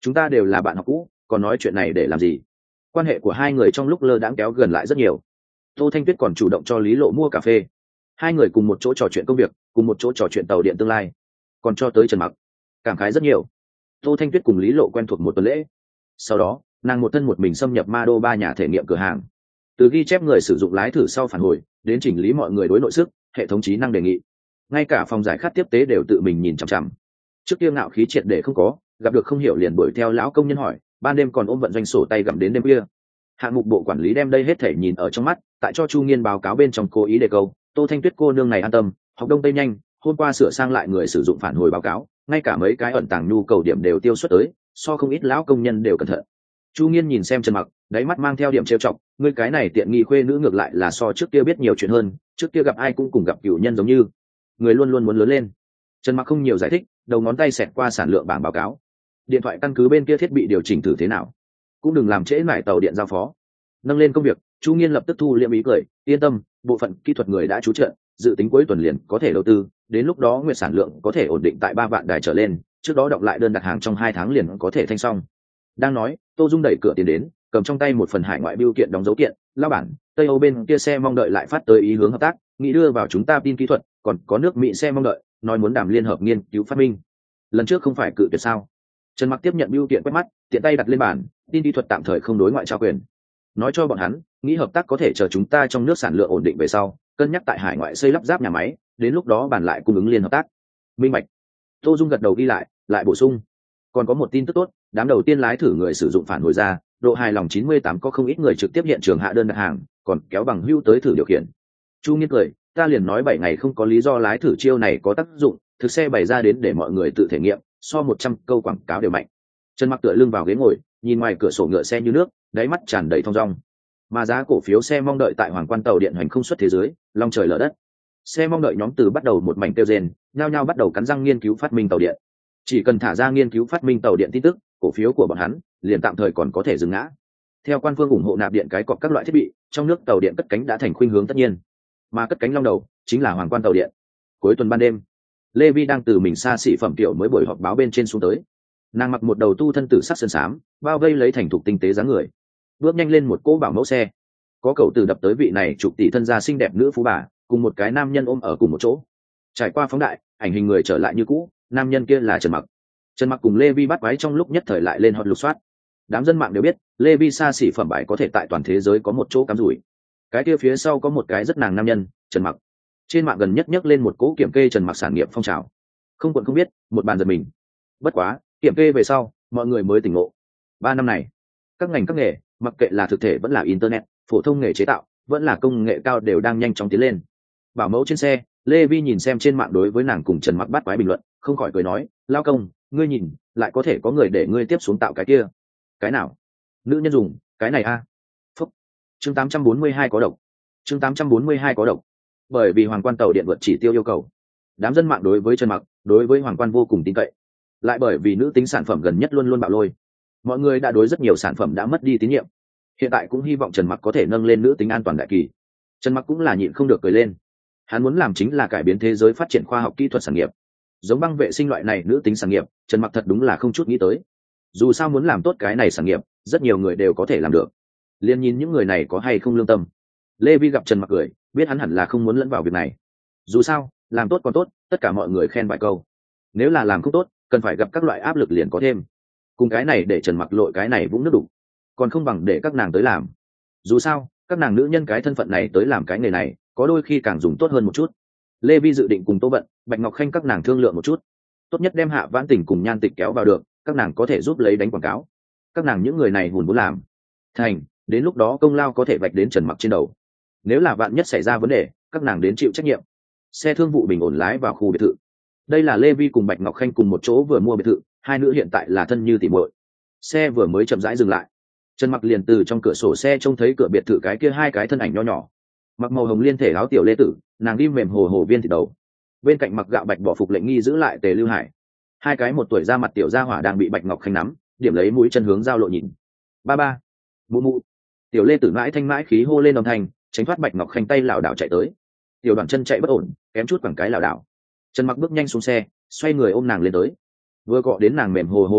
chúng ta đều là bạn học cũ, còn nói chuyện này để làm gì? Quan hệ của hai người trong lúc lơ đãng kéo gần lại rất nhiều. Tô Thanh Tuyết còn chủ động cho Lý Lộ mua cà phê, hai người cùng một chỗ trò chuyện công việc, cùng một chỗ trò chuyện tàu điện tương lai, còn cho tới Trần Mặc, cảm khái rất nhiều. Tô Thanh Tuyết cùng Lý Lộ quen thuộc một tuần lễ, sau đó nàng một thân một mình xâm nhập Ma Đô ba nhà thể nghiệm cửa hàng, từ ghi chép người sử dụng lái thử sau phản hồi đến chỉnh lý mọi người đối nội sức, hệ thống trí năng đề nghị, ngay cả phòng giải khát tiếp tế đều tự mình nhìn chằm chằm. Trước kia ngạo khí triệt để không có, gặp được không hiểu liền đuổi theo lão công nhân hỏi, ban đêm còn ôm vận doanh sổ tay gặm đến đêm khuya. Hạng mục bộ quản lý đem đây hết thể nhìn ở trong mắt, tại cho Chu Nghiên báo cáo bên trong cố ý đề câu, Tô Thanh Tuyết cô nương này an tâm, học đông tây nhanh, hôm qua sửa sang lại người sử dụng phản hồi báo cáo, ngay cả mấy cái ẩn tàng nhu cầu điểm đều tiêu xuất tới, so không ít lão công nhân đều cẩn thận. Chu Nghiên nhìn xem Trần Mặc, đáy mắt mang theo điểm trêu chọc, ngươi cái này tiện nghi khuê nữ ngược lại là so trước kia biết nhiều chuyện hơn, trước kia gặp ai cũng cùng gặp cửu nhân giống như, người luôn luôn muốn lớn lên. Trần Mặc không nhiều giải thích, đầu ngón tay xẹt qua sản lượng bảng báo cáo. Điện thoại căn cứ bên kia thiết bị điều chỉnh thử thế nào, cũng đừng làm trễ mãi tàu điện giao phó. Nâng lên công việc, Chu Nghiên lập tức thu liệm ý cười, yên tâm, bộ phận kỹ thuật người đã chú trợ, dự tính cuối tuần liền có thể đầu tư, đến lúc đó nguyệt sản lượng có thể ổn định tại ba vạn đài trở lên, trước đó đọc lại đơn đặt hàng trong hai tháng liền có thể thanh xong. Đang nói, Tô Dung đẩy cửa tiến đến, cầm trong tay một phần hải ngoại bưu kiện đóng dấu kiện, lao bản, Tây Âu bên kia xe mong đợi lại phát tới ý hướng hợp tác, nghĩ đưa vào chúng ta tin kỹ thuật, còn có nước Mỹ xe mong đợi, nói muốn đàm liên hợp nghiên cứu phát minh. Lần trước không phải cự tuyệt sao? Trần Mặc tiếp nhận bưu kiện quét mắt, tiện tay đặt lên bàn, tin kỹ thuật tạm thời không đối ngoại trao quyền. Nói cho bọn hắn, nghĩ hợp tác có thể chờ chúng ta trong nước sản lượng ổn định về sau, cân nhắc tại hải ngoại xây lắp ráp nhà máy, đến lúc đó bàn lại cung ứng liên hợp tác. Minh bạch. Tô Dung gật đầu ghi lại, lại bổ sung, còn có một tin tức tốt, đám đầu tiên lái thử người sử dụng phản hồi ra, độ hài lòng chín mươi tám, có không ít người trực tiếp hiện trường hạ đơn đặt hàng, còn kéo bằng hưu tới thử điều khiển. Chu Nghiên cười, ta liền nói bảy ngày không có lý do lái thử chiêu này có tác dụng, thực xe bày ra đến để mọi người tự thể nghiệm, so một trăm câu quảng cáo đều mạnh. Trần Mặc tựa lưng vào ghế ngồi, nhìn ngoài cửa sổ ngựa xe như nước, đáy mắt tràn đầy thong dong. Mà giá cổ phiếu xe mong đợi tại Hoàng Quan tàu điện hành không xuất thế giới, long trời lở đất. Xe mong đợi nhóm từ bắt đầu một mảnh tiêu rên, nhao nhao bắt đầu cắn răng nghiên cứu phát minh tàu điện. Chỉ cần thả ra nghiên cứu phát minh tàu điện tin tức, cổ phiếu của bọn hắn liền tạm thời còn có thể dừng ngã. Theo quan phương ủng hộ nạp điện cái cọp các loại thiết bị, trong nước tàu điện cất cánh đã thành khuynh hướng tất nhiên. Mà cất cánh long đầu chính là Hoàng Quan tàu điện. Cuối tuần ban đêm, Lê Vi đang từ mình xa xỉ phẩm tiểu mới buổi họp báo bên trên xuống tới. Nàng mặc một đầu tu thân tử sắc sơn xám, bao vây lấy thành thục tinh tế dáng người, bước nhanh lên một cỗ bảo mẫu xe. Có cậu từ đập tới vị này chục tỷ thân gia xinh đẹp nữ phú bà, cùng một cái nam nhân ôm ở cùng một chỗ. Trải qua phóng đại, ảnh hình người trở lại như cũ, nam nhân kia là Trần Mặc. Trần Mặc cùng Lê Vi bắt quái trong lúc nhất thời lại lên hot lục soát. Đám dân mạng đều biết, Lê Vi xa xỉ phẩm bài có thể tại toàn thế giới có một chỗ cắm rủi. Cái kia phía sau có một cái rất nàng nam nhân, Trần Mặc. Trên mạng gần nhất nhấc lên một cỗ kiểm kê Trần Mặc sản nghiệp phong trào. Không quận không biết, một bàn giật mình. Bất quá, kiểm kê về sau, mọi người mới tỉnh ngộ. Ba năm này, các ngành các nghề, mặc kệ là thực thể vẫn là internet, phổ thông nghề chế tạo, vẫn là công nghệ cao đều đang nhanh chóng tiến lên. Bảo mẫu trên xe, Lê Vi nhìn xem trên mạng đối với nàng cùng Trần Mặc bắt quái bình luận, không khỏi cười nói, lao công, ngươi nhìn, lại có thể có người để ngươi tiếp xuống tạo cái kia. Cái nào? Nữ nhân dùng, cái này a. À? Phúc. Chương tám trăm bốn mươi hai có độc. Chương tám trăm bốn mươi hai có độc. Bởi vì Hoàng Quan tàu điện vượt chỉ tiêu yêu cầu, đám dân mạng đối với Trần Mặc, đối với Hoàng Quan vô cùng tin cậy. Lại bởi vì nữ tính sản phẩm gần nhất luôn luôn bạo lôi, mọi người đã đối rất nhiều sản phẩm đã mất đi tín nhiệm. Hiện tại cũng hy vọng Trần Mặc có thể nâng lên nữ tính an toàn đại kỳ. Trần Mặc cũng là nhịn không được cười lên. Hắn muốn làm chính là cải biến thế giới phát triển khoa học kỹ thuật sản nghiệp. Giống băng vệ sinh loại này nữ tính sản nghiệp, Trần Mặc thật đúng là không chút nghĩ tới. Dù sao muốn làm tốt cái này sản nghiệp, rất nhiều người đều có thể làm được. Liên nhìn những người này có hay không lương tâm. Lê Vi gặp Trần Mặc cười, biết hắn hẳn là không muốn lẫn vào việc này. Dù sao, làm tốt còn tốt, tất cả mọi người khen vài câu. Nếu là làm không tốt, cần phải gặp các loại áp lực liền có thêm. Cùng cái này để Trần Mặc lội cái này vũng nước đủ, còn không bằng để các nàng tới làm. Dù sao, các nàng nữ nhân cái thân phận này tới làm cái nghề này, có đôi khi càng dùng tốt hơn một chút. Lê Vi dự định cùng Tô Vận, Bạch Ngọc Khanh các nàng thương lượng một chút, tốt nhất đem Hạ Vãn Tình cùng Nhan Tịch kéo vào được, các nàng có thể giúp lấy đánh quảng cáo. Các nàng những người này hùn vốn làm thành, đến lúc đó công lao có thể vạch đến Trần Mặc trên đầu. Nếu là vạn nhất xảy ra vấn đề, các nàng đến chịu trách nhiệm. Xe thương vụ bình ổn lái vào khu biệt thự. Đây là Lê Vi cùng Bạch Ngọc Khanh cùng một chỗ vừa mua biệt thự, hai nữ hiện tại là thân như tỉ muội. Xe vừa mới chậm rãi dừng lại, Trần Mặc liền từ trong cửa sổ xe trông thấy cửa biệt thự cái kia hai cái thân ảnh nho nhỏ. Mặc màu hồng liên thể áo tiểu Lê Tử, nàng đi mềm hồ hồ viên thịt đầu. Bên cạnh mặc gạo bạch bỏ phục lệnh nghi giữ lại Tề Lưu Hải. Hai cái một tuổi ra mặt tiểu gia hỏa đang bị Bạch Ngọc Khanh nắm, điểm lấy mũi chân hướng giao lộ nhìn. Ba ba, mụ mụ. Tiểu Lê Tử mãi thanh mãi khí hô lên đồng thành, tránh thoát Bạch Ngọc Khanh tay lảo đảo chạy tới. Tiểu Đoàn chân chạy bất ổn, kém chút quẳng cái lảo đảo. Trần Mặc bước nhanh xuống xe, xoay người ôm nàng lên tới. Vừa cọ đến nàng mềm hồ hồ gương mặt,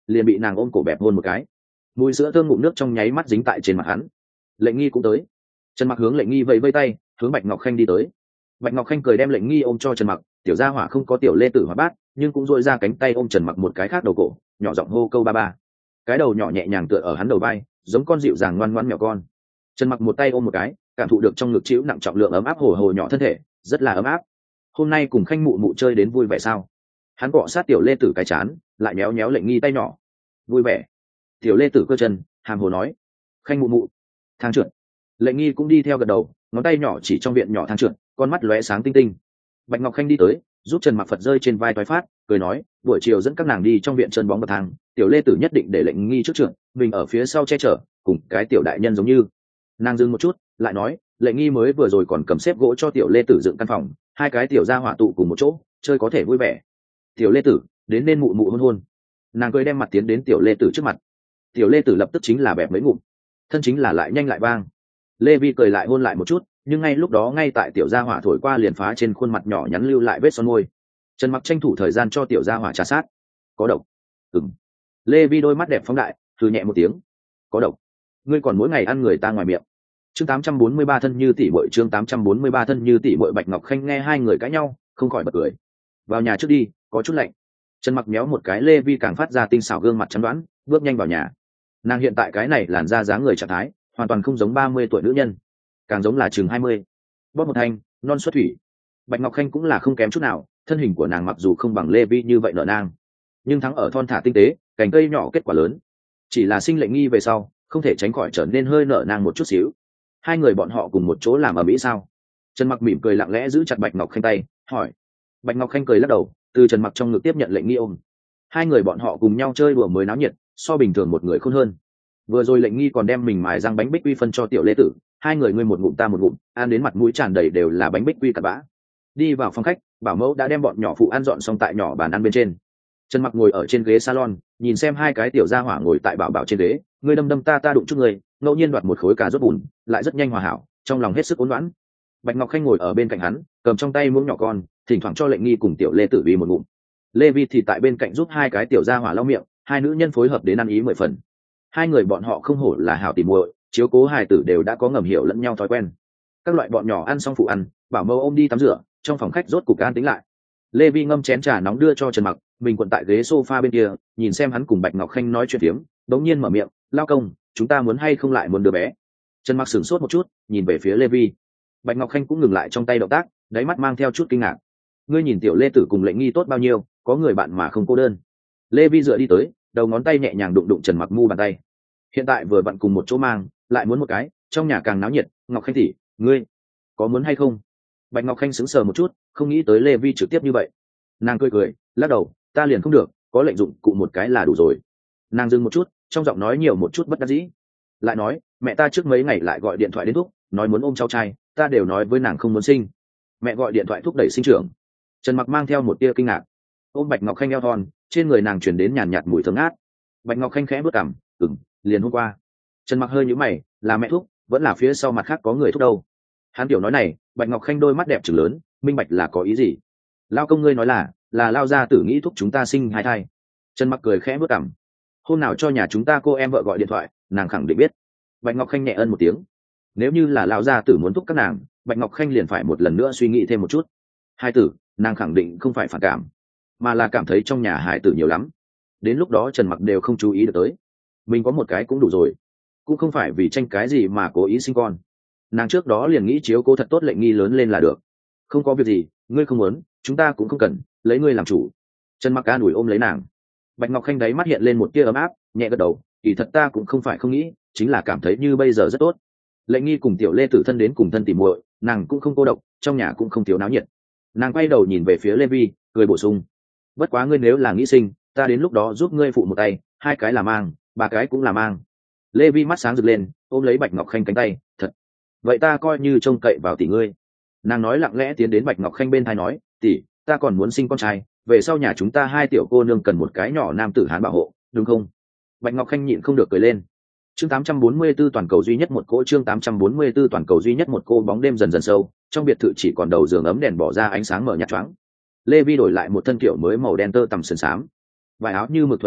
liền bị nàng ôm cổ bẹp hôn một cái. Mùi sữa thơm ngụm nước trong nháy mắt dính tại trên mặt hắn. Lệnh Nghi cũng tới. Trần Mặc hướng Lệnh Nghi vẫy vẫy tay, hướng Bạch Ngọc Khanh đi tới. Bạch Ngọc Khanh cười đem Lệnh Nghi ôm cho Trần Mặc, tiểu gia hỏa không có tiểu lê tử hóa bát, nhưng cũng duỗi ra cánh tay ôm Trần Mặc một cái khác đầu cổ, nhỏ giọng hô câu ba ba. Cái đầu nhỏ nhẹ nhàng tựa ở hắn đầu vai, giống con dịu dàng ngoan ngoãn mèo con. Trần Mặc một tay ôm một cái, cảm thụ được trong ngực chịu nặng trọng lượng ấm áp hồ hồ nhỏ thân thể, rất là ấm áp. Hôm nay cùng Khanh mụ mụ chơi đến vui vẻ sao? Hắn cọ sát tiểu lê tử cái chán, lại méo méo Lệnh Nghi tay nhỏ. Vui vẻ. Tiểu lê tử cơ chân, hàm hồ nói. Khanh mụ mụ. Thang trượt. Lệnh Nghi cũng đi theo gật đầu, ngón tay nhỏ chỉ trong viện nhỏ thang trượt, con mắt lóe sáng tinh tinh. Bạch Ngọc Khanh đi tới, giúp Trần Mặc Phật rơi trên vai toái phát, cười nói, buổi chiều dẫn các nàng đi trong viện chân bóng bậc thang, tiểu lê tử nhất định để Lệnh Nghi trước trượt, mình ở phía sau che chở, cùng cái tiểu đại nhân giống như. Nàng dừng một chút, lại nói, Lệnh Nghi mới vừa rồi còn cầm xếp gỗ cho tiểu lê tử dựng căn phòng, hai cái tiểu gia hỏa tụ cùng một chỗ, chơi có thể vui vẻ. Tiểu lê tử, đến nên mụ mụ hôn hôn. Nàng cười đem mặt tiến đến tiểu lê tử trước mặt. Tiểu lê tử lập tức chính là bẹp mấy ngụm, thân chính là lại nhanh lại vang. Lê Vi cười lại hôn lại một chút, nhưng ngay lúc đó ngay tại tiểu gia hỏa thổi qua liền phá trên khuôn mặt nhỏ nhắn lưu lại vết son môi. Trần Mặc tranh thủ thời gian cho tiểu gia hỏa trà sát. Có độc. Ừm. Lê Vi đôi mắt đẹp phóng đại, thử nhẹ một tiếng. Có độc. Ngươi còn mỗi ngày ăn người ta ngoài miệng. Chương tám trăm bốn mươi ba thân như tỷ muội, chương tám trăm bốn mươi ba thân như tỷ muội. Bạch Ngọc Khanh nghe hai người cãi nhau, không khỏi bật cười. Vào nhà trước đi, có chút lạnh. Trần Mặc méo một cái Lê Vi càng phát ra tinh xảo gương mặt chắn đoán, bước nhanh vào nhà. Nàng hiện tại cái này làn da dáng người trạng thái, hoàn toàn không giống ba mươi tuổi nữ nhân, càng giống là chừng hai mươi. Bóp một thanh, non xuất thủy. Bạch Ngọc Khanh cũng là không kém chút nào, thân hình của nàng mặc dù không bằng Lê Vi như vậy nở nang, nhưng thắng ở thon thả tinh tế, cành cây nhỏ kết quả lớn. Chỉ là sinh Lệnh Nghi về sau, không thể tránh khỏi trở nên hơi nở nang một chút xíu. Hai người bọn họ cùng một chỗ làm ở mỹ sao? Trần Mặc mỉm cười lặng lẽ giữ chặt Bạch Ngọc Khanh tay, hỏi. Bạch Ngọc Khanh cười lắc đầu, từ Trần Mặc trong ngực tiếp nhận Lệnh Nghi ôm. Hai người bọn họ cùng nhau chơi đùa mới náo nhiệt, so bình thường một người khôn hơn. Vừa rồi Lệnh Nghi còn đem mình mài răng bánh bích quy phân cho tiểu lê tử, hai người ngươi một ngụm ta một ngụm, ăn đến mặt mũi tràn đầy đều là bánh bích quy cặn bã. Đi vào phòng khách, bảo mẫu đã đem bọn nhỏ phụ ăn dọn xong tại nhỏ bàn ăn bên trên. Trần Mặc ngồi ở trên ghế salon, nhìn xem hai cái tiểu gia hỏa ngồi tại bảo bảo trên ghế, ngươi đâm đâm ta ta đụng chút người, ngẫu nhiên đoạt một khối cà rốt bùn, lại rất nhanh hòa hảo, trong lòng hết sức ôn loãn. Bạch Ngọc Khanh ngồi ở bên cạnh hắn, cầm trong tay muỗng nhỏ con, thỉnh thoảng cho Lệnh Nghi cùng tiểu lê tử vì một ngụm. Lê Vi thì tại bên cạnh giúp hai cái tiểu gia hỏa lau miệng, hai nữ nhân phối hợp đến ăn ý mười phần. Hai người bọn họ không hổ là hảo tỉ muội, chiếu cố hài tử đều đã có ngầm hiểu lẫn nhau thói quen. Các loại bọn nhỏ ăn xong phụ ăn, bảo mẫu ôm đi tắm rửa, trong phòng khách rốt cục an tĩnh lại. Lê Vi ngâm chén trà nóng đưa cho Trần Mặc, mình quận tại ghế sofa bên kia, nhìn xem hắn cùng Bạch Ngọc Khanh nói chuyện phiếm, đống nhiên mở miệng, lao công, chúng ta muốn hay không lại muốn đứa bé? Trần Mặc sửng sốt một chút, nhìn về phía Lê Vi. Bạch Ngọc Khanh cũng ngừng lại trong tay động tác, đáy mắt mang theo chút kinh ngạc. Ngươi nhìn tiểu Lê Tử cùng Lệnh Nghi tốt bao nhiêu, có người bạn mà không cô đơn. Lê Vi dựa đi tới, đầu ngón tay nhẹ nhàng đụng đụng Trần Mặc mu bàn tay. Hiện tại vừa vặn cùng một chỗ mang, lại muốn một cái, trong nhà càng náo nhiệt. Ngọc Khanh tỷ, ngươi có muốn hay không? Bạch Ngọc Khanh sững sờ một chút, không nghĩ tới Lê Vi trực tiếp như vậy. Nàng cười cười, lắc đầu, ta liền không được, có lệnh dụng cụ một cái là đủ rồi. Nàng dừng một chút, trong giọng nói nhiều một chút bất đắc dĩ. Lại nói, mẹ ta trước mấy ngày lại gọi điện thoại đến thúc, nói muốn ôm cháu trai, ta đều nói với nàng không muốn sinh. Mẹ gọi điện thoại thúc đẩy sinh trưởng. Trần Mặc mang theo một tia kinh ngạc, ôm Bạch Ngọc Khanh eo thon, trên người nàng truyền đến nhàn nhạt mùi thơm ngát. Bạch Ngọc Khanh khẽ bước cằm, ừm, liền hôm qua. Trần Mặc hơi nhíu mày, là mẹ thúc, vẫn là phía sau mặt khác có người thúc đâu? Hắn tiểu nói này, Bạch Ngọc Khanh đôi mắt đẹp trừng lớn, minh bạch là có ý gì? Lao công ngươi nói là, là lao gia tử nghĩ thúc chúng ta sinh hai thai. Trần Mặc cười khẽ bước cằm. Hôm nào cho nhà chúng ta cô em vợ gọi điện thoại, nàng khẳng định biết. Bạch Ngọc Khanh nhẹ ân một tiếng. Nếu như là lao gia tử muốn thúc các nàng, Bạch Ngọc Khanh liền phải một lần nữa suy nghĩ thêm một chút. Hai tử, nàng khẳng định không phải phản cảm, mà là cảm thấy trong nhà hải tử nhiều lắm. Đến lúc đó Trần Mặc đều không chú ý được tới. Mình có một cái cũng đủ rồi, cũng không phải vì tranh cái gì mà cố ý sinh con. Nàng trước đó liền nghĩ chiếu cố thật tốt Lệnh Nghi lớn lên là được. Không có việc gì, ngươi không muốn, chúng ta cũng không cần, lấy ngươi làm chủ. Trần Mặc an ủi ôm lấy nàng. Bạch Ngọc Khanh đáy mắt hiện lên một tia ấm áp, nhẹ gật đầu, kỳ thật ta cũng không phải không nghĩ, chính là cảm thấy như bây giờ rất tốt. Lệnh Nghi cùng tiểu Lê Tử thân đến cùng thân tỉ muội, nàng cũng không cô độc, trong nhà cũng không thiếu náo nhiệt. Nàng quay đầu nhìn về phía Lê Vi, cười bổ sung, bất quá ngươi nếu là nghĩ sinh, ta đến lúc đó giúp ngươi phụ một tay, hai cái là mang, ba cái cũng là mang. Lê Vi mắt sáng rực lên, ôm lấy Bạch Ngọc Khanh cánh tay, thật, vậy ta coi như trông cậy vào tỷ ngươi. Nàng nói lặng lẽ tiến đến Bạch Ngọc Khanh bên tai nói, tỷ, ta còn muốn sinh con trai, về sau nhà chúng ta hai tiểu cô nương cần một cái nhỏ nam tử hán bảo hộ, đúng không? Bạch Ngọc Khanh nhịn không được cười lên. Chương tám trăm bốn mươi 4 toàn cầu duy nhất một cỗ, chương tám trăm bốn mươi 4 toàn cầu duy nhất một cô. Bóng đêm dần dần sâu, trong biệt thự chỉ còn đầu giường ấm đèn bỏ ra ánh sáng mở nhạt choáng. Lê Vi đổi lại một thân kiểu mới màu đen tơ tằm sườn xám, vải áo như mực thuận hoạt,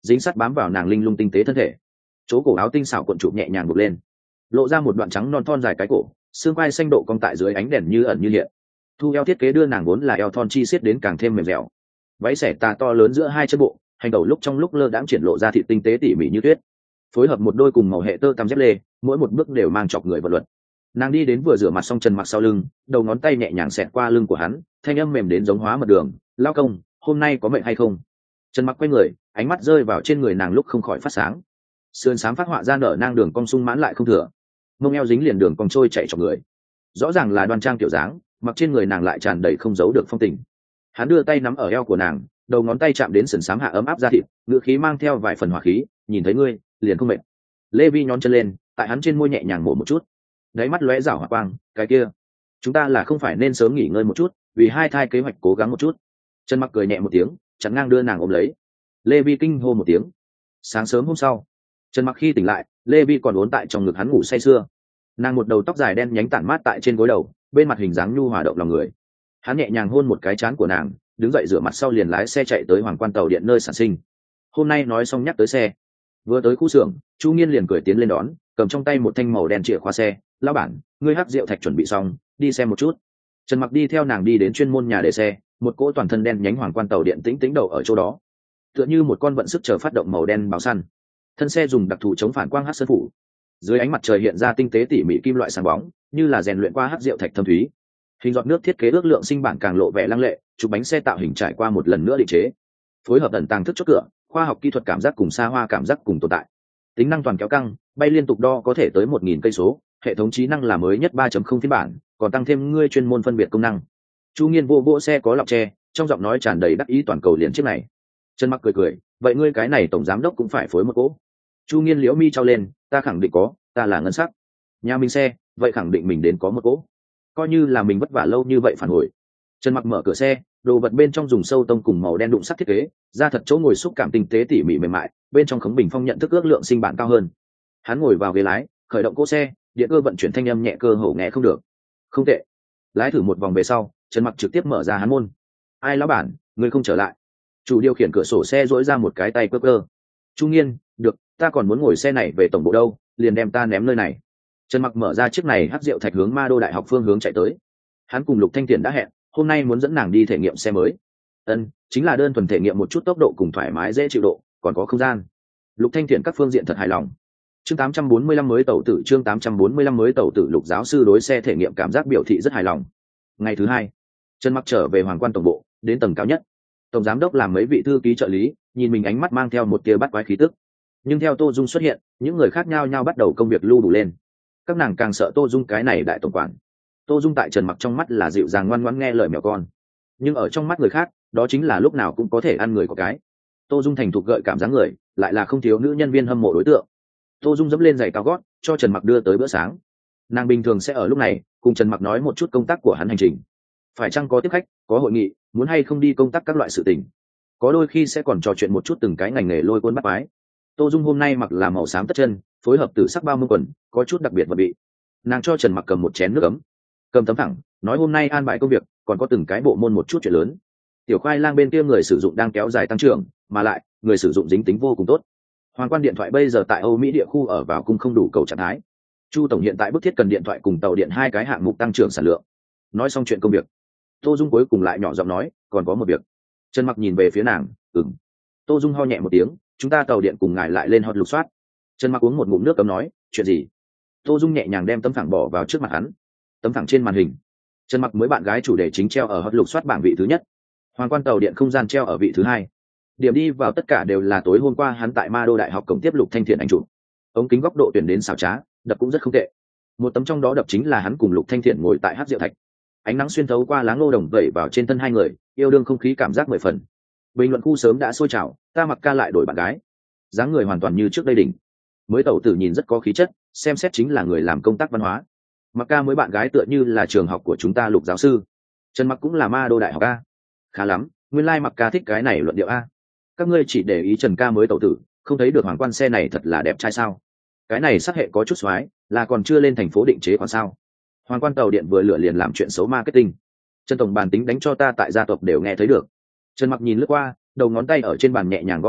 dính sắt bám vào nàng linh lung tinh tế thân thể. Chỗ cổ áo tinh xảo cuộn chụp nhẹ nhàng buộc lên, lộ ra một đoạn trắng non thon dài cái cổ, xương quai xanh độ cong tại dưới ánh đèn như ẩn như hiện. Thu eo thiết kế đưa nàng vốn là eo thon chi xiết đến càng thêm mềm dẻo. Váy xẻ tà to lớn giữa hai chân bộ, hành đầu lúc trong lúc lơ đãng triển lộ ra thịt tinh tế tỉ mỉ như tuyết, phối hợp một đôi cùng màu hệ tơ tằm dép lê, mỗi một bước đều mang chọc người vật luật. Nàng đi đến vừa rửa mặt xong, Trần Mặc sau lưng, đầu ngón tay nhẹ nhàng xẹt qua lưng của hắn, thanh âm mềm đến giống hóa mật đường. Lao công, hôm nay có mệt hay không? Trần Mặc quay người, ánh mắt rơi vào trên người nàng lúc không khỏi phát sáng. Sườn xám phát họa ra nở nang đường cong sung mãn lại không thừa, mông eo dính liền đường cong trôi chạy trong người. Rõ ràng là đoan trang kiểu dáng, mặc trên người nàng lại tràn đầy không giấu được phong tình. Hắn đưa tay nắm ở eo của nàng, đầu ngón tay chạm đến sườn xám hạ ấm áp da thịt, ngữ khí mang theo vài phần hỏa khí, nhìn thấy ngươi liền không mệt. Lê Vi nhón chân lên, tại hắn trên môi nhẹ nhàng mổ một chút, đáy mắt lóe rảo hỏa quang. Cái kia, chúng ta là không phải nên sớm nghỉ ngơi một chút, vì hai thai kế hoạch cố gắng một chút. Trần Mặc cười nhẹ một tiếng, chặn ngang đưa nàng ôm lấy. Lê Vi kinh hô một tiếng. Sáng sớm hôm sau, Trần Mặc khi tỉnh lại, Lê Vi còn uốn tại trong ngực hắn ngủ say sưa. Nàng một đầu tóc dài đen nhánh tản mát tại trên gối đầu, bên mặt hình dáng nhu hòa động lòng người. Hắn nhẹ nhàng hôn một cái trán của nàng, đứng dậy rửa mặt sau liền lái xe chạy tới Hoàng Quan tàu điện nơi sản sinh. Hôm nay nói xong nhắc tới xe, vừa tới khu xưởng, Chu Nghiên liền cười tiến lên đón, cầm trong tay một thanh màu đen chìa khóa xe. Lão bản, ngươi hắc rượu thạch chuẩn bị xong, đi xem một chút. Trần Mặc đi theo nàng đi đến chuyên môn nhà để xe, một cỗ toàn thân đen nhánh Hoàng Quan tàu điện tĩnh tĩnh đầu ở chỗ đó, tựa như một con vận sức chờ phát động màu đen báo săn. Thân xe dùng đặc thù chống phản quang hắc sơn phủ, dưới ánh mặt trời hiện ra tinh tế tỉ mỉ kim loại sáng bóng, như là rèn luyện qua hắc rượu thạch thâm thúy. Hình giọt nước thiết kế ước lượng sinh bản càng lộ vẻ lăng lệ, chụp bánh xe tạo hình trải qua một lần nữa định chế, phối hợp ẩn tàng thức chốt cửa, khoa học kỹ thuật cảm giác cùng xa hoa cảm giác cùng tồn tại. Tính năng toàn kéo căng, bay liên tục đo có thể tới một nghìn cây số, hệ thống trí năng là mới nhất ba chấm không phiên bản, còn tăng thêm ngươi chuyên môn phân biệt công năng. Chu Nghiên vô vô xe có lọc tre, trong giọng nói tràn đầy đắc ý toàn cầu liền chiếc này. Trần Mặc cười cười, vậy ngươi cái này tổng giám đốc cũng phải phối một cỗ. Chu Nghiên liễu mi trao lên, ta khẳng định có, ta là ngân sắc. Nhà mình xe, vậy khẳng định mình đến có một cỗ. Coi như là mình vất vả lâu như vậy phản hồi. Trần Mặc mở cửa xe, đồ vật bên trong dùng sâu tông cùng màu đen đụng sắt thiết kế, ra thật chỗ ngồi xúc cảm tinh tế tỉ mỉ mềm mại, bên trong khống bình phong nhận thức ước lượng sinh bản cao hơn. Hắn ngồi vào ghế lái, khởi động cỗ xe, điện cơ vận chuyển thanh âm nhẹ cơ hồ nghe không được. Không tệ. Lái thử một vòng về sau, Trần Mặc trực tiếp mở ra hắn môn. Ai lão bản, ngươi không trở lại? Chủ điều khiển cửa sổ xe duỗi ra một cái tay cơ cơ. Chu Nghiên, được, ta còn muốn ngồi xe này về tổng bộ đâu, liền đem ta ném nơi này. Trần Mặc mở ra chiếc này hắc rượu thạch hướng Ma Đô Đại học phương hướng chạy tới. Hắn cùng Lục Thanh Thiện đã hẹn, hôm nay muốn dẫn nàng đi thể nghiệm xe mới. Ân, chính là đơn thuần thể nghiệm một chút tốc độ cùng thoải mái dễ chịu độ, còn có không gian. Lục Thanh Thiện các phương diện thật hài lòng. Chương tám trăm bốn mươi lăm mới tẩu tử, chương tám trăm bốn mươi lăm mới tẩu tử, Lục giáo sư đối xe thể nghiệm cảm giác biểu thị rất hài lòng. Ngày thứ hai, Trần Mặc trở về Hoàng Quan tổng bộ, đến tầng cao nhất. Tổng giám đốc làm mấy vị thư ký trợ lý, nhìn mình ánh mắt mang theo một tia bắt quái khí tức. Nhưng theo Tô Dung xuất hiện, những người khác nhau nhau bắt đầu công việc lưu đủ lên. Các nàng càng sợ Tô Dung cái này đại tổng quản. Tô Dung tại Trần Mặc trong mắt là dịu dàng ngoan ngoãn nghe lời mèo con, nhưng ở trong mắt người khác, đó chính là lúc nào cũng có thể ăn người của cái. Tô Dung thành thục gợi cảm dáng người, lại là không thiếu nữ nhân viên hâm mộ đối tượng. Tô Dung dẫm lên giày cao gót, cho Trần Mặc đưa tới bữa sáng. Nàng bình thường sẽ ở lúc này cùng Trần Mặc nói một chút công tác của hắn hành trình, phải chăng có tiếp khách, có hội nghị, muốn hay không đi công tác các loại sự tình. Có đôi khi sẽ còn trò chuyện một chút từng cái ngành nghề lôi cuốn bắt quái. Tô Dung hôm nay mặc là màu xám tất chân, phối hợp tử sắc bao mông quần, có chút đặc biệt vật vị. Nàng cho Trần Mặc cầm một chén nước ấm, cầm tấm thẳng, nói hôm nay an bài công việc, còn có từng cái bộ môn một chút chuyện lớn. Tiểu khoai lang bên kia người sử dụng đang kéo dài tăng trưởng, mà lại người sử dụng dính tính vô cùng tốt. Hoàng Quan điện thoại bây giờ tại Âu Mỹ địa khu ở vào cung không đủ cầu trạng thái. Chu tổng hiện tại bức thiết cần điện thoại cùng tàu điện hai cái hạng mục tăng trưởng sản lượng. Nói xong chuyện công việc, Tô Dung cuối cùng lại nhỏ giọng nói, còn có một việc. Trần Mặc nhìn về phía nàng, ừm. Tô Dung ho nhẹ một tiếng, chúng ta tàu điện cùng ngài lại lên hot lục soát. Trần Mặc uống một ngụm nước cấm nói, chuyện gì? Tô Dung nhẹ nhàng đem tấm phẳng bỏ vào trước mặt hắn. Tấm phẳng trên màn hình, Trần Mặc mới bạn gái chủ đề chính treo ở hot lục soát bảng vị thứ nhất, Hoàng Quan tàu điện không gian treo ở vị thứ hai. Điểm đi vào tất cả đều là tối hôm qua hắn tại Ma Đô Đại học cổng tiếp Lục Thanh Thiện ảnh chụp. Ống kính góc độ tuyển đến xảo trá, đập cũng rất không tệ. Một tấm trong đó đập chính là hắn cùng Lục Thanh Thiện ngồi tại hát rượu thạch, ánh nắng xuyên thấu qua lá ngô đồng vẩy vào trên thân hai người, yêu đương không khí cảm giác mười phần. Bình luận khu sớm đã sôi trào, ta mặc ca lại đổi bạn gái, dáng người hoàn toàn như trước đây đỉnh. Mới tẩu tử nhìn rất có khí chất, xem xét chính là người làm công tác văn hóa. Mặc ca mới bạn gái tựa như là trường học của chúng ta Lục giáo sư. Trần Mặc cũng là Ma Đô Đại học a. Khá lắm, nguyên lai like mặc ca thích cái này luận điệu a. Các ngươi chỉ để ý Trần ca mới tẩu tử, không thấy được Hoàng Quan xe này thật là đẹp trai sao? Cái này sắc hệ có chút xoái, là còn chưa lên thành phố định chế còn sao? Hoàng Quan tàu điện vừa lựa liền làm chuyện xấu marketing. Trần tổng bàn tính đánh cho ta tại gia tộc đều nghe thấy được. Trần Mặc nhìn lướt qua, đầu ngón tay ở trên bàn nhẹ nhàng gõ gõ,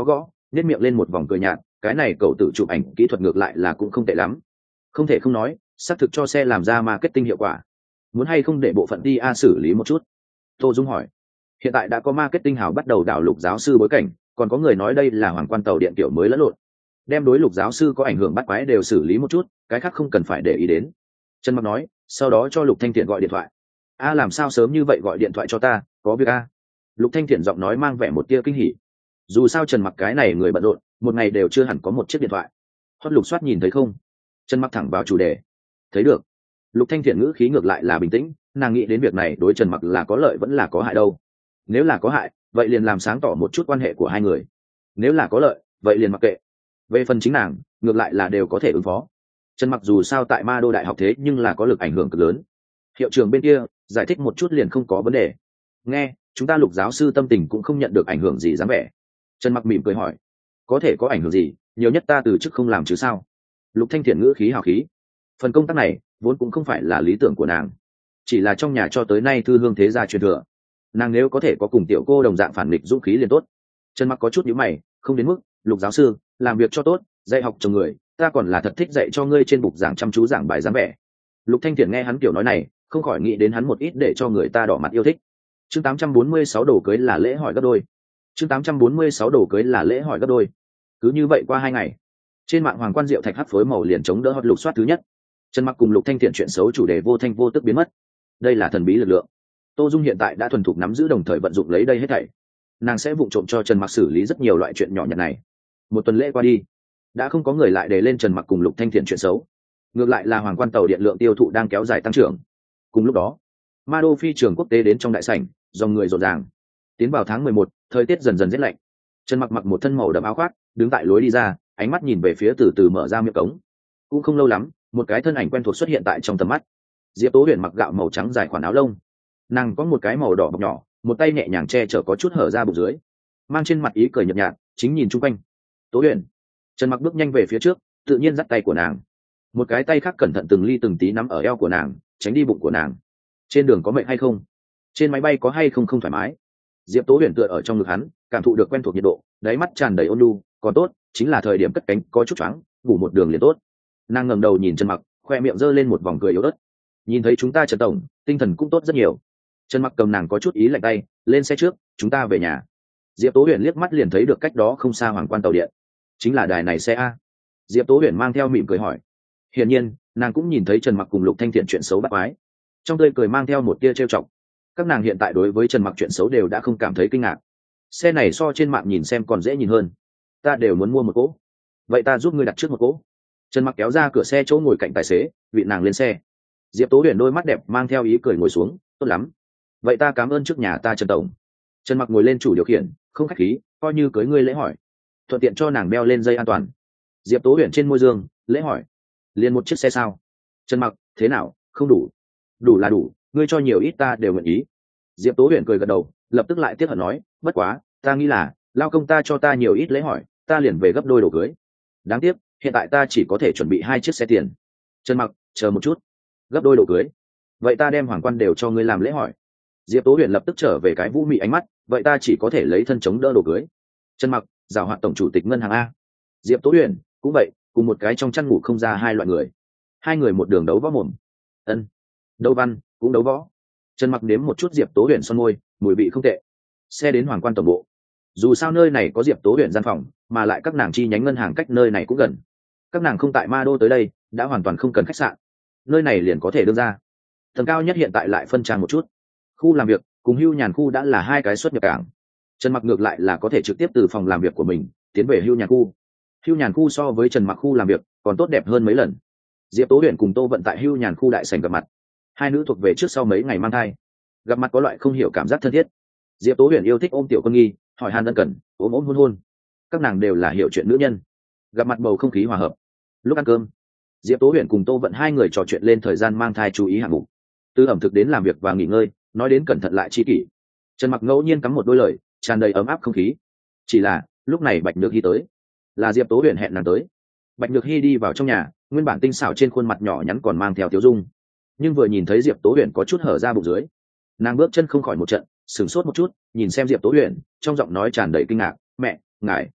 nhét miệng lên một vòng cười nhạt, cái này cậu tự chụp ảnh kỹ thuật ngược lại là cũng không tệ lắm, không thể không nói xác thực cho xe làm ra marketing hiệu quả. Muốn hay không để bộ phận đi a xử lý một chút? Tô Dung hỏi. Hiện tại đã có marketing hào bắt đầu đảo Lục giáo sư bối cảnh, còn có người nói đây là hoàng quan tàu điện kiểu mới lẫn lộn, đem đối Lục giáo sư có ảnh hưởng bắt quái đều xử lý một chút, cái khác không cần phải để ý đến. Trần Mặc nói, sau đó cho Lục Thanh Thiện gọi điện thoại. A làm sao sớm như vậy gọi điện thoại cho ta, có việc a? Lục Thanh Thiện giọng nói mang vẻ một tia kinh hỉ. Dù sao Trần Mặc cái này người bận rộn, một ngày đều chưa hẳn có một chiếc điện thoại. Hót Lục soát nhìn thấy không? Trần Mặc thẳng vào chủ đề. Thấy được. Lục Thanh Thiện ngữ khí ngược lại là bình tĩnh, nàng nghĩ đến việc này đối Trần Mặc là có lợi vẫn là có hại đâu. Nếu là có hại, vậy liền làm sáng tỏ một chút quan hệ của hai người. Nếu là có lợi, vậy liền mặc kệ. Về phần chính nàng, ngược lại là đều có thể ứng phó. Trần Mặc dù sao tại Ma Đô đại học thế nhưng là có lực ảnh hưởng cực lớn. Hiệu trưởng bên kia giải thích một chút liền không có vấn đề. Nghe, chúng ta Lục giáo sư tâm tình cũng không nhận được ảnh hưởng gì dáng vẻ. Trần Mặc mỉm cười hỏi, có thể có ảnh hưởng gì, nhiều nhất ta từ chức không làm chứ sao? Lục Thanh Thiện ngữ khí hào khí. Phần công tác này vốn cũng không phải là lý tưởng của nàng, chỉ là trong nhà cho tới nay thư hương thế gia truyền thừa. Nàng nếu có thể có cùng tiểu cô đồng dạng phản nghịch dũng khí liền tốt. Trần Mặc có chút nhíu mày, không đến mức, Lục giáo sư, làm việc cho tốt, dạy học cho người, ta còn là thật thích dạy cho ngươi trên bục giảng chăm chú giảng bài dáng vẻ. Lục Thanh Thiện nghe hắn kiểu nói này, không khỏi nghĩ đến hắn một ít để cho người ta đỏ mặt yêu thích. Chương tám trăm bốn mươi sáu đồ cưới là lễ hỏi gấp đôi. Chương tám trăm bốn mươi sáu đồ cưới là lễ hỏi gấp đôi. Cứ như vậy qua hai ngày, trên mạng Hoàng Quan Diệu Thạch hắc phối màu liền chống đỡ hot lục soát thứ nhất. Trần Mặc cùng Lục Thanh Thiện chuyện xấu chủ đề vô thanh vô tức biến mất. Đây là thần bí lực lượng. Tô Dung hiện tại đã thuần thục nắm giữ đồng thời vận dụng lấy đây hết thảy. Nàng sẽ vụng trộm cho Trần Mặc xử lý rất nhiều loại chuyện nhỏ nhặt này. Một tuần lễ qua đi, đã không có người lại đề lên Trần Mặc cùng Lục Thanh Thiện chuyện xấu. Ngược lại là Hoàng Quan tàu điện lượng tiêu thụ đang kéo dài tăng trưởng. Cùng lúc đó, Ma Đô phi trường quốc tế đến trong đại sảnh, dòng người rộn ràng. Tiến vào tháng mười một, thời tiết dần dần rét lạnh. Trần Mặc mặc một thân màu đậm áo khoác, đứng tại lối đi ra, ánh mắt nhìn về phía từ từ mở ra miệng cống. Cũng không lâu lắm, một cái thân ảnh quen thuộc xuất hiện tại trong tầm mắt. Diệp Tố Huyền mặc gạo màu trắng dài khoản áo lông, nàng có một cái màu đỏ bọc nhỏ, một tay nhẹ nhàng che chở có chút hở ra bụng dưới, mang trên mặt ý cười nhợt nhạt, chính nhìn chung quanh. Tố Huyền. Trần Mặc bước nhanh về phía trước, tự nhiên dắt tay của nàng, một cái tay khác cẩn thận từng ly từng tí nắm ở eo của nàng, tránh đi bụng của nàng. Trên đường có mệt hay không? Trên máy bay có hay không không thoải mái? Diệp Tố Huyền tựa ở trong ngực hắn, cảm thụ được quen thuộc nhiệt độ, đáy mắt tràn đầy ôn nhu. Còn tốt, chính là thời điểm cất cánh có chút choáng, ngủ một đường liền tốt. Nàng ngẩng đầu nhìn Trần Mặc, khoe miệng giơ lên một vòng cười yếu ớt. Nhìn thấy chúng ta Trần tổng, tinh thần cũng tốt rất nhiều. Trần Mặc cầm nàng có chút ý lạnh tay, lên xe trước, chúng ta về nhà. Diệp Tố Huyền liếc mắt liền thấy được cách đó không xa Hoàng Quan tàu điện, chính là đài này xe a. Diệp Tố Huyền mang theo mỉm cười hỏi. Hiển nhiên, nàng cũng nhìn thấy Trần Mặc cùng Lục Thanh Thiện chuyện xấu bắt quái, trong tươi cười mang theo một tia trêu chọc. Các nàng hiện tại đối với Trần Mặc chuyện xấu đều đã không cảm thấy kinh ngạc. Xe này so trên mạng nhìn xem còn dễ nhìn hơn. Ta đều muốn mua một cỗ. Vậy ta giúp ngươi đặt trước một cỗ. Trần Mặc kéo ra cửa xe chỗ ngồi cạnh tài xế, vị nàng lên xe. Diệp Tố Huyền đôi mắt đẹp mang theo ý cười ngồi xuống, tốt lắm. Vậy ta cảm ơn trước nhà ta Trần tổng. Trần Mặc ngồi lên chủ điều khiển, không khách khí, coi như cưới ngươi lễ hỏi. Thuận tiện cho nàng đeo lên dây an toàn. Diệp Tố Huyền trên môi dương, lễ hỏi. Liền một chiếc xe sao? Trần Mặc, thế nào, không đủ? Đủ là đủ, ngươi cho nhiều ít ta đều nguyện ý. Diệp Tố Huyền cười gật đầu, lập tức lại tiếc hận nói, bất quá, ta nghĩ là, lao công ta cho ta nhiều ít lễ hỏi, ta liền về gấp đôi đồ cưới. Đáng tiếc, hiện tại ta chỉ có thể chuẩn bị hai chiếc xe tiền. Trần Mặc, chờ một chút. Gấp đôi đồ cưới. Vậy ta đem Hoàng Quan đều cho ngươi làm lễ hỏi. Diệp Tố Huyền lập tức trở về cái vũ mị ánh mắt, vậy ta chỉ có thể lấy thân chống đỡ đồ cưới. Trần Mặc, giảo hoạt tổng chủ tịch ngân hàng a. Diệp Tố Huyền, cũng vậy, cùng một cái trong chăn ngủ không ra hai loại người. Hai người một đường đấu võ mồm. Ân. Đấu văn, cũng đấu võ. Trần Mặc nếm một chút Diệp Tố Huyền son môi, mùi vị không tệ. Xe đến Hoàng Quan tổng bộ. Dù sao nơi này có Diệp Tố Huyền gian phòng, mà lại các nàng chi nhánh ngân hàng cách nơi này cũng gần. Các nàng không tại Ma Đô tới đây, đã hoàn toàn không cần khách sạn. Nơi này liền có thể đưa ra. Tầng cao nhất hiện tại lại phân trang một chút. Khu làm việc cùng hưu nhàn khu đã là hai cái xuất nhập cảng. Trần Mặc ngược lại là có thể trực tiếp từ phòng làm việc của mình tiến về hưu nhàn khu. Hưu nhàn khu so với Trần Mặc khu làm việc còn tốt đẹp hơn mấy lần. Diệp Tố Huyền cùng Tô Vận tại hưu nhàn khu đại sảnh gặp mặt. Hai nữ thuộc về trước sau mấy ngày mang thai, gặp mặt có loại không hiểu cảm giác thân thiết. Diệp Tố Huyền yêu thích ôm tiểu con nghi, hỏi han ân cần, ôm ôm hôn hôn. Các nàng đều là hiểu chuyện nữ nhân, gặp mặt bầu không khí hòa hợp. Lúc ăn cơm, Diệp Tố Huyền cùng Tô Vận hai người trò chuyện lên thời gian mang thai chú ý hạng mục, từ ẩm thực đến làm việc và nghỉ ngơi, nói đến cẩn thận lại chi kỷ. Trần Mặc ngẫu nhiên cắm một đôi lời, tràn đầy ấm áp không khí. Chỉ là lúc này Bạch Nhược Hi tới, là Diệp Tố Huyền hẹn nàng tới. Bạch Nhược Hi đi vào trong nhà, nguyên bản tinh xảo trên khuôn mặt nhỏ nhắn còn mang theo tiêu dung, nhưng vừa nhìn thấy Diệp Tố Huyền có chút hở ra bụng dưới, nàng bước chân không khỏi một trận sửng sốt một chút, nhìn xem Diệp Tố Huyền, trong giọng nói tràn đầy kinh ngạc, mẹ ngài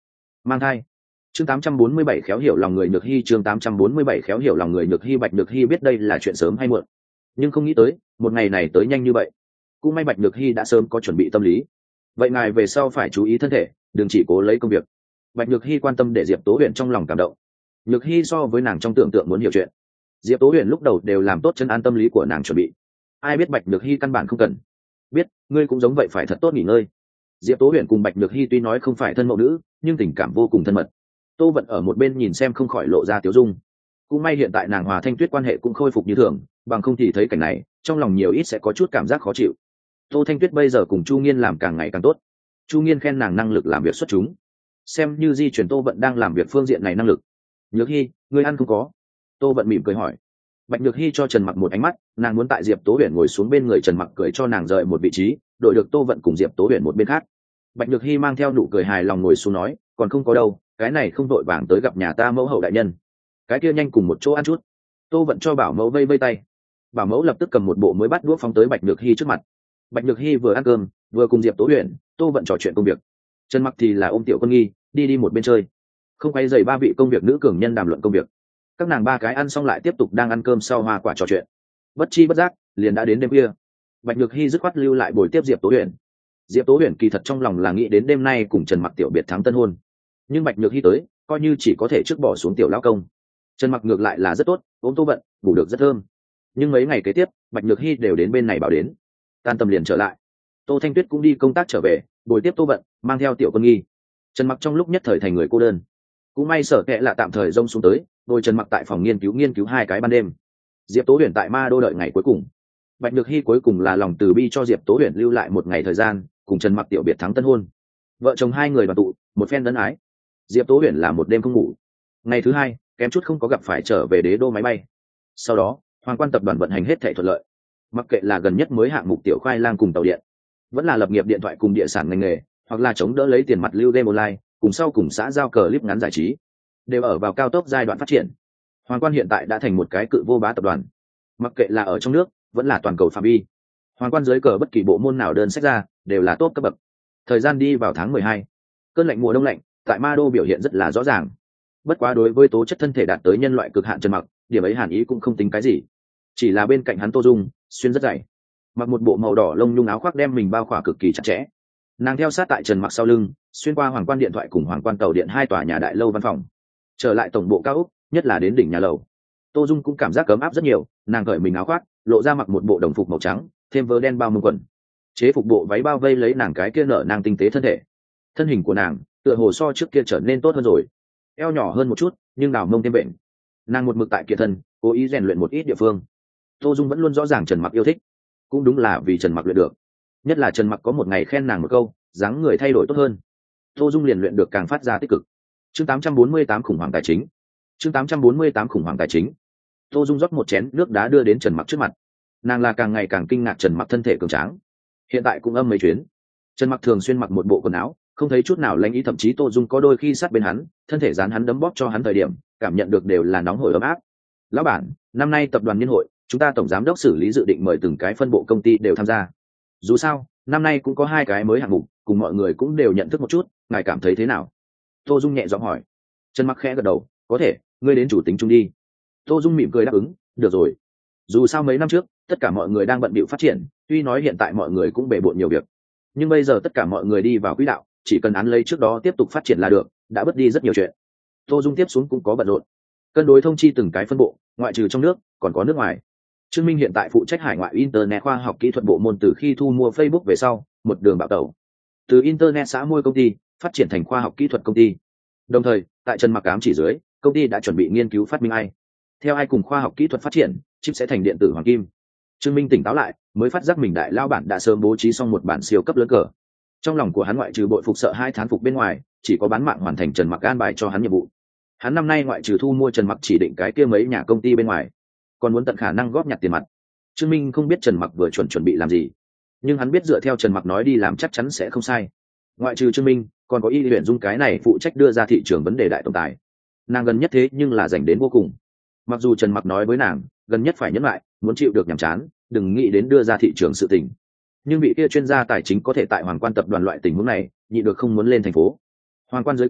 mang thai. Chương tám trăm bốn mươi bảy khéo hiểu lòng người Nhược Hy. Chương tám trăm bốn mươi bảy khéo hiểu lòng người Nhược Hy. Bạch Nhược Hy biết đây là chuyện sớm hay muộn, nhưng không nghĩ tới một ngày này tới nhanh như vậy. Cũng may Bạch Nhược Hy đã sớm có chuẩn bị tâm lý. Vậy ngài về sau phải chú ý thân thể, đừng chỉ cố lấy công việc. Bạch Nhược Hy quan tâm để Diệp Tố Huyền trong lòng cảm động. Nhược Hy so với nàng trong tưởng tượng muốn hiểu chuyện. Diệp Tố Huyền lúc đầu đều làm tốt chân an tâm lý của nàng chuẩn bị. Ai biết Bạch Nhược Hy căn bản không cần. Biết, ngươi cũng giống vậy, phải thật tốt nghỉ ngơi. Diệp Tố Huyền cùng Bạch Nhược Hy tuy nói không phải thân mẫu nữ, nhưng tình cảm vô cùng thân mật. Tô Vận ở một bên nhìn xem không khỏi lộ ra tiểu dung. Cũng may hiện tại nàng Hòa Thanh Tuyết quan hệ cũng khôi phục như thường, bằng không thì thấy cảnh này, trong lòng nhiều ít sẽ có chút cảm giác khó chịu. Tô Thanh Tuyết bây giờ cùng Chu Nghiên làm càng ngày càng tốt. Chu Nghiên khen nàng năng lực làm việc xuất chúng, xem như di chuyển Tô Vận đang làm việc phương diện này năng lực. Nhược Hy, ngươi ăn không có? Tô Vận mỉm cười hỏi. Bạch Nhược Hy cho Trần Mặc một ánh mắt, nàng muốn tại Diệp Tố Huyền ngồi xuống bên người Trần Mặc, cười cho nàng rời một vị trí, đổi được Tô Vận cùng Diệp Tố Huyền một bên khác. Bạch Nhược Hy mang theo nụ cười hài lòng ngồi xuống nói, còn không có đâu, cái này không đội vàng tới gặp nhà ta mẫu hậu đại nhân. Cái kia nhanh cùng một chỗ ăn chút. Tô Vận cho bảo mẫu vây vây tay. Bảo mẫu lập tức cầm một bộ mới bắt đũa phóng tới Bạch Nhược Hy trước mặt. Bạch Nhược Hy vừa ăn cơm, vừa cùng Diệp Tố Huyền, Tô Vận trò chuyện công việc. Trần Mặc thì là ôm Tiểu Quân Nghi, đi đi một bên chơi. Không quay dày ba vị công việc nữ cường nhân đàm luận công việc. Các nàng ba cái ăn xong lại tiếp tục đang ăn cơm sau hoa quả trò chuyện. Bất chi bất giác, liền đã đến đêm khuya. Bạch Nhược Hy dứt khoát lưu lại bồi tiếp Diệp Tố Huyền. Diệp Tố Huyền kỳ thật trong lòng là nghĩ đến đêm nay cùng Trần Mặc tiểu biệt thắng tân hôn, nhưng Bạch Nhược Hy tới, coi như chỉ có thể trước bỏ xuống tiểu lão công. Trần Mặc ngược lại là rất tốt, ôm Tô Vận, ngủ được rất thơm. Nhưng mấy ngày kế tiếp, Bạch Nhược Hy đều đến bên này bảo đến. Tan tầm liền trở lại. Tô Thanh Tuyết cũng đi công tác trở về, bồi tiếp Tô Vận, mang theo Tiểu Quân Nghi. Trần Mặc trong lúc nhất thời thành người cô đơn. Cũng may Sở Kệ là tạm thời rông xuống tới, đôi Trần Mặc tại phòng nghiên cứu nghiên cứu hai cái ban đêm. Diệp Tố Huyền tại Ma Đô đợi ngày cuối cùng. Bạch Nhược Hy cuối cùng là lòng từ bi cho Diệp Tố Huyền lưu lại một ngày thời gian, cùng Trần Mặc tiểu biệt thắng tân hôn. Vợ chồng hai người đoàn tụ, một phen ân ái. Diệp Tố Huyền là một đêm không ngủ. Ngày thứ hai, kém chút không có gặp phải trở về đế đô máy bay. Sau đó, Hoàng Quan tập đoàn vận hành hết thảy thuận lợi. Mặc kệ là gần nhất mới hạng mục tiểu khoai lang cùng tàu điện, vẫn là lập nghiệp điện thoại cùng địa sản ngành nghề, hoặc là chống đỡ lấy tiền mặt lưu game online, cùng sau cùng xã giao cờ clip ngắn giải trí, đều ở vào cao tốc giai đoạn phát triển. Hoàng Quan hiện tại đã thành một cái cự vô bá tập đoàn. Mặc kệ là ở trong nước, vẫn là toàn cầu phạm vi, Hoàng Quan dưới cờ bất kỳ bộ môn nào đơn sách ra, đều là tốt cấp bậc. Thời gian đi vào tháng mười hai, cơn lạnh mùa đông lạnh tại Ma Đô biểu hiện rất là rõ ràng. Bất quá đối với tố chất thân thể đạt tới nhân loại cực hạn Trần Mặc, điểm ấy hàn ý cũng không tính cái gì. Chỉ là bên cạnh hắn Tô Dung, xuyên rất dày, mặc một bộ màu đỏ lông nhung áo khoác đem mình bao khỏa cực kỳ chặt chẽ. Nàng theo sát tại Trần Mặc sau lưng, xuyên qua Hoàng Quan điện thoại cùng Hoàng Quan tàu điện hai tòa nhà đại lâu văn phòng, trở lại tổng bộ cao ốc, nhất là đến đỉnh nhà lầu. Tô Dung cũng cảm giác ấm áp rất nhiều, nàng cởi mình áo khoác, lộ ra mặc một bộ đồng phục màu trắng, thêm vớ đen bao mông quần, chế phục bộ váy bao vây lấy nàng cái kia nở nàng tinh tế thân thể. Thân hình của nàng tựa hồ so trước kia trở nên tốt hơn rồi, eo nhỏ hơn một chút, nhưng đào mông thêm bệnh. Nàng một mực tại kiệt thân, cố ý rèn luyện một ít địa phương. Tô Dung vẫn luôn rõ ràng Trần Mặc yêu thích, cũng đúng là vì Trần Mặc luyện được. Nhất là Trần Mặc có một ngày khen nàng một câu, dáng người thay đổi tốt hơn, Tô Dung liền luyện được càng phát ra tích cực. Chương tám trăm bốn mươi tám khủng hoảng tài chính. Chương tám trăm bốn mươi tám khủng hoảng tài chính. Tô Dung rót một chén nước đá đưa đến Trần Mặc trước mặt. Nàng là càng ngày càng kinh ngạc Trần Mặc thân thể cường tráng, hiện tại cũng âm mấy chuyến. Trần Mặc thường xuyên mặc một bộ quần áo, không thấy chút nào lanh ý, thậm chí Tô Dung có đôi khi sát bên hắn, thân thể dán hắn đấm bóp cho hắn thời điểm, cảm nhận được đều là nóng hổi ấm áp. Lão bản, năm nay tập đoàn niên hội, chúng ta tổng giám đốc xử lý dự định mời từng cái phân bộ công ty đều tham gia. Dù sao, năm nay cũng có hai cái mới hạng mục, cùng mọi người cũng đều nhận thức một chút, ngài cảm thấy thế nào? Tô Dung nhẹ giọng hỏi. Trần Mặc khẽ gật đầu, có thể, ngươi đến chủ tính chung đi. Tô Dung mỉm cười đáp ứng, được rồi. Dù sao mấy năm trước, tất cả mọi người đang bận bịu phát triển, tuy nói hiện tại mọi người cũng bề bộn nhiều việc, nhưng bây giờ tất cả mọi người đi vào quỹ đạo, chỉ cần án lấy trước đó tiếp tục phát triển là được, đã bớt đi rất nhiều chuyện. Tô Dung tiếp xuống cũng có bận rộn, cân đối thông chi từng cái phân bộ, ngoại trừ trong nước, còn có nước ngoài. Trương Minh hiện tại phụ trách hải ngoại internet khoa học kỹ thuật bộ môn, từ khi thu mua Facebook về sau, một đường bạo tẩu, từ internet xã môi công ty phát triển thành khoa học kỹ thuật công ty. Đồng thời, tại Trần Mặc ám chỉ dưới, công ty đã chuẩn bị nghiên cứu phát minh ai. Theo ai cùng khoa học kỹ thuật phát triển, chip sẽ thành điện tử hoàng kim. Trương Minh tỉnh táo lại, mới phát giác mình đại lao bản đã sớm bố trí xong một bản siêu cấp lớn cờ. Trong lòng của hắn ngoại trừ bội phục sợ hai thán phục bên ngoài, chỉ có bán mạng hoàn thành Trần Mặc an bài cho hắn nhiệm vụ. Hắn năm nay ngoại trừ thu mua Trần Mặc chỉ định cái kia mấy nhà công ty bên ngoài, còn muốn tận khả năng góp nhặt tiền mặt. Trương Minh không biết Trần Mặc vừa chuẩn chuẩn bị làm gì, nhưng hắn biết dựa theo Trần Mặc nói đi làm chắc chắn sẽ không sai. Ngoại trừ Trương Minh, còn có Y Huyền Dung cái này phụ trách đưa ra thị trường vấn đề đại tổng tài. Nàng gần nhất thế nhưng là dành đến vô cùng. Mặc dù Trần Mặc nói với nàng, gần nhất phải nhẫn lại, muốn chịu được nhàm chán, đừng nghĩ đến đưa ra thị trường sự tình. Nhưng vị kia chuyên gia tài chính có thể tại Hoàng Quan tập đoàn loại tình huống này, nhị được không muốn lên thành phố. Hoàng Quan dưới cờ,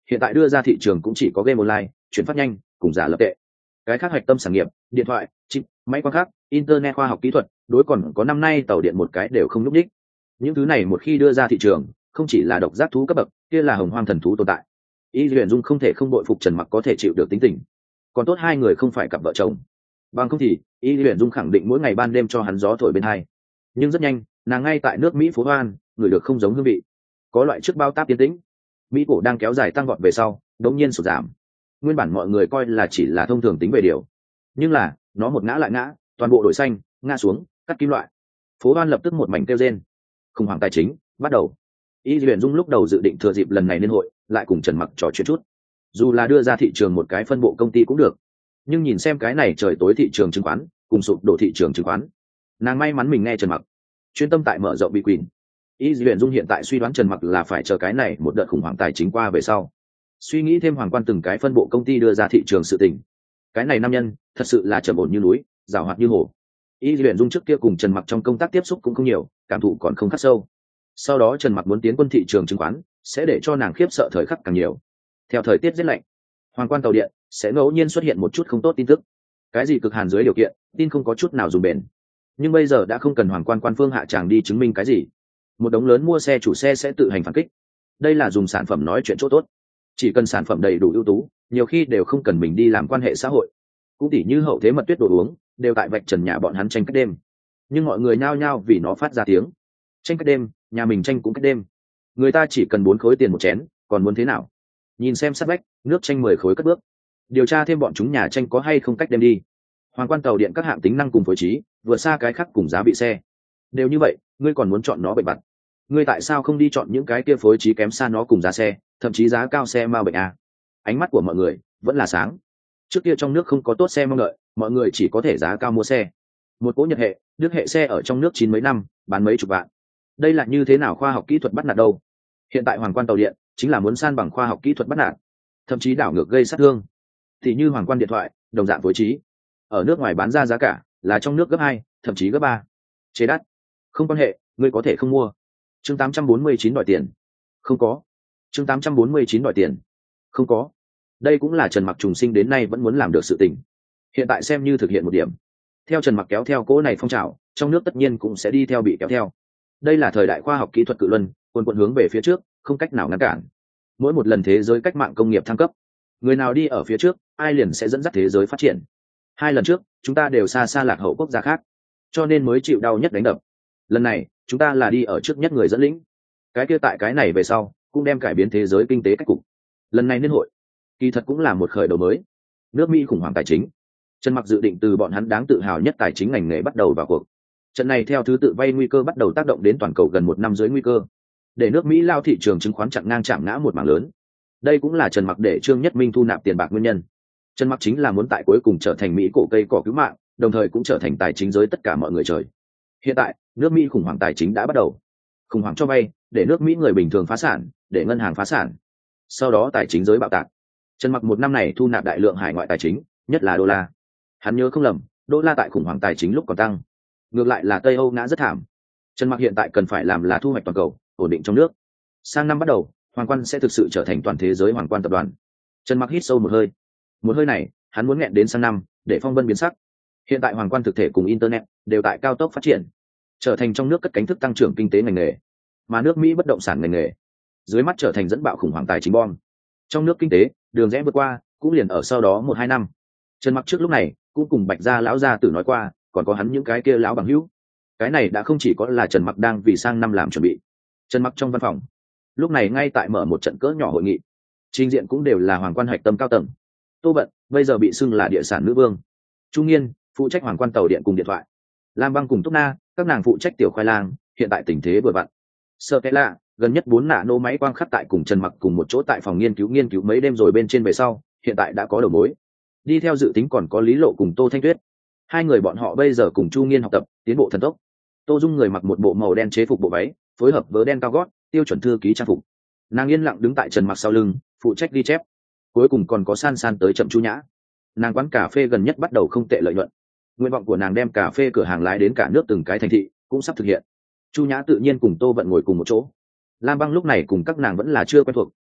hiện tại đưa ra thị trường cũng chỉ có game online, chuyển phát nhanh cùng giả lập tệ. Cái khác hạch tâm sản nghiệp, điện thoại, chip, máy quang khác, internet, khoa học kỹ thuật, đối còn có năm nay tàu điện một cái đều không lúc đích. Những thứ này một khi đưa ra thị trường, không chỉ là độc giác thú cấp bậc, kia là hồng hoang thần thú tồn tại. Y Huyền Dung không thể không bội phục Trần Mặc có thể chịu được tính tình. Còn tốt hai người không phải cặp vợ chồng, bằng không thì Y Huyền Dung khẳng định mỗi ngày ban đêm cho hắn gió thổi bên hai. Nhưng rất nhanh, nàng ngay tại nước Mỹ phố hoan, người được không giống hương vị. Có loại trước bao táp tiến tĩnh, Mỹ cổ đang kéo dài tăng vọt về sau, đống nhiên sụt giảm. Nguyên bản mọi người coi là chỉ là thông thường tính về điều, nhưng là nó một ngã lại ngã, toàn bộ đội xanh ngã xuống, cắt kim loại. Phố hoan lập tức một mảnh kêu rên. Khủng hoảng tài chính bắt đầu. Y Huyền Dung lúc đầu dự định thừa dịp lần này liên hội, lại cùng Trần Mặc trò chuyện chút. Dù là đưa ra thị trường một cái phân bộ công ty cũng được, nhưng nhìn xem cái này trời tối thị trường chứng khoán cùng sụp đổ thị trường chứng khoán, nàng may mắn mình nghe Trần Mặc, chuyên tâm tại mở rộng bị quỳnh. Y Huyền Dung hiện tại suy đoán Trần Mặc là phải chờ cái này một đợt khủng hoảng tài chính qua về sau, suy nghĩ thêm hoàng quan từng cái phân bộ công ty đưa ra thị trường sự tình. Cái này nam nhân thật sự là trầm ổn như núi, giàu hoạt như hồ. Y Huyền Dung trước kia cùng Trần Mặc trong công tác tiếp xúc cũng không nhiều, cảm thụ còn không khắc sâu. Sau đó Trần Mặc muốn tiến quân thị trường chứng khoán, sẽ để cho nàng khiếp sợ thời khắc càng nhiều. Theo thời tiết rất lạnh, hoàng quan tàu điện sẽ ngẫu nhiên xuất hiện một chút không tốt tin tức. Cái gì cực hàn dưới điều kiện, tin không có chút nào dùng bền. Nhưng bây giờ đã không cần hoàng quan quan phương hạ tràng đi chứng minh cái gì. Một đống lớn mua xe chủ xe sẽ tự hành phản kích. Đây là dùng sản phẩm nói chuyện chỗ tốt. Chỉ cần sản phẩm đầy đủ ưu tú, nhiều khi đều không cần mình đi làm quan hệ xã hội. Cũng tỉ như hậu thế mật tuyết đồ uống, đều tại vạch trần nhà bọn hắn tranh cách đêm. Nhưng mọi người nhao nhao vì nó phát ra tiếng. Tranh cách đêm, nhà mình tranh cũng cách đêm. Người ta chỉ cần bốn khối tiền một chén, còn muốn thế nào? Nhìn xem sát vách, nước tranh mười khối cất bước. Điều tra thêm bọn chúng nhà tranh có hay không cách đem đi. Hoàng quan tàu điện các hạng tính năng cùng phối trí, vượt xa cái khác cùng giá bị xe. Đều như vậy, ngươi còn muốn chọn nó bệnh bặt. Ngươi tại sao không đi chọn những cái kia phối trí kém xa nó cùng giá xe, thậm chí giá cao xe ma bệnh a? Ánh mắt của mọi người vẫn là sáng. Trước kia trong nước không có tốt xe mong đợi, mọi người chỉ có thể giá cao mua xe. Một cỗ Nhật hệ, Đức hệ xe ở trong nước chín mấy năm, bán mấy chục vạn. Đây là như thế nào khoa học kỹ thuật bắt nạt đâu? Hiện tại hoàng quan tàu điện chính là muốn san bằng khoa học kỹ thuật bắt nạt, thậm chí đảo ngược gây sát thương. Thì như hoàng quan điện thoại, đồng dạng phối trí, ở nước ngoài bán ra giá cả là trong nước gấp hai, thậm chí gấp ba. Chế đắt. Không quan hệ, ngươi có thể không mua. Chương tám trăm bốn mươi chín đòi tiền. Không có. Chương tám trăm bốn mươi chín đòi tiền. Không có. Đây cũng là Trần Mặc trùng sinh đến nay vẫn muốn làm được sự tình. Hiện tại xem như thực hiện một điểm. Theo Trần Mặc kéo theo cỗ này phong trào, trong nước tất nhiên cũng sẽ đi theo bị kéo theo. Đây là thời đại khoa học kỹ thuật cự luân, cuồn cuộn hướng về phía trước, không cách nào ngăn cản. Mỗi một lần thế giới cách mạng công nghiệp thăng cấp, người nào đi ở phía trước, ai liền sẽ dẫn dắt thế giới phát triển. Hai lần trước, chúng ta đều xa xa lạc hậu quốc gia khác, cho nên mới chịu đau nhất đánh đập. Lần này, chúng ta là đi ở trước nhất người dẫn lĩnh. Cái kia tại cái này về sau, cũng đem cải biến thế giới kinh tế cách cục. Lần này niên hội, kỳ thật cũng là một khởi đầu mới. Nước Mỹ khủng hoảng tài chính, Trần Mặc dự định từ bọn hắn đáng tự hào nhất tài chính ngành nghề bắt đầu vào cuộc. Trận này theo thứ tự vay nguy cơ bắt đầu tác động đến toàn cầu gần một năm dưới nguy cơ, để nước Mỹ lao thị trường chứng khoán chặn ngang chạm ngã một mảng lớn. Đây cũng là Trần Mặc để Trương Nhất Minh thu nạp tiền bạc nguyên nhân. Trần Mặc chính là muốn tại cuối cùng trở thành Mỹ cổ cây cỏ cứu mạng, đồng thời cũng trở thành tài chính giới tất cả mọi người trời. Hiện tại, nước Mỹ khủng hoảng tài chính đã bắt đầu. Khủng hoảng cho vay, để nước Mỹ người bình thường phá sản, để ngân hàng phá sản. Sau đó tài chính giới bạo tạc. Trần Mặc một năm này thu nạp đại lượng hải ngoại tài chính, nhất là đô la. Hắn nhớ không lầm, đô la tại khủng hoảng tài chính lúc còn tăng. Ngược lại là Tây Âu ngã rất thảm. Trần Mặc hiện tại cần phải làm là thu hoạch toàn cầu, ổn định trong nước. Sang năm bắt đầu, Hoàng Quan sẽ thực sự trở thành toàn thế giới Hoàng Quan tập đoàn. Trần Mặc hít sâu một hơi. Một hơi này, hắn muốn nghẹn đến sang năm, để phong vân biến sắc. Hiện tại Hoàng Quan thực thể cùng internet đều tại cao tốc phát triển, trở thành trong nước cất cánh thức tăng trưởng kinh tế ngành nghề, mà nước Mỹ bất động sản ngành nghề dưới mắt trở thành dẫn bạo khủng hoảng tài chính bom. Trong nước kinh tế đường rẽ vượt qua, cũng liền ở sau đó một hai năm. Trần Mặc trước lúc này cũng cùng Bạch gia lão gia tử nói qua, còn có hắn những cái kia lão bằng hữu. Cái này đã không chỉ có là Trần Mặc đang vì sang năm làm chuẩn bị. Trần Mặc trong văn phòng lúc này ngay tại mở một trận cỡ nhỏ hội nghị, trình diện cũng đều là Hoàng Quan hạch tâm cao tầng. Tô Vận bây giờ bị xưng là địa sản nữ vương, Trung Nghiên phụ trách Hoàng Quan tàu điện cùng điện thoại, Lam Băng cùng Túc Na các nàng phụ trách tiểu khoai lang. Hiện tại tình thế vừa vặn, sợ cái lạ gần nhất bốn nạ nô máy quang khắc tại cùng Trần Mặc cùng một chỗ tại phòng nghiên cứu nghiên cứu mấy đêm rồi bên trên về sau, hiện tại đã có đầu mối. Đi theo dự tính còn có Lý Lộ cùng Tô Thanh Tuyết, hai người bọn họ bây giờ cùng Chu Nghiên học tập tiến bộ thần tốc. Tô Dung người mặc một bộ màu đen chế phục bộ váy, phối hợp vớ đen cao gót, tiêu chuẩn thư ký trang phục. Nàng yên lặng đứng tại Trần Mặc sau lưng, phụ trách ghi chép. Cuối cùng còn có San San tới chậm Chu Nhã. Nàng quán cà phê gần nhất bắt đầu không tệ lợi nhuận. Nguyện vọng của nàng đem cà phê cửa hàng lái đến cả nước từng cái thành thị cũng sắp thực hiện. Chu Nhã tự nhiên cùng Tô Vận ngồi cùng một chỗ. Lam Băng lúc này cùng các nàng vẫn là chưa quen thuộc,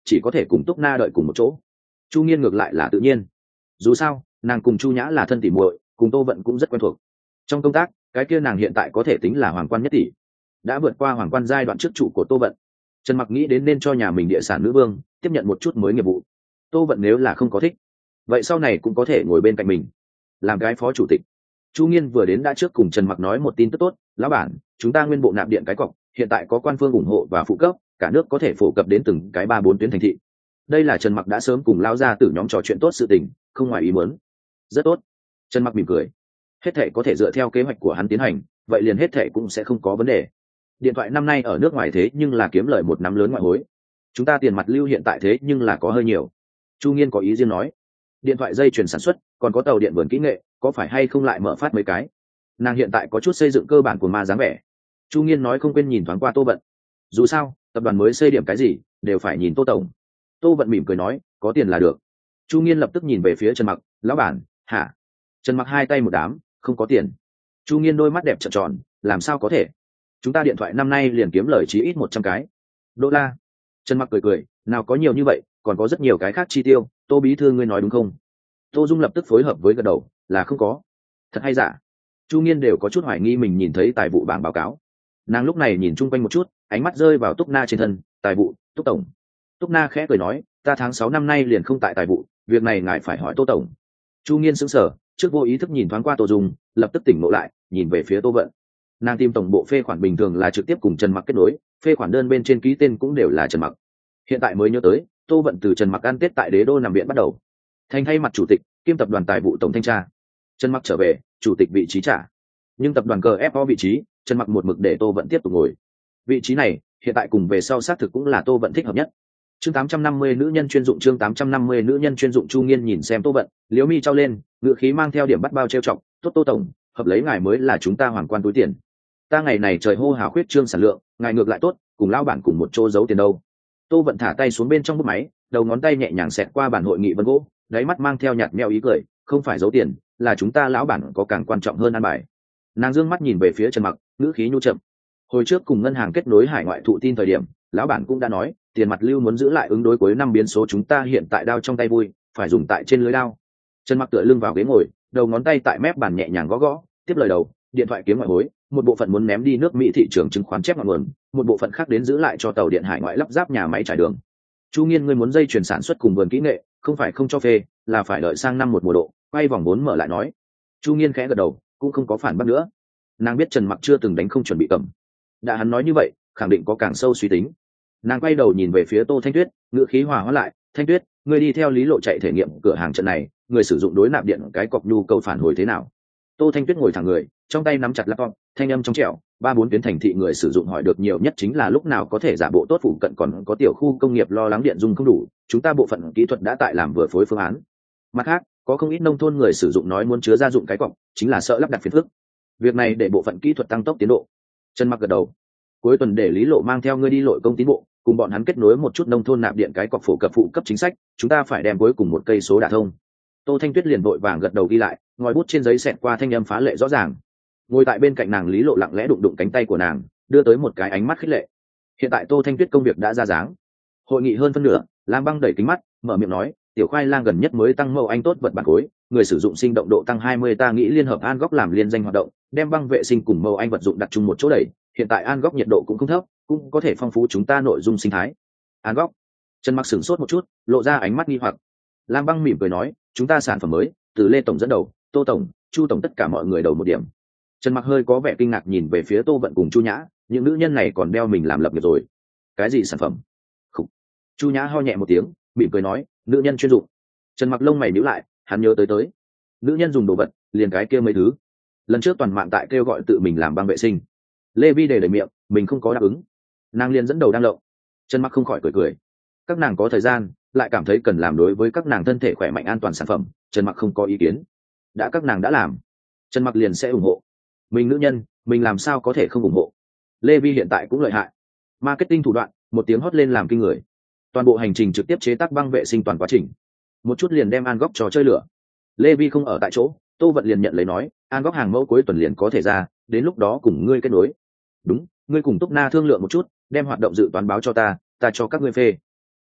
chỉ có thể cùng túc na đợi cùng một chỗ. Chu Nghiên ngược lại là tự nhiên, dù sao nàng cùng Chu Nhã là thân tỉ muội, cùng Tô Vận cũng rất quen thuộc. Trong công tác, cái kia nàng hiện tại có thể tính là hoàng quan nhất tỷ, đã vượt qua hoàng quan giai đoạn trước trụ của Tô Vận. Trần Mặc nghĩ đến nên cho nhà mình địa sản nữ vương tiếp nhận một chút mới nghiệp vụ. Tô Vận nếu là không có thích, vậy sau này cũng có thể ngồi bên cạnh mình làm cái phó chủ tịch. Chu Nghiên vừa đến đã trước cùng Trần Mặc nói một tin tức tốt: lão bản, chúng ta nguyên bộ nạp điện cái cọc hiện tại có quan phương ủng hộ và phụ cấp, cả nước có thể phổ cập đến từng cái ba bốn tuyến thành thị. Đây là Trần Mặc đã sớm cùng lao ra từ nhóm trò chuyện tốt sự tình, không ngoài ý muốn. Rất tốt. Trần Mặc mỉm cười, hết thệ có thể dựa theo kế hoạch của hắn tiến hành, vậy liền hết thệ cũng sẽ không có vấn đề. Điện thoại năm nay ở nước ngoài thế nhưng là kiếm lời một năm lớn ngoại hối, chúng ta tiền mặt lưu hiện tại thế nhưng là có hơi nhiều. Chu Nghiên có ý riêng nói, điện thoại dây chuyền sản xuất còn có tàu điện vườn kỹ nghệ, có phải hay không lại mở phát mấy cái? Nàng hiện tại có chút xây dựng cơ bản của ma dáng vẻ. Chu Nghiên nói không quên nhìn thoáng qua Tô Vận, dù sao tập đoàn mới xây điểm cái gì đều phải nhìn Tô tổng. Tô Vận mỉm cười nói, có tiền là được. Chu Nghiên lập tức nhìn về phía Trần Mặc, lão bản, hả? Trần Mặc hai tay một đám, không có tiền. Chu Nghiên đôi mắt đẹp trợn tròn, làm sao có thể? Chúng ta điện thoại năm nay liền kiếm lời chí ít một trăm cái đô la. Trần Mặc cười cười, nào có nhiều như vậy, còn có rất nhiều cái khác chi tiêu. Tô bí thư ngươi nói đúng không? Tô Dung lập tức phối hợp với gật đầu, là không có. Thật hay giả? Chu Nghiên đều có chút hoài nghi mình nhìn thấy tài vụ bảng báo cáo. Nàng lúc này nhìn chung quanh một chút, ánh mắt rơi vào Túc Na trên thân. Tài vụ, Túc tổng. Túc Na khẽ cười nói, ta tháng sáu năm nay liền không tại tài vụ, việc này ngài phải hỏi Tô tổng. Chu Nghiên sững sờ, trước vô ý thức nhìn thoáng qua Tô Dung, lập tức tỉnh ngộ lại, nhìn về phía Tô Vận. Nàng tìm tổng bộ phê khoản bình thường là trực tiếp cùng Trần Mặc kết nối, phê khoản đơn bên trên ký tên cũng đều là Trần Mặc. Hiện tại mới nhớ tới, Tô Vận từ Trần Mặc ăn tết tại Đế Đô nằm viện bắt đầu, thành thay mặt chủ tịch kiêm tập đoàn tài vụ tổng thanh tra. Trần Mặc trở về, chủ tịch vị trí trả, nhưng tập đoàn cờ ép o vị trí, Trần Mặc một mực để Tô Vận tiếp tục ngồi. Vị trí này, hiện tại cùng về sau xác thực cũng là Tô Vận thích hợp nhất. Chương tám trăm năm mươi nữ nhân chuyên dụng chương tám trăm năm mươi nữ nhân chuyên dụng. Chu Nghiên nhìn xem Tô Vận, liễu mi trao lên, ngựa khí mang theo điểm bắt bao trêu chọc, tốt Tô tổng, hợp lấy ngài mới là chúng ta hoàng quan túi tiền. Ta ngày này trời hô hào khuyết trương sản lượng, ngài ngược lại tốt, cùng lao bản cùng một chỗ giấu tiền đâu. Tô Vận thả tay xuống bên trong bút máy, đầu ngón tay nhẹ nhàng xẹt qua bản hội nghị vân gỗ, đáy mắt mang theo nhạt meo ý cười, không phải giấu tiền, là chúng ta lão bản có càng quan trọng hơn ăn bài. Nàng dương mắt nhìn về phía Trần Mặc, ngữ khí nhu chậm. Hồi trước cùng ngân hàng kết nối hải ngoại thụ tin thời điểm, lão bản cũng đã nói, tiền mặt lưu muốn giữ lại ứng đối cuối năm biến số chúng ta hiện tại đao trong tay vui, phải dùng tại trên lưới đao. Trần Mặc tựa lưng vào ghế ngồi, đầu ngón tay tại mép bàn nhẹ nhàng gõ gõ, tiếp lời đầu, điện thoại kiếm ngoại hối, một bộ phận muốn ném đi nước Mỹ thị trường chứng khoán chép ngọn nguồn, một bộ phận khác đến giữ lại cho tàu điện hải ngoại lắp ráp nhà máy trải đường. Chu Nghiên ngươi muốn dây chuyển sản xuất cùng vườn kỹ nghệ, không phải không cho phê, là phải đợi sang năm một mùa độ, quay vòng vốn mở lại nói. Chu Nghiên khẽ gật đầu, cũng không có phản bác nữa. Nàng biết Trần Mặc chưa từng đánh không chuẩn bị cầm, đã hắn nói như vậy, khẳng định có càng sâu suy tính. Nàng quay đầu nhìn về phía Tô Thanh Tuyết, ngữ khí hòa hóa lại, Thanh Tuyết, ngươi đi theo Lý Lộ chạy thể nghiệm cửa hàng trận này, người sử dụng đối nạp điện cái cọc nhu cầu phản hồi thế nào? Tô Thanh Tuyết ngồi thẳng người, trong tay nắm chặt laptop, thanh âm trong trẻo, ba bốn tuyến thành thị người sử dụng hỏi được nhiều nhất chính là lúc nào có thể giả bộ tốt phụ cận còn có tiểu khu công nghiệp lo lắng điện dung không đủ, chúng ta bộ phận kỹ thuật đã tại làm vừa phối phương án. Mặt khác, có không ít nông thôn người sử dụng nói muốn chứa gia dụng cái cọc, chính là sợ lắp đặt phiền phức. Việc này để bộ phận kỹ thuật tăng tốc tiến độ. Trần Mặc gật đầu. Cuối tuần để Lý Lộ mang theo ngươi đi lội công tiến bộ, cùng bọn hắn kết nối một chút nông thôn nạp điện cái cọc phổ cập phụ cấp chính sách, chúng ta phải đem cuối cùng một cây số đả thông. Tô Thanh Tuyết liền vội vàng gật đầu ghi lại, ngòi bút trên giấy xẹt qua thanh âm phá lệ rõ ràng. Ngồi tại bên cạnh nàng Lý Lộ lặng lẽ đụng đụng cánh tay của nàng, đưa tới một cái ánh mắt khích lệ. Hiện tại Tô Thanh Tuyết công việc đã ra dáng. Hội nghị hơn phân nửa, Lam Băng đẩy kính mắt, mở miệng nói, tiểu khoai lang gần nhất mới tăng mẫu anh tốt vật bản khối, người sử dụng sinh động độ tăng hai mươi, ta nghĩ liên hợp An Góc làm liên danh hoạt động, đem băng vệ sinh cùng mẫu anh vật dụng đặt chung một chỗ đẩy, hiện tại An Góc nhiệt độ cũng không thấp, cũng có thể phong phú chúng ta nội dung sinh thái. An Góc. Trần Mặc sửng sốt một chút, lộ ra ánh mắt nghi hoặc. Lam Băng mỉm cười nói, chúng ta sản phẩm mới, từ Lê tổng dẫn đầu, Tô tổng, Chu tổng tất cả mọi người đầu một điểm. Trần Mặc hơi có vẻ kinh ngạc nhìn về phía Tô Vận cùng Chu Nhã, những nữ nhân này còn đeo mình làm lập nghiệp rồi. Cái gì sản phẩm? Khủ. Chu Nhã ho nhẹ một tiếng, mỉm cười nói, nữ nhân chuyên dụng. Trần Mặc lông mày nhíu lại, hắn nhớ tới tới, nữ nhân dùng đồ vật, liền cái kia mấy thứ. Lần trước toàn mạng tại kêu gọi tự mình làm băng vệ sinh, Lê Vi đề đầy miệng, mình không có đáp ứng, nàng liền dẫn đầu đang lộng. Trần Mặc không khỏi cười cười. Các nàng có thời gian, lại cảm thấy cần làm đối với các nàng thân thể khỏe mạnh an toàn sản phẩm, Trần Mặc không có ý kiến. Đã các nàng đã làm, Trần Mặc liền sẽ ủng hộ. Mình nữ nhân, mình làm sao có thể không ủng hộ? Lê Vi hiện tại cũng lợi hại, marketing thủ đoạn, một tiếng hót lên làm kinh người. Toàn bộ hành trình trực tiếp chế tác băng vệ sinh toàn quá trình, một chút liền đem An Góc trò chơi lửa. Lê Vi không ở tại chỗ, Tô Vận liền nhận lấy nói, An Góc hàng mẫu cuối tuần liền có thể ra, đến lúc đó cùng ngươi kết nối. Đúng, ngươi cùng Túc Na thương lượng một chút, đem hoạt động dự toán báo cho ta, ta cho các ngươi phê.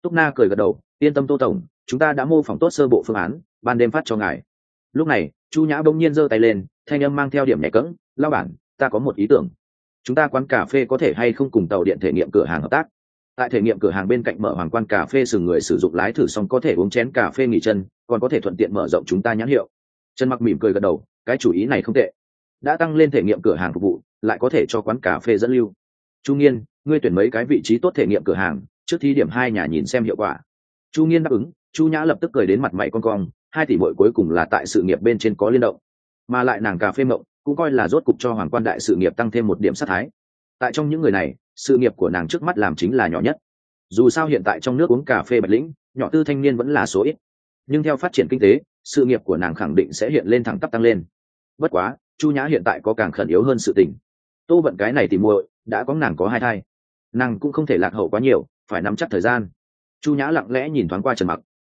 Túc Na cười gật đầu, yên tâm Tô tổng, chúng ta đã mô phỏng tốt sơ bộ phương án, ban đêm phát cho ngài. Lúc này Chu Nhã bỗng nhiên giơ tay lên, thanh âm mang theo điểm nhẹ cẫng, lao bản, ta có một ý tưởng. Chúng ta quán cà phê có thể hay không cùng tàu điện thể nghiệm cửa hàng hợp tác? Tại thể nghiệm cửa hàng bên cạnh mở hoàng quan cà phê, sừng người sử dụng lái thử xong có thể uống chén cà phê nghỉ chân, còn có thể thuận tiện mở rộng chúng ta nhãn hiệu. Trần Mặc mỉm cười gật đầu, cái chủ ý này không tệ. Đã tăng lên thể nghiệm cửa hàng phục vụ, lại có thể cho quán cà phê dẫn lưu. Chu Nghiên, ngươi tuyển mấy cái vị trí tốt thể nghiệm cửa hàng, trước thí điểm hai nhà nhìn xem hiệu quả. Chu Nghiên đáp ứng. Chu Nhã lập tức cười đến mặt mày con cong, hai tỷ muội cuối cùng là tại sự nghiệp bên trên có liên động, mà lại nàng cà phê mộng cũng coi là rốt cục cho hoàng quan đại sự nghiệp tăng thêm một điểm sát thái. Tại trong những người này, sự nghiệp của nàng trước mắt làm chính là nhỏ nhất. Dù sao hiện tại trong nước uống cà phê Bạch Lĩnh, nhỏ tư thanh niên vẫn là số ít, nhưng theo phát triển kinh tế, sự nghiệp của nàng khẳng định sẽ hiện lên thẳng tắp tăng lên. Bất quá, Chu Nhã hiện tại có càng khẩn yếu hơn sự tình. Tô Vận cái này thì muội đã có nàng có hai thai, nàng cũng không thể lạc hậu quá nhiều, phải nắm chắc thời gian. Chu Nhã lặng lẽ nhìn thoáng qua Trần Mặc,